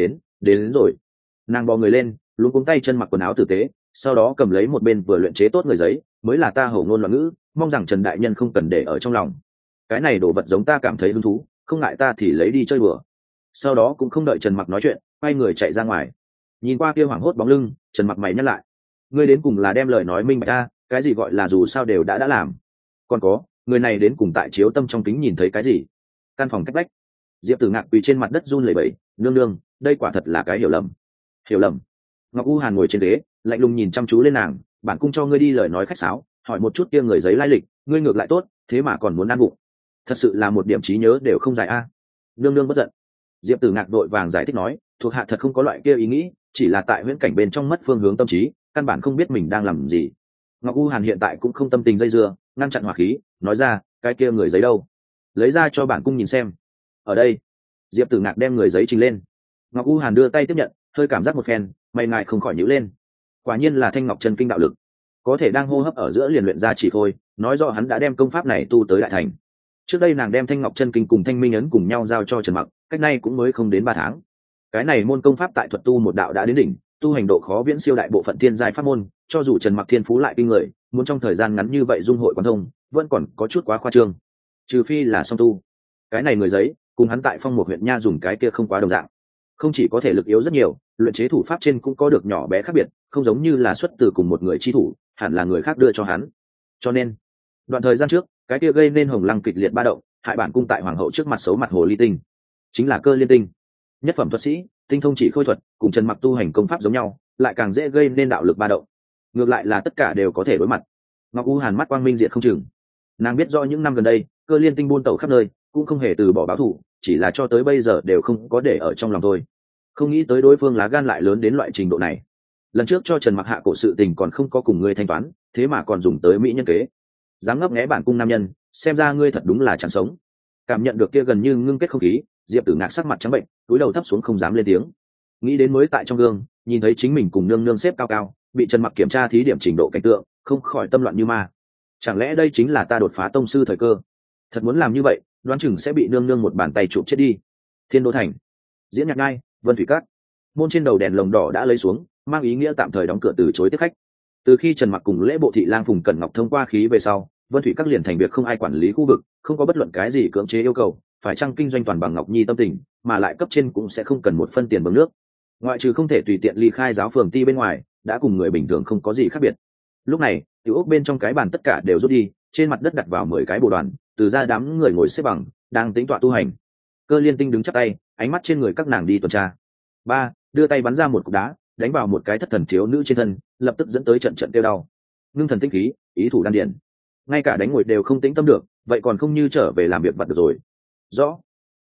đến rồi. Nàng bò người lên, luống cuống tay chân mặc quần áo tử tế, sau đó cầm lấy một bên vừa luyện chế tốt người giấy, mới là ta hổ ngôn loạn ngữ, mong rằng Trần đại nhân không cần để ở trong lòng. Cái này đồ vật giống ta cảm thấy hứng thú, không ngại ta thì lấy đi chơi bừa. Sau đó cũng không đợi Trần Mặc nói chuyện, quay người chạy ra ngoài. Nhìn qua kia hoảng hốt bóng lưng, Trần Mặc mày nhắc lại, ngươi đến cùng là đem lời nói minh bạch ta, cái gì gọi là dù sao đều đã làm. Còn có, người này đến cùng tại chiếu tâm trong kính nhìn thấy cái gì? Căn phòng cách vách, Diệp Tử Ngạc quỳ trên mặt đất run lẩy bẩy, nương nương, đây quả thật là cái hiểu lầm. Hiểu lầm? Ngọc U Hàn ngồi trên ghế, lạnh lùng nhìn chăm chú lên nàng, bản cung cho ngươi đi lời nói khách sáo, hỏi một chút kia người giấy lai lịch, ngươi ngược lại tốt, thế mà còn muốn ăn bụng. Thật sự là một điểm trí nhớ đều không dài a. Nương nương bất giận. Diệp Tử Ngạc đội vàng giải thích nói, thuộc hạ thật không có loại kia ý nghĩ, chỉ là tại huyễn cảnh bên trong mất phương hướng tâm trí, căn bản không biết mình đang làm gì. Ngọc U Hàn hiện tại cũng không tâm tình dây dưa, ngăn chặn hỏa khí, nói ra, cái kia người giấy đâu? Lấy ra cho bản cung nhìn xem. Ở đây. Diệp Tử Ngạc đem người giấy trình lên. Ngọc U Hàn đưa tay tiếp nhận, hơi cảm giác một phen, mày ngại không khỏi nhíu lên. Quả nhiên là Thanh Ngọc Chân Kinh đạo lực, có thể đang hô hấp ở giữa liền luyện ra chỉ thôi, nói rõ hắn đã đem công pháp này tu tới đại thành. Trước đây nàng đem Thanh Ngọc Chân Kinh cùng Thanh Minh ấn cùng nhau giao cho Trần Mặc, cách nay cũng mới không đến 3 tháng. Cái này môn công pháp tại thuật tu một đạo đã đến đỉnh, tu hành độ khó viễn siêu đại bộ phận thiên giai pháp môn, cho dù Trần Mặc thiên phú lại kinh người, muốn trong thời gian ngắn như vậy dung hội quán thông, vẫn còn có chút quá khoa trương. Trừ phi là song tu. Cái này người giấy, cùng hắn tại Phong một huyện nha dùng cái kia không quá đồng dạng. Không chỉ có thể lực yếu rất nhiều, luyện chế thủ pháp trên cũng có được nhỏ bé khác biệt, không giống như là xuất từ cùng một người chi thủ, hẳn là người khác đưa cho hắn. Cho nên, đoạn thời gian trước, cái kia gây nên hồng lăng kịch liệt ba động, hại bản cung tại hoàng hậu trước mặt xấu mặt hồ ly tinh, chính là Cơ Liên Tinh. Nhất phẩm thuật sĩ, tinh thông chỉ khôi thuật, cùng Trần Mặc tu hành công pháp giống nhau, lại càng dễ gây nên đạo lực ba động. Ngược lại là tất cả đều có thể đối mặt. Ngọc U Hàn mắt quang minh diệt không chừng. Nàng biết rõ những năm gần đây, Cơ Liên Tinh buôn tẩu khắp nơi, cũng không hề từ bỏ báo thù, chỉ là cho tới bây giờ đều không có để ở trong lòng thôi. Không nghĩ tới đối phương lá gan lại lớn đến loại trình độ này. Lần trước cho Trần Mặc hạ cổ sự tình còn không có cùng ngươi thanh toán, thế mà còn dùng tới mỹ nhân kế. Dám ngấp nghé bản cung nam nhân, xem ra ngươi thật đúng là chẳng sống. Cảm nhận được kia gần như ngưng kết không khí, Diệp Tử Ngạc sắc mặt trắng bệnh, cúi đầu thấp xuống không dám lên tiếng. Nghĩ đến mới tại trong gương nhìn thấy chính mình cùng nương nương xếp cao cao, bị Trần Mặc kiểm tra thí điểm trình độ cảnh tượng, không khỏi tâm loạn như ma. Chẳng lẽ đây chính là ta đột phá tông sư thời cơ? Thật muốn làm như vậy, đoán chừng sẽ bị nương nương một bàn tay chụp chết đi. Thiên Đô Thành, Diễn Nhạc Ngai, Vân Thủy Cát. Môn trên đầu đèn lồng đỏ đã lấy xuống, mang ý nghĩa tạm thời đóng cửa từ chối tiếp khách. Từ khi Trần Mặc cùng lễ bộ thị lang Phùng Cẩn Ngọc thông qua khí về sau, Vân Thủy Các liền thành việc không ai quản lý khu vực, không có bất luận cái gì cưỡng chế yêu cầu, phải chăng kinh doanh toàn bằng Ngọc Nhi tâm tình, mà lại cấp trên cũng sẽ không cần một phân tiền bằng nước. Ngoại trừ không thể tùy tiện ly khai giáo phường ti bên ngoài, đã cùng người bình thường không có gì khác biệt. Lúc này, tiểu ốc bên trong cái bàn tất cả đều rút đi, trên mặt đất đặt vào 10 cái bồ đoàn, từ ra đám người ngồi xếp bằng, đang tính tọa tu hành. Cơ Liên Tinh đứng chắp tay, ánh mắt trên người các nàng đi tuần tra. Ba, đưa tay bắn ra một cục đá, đánh vào một cái thất thần thiếu nữ trên thân, lập tức dẫn tới trận trận tiêu đau. Ngưng thần tinh khí, ý thủ đan điển. Ngay cả đánh ngồi đều không tĩnh tâm được, vậy còn không như trở về làm việc vặt được rồi. Rõ.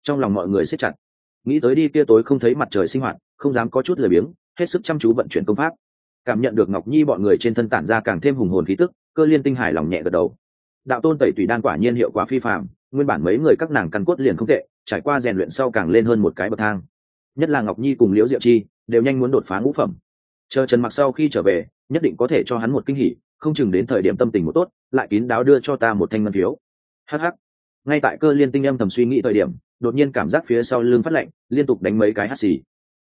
trong lòng mọi người siết chặt. Nghĩ tới đi kia tối không thấy mặt trời sinh hoạt, không dám có chút lười biếng, hết sức chăm chú vận chuyển công pháp. Cảm nhận được Ngọc Nhi bọn người trên thân tản ra càng thêm hùng hồn khí tức, Cơ Liên Tinh hài lòng nhẹ gật đầu. Đạo tôn tẩy tùy đan quả nhiên hiệu quả phi phàm, nguyên bản mấy người các nàng căn cốt liền không tệ, trải qua rèn luyện sau càng lên hơn một cái bậc thang. Nhất là Ngọc Nhi cùng Liễu Diệu Chi đều nhanh muốn đột phá ngũ phẩm. Chờ Trần Mặc sau khi trở về, nhất định có thể cho hắn một kinh hỉ, không chừng đến thời điểm tâm tình một tốt, lại kín đáo đưa cho ta một thanh ngân phiếu. Hắc hắc. Ngay tại Cơ Liên Tinh âm thầm suy nghĩ thời điểm, đột nhiên cảm giác phía sau lưng phát lạnh, liên tục đánh mấy cái hắt xì.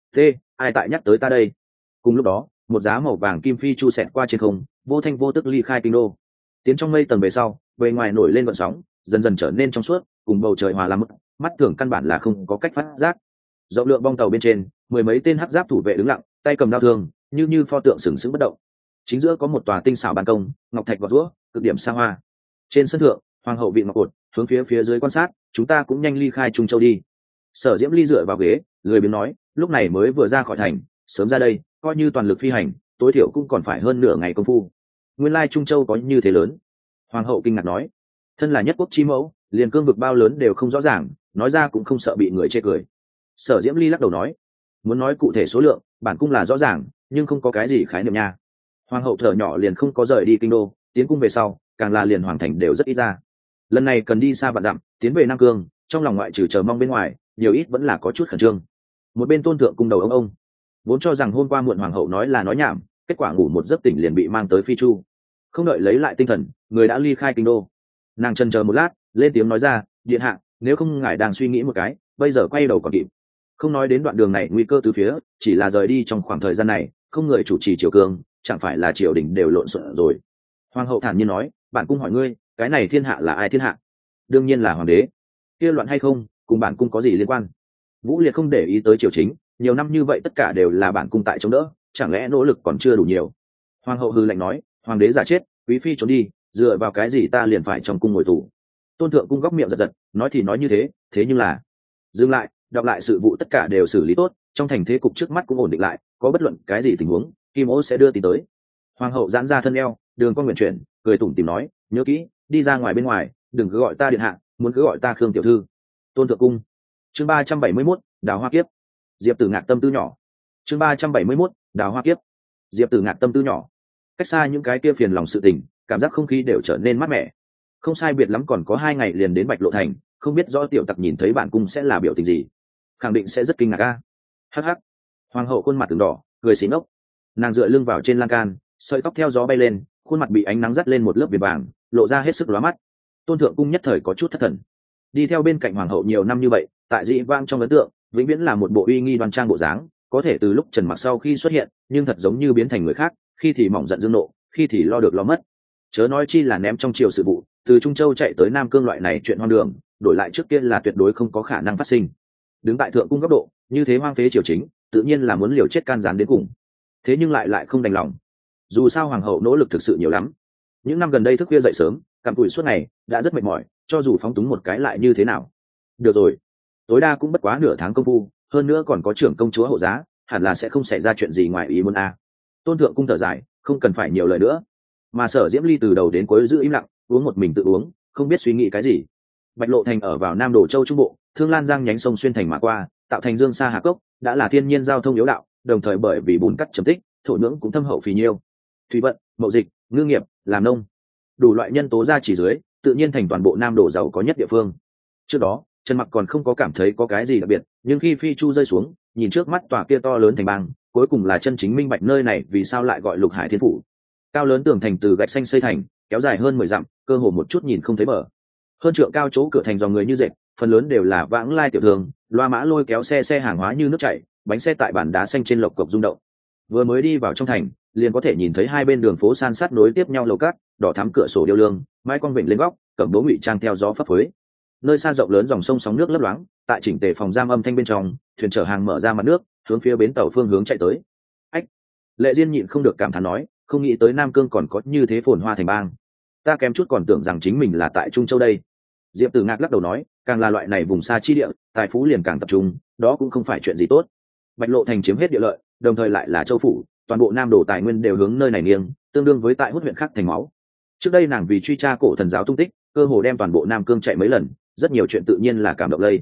Ai tại nhắc tới ta đây? Cùng lúc đó, một giá màu vàng kim phi chu xẹt qua trên không, vô thanh vô tức ly khai kinh đô. Tiến trong mây tầng về sau, bề ngoài nổi lên gợn sóng, dần dần trở nên trong suốt, cùng bầu trời hòa làm mức, mắt thường căn bản là không có cách phát giác. Rộng lượng bong tàu bên trên, mười mấy tên hắc giáp thủ vệ đứng lặng, tay cầm đao thương, như pho tượng sừng sững bất động. Chính giữa có một tòa tinh xảo ban công, ngọc thạch gọt giũa, cực điểm xa hoa. Trên sân thượng, hoàng hậu vị ngọc cột, hướng phía dưới quan sát, chúng ta cũng nhanh ly khai Trung Châu đi. Sở Diễm Ly dựa vào ghế, lười biếng nói, lúc này mới vừa ra khỏi thành, sớm ra đây, coi như toàn lực phi hành, tối thiểu cũng còn phải hơn nửa ngày công phu. Nguyên lai Trung Châu có như thế lớn. Hoàng hậu kinh ngạc nói, thân là nhất quốc chi mẫu, liền cương vực bao lớn đều không rõ ràng, nói ra cũng không sợ bị người chê cười. Sở Diễm Ly lắc đầu nói, muốn nói cụ thể số lượng, bản cung là rõ ràng, nhưng không có cái gì khái niệm nha. Hoàng hậu thở nhỏ liền không có rời đi kinh đô, tiến cung về sau, càng là liền hoàng thành đều rất ít ra. Lần này cần đi xa vạn dặm, tiến về Nam Cương, trong lòng ngoại trừ chờ mong bên ngoài, nhiều ít vẫn là có chút khẩn trương. Một bên Tôn thượng cung đầu ông, vốn cho rằng hôm qua muộn hoàng hậu nói là nói nhảm, kết quả ngủ một giấc tỉnh liền bị mang tới Phi Chu. Không đợi lấy lại tinh thần, người đã ly khai kinh đô. Nàng chần chờ một lát, lên tiếng nói ra, điện hạ, nếu không ngài đang suy nghĩ một cái, bây giờ quay đầu còn kịp. Không nói đến đoạn đường này nguy cơ từ phía, chỉ là rời đi trong khoảng thời gian này, không người chủ trì triều cương, chẳng phải là triều đình đều lộn xộn rồi. Hoàng hậu thản nhiên nói, bản cung hỏi ngươi, cái này thiên hạ là ai thiên hạ? Đương nhiên là hoàng đế. Kia loạn hay không, cùng bản cung có gì liên quan? Vũ Liệt không để ý tới triều chính, nhiều năm như vậy tất cả đều là bản cung tại chống đỡ, chẳng lẽ nỗ lực còn chưa đủ nhiều? Hoàng hậu hừ lạnh nói, hoàng đế giả chết, quý phi trốn đi, dựa vào cái gì ta liền phải trong cung ngồi tù? Tôn thượng cung góc miệng giật giật, nói thì nói như thế, thế nhưng là dừng lại, đọc lại sự vụ tất cả đều xử lý tốt, trong thành thế cục trước mắt cũng ổn định lại, có bất luận cái gì tình huống, Kim Ô sẽ đưa tin tới. Hoàng hậu giãn ra thân eo, đường con nguyện chuyển, cười tủm tỉm nói, nhớ kỹ, đi ra ngoài bên ngoài, đừng cứ gọi ta điện hạ, muốn cứ gọi ta Khương tiểu thư. Tôn thượng cung. Chương 371, Đào Hoa Kiếp. Diệp Tử Ngạc tâm tư nhỏ. Chương 371, Đào Hoa Kiếp. Diệp Tử Ngạc tâm tư nhỏ. Cách xa những cái kia phiền lòng sự tình, cảm giác không khí đều trở nên mát mẻ. Không sai biệt lắm còn có 2 ngày liền đến Bạch Lộ thành, không biết rõ tiểu tặc nhìn thấy bản cung sẽ là biểu tình gì. Khẳng định sẽ rất kinh ngạc a. Hắc hắc. Hoàng hậu khuôn mặt từng đỏ, cười xí ngốc. Nàng dựa lưng vào trên lan can, sợi tóc theo gió bay lên, khuôn mặt bị ánh nắng dắt lên một lớp viền vàng, lộ ra hết sức lóa mắt. Tôn thượng cung nhất thời có chút thất thần. Đi theo bên cạnh hoàng hậu nhiều năm như vậy, tại dị vang trong ấn tượng, vĩnh viễn là một bộ uy nghi đoan trang bộ dáng, có thể từ lúc Trần Mặc sau khi xuất hiện, nhưng thật giống như biến thành người khác, khi thì mỏng giận dương nộ, khi thì lo được lo mất. Chớ nói chi là ném trong triều sự vụ, từ Trung Châu chạy tới Nam Cương loại này chuyện hoang đường, đổi lại trước kia là tuyệt đối không có khả năng phát sinh. Đứng tại thượng cung góc độ, như thế hoang phế triều chính, tự nhiên là muốn liều chết can gián đến cùng. Thế nhưng lại không đành lòng. Dù sao hoàng hậu nỗ lực thực sự nhiều lắm. Những năm gần đây thức khuya dậy sớm, cặm cụi suốt ngày, đã rất mệt mỏi, cho dù phóng túng một cái lại như thế nào. Được rồi, tối đa cũng bất quá nửa tháng công phu, hơn nữa còn có trưởng công chúa hộ giá, hẳn là sẽ không xảy ra chuyện gì ngoài ý muốn a. Tôn thượng cung thở dài, không cần phải nhiều lời nữa. Mà Sở Diễm Ly từ đầu đến cuối giữ im lặng, uống một mình tự uống, không biết suy nghĩ cái gì. Bạch Lộ thành ở vào Nam Đồ Châu trung bộ, Thương Lan Giang nhánh sông xuyên thành mà qua, tạo thành Dương Sa Hà Cốc, đã là thiên nhiên giao thông yếu đạo, đồng thời bởi vì bùn cắt trầm tích, thổ nhưỡng cũng thâm hậu phì nhiêu. Thủy vận, mậu dịch, ngư nghiệp, làm nông, đủ loại nhân tố ra chỉ dưới, tự nhiên thành toàn bộ Nam Đồ giàu có nhất địa phương. Trước đó, Trần Mặc còn không có cảm thấy có cái gì đặc biệt, nhưng khi Phi Chu rơi xuống, nhìn trước mắt tòa kia to lớn thành bang, cuối cùng là chân chính minh bạch nơi này vì sao lại gọi Lục Hải Thiên Phủ. Cao lớn tường thành từ gạch xanh xây thành, kéo dài hơn 10 dặm, cơ hồ một chút nhìn không thấy bờ. Hơn trượng cao chỗ cửa thành dòng người như dệt, phần lớn đều là vãng lai tiểu thương, loa mã lôi kéo xe hàng hóa như nước chảy, bánh xe tại bản đá xanh trên lộc cộc rung động. Vừa mới đi vào trong thành, liền có thể nhìn thấy hai bên đường phố san sát nối tiếp nhau lầu cát, đỏ thắm cửa sổ điêu lương, mái con vịnh lên góc, cẩm bố ngụy trang theo gió phấp phới. Nơi xa rộng lớn dòng sông sóng nước lấp loáng, tại chỉnh tề phòng giam âm thanh bên trong, thuyền chở hàng mở ra mặt nước, hướng phía bến tàu phương hướng chạy tới. Ách, Lệ Diên nhịn không được cảm thán nói, không nghĩ tới Nam Cương còn có như thế phồn hoa thành bang. Ta kém chút còn tưởng rằng chính mình là tại Trung Châu đây. Diệp Tử Ngạc lắc đầu nói, càng là loại này vùng xa chi địa, tài phú liền càng tập trung, đó cũng không phải chuyện gì tốt. Bạch Lộ thành chiếm hết địa lợi, đồng thời lại là châu phủ, toàn bộ Nam Đồ tài nguyên đều hướng nơi này nghiêng, tương đương với tại hút huyện khác thành máu. Trước đây nàng vì truy tra cổ thần giáo tung tích, cơ hồ đem toàn bộ Nam Cương chạy mấy lần, rất nhiều chuyện tự nhiên là cảm động lây.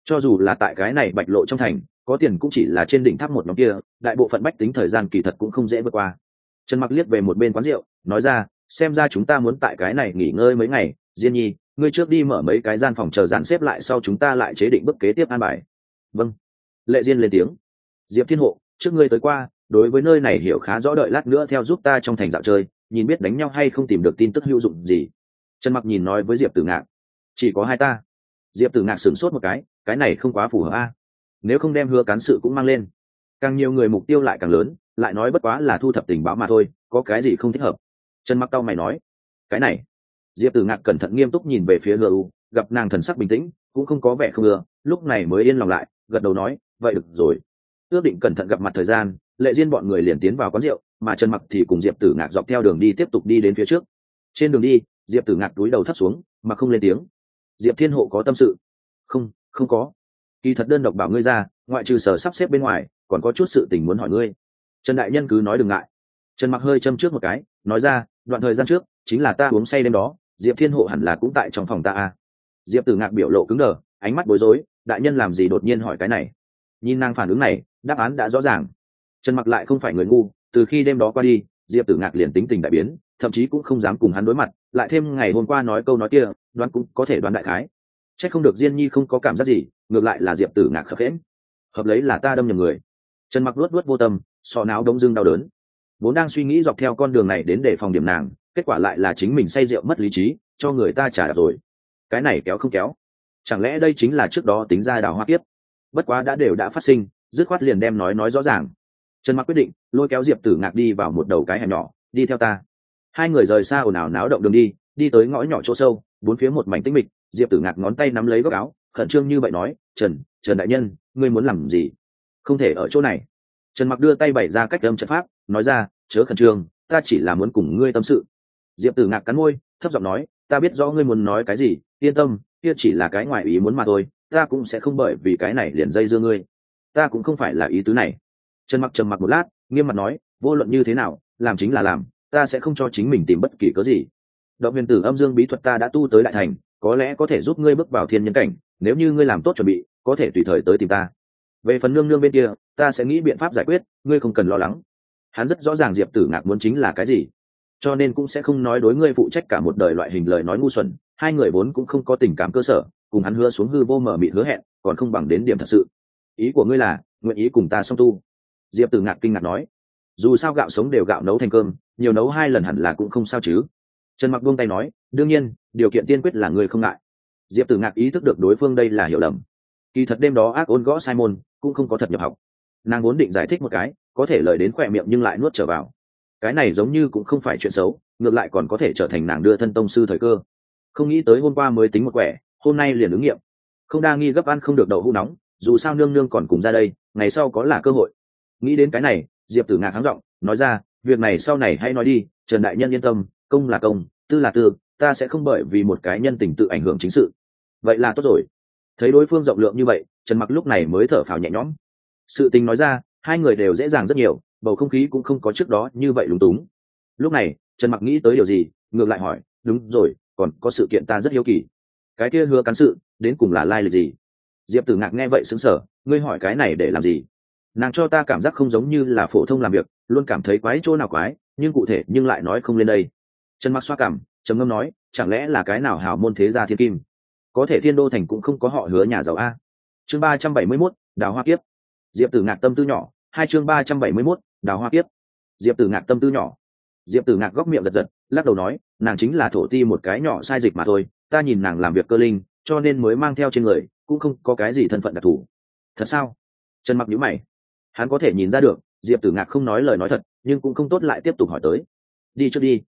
cho dù là tại cái này bạch lộ trong thành có tiền cũng chỉ là trên đỉnh tháp một nhóm kia, đại bộ phận bách tính thời gian kỳ thật cũng không dễ vượt qua. Trần Mặc liếc về một bên quán rượu, nói ra, xem ra chúng ta muốn tại cái này nghỉ ngơi mấy ngày. Diên Nhi, ngươi trước đi mở mấy cái gian phòng chờ dàn xếp lại, sau chúng ta lại chế định bước kế tiếp an bài. Vâng. Lệ Diên lên tiếng. Diệp Thiên Hộ, trước ngươi tới qua, đối với nơi này hiểu khá rõ, đợi lát nữa theo giúp ta trong thành dạo chơi, nhìn biết đánh nhau hay không tìm được tin tức hữu dụng gì. Trần Mặc nhìn nói với Diệp Tử Ngạn, chỉ có hai ta. Diệp Tử Ngạn sửng sốt một cái này không quá phù hợp a. Nếu không đem Hứa Cán sự cũng mang lên, càng nhiều người mục tiêu lại càng lớn, lại nói bất quá là thu thập tình báo mà thôi, có cái gì không thích hợp. Trần Mặc cau mày nói, cái này. Diệp Tử Ngạn cẩn thận nghiêm túc nhìn về phía Hứa U, gặp nàng thần sắc bình tĩnh, cũng không có vẻ không ưa, lúc này mới yên lòng lại, gật đầu nói, vậy được rồi. Ước định cẩn thận gặp mặt thời gian, Lệ Diên bọn người liền tiến vào quán rượu, mà Trần Mặc thì cùng Diệp Tử Ngạn dọc theo đường đi tiếp tục đi đến phía trước. Trên đường đi, Diệp Tử Ngạn cúi đầu thấp xuống, mà không lên tiếng. Diệp Thiên Hộ có tâm sự? Không có. Kỳ thật đơn độc bảo ngươi ra, ngoại trừ sở sắp xếp bên ngoài, còn có chút sự tình muốn hỏi ngươi. Trần đại nhân cứ nói đừng ngại. Trần Mặc hơi châm trước một cái, nói ra, đoạn thời gian trước, chính là ta uống say đêm đó, Diệp Thiên Hộ hẳn là cũng tại trong phòng ta à? Diệp Tử Ngạn biểu lộ cứng đờ, ánh mắt bối rối, đại nhân làm gì đột nhiên hỏi cái này? Nhìn nàng phản ứng này, đáp án đã rõ ràng. Trần Mặc lại không phải người ngu, từ khi đêm đó qua đi, Diệp Tử Ngạn liền tính tình đại biến, thậm chí cũng không dám cùng hắn đối mặt, lại thêm ngày hôm qua nói câu nói kia, đoán cũng có thể đoán đại khái. Chắc không được Diên Nhi không có cảm giác gì, ngược lại là Diệp Tử Ngạn khập khiễng. Hợp lấy là ta đâm nhầm người. Trần Mặc luốt vô tâm, sọ não đống dưng đau đớn. Vốn đang suy nghĩ dọc theo con đường này đến để phòng điểm nàng, kết quả lại là chính mình say rượu mất lý trí, cho người ta trả đạp rồi. Cái này kéo không kéo? Chẳng lẽ đây chính là trước đó tính ra đào hoa kiếp? Bất quá đã phát sinh, dứt khoát liền đem nói rõ ràng. Trần Mặc quyết định lôi kéo Diệp Tử Ngạn đi vào một đầu cái hẻm nhỏ, đi theo ta. Hai người rời xa ồn ào náo động đường đi tới ngõ nhỏ chỗ sâu, bốn phía một mảnh tĩnh mịch. Diệp Tử Ngạn ngón tay nắm lấy góc áo, khẩn trương như vậy nói, Trần đại nhân, ngươi muốn làm gì? Không thể ở chỗ này. Trần Mặc đưa tay bày ra cách âm trận pháp, nói ra, chớ khẩn trương, ta chỉ là muốn cùng ngươi tâm sự. Diệp Tử Ngạn cắn môi, thấp giọng nói, ta biết rõ ngươi muốn nói cái gì, yên tâm, kia chỉ là cái ngoài ý muốn mà thôi, ta cũng sẽ không bởi vì cái này liền dây dưa ngươi. Ta cũng không phải là ý tứ này. Trần Mặc trầm mặc một lát, nghiêm mặt nói, vô luận như thế nào, làm chính là làm, ta sẽ không cho chính mình tìm bất kỳ cớ gì. Động huyền tử âm dương bí thuật ta đã tu tới đại thành, có lẽ có thể giúp ngươi bước vào thiên nhân cảnh, nếu như ngươi làm tốt chuẩn bị, có thể tùy thời tới tìm ta. Về phần nương nương bên kia, ta sẽ nghĩ biện pháp giải quyết, ngươi không cần lo lắng. Hắn rất rõ ràng Diệp Tử Ngạn muốn chính là cái gì, cho nên cũng sẽ không nói đối ngươi phụ trách cả một đời loại hình lời nói ngu xuẩn. Hai người vốn cũng không có tình cảm cơ sở, cùng hắn hứa xuống hư vô mở mịt hứa hẹn, còn không bằng đến điểm thật sự. Ý của ngươi là nguyện ý cùng ta song tu? Diệp Tử Ngạn kinh ngạc nói, dù sao gạo sống đều gạo nấu thành cơm, nhiều nấu hai lần hẳn là cũng không sao chứ. Trần Mặc buông tay nói, đương nhiên, điều kiện tiên quyết là ngươi không ngại. Diệp Tử Ngạn ý thức được đối phương đây là hiểu lầm. Kỳ thật đêm đó ác ôn gõ Simon cũng không có thật nhập học. Nàng vốn định giải thích một cái, có thể lời đến khỏe miệng nhưng lại nuốt trở vào. Cái này giống như cũng không phải chuyện xấu, ngược lại còn có thể trở thành nàng đưa thân tông sư thời cơ. Không nghĩ tới hôm qua mới tính một quẻ, hôm nay liền ứng nghiệm. Không đa nghi gấp ăn không được đậu hũ nóng, dù sao nương nương còn cùng ra đây, ngày sau có là cơ hội. Nghĩ đến cái này, Diệp Tử Ngạn hắng giọng, nói ra, việc này sau này hãy nói đi, Trần đại nhân yên tâm, công là công, tư là tư, ta sẽ không bởi vì một cái nhân tình tự ảnh hưởng chính sự. Vậy là tốt rồi. Thấy đối phương rộng lượng như vậy, Trần Mặc lúc này mới thở phào nhẹ nhõm. Sự tình nói ra, hai người đều dễ dàng rất nhiều, bầu không khí cũng không có trước đó như vậy lúng túng. Lúc này, Trần Mặc nghĩ tới điều gì, ngược lại hỏi, đúng rồi, còn có sự kiện ta rất hiếu kỳ. Cái kia Hứa Cán sự, đến cùng là lai lịch gì? Diệp Tử Ngạn nghe vậy sững sờ, ngươi hỏi cái này để làm gì? Nàng cho ta cảm giác không giống như là phổ thông làm việc, luôn cảm thấy quái chỗ nào quái, nhưng cụ thể nhưng lại nói không lên đây. Trần Mặc xoa cằm, trầm ngâm nói, chẳng lẽ là cái nào hào môn thế gia thiên kim? Có thể Thiên Đô thành cũng không có họ Hứa nhà giàu a. Chương 371, Đào Hoa Kiếp. Diệp Tử Ngạn tâm tư nhỏ, chương 371, Đào Hoa Kiếp. Diệp Tử Ngạn tâm tư nhỏ. Diệp Tử Ngạn góc miệng giật, lắc đầu nói, nàng chính là thổ ti một cái nhỏ sai dịch mà thôi, ta nhìn nàng làm việc cơ linh, cho nên mới mang theo trên người, cũng không có cái gì thân phận đặc thù. Thật sao? Trần Mặc nhíu mày. Hắn có thể nhìn ra được, Diệp Tử Ngạn không nói lời nói thật, nhưng cũng không tốt lại tiếp tục hỏi tới. Đi trước đi.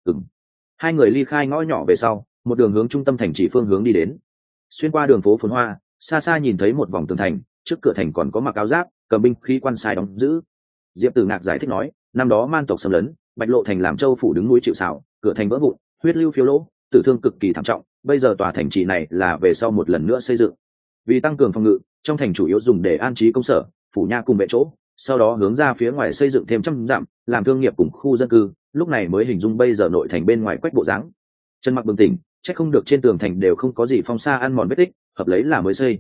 Hai người ly khai ngõ nhỏ về sau, một đường hướng trung tâm thành trì phương hướng đi đến. Xuyên qua đường phố phồn hoa, xa xa nhìn thấy một vòng tường thành, trước cửa thành còn có mặc áo giáp, cầm binh khí quan sai đóng giữ. Diệp Tử Ngạn giải thích nói, năm đó man tộc xâm lấn, Bạch Lộ thành làm châu phủ đứng núi chịu sào, cửa thành vỡ vụn, huyết lưu phiêu lỗ, tử thương cực kỳ thảm trọng. Bây giờ tòa thành trì này là về sau một lần nữa xây dựng. Vì tăng cường phòng ngự, trong thành chủ yếu dùng để an trí công sở, phủ nha cùng vệ chỗ, sau đó hướng ra phía ngoài xây dựng thêm trăm dặm, làm thương nghiệp cùng khu dân cư. Lúc này mới hình dung bây giờ nội thành bên ngoài quách bộ dáng. Trần Mặc bừng tỉnh, chắc không được trên tường thành đều không có gì phong sa ăn mòn vết tích, hợp lấy là mới xây.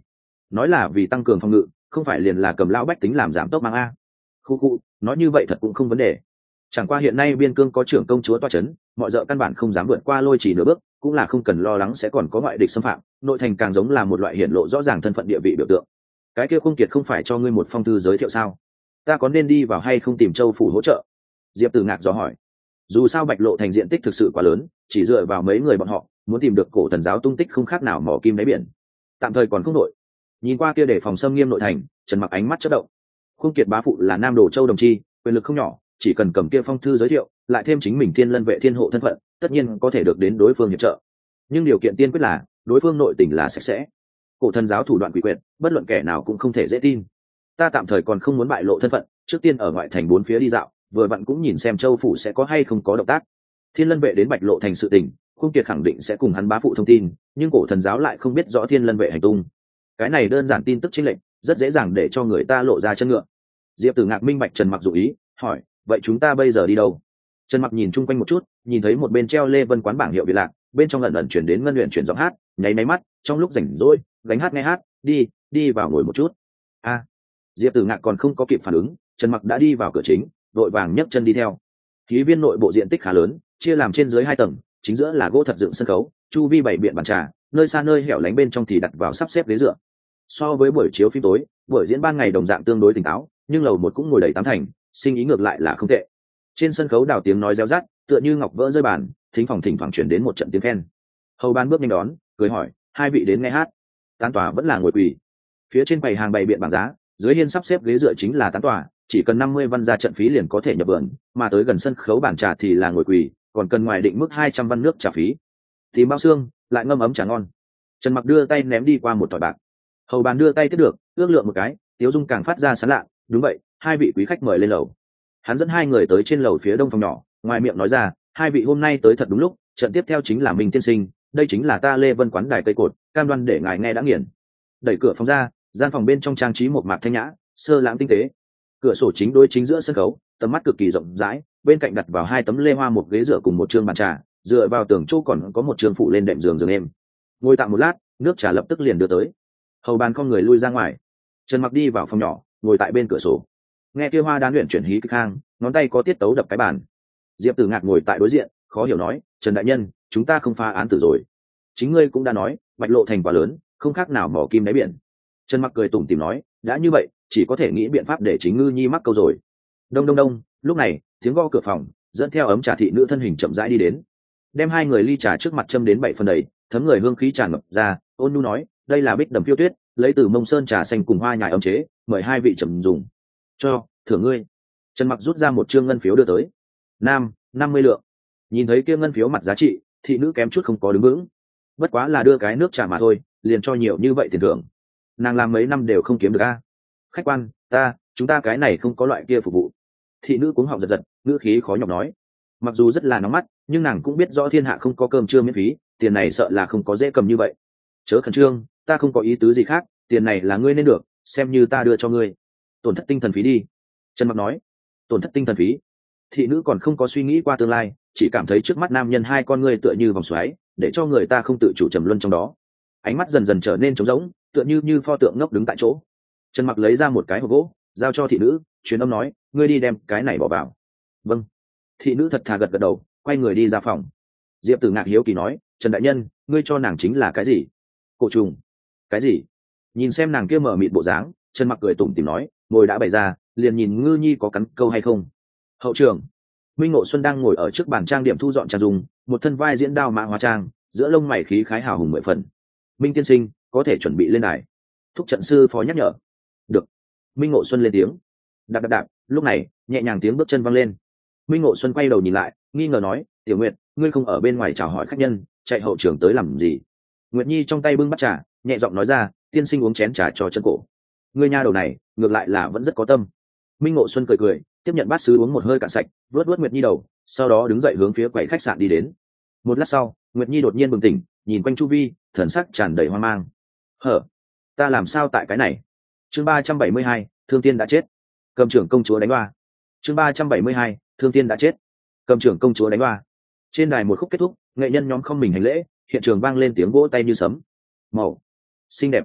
nói là vì tăng cường phòng ngự, không phải liền là cầm lão bách tính làm giảm tốc mang a. Khu khu, nói như vậy thật cũng không vấn đề. Chẳng qua hiện nay biên cương có trưởng công chúa toa chấn, mọi dợ căn bản không dám vượt qua Lôi Chỉ nửa bước, cũng là không cần lo lắng sẽ còn có ngoại địch xâm phạm, nội thành càng giống là một loại hiển lộ rõ ràng thân phận địa vị biểu tượng. Cái kia Khung Kiệt không phải cho ngươi một phong thư giới thiệu sao? Ta có nên đi vào hay không tìm Châu phủ hỗ trợ? Diệp Tử Ngạc dò hỏi. Dù sao Bạch Lộ thành diện tích thực sự quá lớn, chỉ dựa vào mấy người bọn họ, muốn tìm được cổ thần giáo tung tích không khác nào mỏ kim đáy biển. Tạm thời còn không nổi. Nhìn qua kia để phòng xâm nghiêm nội thành, Trần Mặc ánh mắt chớp động. Khung Kiệt bá phụ là Nam Đồ Châu đồng chi, quyền lực không nhỏ, chỉ cần cầm kia phong thư giới thiệu, lại thêm chính mình Thiên Lân vệ thiên hộ thân phận, tất nhiên có thể được đến đối phương hiệp trợ. Nhưng điều kiện tiên quyết là đối phương nội tình là sạch sẽ. Cổ thần giáo thủ đoạn quỷ quyệt, bất luận kẻ nào cũng không thể dễ tin. Ta tạm thời còn không muốn bại lộ thân phận, trước tiên ở ngoại thành bốn phía đi dạo, vừa vặn cũng nhìn xem Châu phủ sẽ có hay không có động tác. Thiên Lân vệ đến Bạch Lộ thành sự tình, Khung Kiệt khẳng định sẽ cùng hắn bá phụ thông tin, nhưng cổ thần giáo lại không biết rõ Thiên Lân vệ hành tung. Cái này đơn giản tin tức chính lệnh, rất dễ dàng để cho người ta lộ ra chân ngựa. Diệp Tử Ngạc minh bạch Trần Mặc dụ ý, hỏi, vậy chúng ta bây giờ đi đâu? Trần Mặc nhìn chung quanh một chút, nhìn thấy một bên treo Lê Vân quán bảng hiệu Việt Lạc, bên trong ẩn ẩn chuyển đến ngân luyện chuyển giọng hát, nháy máy mắt, trong lúc rảnh rỗi, gánh hát nghe hát, đi vào ngồi một chút. A. Diệp Tử Ngạc còn không có kịp phản ứng, Trần Mặc đã đi vào cửa chính, vội vàng nhấc chân đi theo. Khí viên nội bộ diện tích khá lớn, chia làm trên dưới 2 tầng, chính giữa là gỗ thật dựng sân khấu, chu vi bảy biện bàn trà, nơi xa nơi hẻo lánh bên trong thì đặt vào sắp xếp ghế dựa. So với buổi chiếu phim tối, buổi diễn ban ngày đồng dạng tương đối tỉnh táo, nhưng lầu một cũng ngồi đầy 8 thành, sinh ý ngược lại là không tệ. Trên sân khấu đào tiếng nói reo rắt, tựa như ngọc vỡ rơi bàn, thính phòng thỉnh thoảng truyền đến một trận tiếng khen. Hầu ban bước nhanh đón, cười hỏi, hai vị đến nghe hát. Tán tòa vẫn là ngồi quỳ. Phía trên quầy hàng bày biện bảng giá, dưới hiên sắp xếp ghế dựa chính là tán tòa, chỉ cần 50 văn ra trận phí liền có thể nhập vườn, mà tới gần sân khấu bàn trà thì là ngồi quỳ, còn cần ngoài định mức 200 văn nước trà phí. Tìm bao xương, lại ngâm ấm trà ngon. Trần Mặc đưa tay ném đi qua một thỏi bạc. Hầu bàn đưa tay tiếp được, ước lượng một cái, Tiếu Dung càng phát ra sán lạ, đúng vậy, hai vị quý khách mời lên lầu. Hắn dẫn hai người tới trên lầu phía đông phòng nhỏ, ngoài miệng nói ra, hai vị hôm nay tới thật đúng lúc, trận tiếp theo chính là Minh tiên sinh, đây chính là ta Lê Vân quán đài cây cột, cam đoan để ngài nghe đã nghiền. Đẩy cửa phòng ra, gian phòng bên trong trang trí một mạc thanh nhã, sơ lãng tinh tế. Cửa sổ chính đối chính giữa sân khấu, tầm mắt cực kỳ rộng rãi, bên cạnh đặt vào hai tấm lê hoa một ghế dựa cùng một chương bàn trà, dựa vào tường chỗ còn có một trường phụ lên đệm giường giường êm. Ngồi tạm một lát, nước trà lập tức liền đưa tới. Hầu bàn con người lui ra ngoài. Trần Mặc đi vào phòng nhỏ, ngồi tại bên cửa sổ, nghe kia hoa đan luyện chuyển hí kịch khang, ngón tay có tiết tấu đập cái bàn. Diệp Tử Ngạc ngồi tại đối diện, khó hiểu nói, Trần đại nhân, chúng ta không phá án tử rồi. Chính ngươi cũng đã nói, Bạch Lộ thành quá lớn, không khác nào mỏ kim đáy biển. Trần Mặc cười tủm tỉm nói, đã như vậy, chỉ có thể nghĩ biện pháp để chính ngư nhi mắc câu rồi. Đông đông đông, lúc này tiếng gõ cửa phòng dẫn theo ấm trà thị nữ thân hình chậm rãi đi đến, đem hai người ly trà trước mặt châm đến 7 phần đầy, thấm người hương khí tràn ngập ra. Ôn nhu nói, đây là Bích Đầm Phiêu Tuyết, lấy từ Mông Sơn trà xanh cùng hoa nhài ấm chế, mời hai vị trầm dùng. Cho thưởng ngươi. Trần Mặc rút ra một trương ngân phiếu đưa tới. 50 lượng. Nhìn thấy kia ngân phiếu mặt giá trị, thị nữ kém chút không có đứng vững. Bất quá là đưa cái nước trà mà thôi, liền cho nhiều như vậy tiền thưởng. Nàng làm mấy năm đều không kiếm được a. Khách quan, chúng ta cái này không có loại kia phục vụ. Thị nữ cuống họng giật giật, ngữ khí khó nhọc nói. Mặc dù rất là nóng mắt, nhưng nàng cũng biết rõ thiên hạ không có cơm trưa miễn phí, tiền này sợ là không có dễ cầm như vậy. Chớ khẩn trương, ta không có ý tứ gì khác, tiền này là ngươi nên được, xem như ta đưa cho ngươi. Tổn thất tinh thần phí đi. Trần Mặc nói. Tổn thất tinh thần phí. Thị nữ còn không có suy nghĩ qua tương lai, chỉ cảm thấy trước mắt nam nhân hai con ngươi tựa như vòng xoáy, để cho người ta không tự chủ trầm luân trong đó. Ánh mắt dần dần trở nên trống rỗng, tựa như pho tượng ngốc đứng tại chỗ. Trần Mặc lấy ra một cái hộp gỗ, giao cho thị nữ, truyền âm nói, ngươi đi đem cái này bỏ vào. Vâng. Thị nữ thật thà gật gật đầu, quay người đi ra phòng. Diệp Tử Ngạc hiếu kỳ nói, Trần đại nhân, ngươi cho nàng chính là cái gì? Cổ trùng. Cái gì? Nhìn xem nàng kia mở mịt bộ dáng, Trần Mặc cười tủm tỉm nói, ngồi đã bày ra, liền nhìn ngư nhi có cắn câu hay không. Hậu trường, Minh Ngộ Xuân đang ngồi ở trước bàn trang điểm thu dọn trang dung, một thân vai diễn đao mã hóa trang, giữa lông mày khí khái hào hùng 10 phần. Minh tiên sinh, có thể chuẩn bị lên đài. Thúc trận sư phó nhắc nhở. Được. Minh Ngộ Xuân lên tiếng. Đạp đạp đạp, lúc này nhẹ nhàng tiếng bước chân văng lên. Minh Ngộ Xuân quay đầu nhìn lại, nghi ngờ nói, Tiểu Nguyệt, ngươi không ở bên ngoài chào hỏi khách nhân, chạy hậu trường tới làm gì? Nguyệt Nhi trong tay bưng bát trà, nhẹ giọng nói ra, tiên sinh uống chén trà cho chân cổ. Ngươi nha đầu này, ngược lại là vẫn rất có tâm. Minh Ngộ Xuân cười cười, tiếp nhận bát sứ uống một hơi cạn sạch, vuốt vuốt Nguyệt Nhi đầu, sau đó đứng dậy hướng phía quầy khách sạn đi đến. Một lát sau, Nguyệt Nhi đột nhiên bừng tỉnh, nhìn quanh chu vi, thần sắc tràn đầy hoang mang. Hở, ta làm sao tại cái này? Chương 372, Thương Tiên đã chết. Cầm trưởng công chúa đánh hoa. Chương 372, Thương Tiên đã chết. Cầm trưởng công chúa đánh hoa. Trên đài một khúc kết thúc, nghệ nhân nhóm không mình hành lễ, hiện trường vang lên tiếng vỗ tay như sấm. Màu xinh đẹp.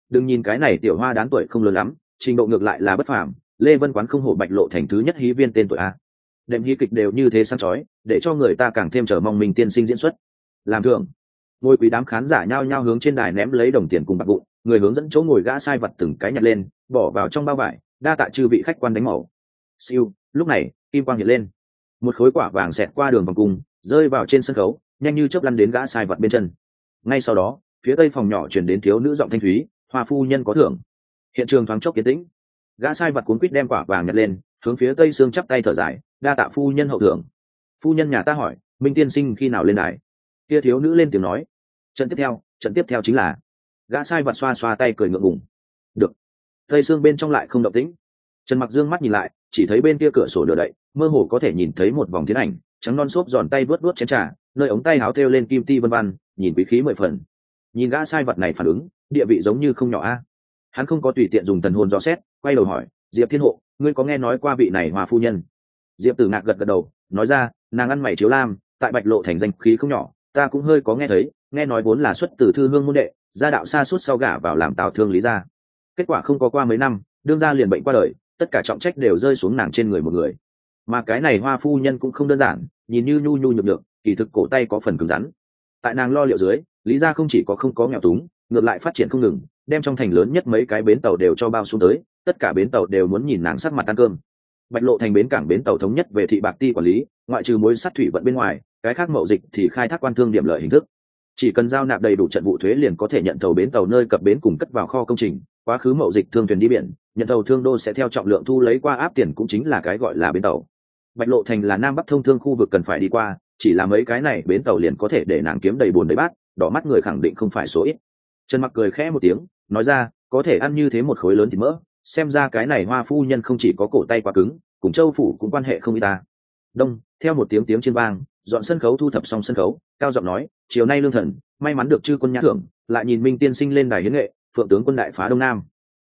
đừng nhìn cái này tiểu hoa đán tuổi không lớn lắm, trình độ ngược lại là bất phàm. Lê Vân Quán không hổ Bạch Lộ Thành thứ nhất hí viên tên tuổi a. Đệm hí kịch đều như thế săn chói, để cho người ta càng thêm chờ mong mình tiên sinh diễn xuất. Làm thưởng, ngôi quý đám khán giả nhao nhao hướng trên đài ném lấy đồng tiền cùng bạc vụn, người hướng dẫn chỗ ngồi gã sai vật từng cái nhặt lên, bỏ vào trong bao vải, đa tạ chư vị khách quan đánh màu. Siêu, lúc này kim quang hiện lên, một khối quả vàng xẹt qua đường vòng cung, rơi vào trên sân khấu, nhanh như chớp lăn đến gã sai vật bên chân. Ngay sau đó, phía tây phòng nhỏ chuyển đến thiếu nữ giọng thanh thúy, Hoa phu nhân có thưởng. Hiện trường thoáng chốc yên tĩnh, gã sai vật cuốn quýt đem quả vàng nhặt lên, hướng phía tây xương chắp tay thở dài, đa tạ phu nhân hậu thưởng. Phu nhân nhà ta hỏi, Minh tiên sinh khi nào lên đài? Kia thiếu nữ lên tiếng nói, trận tiếp theo chính là. Gã sai vật xoa xoa tay cười ngượng ngùng. Được. Tây xương bên trong lại không động tĩnh. Trần Mặc dương mắt nhìn lại, chỉ thấy bên kia cửa sổ lửa đậy, mơ hồ có thể nhìn thấy một vòng tiến ảnh, trắng non xốp giòn tay vớt vớt chén trà, nơi ống tay áo thêu lên kim ti vân vân, nhìn quý khí mười phần. Nhìn gã sai vật này phản ứng, địa vị giống như không nhỏ a. Hắn không có tùy tiện dùng thần hồn dò xét, quay đầu hỏi, Diệp Thiên Hộ, ngươi có nghe nói qua vị này Hoa phu nhân? Diệp Tử Ngạc gật gật đầu, nói ra, nàng ăn mày chiếu lam, tại Bạch Lộ thành danh khí không nhỏ, ta cũng hơi có nghe thấy, nghe nói vốn là xuất từ thư hương môn đệ, gia đạo xa suốt sau gả vào làm tào thương lý gia. Kết quả không có qua mấy năm, đương gia liền bệnh qua đời, tất cả trọng trách đều rơi xuống nàng trên người một người. Mà cái này Hoa phu nhân cũng không đơn giản, nhìn như nhu nhu nhược nhược, kỳ thực cổ tay có phần cứng rắn. Tại nàng lo liệu dưới, lý gia không chỉ không có nghèo túng, ngược lại phát triển không ngừng, đem trong thành lớn nhất mấy cái bến tàu đều cho bao xuống tới, tất cả bến tàu đều muốn nhìn nàng sắc mặt ăn cơm. Bạch Lộ thành bến cảng bến tàu thống nhất về thị bạc ti quản lý, ngoại trừ mối sắt thủy vận bên ngoài, cái khác mậu dịch thì khai thác quan thương điểm lợi hình thức. Chỉ cần giao nạp đầy đủ trận vụ thuế liền có thể nhận thầu bến tàu nơi cập bến cùng cất vào kho công trình, quá khứ mậu dịch thương thuyền đi biển, nhận thầu thương đô sẽ theo trọng lượng thu lấy qua áp tiền, cũng chính là cái gọi là bến tàu. Bạch Lộ thành là nam bắc thông thương khu vực cần phải đi qua, chỉ là mấy cái này bến tàu liền có thể để nàng kiếm đầy bồn đầy bát, đỏ mắt người khẳng định không phải số ít. Trần Mặc cười khẽ một tiếng, nói ra, có thể ăn như thế một khối lớn thịt mỡ, xem ra cái này Hoa phu nhân không chỉ có cổ tay quá cứng, cùng Châu phủ cũng quan hệ không ít ta. Đông, theo một tiếng chiên vang, dọn sân khấu thu thập xong sân khấu, cao giọng nói, chiều nay lương thần, may mắn được chư quân nhã thưởng, lại nhìn Minh tiên sinh lên đài hiến nghệ, phượng tướng quân đại phá Đông Nam.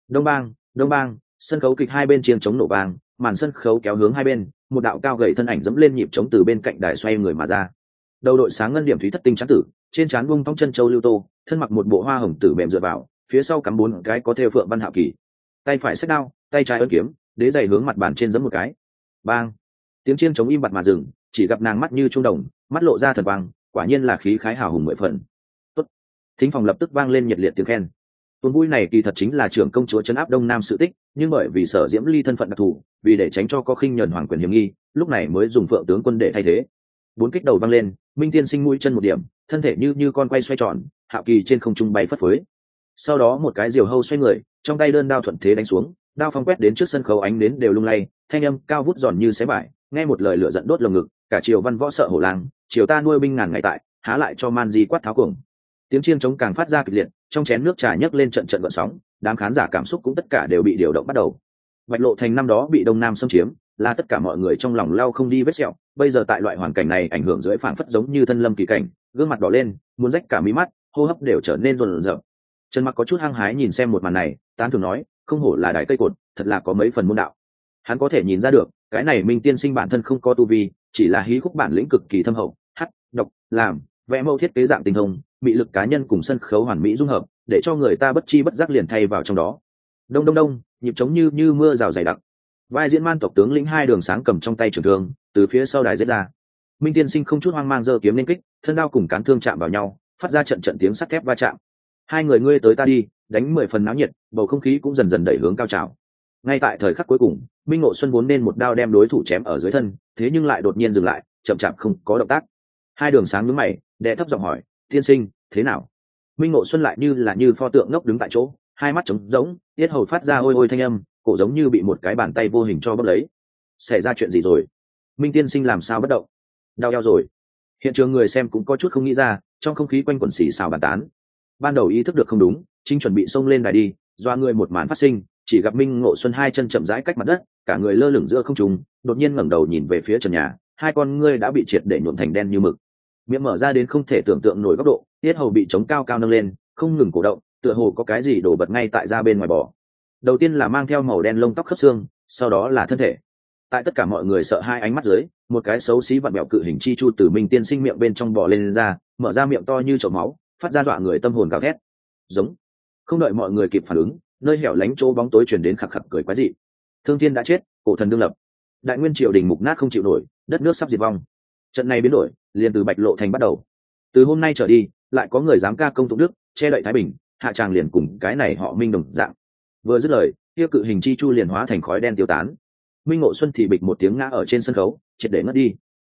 Đông bang, sân khấu kịch hai bên chiêng chống nổ vang, màn sân khấu kéo hướng hai bên, một đạo cao gầy thân ảnh dẫm lên nhịp trống từ bên cạnh đài xoay người mà ra. Đầu đội sáng ngân điểm thúy thất tinh trắng tử, trên trán bung thong chân châu lưu tô, thân mặc một bộ hoa hồng tử mềm dựa vào, phía sau cắm 4 cái có thêu phượng văn hạo kỳ. Tay phải xách đao, tay trái ấn kiếm, đế giày hướng mặt bàn trên giẫm một cái. Bang! Tiếng chiêng trống im bặt mà dừng, chỉ gặp nàng mắt như trung đồng, mắt lộ ra thần quang, quả nhiên là khí khái hào hùng mười phần. Tốt! Thính phòng lập tức vang lên nhiệt liệt tiếng khen. Tuần vui này kỳ thật chính là trưởng công chúa trấn áp Đông Nam sự tích, nhưng bởi vì Sở Diễm Ly thân phận đặc thù, vì để tránh cho có khinh nhẫn hoàng quyền hiểm nghi, lúc này mới dùng phượng tướng quân để thay thế. 4 kích đầu vang lên, Minh tiên sinh mũi chân một điểm, thân thể như con quay xoay tròn, hạo kỳ trên không trung bay phất phới. Sau đó một cái diều hâu xoay người, trong tay đơn đao thuận thế đánh xuống, đao phong quét đến trước sân khấu, ánh đến đều lung lay, thanh âm cao vút giòn như xé vải, nghe một lời lửa giận đốt lồng ngực, cả triều văn võ sợ hổ lang, triều ta nuôi binh ngàn ngày tại, há lại cho man di quát tháo cuồng. Tiếng chiêng trống càng phát ra kịch liệt, trong chén nước trà nhấc lên trận trận gợn sóng, đám khán giả cảm xúc cũng tất cả đều bị điều động bắt đầu. Bạch Lộ thành năm đó bị Đông Nam xâm chiếm, là tất cả mọi người trong lòng lao không đi vết sẹo, bây giờ tại loại hoàn cảnh này ảnh hưởng dưới phảng phất giống như thân lâm kỳ cảnh, gương mặt đỏ lên, muốn rách cả mí mắt, hô hấp đều trở nên rồn rợn. Trần Mặc có chút hăng hái nhìn xem một màn này, tán thưởng nói, không hổ là đài cây cột, thật là có mấy phần môn đạo. Hắn có thể nhìn ra được, cái này Minh tiên sinh bản thân không có tu vi, chỉ là hí khúc bản lĩnh cực kỳ thâm hậu, hát, đọc, làm, vẽ mẫu thiết kế dạng tinh thông, bị lực cá nhân cùng sân khấu hoàn mỹ dung hợp, để cho người ta bất chi bất giác liền thay vào trong đó. Đông đông đông, nhịp trống như mưa rào dày đặc. Vai diễn man tộc tướng lĩnh hai đường sáng cầm trong tay trường thương, từ phía sau đài giết ra. Minh tiên sinh không chút hoang mang giơ kiếm lên kích, thân đao cùng cán thương chạm vào nhau, phát ra trận trận tiếng sắt thép va chạm. Hai người ngươi tới ta đi, đánh 10 phần náo nhiệt, bầu không khí cũng dần dần đẩy hướng cao trào. Ngay tại thời khắc cuối cùng, Minh Ngộ Xuân vốn nên một đao đem đối thủ chém ở dưới thân, thế nhưng lại đột nhiên dừng lại, chậm chạp không có động tác. Hai đường sáng nhướng mày, đệ thấp giọng hỏi, tiên sinh, thế nào? Minh Ngộ Xuân lại như pho tượng ngốc đứng tại chỗ, hai mắt trống rỗng, yết hầu phát ra ôi ôi thanh âm, cổ giống như bị một cái bàn tay vô hình cho bóp lấy. Xảy ra chuyện gì rồi? Minh tiên sinh làm sao bất động? Đau eo rồi. Hiện trường người xem cũng có chút không nghĩ ra, trong không khí quanh quẩn xì xào bàn tán. Ban đầu ý thức được không đúng, chính chuẩn bị xông lên đài đi, doa người một màn phát sinh, chỉ gặp Minh Ngộ Xuân hai chân chậm rãi cách mặt đất, cả người lơ lửng giữa không trung, đột nhiên ngẩng đầu nhìn về phía trần nhà, hai con ngươi đã bị triệt để nhuộm thành đen như mực, miệng mở ra đến không thể tưởng tượng nổi góc độ, tiết hầu bị chống cao cao nâng lên, không ngừng cổ động, tựa hồ có cái gì đổ bật ngay tại da bên ngoài bò. Đầu tiên là mang theo màu đen lông tóc khớp xương, sau đó là thân thể. Tại tất cả mọi người sợ hai ánh mắt dưới, một cái xấu xí vặn bẹo cự hình chi chu từ Minh tiên sinh miệng bên trong bò lên ra, mở ra miệng to như chậu máu, phát ra dọa người tâm hồn gào thét. Giống. Không đợi mọi người kịp phản ứng, nơi hẻo lánh chỗ bóng tối truyền đến khặc khặc cười quái dị. Thương Thiên đã chết, cổ thần đương lập. Đại nguyên triều đình mục nát không chịu nổi, đất nước sắp diệt vong. Trận này biến đổi liền từ Bạch Lộ thành bắt đầu. Từ hôm nay trở đi, lại có người dám ca công tụng đức, che đậy thái bình, hạ tràng liền cùng cái này họ Minh đồng dạng. Vừa dứt lời, kia cự hình chi chu liền hóa thành khói đen tiêu tán. Minh Ngộ Xuân thì bịch một tiếng ngã ở trên sân khấu, triệt để ngất đi.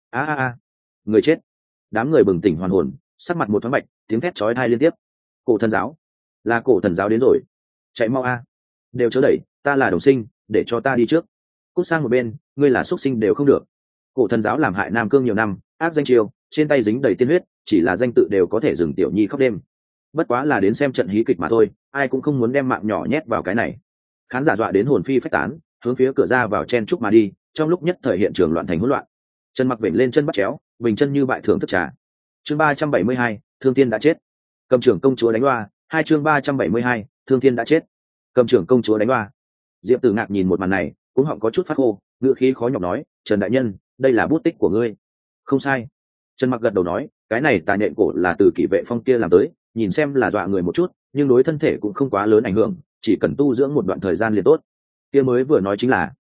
A, người chết. Đám người bừng tỉnh hoàn hồn, sắc mặt một thoáng bạch, tiếng thét chói tai liên tiếp. Cổ thần giáo, là cổ thần giáo đến rồi. Chạy mau a. Đều chớ đẩy, ta là đồng sinh, để cho ta đi trước. Cút sang một bên, ngươi là xuất sinh đều không được. Cổ thần giáo làm hại Nam Cương nhiều năm, ác danh chiêu, trên tay dính đầy tiên huyết, chỉ là danh tự đều có thể dừng tiểu nhi khóc đêm. Bất quá là đến xem trận hí kịch mà thôi, ai cũng không muốn đem mạng nhỏ nhét vào cái này. Khán giả dọa đến hồn phi phách tán, hướng phía cửa ra vào chen chúc mà đi, trong lúc nhất thời hiện trường loạn thành hỗn loạn. Trần Mặc vểnh lên chân bắt chéo, bình chân như bại thưởng thức trà. Chương 372, Thương Thiên đã chết. Cầm trưởng công chúa đánh loa, hai chương 372, Thương Thiên đã chết. Cầm trưởng công chúa đánh loa. Diệp Tử Ngạc nhìn một màn này, cũng họng có chút phát khô, ngữ khí khó nhọc nói, "Trần đại nhân, đây là bút tích của ngươi." "Không sai." Trần Mặc gật đầu nói, "Cái này tài nện cổ là từ Kỷ Vệ Phong kia làm tới, nhìn xem là dọa người một chút, nhưng đối thân thể cũng không quá lớn ảnh hưởng, chỉ cần tu dưỡng một đoạn thời gian liền tốt." Kia mới vừa nói chính là,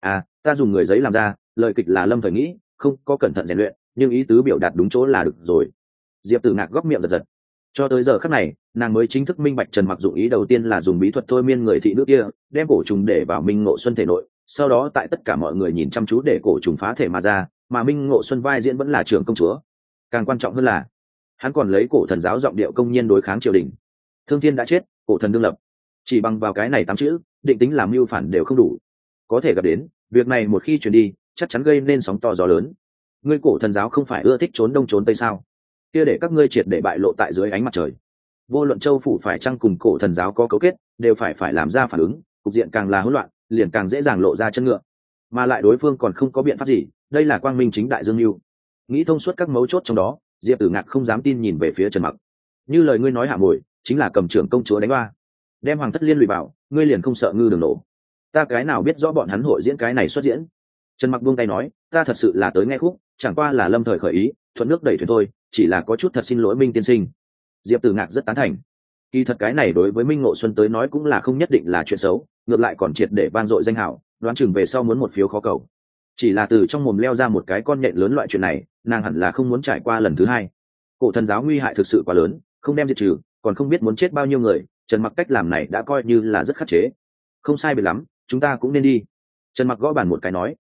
ta dùng người giấy làm ra, lời kịch là lâm thời nghĩ, không có cẩn thận rèn luyện, nhưng ý tứ biểu đạt đúng chỗ là được rồi." Diệp Tử Ngạc góc miệng giật giật. Cho tới giờ khắc này, nàng mới chính thức minh bạch Trần Mặc dụng ý đầu tiên là dùng bí thuật thôi miên người thị nữ kia, đem cổ trùng để vào Minh Ngộ Xuân thể nội, sau đó tại tất cả mọi người nhìn chăm chú để cổ trùng phá thể mà ra, mà Minh Ngộ Xuân vai diễn vẫn là trưởng công chúa. Càng quan trọng hơn là, hắn còn lấy cổ thần giáo giọng điệu công nhiên đối kháng triều đình. Thương Thiên đã chết, cổ thần đương lập. Chỉ bằng vào cái này 8 chữ, định tính làm mưu phản đều không đủ. Có thể gặp đến, việc này một khi truyền đi, chắc chắn gây nên sóng to gió lớn. Ngươi cổ thần giáo không phải ưa thích trốn đông trốn tây sao? Kia để các ngươi triệt để bại lộ tại dưới ánh mặt trời. Vô luận châu phủ phải chăng cùng cổ thần giáo có cấu kết, đều phải làm ra phản ứng, cục diện càng là hỗn loạn, liền càng dễ dàng lộ ra chân ngựa. Mà lại đối phương còn không có biện pháp gì, đây là quang minh chính đại dương mưu. Nghĩ thông suốt các mấu chốt trong đó, Diệp Tử Ngạc không dám tin nhìn về phía Trần Mặc. Như lời ngươi nói hạ mồi, chính là cầm trưởng công chúa đánh ba, đem hoàng thất liên lụy vào, ngươi liền không sợ ngư đường nổ? Ta cái nào biết rõ bọn hắn hội diễn cái này xuất diễn. Trần Mặc buông tay nói, ta thật sự là tới nghe khúc, chẳng qua là lâm thời khởi ý, thuận nước đẩy thuyền thôi, chỉ là có chút thật xin lỗi Minh tiên sinh. Diệp Tử Ngạc rất tán thành. Kỳ thật cái này đối với Minh Ngộ Xuân tới nói cũng là không nhất định là chuyện xấu, ngược lại còn triệt để van dội danh hảo, đoán chừng về sau muốn một phiếu khó cầu. Chỉ là từ trong mồm leo ra một cái con nhện lớn loại chuyện này, nàng hẳn là không muốn trải qua lần thứ hai. Cổ thần giáo nguy hại thực sự quá lớn, không đem diệt trừ, còn không biết muốn chết bao nhiêu người, Trần Mặc cách làm này đã coi như là rất khắc chế. Không sai biệt lắm, chúng ta cũng nên đi. Trần Mặc gõ bàn một cái nói.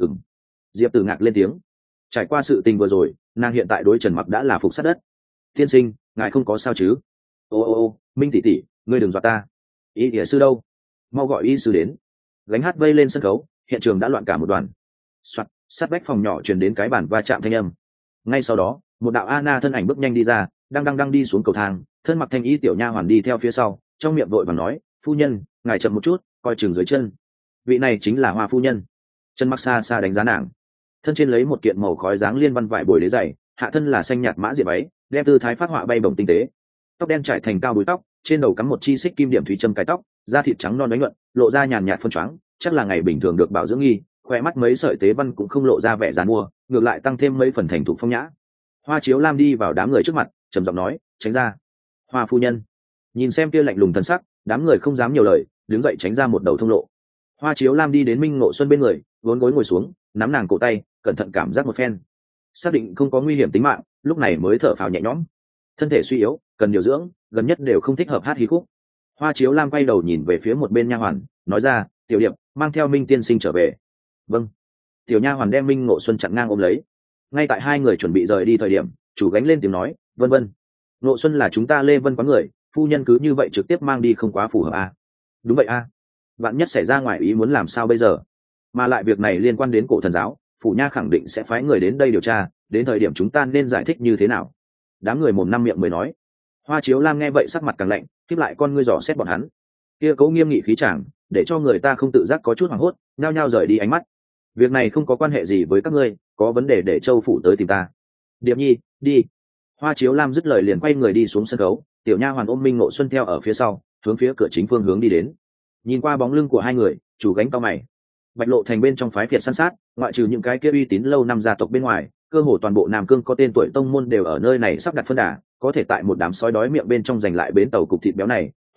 Diệp Tử Ngạc lên tiếng. Trải qua sự tình vừa rồi, nàng hiện tại đối Trần Mặc đã là phục sát đất. Tiên sinh, ngài không có sao chứ? Ô, Minh tỷ tỷ, ngươi đừng dọa ta. Y y sư đâu? Mau gọi y sư đến. Gánh hát vây lên sân khấu, hiện trường đã loạn cả một đoàn. Soạt, sát vách phòng nhỏ truyền đến cái bản va chạm thanh âm. Ngay sau đó, một đạo Anna thân ảnh bước nhanh đi ra, đang đi xuống cầu thang, thân mặc thanh y tiểu nha hoàn đi theo phía sau, trong miệng vội vàng nói, phu nhân, ngài chậm một chút, coi chừng dưới chân. Vị này chính là Hoa phu nhân. Trần Mặc xa xa đánh giá nàng. Thân trên lấy một kiện màu khói dáng liên văn vải bồi đế dày, hạ thân là xanh nhạt mã diệp váy, đem tư thái phát họa bay bổng tinh tế. Tóc đen trải thành cao búi tóc, trên đầu cắm một chi xích kim điểm thủy châm cái tóc, da thịt trắng non đánh nhuận, lộ ra nhàn nhạt phân choáng, chắc là ngày bình thường được bảo dưỡng nghi, khoe mắt mấy sợi tế văn cũng không lộ ra vẻ giàn mua, ngược lại tăng thêm mấy phần thành thục phong nhã. Hoa Chiếu Lam đi vào đám người trước mặt, trầm giọng nói, tránh ra. Hoa phu nhân. Nhìn xem kia lạnh lùng thần sắc, đám người không dám nhiều lời, đứng dậy tránh ra một đầu thông lộ. Hoa Chiếu Lam đi đến Minh Ngộ Xuân bên người, vốn gối ngồi xuống, nắm nàng cổ tay, cẩn thận cảm giác một phen, xác định không có nguy hiểm tính mạng, lúc này mới thở phào nhẹ nhõm. Thân thể suy yếu, cần điều dưỡng, gần nhất đều không thích hợp hát hí khúc. Hoa Chiếu Lam quay đầu nhìn về phía một bên nha hoàn, nói ra, tiểu điệp, mang theo Minh tiên sinh trở về. Vâng. Tiểu nha hoàn đem Minh Ngộ Xuân chặn ngang ôm lấy. Ngay tại hai người chuẩn bị rời đi thời điểm, chủ gánh lên tiếng nói, vân vân. Ngộ Xuân là chúng ta Lê Vân quán người, phu nhân cứ như vậy trực tiếp mang đi không quá phù hợp à? Đúng vậy à? Vạn nhất xảy ra ngoài ý muốn làm sao bây giờ? Mà lại việc này liên quan đến cổ thần giáo, phủ nha khẳng định sẽ phái người đến đây điều tra, đến thời điểm chúng ta nên giải thích như thế nào? Đám người mồm năm miệng mới nói. Hoa Chiếu Lam nghe vậy sắc mặt càng lạnh, khép lại con ngươi dò xét bọn hắn. Kia Cố nghiêm nghị khí chàng, để cho người ta không tự giác có chút hoảng hốt, nhao nhao rời đi ánh mắt. Việc này không có quan hệ gì với các ngươi, có vấn đề để Châu phủ tới tìm ta. Điệp Nhi, đi. Hoa Chiếu Lam dứt lời liền quay người đi xuống sân khấu, tiểu nha hoàn ôm Minh Ngộ Xuân theo ở phía sau, hướng phía cửa chính phương hướng đi đến. Nhìn qua bóng lưng của hai người, chủ gánh cao mày. Bạch Lộ thành bên trong phái phiệt san sát, ngoại trừ những cái kia uy tín lâu năm gia tộc bên ngoài, cơ hồ toàn bộ Nam Cương có tên tuổi tông môn đều ở nơi này sắp đặt phân đà, có thể tại một đám sói đói miệng bên trong giành lại bến tàu cục thịt béo này,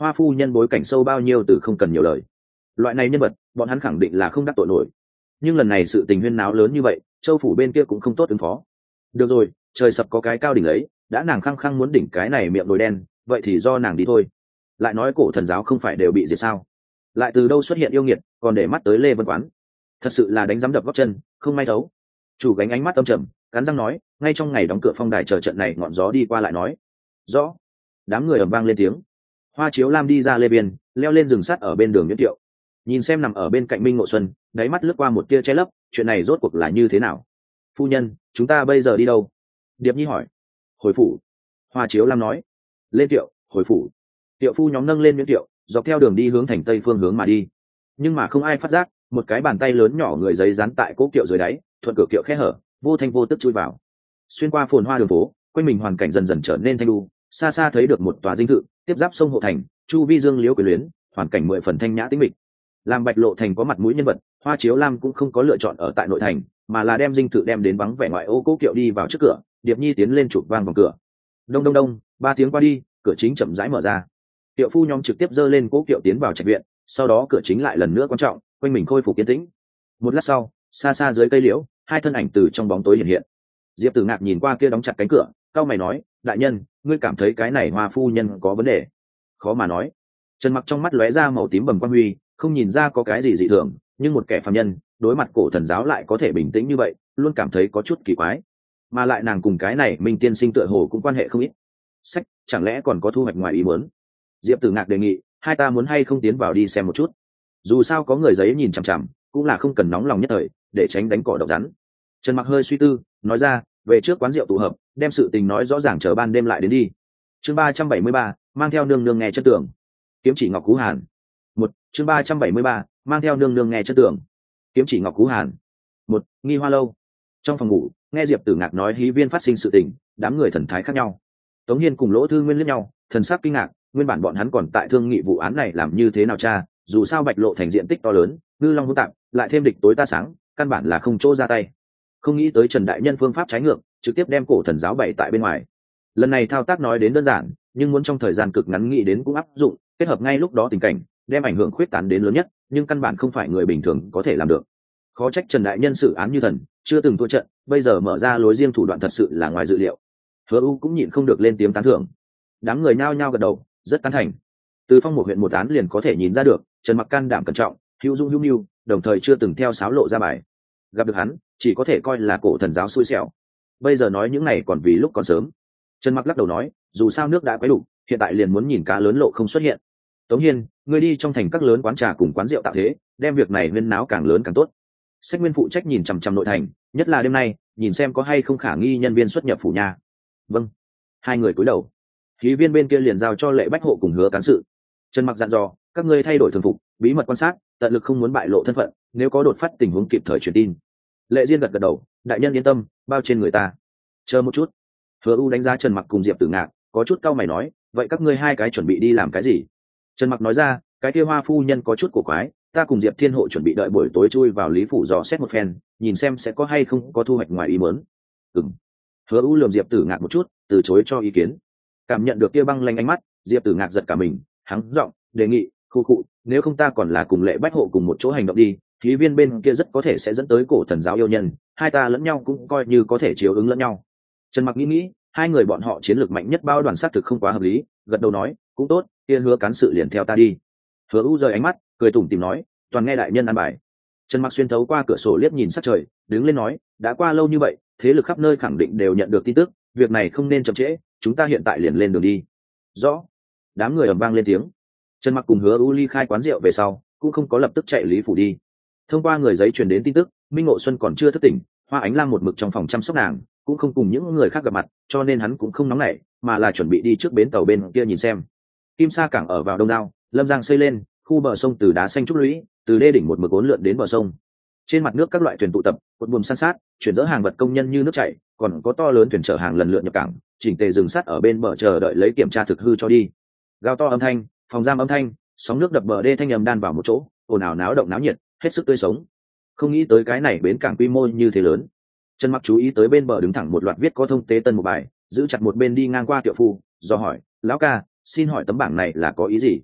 Hoa phu nhân bối cảnh sâu bao nhiêu từ không cần nhiều lời, loại này nhân vật bọn hắn khẳng định là không đắc tội nổi. Nhưng lần này sự tình huyên náo lớn như vậy, châu phủ bên kia cũng không tốt ứng phó. Được rồi, trời sập có cái cao đỉnh ấy, đã nàng khăng khăng muốn đỉnh cái này miệng nồi đen, vậy thì do nàng đi thôi. Lại nói cổ thần giáo không phải đều bị diệt sao? Lại từ đâu xuất hiện yêu nghiệt, còn để mắt tới Lê Vân Quán? Thật sự là đánh giám đập góc chân, không may thấu. Chủ gánh ánh mắt âm trầm, cắn răng nói, ngay trong ngày đóng cửa phong đài chờ trận này ngọn gió đi qua lại nói. Rõ. Đám người ầm vang lên tiếng. Hoa Chiếu Lam đi ra lê biên, leo lên rừng sắt ở bên đường Nhuyễn Tiệu. Nhìn xem nằm ở bên cạnh Minh Ngộ Xuân, đáy mắt lướt qua một tia che lấp, chuyện này rốt cuộc là như thế nào? Phu nhân, chúng ta bây giờ đi đâu? Điệp Nhi hỏi. Hồi phủ. Hoa Chiếu Lam nói. Lên Tiệu, hồi phủ. Tiệu phu nhóm nâng lên Nhuyễn Tiệu, dọc theo đường đi hướng thành tây phương hướng mà đi. Nhưng mà không ai phát giác, một cái bàn tay lớn nhỏ người giấy dán tại cố kiệu dưới đáy, thuận cửa kiệu khẽ hở, vô thanh vô tức chui vào. Xuyên qua phồn hoa đường phố, quanh mình hoàn cảnh dần dần trở nên thanh lưu, xa xa thấy được một tòa dinh thự tiếp giáp sông Hộ Thành, chu vi dương liễu quyền luyến, hoàn cảnh mười phần thanh nhã tĩnh mịch. Làm Bạch Lộ Thành có mặt mũi nhân vật, Hoa Chiếu Lam cũng không có lựa chọn ở tại nội thành, mà là đem dinh thự đem đến vắng vẻ ngoại ô cố kiệu đi vào trước cửa. Điệp Nhi tiến lên chụp vang vào cửa. Đông đông đông, 3 tiếng qua đi, cửa chính chậm rãi mở ra. Tiệu phu nhóm trực tiếp dơ lên cố kiệu tiến vào trạch viện, sau đó cửa chính lại lần nữa quan trọng, quanh mình khôi phục yên tĩnh. Một lát sau, xa xa dưới cây liễu, hai thân ảnh từ trong bóng tối hiện hiện. Diệp Tử Ngạc nhìn qua kia đóng chặt cánh cửa, cau mày nói, đại nhân, ngươi cảm thấy cái này Hoa phu nhân có vấn đề? Khó mà nói. Trần Mặc trong mắt lóe ra màu tím bầm quan huy, không nhìn ra có cái gì dị thường, nhưng một kẻ phàm nhân đối mặt cổ thần giáo lại có thể bình tĩnh như vậy, luôn cảm thấy có chút kỳ quái. Mà lại nàng cùng cái này Minh tiên sinh tựa hồ cũng quan hệ không ít. Sách, chẳng lẽ còn có thu hoạch ngoài ý muốn? Diệp Tử Ngạc đề nghị, hai ta muốn hay không tiến vào đi xem một chút. Dù sao có người giấy nhìn chằm chằm, cũng là không cần nóng lòng nhất thời, để tránh đánh cỏ độc rắn. Trần Mặc hơi suy tư, nói ra, về trước quán rượu tụ hợp, đem sự tình nói rõ ràng, chờ ban đêm lại đến đi. Chương 373, mang theo nương nương nghe chất tưởng. Kiếm chỉ Ngọc Cú Hàn. Chương 373, mang theo nương nương nghe chất tưởng. Kiếm chỉ Ngọc Cú Hàn. Nghi Hoa lâu. Trong phòng ngủ, nghe Diệp Tử Ngạc nói hí viên phát sinh sự tình, đám người thần thái khác nhau. Tống Hiên cùng Lỗ Thư Nguyên liếc nhau, thần sắc kinh ngạc, nguyên bản bọn hắn còn tại thương nghị vụ án này làm như thế nào cha, dù sao Bạch Lộ Thành diện tích to lớn, ngư long hỗn tạp, lại thêm địch tối ta sáng, căn bản là không chỗ ra tay. Không nghĩ tới Trần đại nhân phương pháp trái ngược, trực tiếp đem cổ thần giáo bày tại bên ngoài. Lần này thao tác nói đến đơn giản, nhưng muốn trong thời gian cực ngắn nghĩ đến cũng áp dụng, kết hợp ngay lúc đó tình cảnh, đem ảnh hưởng khuyết tán đến lớn nhất, nhưng căn bản không phải người bình thường có thể làm được. Khó trách Trần đại nhân xử án như thần, chưa từng thua trận, bây giờ mở ra lối riêng thủ đoạn thật sự là ngoài dự liệu. Hứa U cũng nhịn không được lên tiếng tán thưởng. Đám người nhao nhao gật đầu, rất tán thành. Từ Phong một huyện một án liền có thể nhìn ra được, Trần Mặc can đảm cẩn trọng, hữu dung hữu nhu, đồng thời chưa từng theo sáo lộ ra bài. Gặp được hắn, chỉ có thể coi là cổ thần giáo xui xẻo. Bây giờ nói những này còn vì lúc còn sớm. Trần Mặc lắc đầu nói, dù sao nước đã quấy đủ, hiện tại liền muốn nhìn cá lớn lộ không xuất hiện. Tống Hiên, ngươi đi trong thành các lớn quán trà cùng quán rượu tạo thế, đem việc này huyên náo càng lớn càng tốt. Sách Nguyên phụ trách nhìn chằm chằm nội thành, nhất là đêm nay, nhìn xem có hay không khả nghi nhân viên xuất nhập phủ nhà. Vâng. Hai người cúi đầu. Khí viên bên kia liền giao cho Lệ Bách Hộ cùng Hứa Cán sự. Trần Mặc dặn dò, các ngươi thay đổi thường phục, bí mật quan sát, tận lực không muốn bại lộ thân phận, nếu có đột phát tình huống kịp thời truyền tin. Lệ Diên gật gật đầu, đại nhân yên tâm, bao trên người ta. Chờ một chút. Hứa U đánh giá Trần Mặc cùng Diệp Tử Ngạc, có chút cau mày nói, vậy các ngươi hai cái chuẩn bị đi làm cái gì? Trần Mặc nói ra, cái kia Hoa phu nhân có chút cổ quái, ta cùng Diệp Thiên Hộ chuẩn bị đợi buổi tối chui vào Lý phủ dò xét một phen, nhìn xem sẽ có hay không có thu hoạch ngoài ý muốn. Hứa U lườm Diệp Tử Ngạc một chút, từ chối cho ý kiến. Cảm nhận được kia băng lanh ánh mắt, Diệp Tử Ngạc giật cả mình, hắng giọng đề nghị, khu, nếu không ta còn là cùng Lệ Bách Hộ cùng một chỗ hành động đi, khí viên bên kia rất có thể sẽ dẫn tới cổ thần giáo yêu nhân, hai ta lẫn nhau cũng coi như có thể chiếu ứng lẫn nhau. Trần Mặc nghĩ, hai người bọn họ chiến lược mạnh nhất bao đoàn sát thực không quá hợp lý, gật đầu nói, cũng tốt, kia Hứa Cán sự liền theo ta đi. Hứa U rời ánh mắt, cười tủm tỉm nói, toàn nghe đại nhân ăn bài. Trần Mặc xuyên thấu qua cửa sổ liếc nhìn sát trời, đứng lên nói, đã qua lâu như vậy, thế lực khắp nơi khẳng định đều nhận được tin tức, việc này không nên chậm trễ, chúng ta hiện tại liền lên đường đi. Rõ. Đám người ầm vang lên tiếng. Trần Mặc cùng Hứa U ly khai quán rượu về sau, cũng không có lập tức chạy Lý phủ đi. Thông qua người giấy truyền đến tin tức, Minh Ngộ Xuân còn chưa thức tỉnh, Hoa Ánh Lam một mực trong phòng chăm sóc nàng, cũng không cùng những người khác gặp mặt, cho nên hắn cũng không nóng nảy, mà là chuẩn bị đi trước bến tàu bên kia nhìn xem. Kim Sa cảng ở vào Đông Đao, Lâm Giang xây lên, khu bờ sông từ đá xanh trúc lũy, từ đê đỉnh một mực uốn lượn đến bờ sông. Trên mặt nước các loại thuyền tụ tập, cột buồm san sát, chuyển dỡ hàng vật công nhân như nước chảy, còn có to lớn thuyền chở hàng lần lượt nhập cảng, chỉnh tề dừng sát ở bên bờ chờ đợi lấy kiểm tra thực hư cho đi. Gào to âm thanh, phòng giam âm thanh, sóng nước đập bờ đê thanh âm đan vào một chỗ, ồn ào náo động náo nhiệt, hết sức tươi sống. Không nghĩ tới cái này bến cảng quy mô như thế lớn. Trần Mặc chú ý tới bên bờ đứng thẳng một loạt viết có thông tế tân một bài, giữ chặt một bên đi ngang qua Tiệu phu, do hỏi, lão ca, xin hỏi tấm bảng này là có ý gì?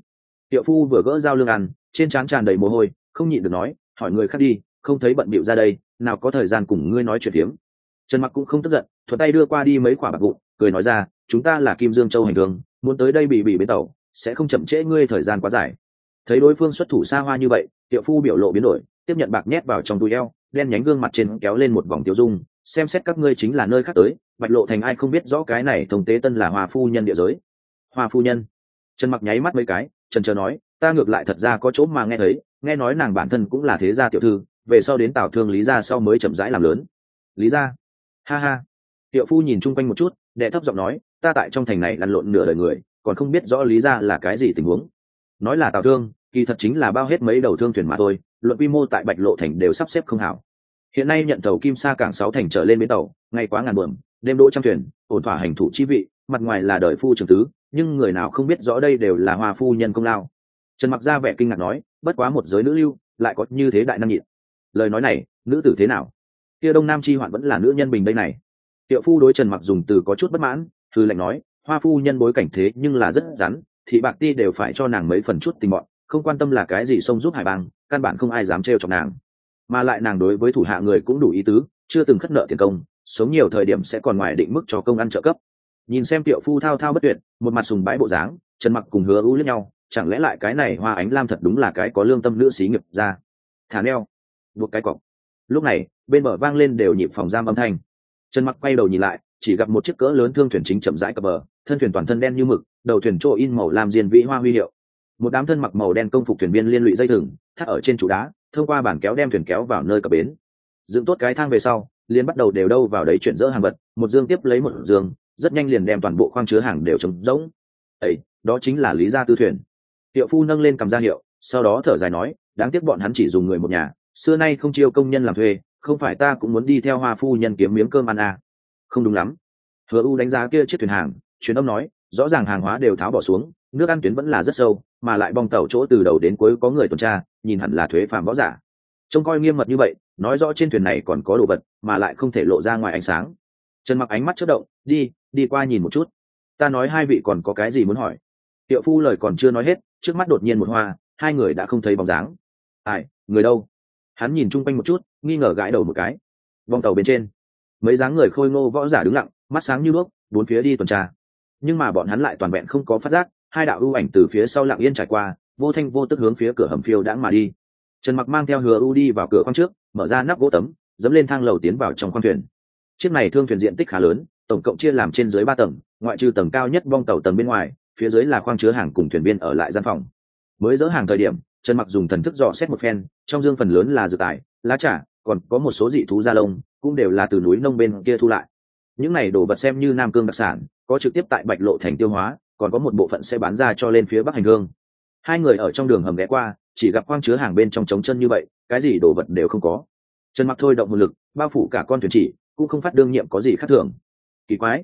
Tiệu phu vừa gỡ dao lương ăn, trên trán tràn đầy mồ hôi, không nhịn được nói, hỏi người khác đi, không thấy bận bịu ra đây, nào có thời gian cùng ngươi nói chuyện phiếm. Trần Mặc cũng không tức giận, thuận tay đưa qua đi mấy quả bạc vụn, cười nói ra, chúng ta là Kim Dương Châu hành thương, muốn tới đây bị bến tàu, sẽ không chậm trễ ngươi thời gian quá dài. Thấy đối phương xuất thủ xa hoa như vậy, Tiệu phu biểu lộ biến đổi, tiếp nhận bạc nhét vào trong túi eo, đen nhánh gương mặt trên kéo lên một vòng tiêu dung, xem xét các ngươi chính là nơi khác tới, Bạch Lộ Thành ai không biết rõ cái này thông tế tân là Hoa phu nhân địa giới. Hoa phu nhân. Trần Mặc nháy mắt mấy cái, trần chờ nói, ta ngược lại thật ra có chỗ mà nghe thấy, nghe nói nàng bản thân cũng là thế gia tiểu thư, về sau đến Tào Thương Lý gia sau mới chậm rãi làm lớn. Lý gia? Ha ha. Tiệu phu nhìn chung quanh một chút, đệ thấp giọng nói, ta tại trong thành này lăn lộn nửa đời người, còn không biết rõ Lý gia là cái gì tình huống. Nói là Tào Thương, kỳ thật chính là bao hết mấy đầu thương thuyền mà thôi, luận quy mô tại Bạch Lộ Thành đều sắp xếp không hảo. Hiện nay nhận tàu Kim Sa cảng 6 thành trở lên bến tàu, ngày quá ngàn bờm, đêm đỗ trăm thuyền, ổn thỏa hành thủ chi vị, mặt ngoài là đời phu trưởng tứ, nhưng người nào không biết rõ đây đều là Hoa phu nhân công lao. Trần Mặc ra vẻ kinh ngạc nói, bất quá một giới nữ lưu, lại có như thế đại năng nhịn. Lời nói này, nữ tử thế nào? Kia Đông Nam chi hoạn vẫn là nữ nhân bình đây này. Tiệu phu đối Trần Mặc dùng từ có chút bất mãn, thư lệnh nói, Hoa phu nhân bối cảnh thế nhưng là rất rắn, thị bạc ti đều phải cho nàng mấy phần chút tình bọn, không quan tâm là cái gì xông giúp hải bang, căn bản không ai dám trêu chọc nàng. Mà lại nàng đối với thủ hạ người cũng đủ ý tứ, chưa từng khất nợ tiền công, sống nhiều thời điểm sẽ còn ngoài định mức cho công ăn trợ cấp. Nhìn xem Tiệu phu thao thao bất tuyệt, một mặt sùng bái bộ dáng, Trần Mặc cùng Hứa U liếc nhau, chẳng lẽ lại cái này Hoa Ánh Lam thật đúng là cái có lương tâm nữ xí nghiệp ra. Thả neo, buộc cái cọc. Lúc này, bên bờ vang lên đều nhịp phòng giam âm thanh. Trần Mặc quay đầu nhìn lại, chỉ gặp một chiếc cỡ lớn thương thuyền chính chậm rãi cập bờ, thân thuyền toàn thân đen như mực, đầu thuyền trô in màu lam diên vĩ hoa huy hiệu. Một đám thân mặc màu đen công phục thuyền viên liên lụy dây thừng, thắt ở trên trụ đá, thông qua bản kéo đem thuyền kéo vào nơi cập bến. Dựng tốt cái thang về sau, liền bắt đầu đều đâu vào đấy chuyển dỡ hàng vật, một dương tiếp lấy một dương, rất nhanh liền đem toàn bộ khoang chứa hàng đều trống rỗng. Ấy, đó chính là Lý gia tư thuyền. Tiệu phu nâng lên cầm ra hiệu, sau đó thở dài nói, đáng tiếc bọn hắn chỉ dùng người một nhà, xưa nay không chiêu công nhân làm thuê, không phải ta cũng muốn đi theo Hoa phu nhân kiếm miếng cơm ăn à. Không đúng lắm. Hứa U đánh giá kia chiếc thuyền hàng, truyền âm nói, rõ ràng hàng hóa đều tháo bỏ xuống, nước ăn tuyến vẫn là rất sâu, mà lại bong tàu chỗ từ đầu đến cuối có người tuần tra, nhìn hẳn là thuế phàm võ giả. Trông coi nghiêm mật như vậy, nói rõ trên thuyền này còn có đồ vật, mà lại không thể lộ ra ngoài ánh sáng. Trần Mặc ánh mắt chớp động, đi qua nhìn một chút. Ta nói hai vị còn có cái gì muốn hỏi? Tiệu phu lời còn chưa nói hết, trước mắt đột nhiên một hoa, hai người đã không thấy bóng dáng. Ai, người đâu? Hắn nhìn chung quanh một chút, nghi ngờ gãi đầu một cái. Bong tàu bên trên, mấy dáng người khôi ngô võ giả đứng lặng, mắt sáng như đuốc, bốn phía đi tuần tra. Nhưng mà bọn hắn lại toàn vẹn không có phát giác, hai đạo ưu ảnh từ phía sau lặng yên trải qua, vô thanh vô tức hướng phía cửa hầm phiêu đãng mà đi. Trần Mặc mang theo Hứa U đi vào cửa khoang trước, mở ra nắp gỗ tấm, dẫm lên thang lầu tiến vào trong khoang thuyền. Chiếc này thương thuyền diện tích khá lớn, tổng cộng chia làm trên dưới 3 tầng, ngoại trừ tầng cao nhất bong tàu tầng bên ngoài, phía dưới là khoang chứa hàng cùng thuyền viên ở lại gian phòng. Mới dỡ hàng thời điểm, Trần Mặc dùng thần thức dò xét một phen, trong dương phần lớn là dược tài, lá trà, còn có một số dị thú da lông, cũng đều là từ núi nông bên kia thu lại. Những này đồ vật xem như Nam Cương đặc sản, có trực tiếp tại Bạch Lộ Thành tiêu hóa, còn có một bộ phận sẽ bán ra cho lên phía Bắc hành hương. Hai người ở trong đường hầm ghé qua, chỉ gặp khoang chứa hàng bên trong trống chân như vậy, cái gì đồ vật đều không có. Trần Mặc thôi động một lực, bao phủ cả con thuyền chỉ, cũng không phát đương nhiệm có gì khác thường. Kỳ quái.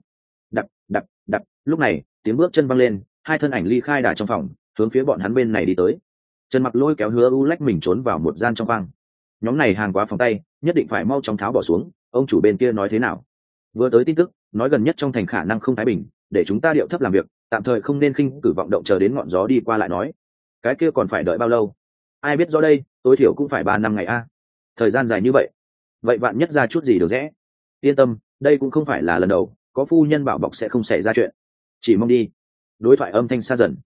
Đập. Lúc này, tiếng bước chân văng lên, hai thân ảnh ly khai đà trong phòng, hướng phía bọn hắn bên này đi tới. Trần Mặc lôi kéo Hứa U lách mình trốn vào một gian trong khoang. Nhóm này hàng quá phòng tay, nhất định phải mau chóng tháo bỏ xuống. Ông chủ bên kia nói thế nào? Vừa tới tin tức, nói gần nhất trong thành khả năng không thái bình, để chúng ta điệu thấp làm việc, tạm thời không nên khinh cử vọng động, chờ đến ngọn gió đi qua lại nói. Cái kia còn phải đợi bao lâu? Ai biết rõ đây, tối thiểu cũng phải 3 năm ngày a. Thời gian dài như vậy, vậy vạn nhất ra chút gì được rẽ. Yên tâm, đây cũng không phải là lần đầu, có phu nhân bảo bọc sẽ không xảy ra chuyện. Chỉ mong đi. Đối thoại âm thanh xa dần.